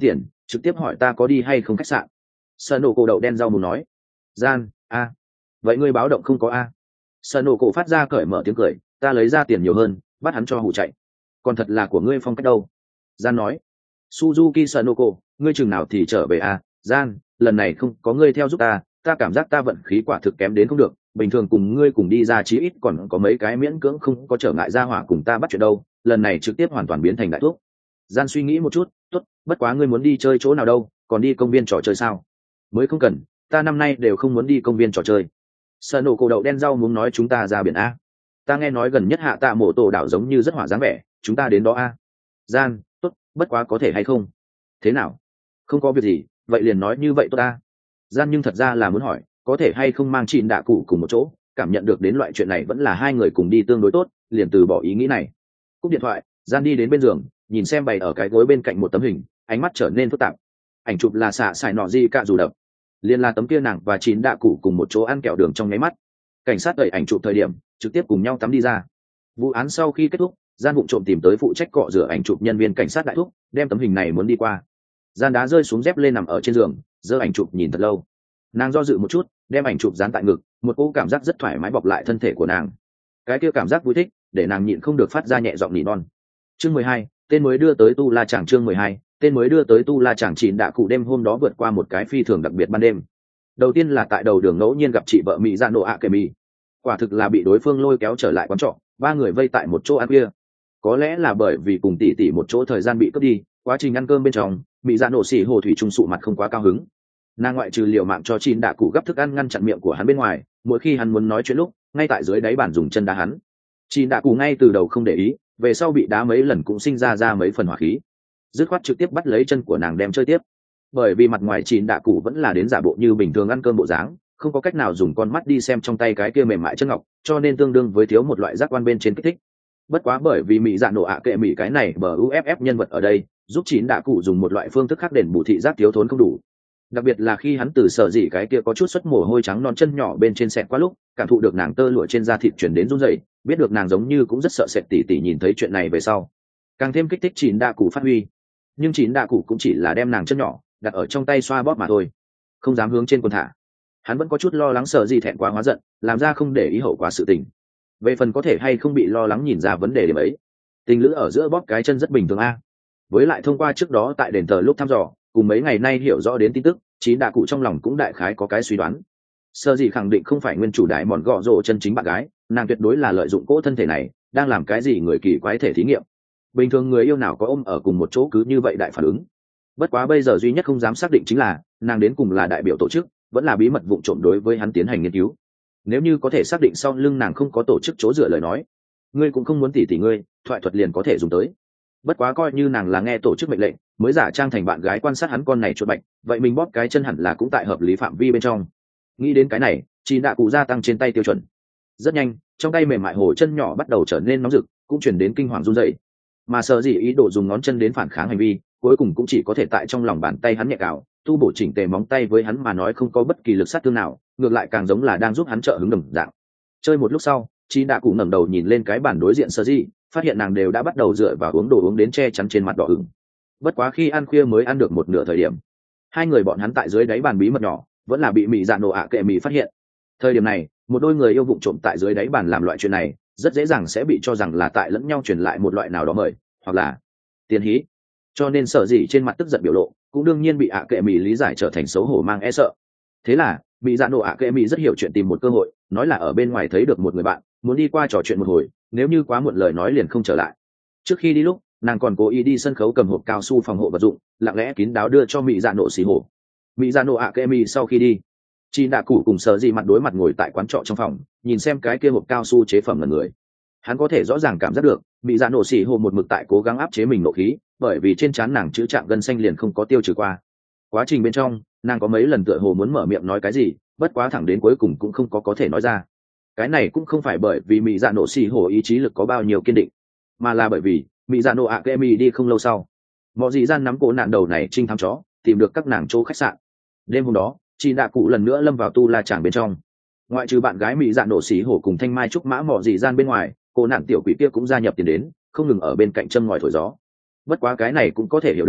trực tiếp hỏi ta có đi hay không khách sạn. Sợ nổ cổ đậu đen rau muốn nói. Gian, a, vậy ngươi báo động không có a? Sợ nổ cổ phát ra cởi mở tiếng cười, ta lấy ra tiền nhiều hơn, bắt hắn cho hụ chạy. Còn thật là của ngươi phong cách đâu? Gian nói. Suzuki sợ nổ cổ, ngươi chừng nào thì trở về a? Gian, lần này không có ngươi theo giúp ta cảm giác ta vận khí quả thực kém đến không được, bình thường cùng ngươi cùng đi ra chí ít còn có mấy cái miễn cưỡng không có trở ngại ra hỏa cùng ta bắt chuyện đâu, lần này trực tiếp hoàn toàn biến thành đại thuốc. Gian suy nghĩ một chút, tốt, bất quá ngươi muốn đi chơi chỗ nào đâu, còn đi công viên trò chơi sao? Mới không cần, ta năm nay đều không muốn đi công viên trò chơi. Sợ nổ cổ đậu đen rau muốn nói chúng ta ra biển a. Ta nghe nói gần nhất hạ tạ mộ tổ đảo giống như rất hỏa dáng vẻ, chúng ta đến đó a. Gian, tốt, bất quá có thể hay không? Thế nào? Không có việc gì, vậy liền nói như vậy tốt ta. Gian nhưng thật ra là muốn hỏi, có thể hay không mang chị đạ cụ cùng một chỗ, cảm nhận được đến loại chuyện này vẫn là hai người cùng đi tương đối tốt, liền từ bỏ ý nghĩ này. Cúp điện thoại, Gian đi đến bên giường, nhìn xem bày ở cái gối bên cạnh một tấm hình, ánh mắt trở nên phức tạp. Ảnh chụp là xạ xài nọ gì cả dù đập, liền là tấm kia nàng và chín đạ cụ cùng một chỗ ăn kẹo đường trong nháy mắt. Cảnh sát đẩy ảnh chụp thời điểm, trực tiếp cùng nhau tắm đi ra. Vụ án sau khi kết thúc, Gian vụng trộm tìm tới phụ trách cọ rửa ảnh chụp nhân viên cảnh sát đại thúc, đem tấm hình này muốn đi qua. Gian đá rơi xuống dép lên nằm ở trên giường, giơ ảnh chụp nhìn thật lâu. Nàng do dự một chút, đem ảnh chụp dán tại ngực, một cỗ cảm giác rất thoải mái bọc lại thân thể của nàng. Cái kia cảm giác vui thích, để nàng nhịn không được phát ra nhẹ giọng nỉ non. Chương 12, tên mới đưa tới Tu La Tràng. Chương 12, tên mới đưa tới Tu La Tràng. Chín đạ cụ đêm hôm đó vượt qua một cái phi thường đặc biệt ban đêm. Đầu tiên là tại đầu đường ngẫu nhiên gặp chị vợ mỹ dạ nổ ạ kệ mì, quả thực là bị đối phương lôi kéo trở lại quán trọ, ba người vây tại một chỗ ăn khuya. Có lẽ là bởi vì cùng tỷ tỷ một chỗ thời gian bị cướp đi, quá trình ăn cơm bên trong mỹ dạ nổ xỉ hồ thủy trung sụ mặt không quá cao hứng. Nàng ngoại trừ liều mạng cho chín đạ cụ gấp thức ăn ngăn chặn miệng của hắn bên ngoài, mỗi khi hắn muốn nói chuyện lúc ngay tại dưới đáy bàn dùng chân đá hắn. Chín đạ cụ ngay từ đầu không để ý, về sau bị đá mấy lần cũng sinh ra mấy phần hỏa khí, dứt khoát trực tiếp bắt lấy chân của nàng đem chơi tiếp. Bởi vì mặt ngoài chín đạ cụ vẫn là đến giả bộ như bình thường ăn cơm bộ dáng, không có cách nào dùng con mắt đi xem trong tay cái kia mềm mại chân ngọc, cho nên tương đương với thiếu một loại giác quan bên trên kích thích. Bất quá bởi vì mỹ dạ nổ ạ kệ mỹ cái này bờ uff nhân vật ở đây, giúp chín đạ cụ dùng một loại phương thức khác đền bù thị giác thiếu thốn không đủ. Đặc biệt là khi hắn từ sở dĩ cái kia có chút xuất mồ hôi trắng non chân nhỏ bên trên sẹt qua lúc, cảm thụ được nàng tơ lụa trên da thịt chuyển đến run rẩy, biết được nàng giống như cũng rất sợ sệt tỉ tỉ nhìn thấy chuyện này về sau, càng thêm kích thích chín đạ cụ phát huy. Nhưng chín đạ cụ cũng chỉ là đem nàng chân nhỏ đặt ở trong tay xoa bóp mà thôi, không dám hướng trên quần thả. Hắn vẫn có chút lo lắng sợ gì thẹn quá hóa giận, làm ra không để ý hậu quả sự tình. Về phần có thể hay không bị lo lắng nhìn ra vấn đề điểm ấy, tình lữ ở giữa bóp cái chân rất bình thường a. Với lại thông qua trước đó tại đền thờ lúc thăm dò, cùng mấy ngày nay hiểu rõ đến tin tức, chín đạ cụ trong lòng cũng đại khái có cái suy đoán. Sợ gì khẳng định không phải nguyên chủ đại mòn gọ rồ chân chính bạn gái, nàng tuyệt đối là lợi dụng cỗ thân thể này, đang làm cái gì người kỳ quái thể thí nghiệm. Bình thường người yêu nào có ôm ở cùng một chỗ cứ như vậy đại phản ứng. Bất quá bây giờ duy nhất không dám xác định chính là nàng đến cùng là đại biểu tổ chức, vẫn là bí mật vụng trộm đối với hắn tiến hành nghiên cứu. Nếu như có thể xác định sau lưng nàng không có tổ chức chỗ dựa lời nói, ngươi cũng không muốn tỉ ngươi, thoại thuật liền có thể dùng tới. Bất quá coi như nàng là nghe tổ chức mệnh lệnh mới giả trang thành bạn gái quan sát hắn con này chuột bạch, vậy mình bóp cái chân hẳn là cũng tại hợp lý phạm vi bên trong. Nghĩ đến cái này, chín đạ cụ gia tăng trên tay tiêu chuẩn. Rất nhanh, trong tay mềm mại hồ chân nhỏ bắt đầu trở nên nóng rực, cũng chuyển đến kinh hoàng run rẩy. Mà sợ gì ý đồ dùng ngón chân đến phản kháng hành vi, cuối cùng cũng chỉ có thể tại trong lòng bàn tay hắn nhẹ cào, tu bổ chỉnh tề móng tay với hắn mà nói không có bất kỳ lực sát thương nào, ngược lại càng giống là đang giúp hắn trợ hứng đồng dạng. Chơi một lúc sau, chín đạ cụ ngẩng đầu nhìn lên cái bàn đối diện sợ gì, phát hiện nàng đều đã bắt đầu dựa vào uống đồ uống đến che chắn trên mặt đỏ ửng. Bất quá khi ăn khuya mới ăn được một nửa thời điểm, hai người bọn hắn tại dưới đáy bàn bí mật nhỏ vẫn là bị mị dạ nổ ạ kệ mị phát hiện. Thời điểm này, một đôi người yêu vụng trộm tại dưới đáy bàn làm loại chuyện này, rất dễ dàng sẽ bị cho rằng là tại lẫn nhau truyền lại một loại nào đó mời, hoặc là tiền hí. Cho nên sợ gì trên mặt tức giận biểu lộ, cũng đương nhiên bị ạ kệ mị lý giải trở thành xấu hổ mang e sợ. Thế là, mị dạ nổ ạ kệ mị rất hiểu chuyện tìm một cơ hội, nói là ở bên ngoài thấy được một người bạn, muốn đi qua trò chuyện một hồi, nếu như quá muộn lời nói liền không trở lại. Trước khi đi lúc, nàng còn cố ý đi sân khấu cầm hộp cao su phòng hộ vật dụng, lặng lẽ kín đáo đưa cho mị dạ nổ xì hổ. Mị dạ nổ ạ kệ mị sau khi đi, chị đạ cụ cùng sợ gì mặt đối mặt ngồi tại quán trọ trong phòng, nhìn xem cái kia hộp cao su chế phẩm lần người. Hắn có thể rõ ràng cảm giác được mị dạ nổ xì hổ một mực tại cố gắng áp chế mình nộ khí, bởi vì trên trán nàng chữ trạng gân xanh liền không có tiêu trừ qua. Quá trình bên trong, nàng có mấy lần tựa hồ muốn mở miệng nói cái gì, bất quá thẳng đến cuối cùng cũng không có thể nói ra. Cái này cũng không phải bởi vì mị dạ nổ xì hổ ý chí lực có bao nhiêu kiên định, mà là bởi vì mị dạ nổ ạ kệ mị đi không lâu sau, mọi dị gian nắm cổ nạn đầu này trinh thám chó, tìm được các nàng chỗ khách sạn. Đêm hôm đó, chị đạ cụ lần nữa lâm vào tu la tràng bên trong. Ngoại trừ bạn gái mị dạ nổ xì hổ cùng thanh mai trúc mã mọi dị gian bên ngoài, cổ nạn tiểu quỷ kia cũng gia nhập tiền đến, không ngừng ở bên cạnh châm ngòi thổi gió. Bất quá cái này cũng có thể hiểu được,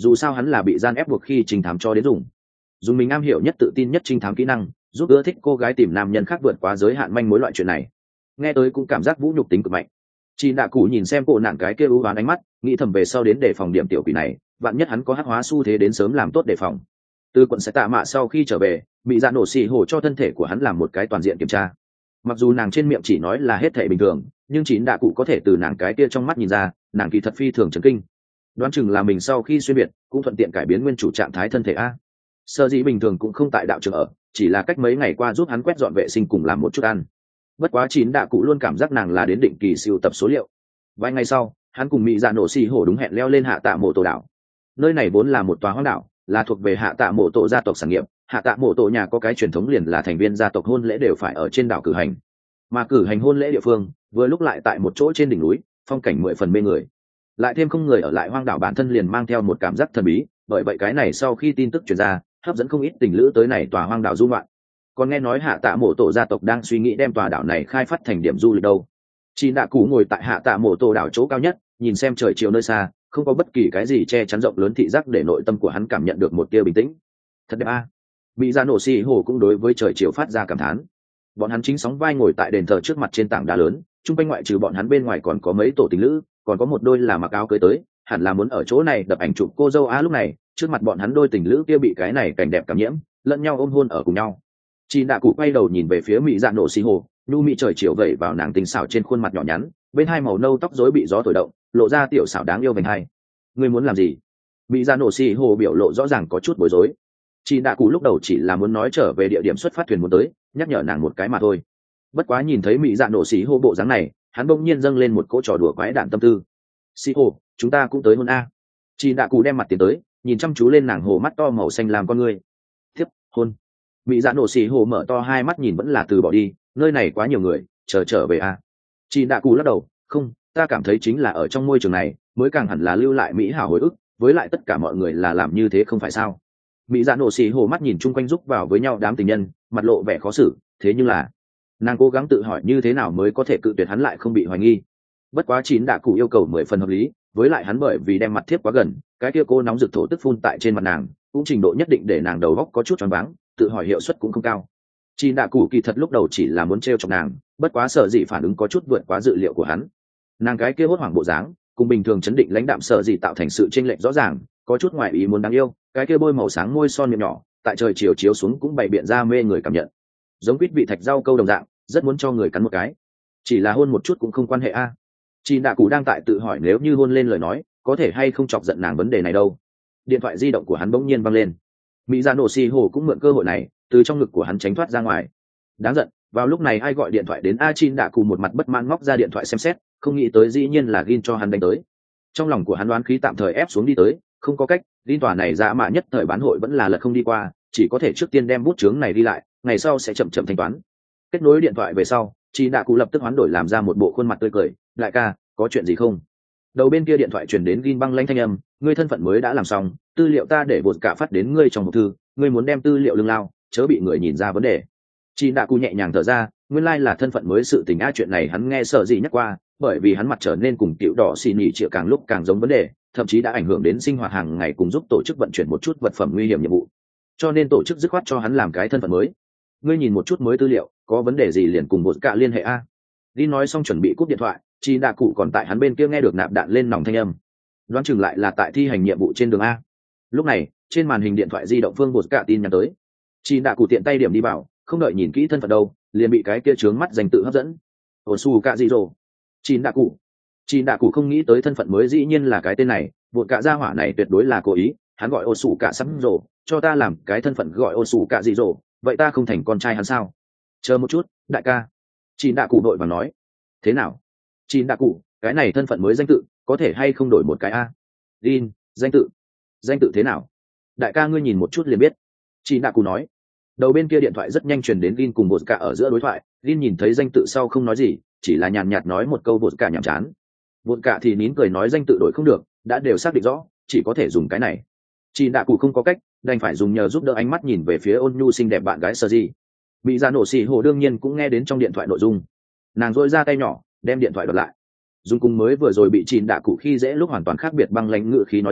dù sao hắn là bị gian ép buộc khi trinh thám cho đến dùng mình am hiểu nhất tự tin nhất trinh thám kỹ năng giúp ưa thích cô gái tìm nam nhân khác vượt quá giới hạn manh mối loại chuyện này. Nghe tới cũng cảm giác vũ nhục tính cực mạnh. Chị Đạ Cụ nhìn xem cô nạn cái kia ưu oán ánh mắt, nghĩ thầm về sau đến đề phòng điểm tiểu quỷ này, vạn nhất hắn có hắc hóa xu thế đến sớm làm tốt đề phòng. Từ quận sẽ tạ mạ sau khi trở về, bị dạ nổ xì hồ cho thân thể của hắn làm một cái toàn diện kiểm tra. Mặc dù nàng trên miệng chỉ nói là hết thể bình thường, nhưng Chị Đạ Cụ có thể từ nàng cái kia trong mắt nhìn ra, nàng kỳ thật phi thường chấn kinh. Đoán chừng là mình sau khi xuyên biệt, cũng thuận tiện cải biến nguyên chủ trạng thái thân thể a. Sở dĩ bình thường cũng không tại đạo trường ở, chỉ là cách mấy ngày qua giúp hắn quét dọn vệ sinh cùng làm một chút ăn. Bất quá Chín Đạ Cụ luôn cảm giác nàng là đến định kỳ siêu tập số liệu. Vài ngày sau, hắn cùng mỹ dạ nổ xì hổ đúng hẹn leo lên hạ tạ mộ tổ đảo. Nơi này vốn là một tòa hoang đảo, là thuộc về hạ tạ mộ tổ gia tộc sản nghiệp. Hạ tạ mộ tổ nhà có cái truyền thống liền là thành viên gia tộc hôn lễ đều phải ở trên đảo cử hành, mà cử hành hôn lễ địa phương vừa lúc lại tại một chỗ trên đỉnh núi, phong cảnh mười phần mê người. Lại thêm không người ở lại hoang đảo bản thân liền mang theo một cảm giác thần bí, bởi vậy cái này sau khi tin tức truyền ra, hấp dẫn không ít tình lữ tới này tòa hoang đảo du ngoạn. Còn nghe nói hạ tạ mộ tổ gia tộc đang suy nghĩ đem tòa đảo này khai phát thành điểm du lịch đâu. Chị Đạ Cụ ngồi tại hạ tạ mộ tổ đảo chỗ cao nhất, nhìn xem trời chiều nơi xa, không có bất kỳ cái gì che chắn rộng lớn thị giác để nội tâm của hắn cảm nhận được một tia bình tĩnh. Thật đẹp a. Bị Dạ Nổ Xì Hồ cũng đối với trời chiều phát ra cảm thán. Bọn hắn chính sóng vai ngồi tại đền thờ trước mặt trên tảng đá lớn, chung quanh ngoại trừ bọn hắn bên ngoài còn có mấy tổ tình lữ, còn có một đôi là mặc áo cưới tới, hẳn là muốn ở chỗ này đập ảnh chụp cô dâu á. Lúc này, trước mặt bọn hắn đôi tình lữ kia bị cái này cảnh đẹp cảm nhiễm, lẫn nhau ôm hôn ở cùng nhau. Chị Đạ Cụ quay đầu nhìn về phía Mị Dạ Nổ Xì Hồ, nhu mị trời chiều vẩy vào nàng tinh xảo trên khuôn mặt nhỏ nhắn, bên hai màu nâu tóc rối bị gió thổi động, lộ ra tiểu xảo đáng yêu vành hai. Ngươi muốn làm gì? Mị Dạ Nổ Xì Hồ biểu lộ rõ ràng có chút bối rối. Chị Đạ Cụ lúc đầu chỉ là muốn nói trở về địa điểm xuất phát thuyền muốn tới, nhắc nhở nàng một cái mà thôi. Bất quá nhìn thấy Mị Dạ Nổ Xì Hồ bộ dáng này, hắn bỗng nhiên dâng lên một cỗ trò đùa quái đản tâm tư. Xì Hồ, chúng ta cũng tới hôn a. Chị Đạ Cụ đem mặt tiến tới, nhìn chăm chú lên nàng hồ mắt to màu xanh làm con ngươi. Tiếp, hôn. Mị Dạ Nổ Xì Hồ mở to hai mắt nhìn vẫn là từ bỏ đi, nơi này quá nhiều người, trở về a. Chị Đạ Cụ lắc đầu, không, ta cảm thấy chính là ở trong môi trường này mới càng hẳn là lưu lại mỹ hảo hồi ức, với lại tất cả mọi người là làm như thế không phải sao? Mị Dạ Nổ Xì Hồ mắt nhìn chung quanh giúp vào với nhau đám tình nhân, mặt lộ vẻ khó xử, thế nhưng là nàng cố gắng tự hỏi như thế nào mới có thể cự tuyệt hắn lại không bị hoài nghi. Bất quá Chín Đạ Cụ yêu cầu 10 phần hợp lý, với lại hắn bởi vì đem mặt thiếp quá gần, cái kia cô nóng rực thổ tức phun tại trên mặt nàng, cũng trình độ nhất định để nàng đầu óc có chút choáng váng, tự hỏi hiệu suất cũng không cao. Chín Đạ Cụ kỳ thật lúc đầu chỉ là muốn trêu chọc nàng, bất quá sợ gì phản ứng có chút vượt quá dự liệu của hắn. Nàng cái kia hốt hoảng bộ dáng, cùng bình thường chấn định lãnh đạm sợ gì tạo thành sự chênh lệch rõ ràng, có chút ngoài ý muốn đáng yêu, cái kia bôi màu sáng môi son miệng nhỏ, tại trời chiều chiếu xuống cũng bày biện ra mê người cảm nhận. Giống quýt vị thạch rau câu đồng dạng, rất muốn cho người cắn một cái. Chỉ là hôn một chút cũng không quan hệ a. Chín Đạ Cụ đang tại tự hỏi nếu như hôn lên lời nói, có thể hay không chọc giận nàng vấn đề này đâu. Điện thoại di động của hắn bỗng nhiên vang lên. Mị Dạ Nổ Xì Hồ cũng mượn cơ hội này, từ trong ngực của hắn tránh thoát ra ngoài. Đáng giận, vào lúc này ai gọi điện thoại đến a? Chín Đạ Cụ một mặt bất mãn móc ra điện thoại xem xét, không nghĩ tới dĩ nhiên là Gin cho hắn đánh tới. Trong lòng của hắn đoán khí tạm thời ép xuống đi tới, không có cách, Gin tòa này dã mạ nhất thời bán hội vẫn là lật không đi qua, chỉ có thể trước tiên đem bút chướng này đi lại, ngày sau sẽ chậm chậm thanh toán. Kết nối điện thoại về sau, Chín Đạ Cụ lập tức hoán đổi làm ra một bộ khuôn mặt tươi cười, đại ca, có chuyện gì không? Đầu bên kia điện thoại truyền đến Gin băng lãnh thanh âm, ngươi thân phận mới đã làm xong, tư liệu ta để bột cả phát đến ngươi trong hộp thư, ngươi muốn đem tư liệu lưng lao, chớ bị người nhìn ra vấn đề. Chín Đạ Cụ nhẹ nhàng thở ra, nguyên lai là thân phận mới sự tình a. Chuyện này hắn nghe sợ gì nhắc qua, bởi vì hắn mặt trở nên cùng tiểu đỏ xì nhị triệu càng lúc càng giống vấn đề, thậm chí đã ảnh hưởng đến sinh hoạt hàng ngày cùng giúp tổ chức vận chuyển một chút vật phẩm nguy hiểm nhiệm vụ, cho nên tổ chức dứt khoát cho hắn làm cái thân phận mới. Ngươi nhìn một chút mới tư liệu, có vấn đề gì liền cùng bột cả liên hệ a. Đi nói xong chuẩn bị cúp điện thoại, Chín Đạ Cụ còn tại hắn bên kia nghe được nạp đạn lên nòng thanh âm, đoán chừng lại là tại thi hành nhiệm vụ trên đường a. Lúc này trên màn hình điện thoại di động phương bột cả tin nhắn tới. Chín Đạ Cụ tiện tay điểm đi vào, không đợi nhìn kỹ thân phận đâu, liền bị cái kia trướng mắt danh tự hấp dẫn. Osu cả gì rồi? Chín Đạ Cụ không nghĩ tới thân phận mới dĩ nhiên là cái tên này, bột cả gia hỏa này tuyệt đối là cố ý. Hắn gọi Osu cả sắm rồi, cho ta làm cái thân phận gọi Osu cả gì rồi, vậy ta không thành con trai hắn sao? Chờ một chút, đại ca. Chín Đạ Cụ đội vàng nói. Thế nào? Chín Đạ Cụ, cái này thân phận mới danh tự, có thể hay không đổi một cái a? Rin, danh tự thế nào? Đại ca ngươi nhìn một chút liền biết. Chín Đạ Cụ nói. Đầu bên kia điện thoại rất nhanh truyền đến Rin cùng bột cả ở giữa đối thoại. Rin nhìn thấy danh tự sau không nói gì, chỉ là nhàn nhạt nói một câu bột cả nhảm chán. Bột cả thì nín cười nói danh tự đổi không được, đã đều xác định rõ, chỉ có thể dùng cái này. Chín Đạ Cụ không có cách, đành phải dùng nhờ giúp đỡ ánh mắt nhìn về phía ôn nhu xinh đẹp bạn gái Sơ Di. Mị Dạ Nổ Xì Hồ đương nhiên cũng nghe đến trong điện thoại nội dung. Nàng dội ra tay nhỏ, đem điện thoại đoạt lại, dùng cùng mới vừa rồi bị Chín Đạ Cụ khi dễ lúc hoàn toàn khác biệt băng lãnh ngữ khí nói ra,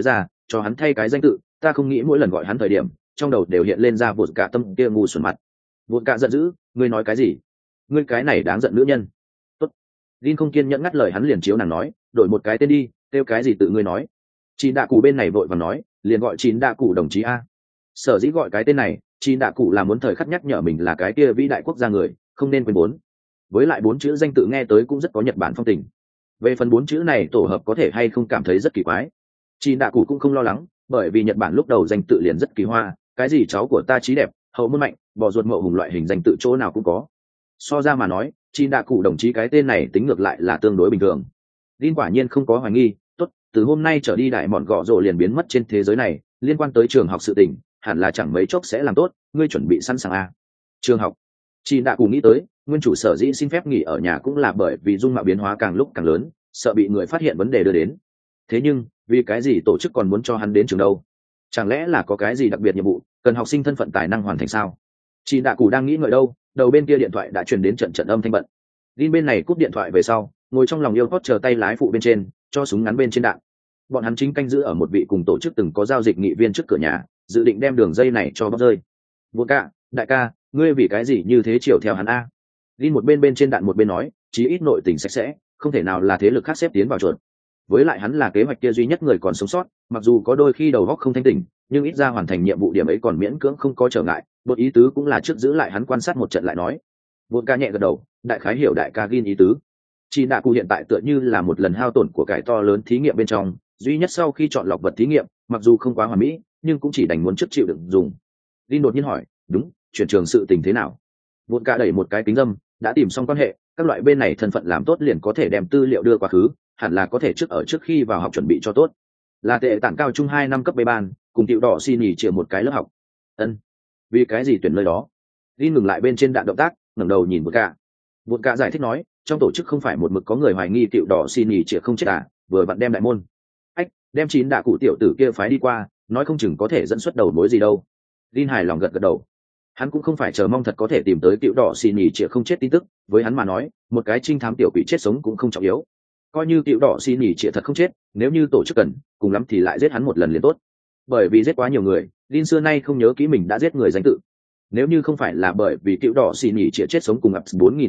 cho hắn thay cái danh tự, ta không nghĩ mỗi lần gọi hắn thời điểm trong đầu đều hiện lên ra vụt cả tâm kia ngu xuẩn mặt. Vụt cả giận dữ, ngươi nói cái gì? Ngươi cái này đáng giận nữ nhân. Tốt. Linh không kiên nhẫn ngắt lời hắn, liền chiếu nàng nói, đổi một cái tên đi, kêu cái gì tự ngươi nói. Chín đạ cụ bên này vội vàng nói, liền gọi chín đạ cụ đồng chí a. Sở dĩ gọi cái tên này, chín đạ cụ là muốn thời khắc nhắc nhở mình là cái kia vĩ đại quốc gia người, không nên quên bốn. Với lại bốn chữ danh tự nghe tới cũng rất có Nhật Bản phong tình. Về phần bốn chữ này tổ hợp có thể hay không cảm thấy rất kỳ quái, chín đạ cụ cũng không lo lắng, bởi vì Nhật Bản lúc đầu danh tự liền rất kỳ hoa, cái gì cháu của ta trí đẹp, hậu môn mạnh, bò ruột mậu hùng loại hình danh tự chỗ nào cũng có. So ra mà nói, chín đạ cụ đồng chí cái tên này tính ngược lại là tương đối bình thường. Linh quả nhiên không có hoài nghi, tốt, từ hôm nay trở đi đại mọn gọ rồ liền biến mất trên thế giới này, liên quan tới trường học sự tình hẳn là chẳng mấy chốc sẽ làm tốt, ngươi chuẩn bị sẵn sàng a. Trường học. Chín đạ cụ nghĩ tới, nguyên chủ sở dĩ xin phép nghỉ ở nhà cũng là bởi vì dung mạo biến hóa càng lúc càng lớn, sợ bị người phát hiện vấn đề đưa đến. Thế nhưng vì cái gì tổ chức còn muốn cho hắn đến trường đâu? Chẳng lẽ là có cái gì đặc biệt nhiệm vụ cần học sinh thân phận tài năng hoàn thành sao? Chị đạ cụ đang nghĩ ngợi đâu, đầu bên kia điện thoại đã truyền đến trận trận âm thanh bận. Linh bên này cúp điện thoại về sau, ngồi trong lòng yêu hót chờ tay lái phụ bên trên, cho súng ngắn bên trên đạn. Bọn hắn chính canh giữ ở một vị cùng tổ chức từng có giao dịch nghị viên trước cửa nhà, dự định đem đường dây này cho bóc rơi. Vô cả, đại ca, ngươi vì cái gì như thế chiều theo hắn a? Linh một bên bên trên đạn một bên nói, chí ít nội tình sạch sẽ, không thể nào là thế lực khác xếp tiến vào chuột. Với lại hắn là kế hoạch kia duy nhất người còn sống sót, mặc dù có đôi khi đầu óc không thanh tỉnh, nhưng ít ra hoàn thành nhiệm vụ điểm ấy còn miễn cưỡng không có trở ngại. Một ý tứ cũng là trước giữ lại hắn quan sát một trận lại nói. Vốn ca nhẹ gật đầu, đại khái hiểu đại ca gin ý tứ. Chỉ đạ cụ hiện tại tựa như là một lần hao tổn của cải to lớn thí nghiệm bên trong, duy nhất sau khi chọn lọc vật thí nghiệm, mặc dù không quá hoàn mỹ, nhưng cũng chỉ đành muốn trước chịu đựng dùng. Gin đột nhiên hỏi, đúng, chuyển trường sự tình thế nào? Vốn ca đẩy một cái kính dâm, đã tìm xong quan hệ, các loại bên này thân phận làm tốt liền có thể đem tư liệu đưa quá khứ, hẳn là có thể trước khi vào học chuẩn bị cho tốt. Là tệ tản cao trung 2 năm cấp B ban, cùng tiểu đỏ xin nghỉ chịu một cái lớp học. Ân, vì cái gì tuyển nơi đó? Đi ngừng lại bên trên đạn động tác, ngẩng đầu nhìn Vụt cả giải thích nói, trong tổ chức không phải một mực có người hoài nghi tiểu đỏ xin nghỉ chịu không chết à, vừa vặn đem đại môn. Ách, đem chín đạ cụ tiểu tử kia phái đi qua, nói không chừng có thể dẫn xuất đầu mối gì đâu. Linh hài lòng gật đầu. Hắn cũng không phải chờ mong thật có thể tìm tới tiểu đỏ xin nghỉ chịu không chết tin tức, với hắn mà nói, một cái trinh thám tiểu quỷ chết sống cũng không trọng yếu. Coi như tiểu đỏ xin nghỉ trịa thật không chết, nếu như tổ chức cần cùng lắm thì lại giết hắn một lần liền tốt, bởi vì giết quá nhiều người, Lin xưa nay không nhớ kỹ mình đã giết người danh tự. Nếu như không phải là bởi vì tiểu đỏ xin nghỉ trịa chết sống cùng ập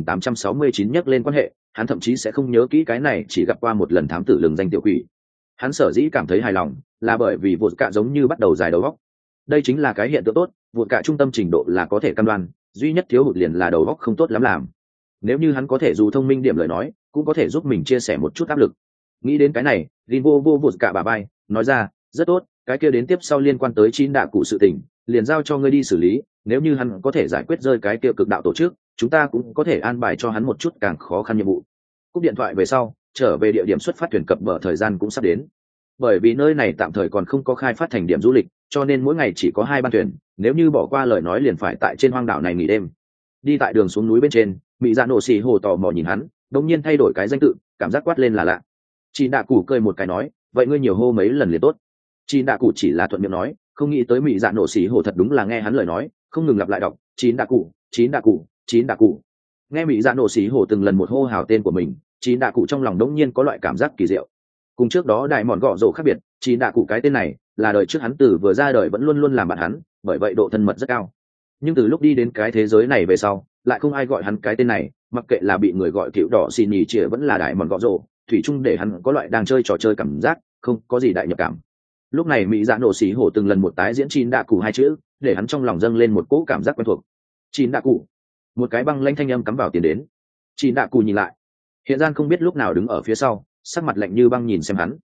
4869 nhắc lên quan hệ, hắn thậm chí sẽ không nhớ kỹ cái này chỉ gặp qua một lần thám tử lừng danh tiểu quỷ. Hắn sở dĩ cảm thấy hài lòng là bởi vì vụt cạ giống như bắt đầu dài đầu góc. Đây chính là cái hiện tượng tốt, vụt cạ trung tâm trình độ là có thể cam đoan, duy nhất thiếu hụt liền là đầu góc không tốt lắm làm. Nếu như hắn có thể dù thông minh điểm lời nói, cũng có thể giúp mình chia sẻ một chút áp lực. Nghĩ đến cái này, Lin vô vụt cả bà bay, nói ra, rất tốt, cái kia đến tiếp sau liên quan tới chín đạ cụ sự tình, liền giao cho ngươi đi xử lý. Nếu như hắn có thể giải quyết rơi cái kia cực đạo tổ chức, chúng ta cũng có thể an bài cho hắn một chút càng khó khăn nhiệm vụ. Cúp điện thoại về sau, trở về địa điểm xuất phát thuyền cập bờ thời gian cũng sắp đến. Bởi vì nơi này tạm thời còn không có khai phát thành điểm du lịch, cho nên mỗi ngày chỉ có 2 ban thuyền, nếu như bỏ qua lời nói liền phải tại trên hoang đảo này nghỉ đêm. Đi tại đường xuống núi bên trên, mỹ dạ nổ xì hồ tò mò nhìn hắn, đột nhiên thay đổi cái danh tự, cảm giác quát lên là lạ. Chị đạ cụ cười một cái nói, vậy ngươi nhiều hô mấy lần liền tốt. Chị đạ cụ chỉ là thuận miệng nói, không nghĩ tới mỹ dạ nổ xì hồ thật đúng là nghe hắn lời nói, không ngừng lặp lại đọc, chín đạ cụ, chín đạ cụ, chín đạ cụ. Nghe mỹ dạ nổ xì hồ từng lần một hô hào tên của mình, chín đạ cụ trong lòng đống nhiên có loại cảm giác kỳ diệu. Cùng trước đó đại mòn gọ rổ khác biệt, chín đạ cụ cái tên này là đời trước hắn từ vừa ra đời vẫn luôn luôn làm bạn hắn, bởi vậy độ thân mật rất cao. Nhưng từ lúc đi đến cái thế giới này về sau, lại không ai gọi hắn cái tên này, mặc kệ là bị người gọi cựu đỏ xì nhì chĩa vẫn là đại mòn gọ rổ, thủy chung để hắn có loại đang chơi trò chơi cảm giác không có gì đại nhập cảm. Lúc này mỹ dạ nổ xì hổ từng lần một tái diễn chín đạ cụ hai chữ, để hắn trong lòng dâng lên một cỗ cảm giác quen thuộc. Chín đạ cụ. Một cái băng lanh thanh âm cắm vào tiền đến. Chín đạ cụ nhìn lại, hiện gian không biết lúc nào đứng ở phía sau, sắc mặt lạnh như băng nhìn xem hắn.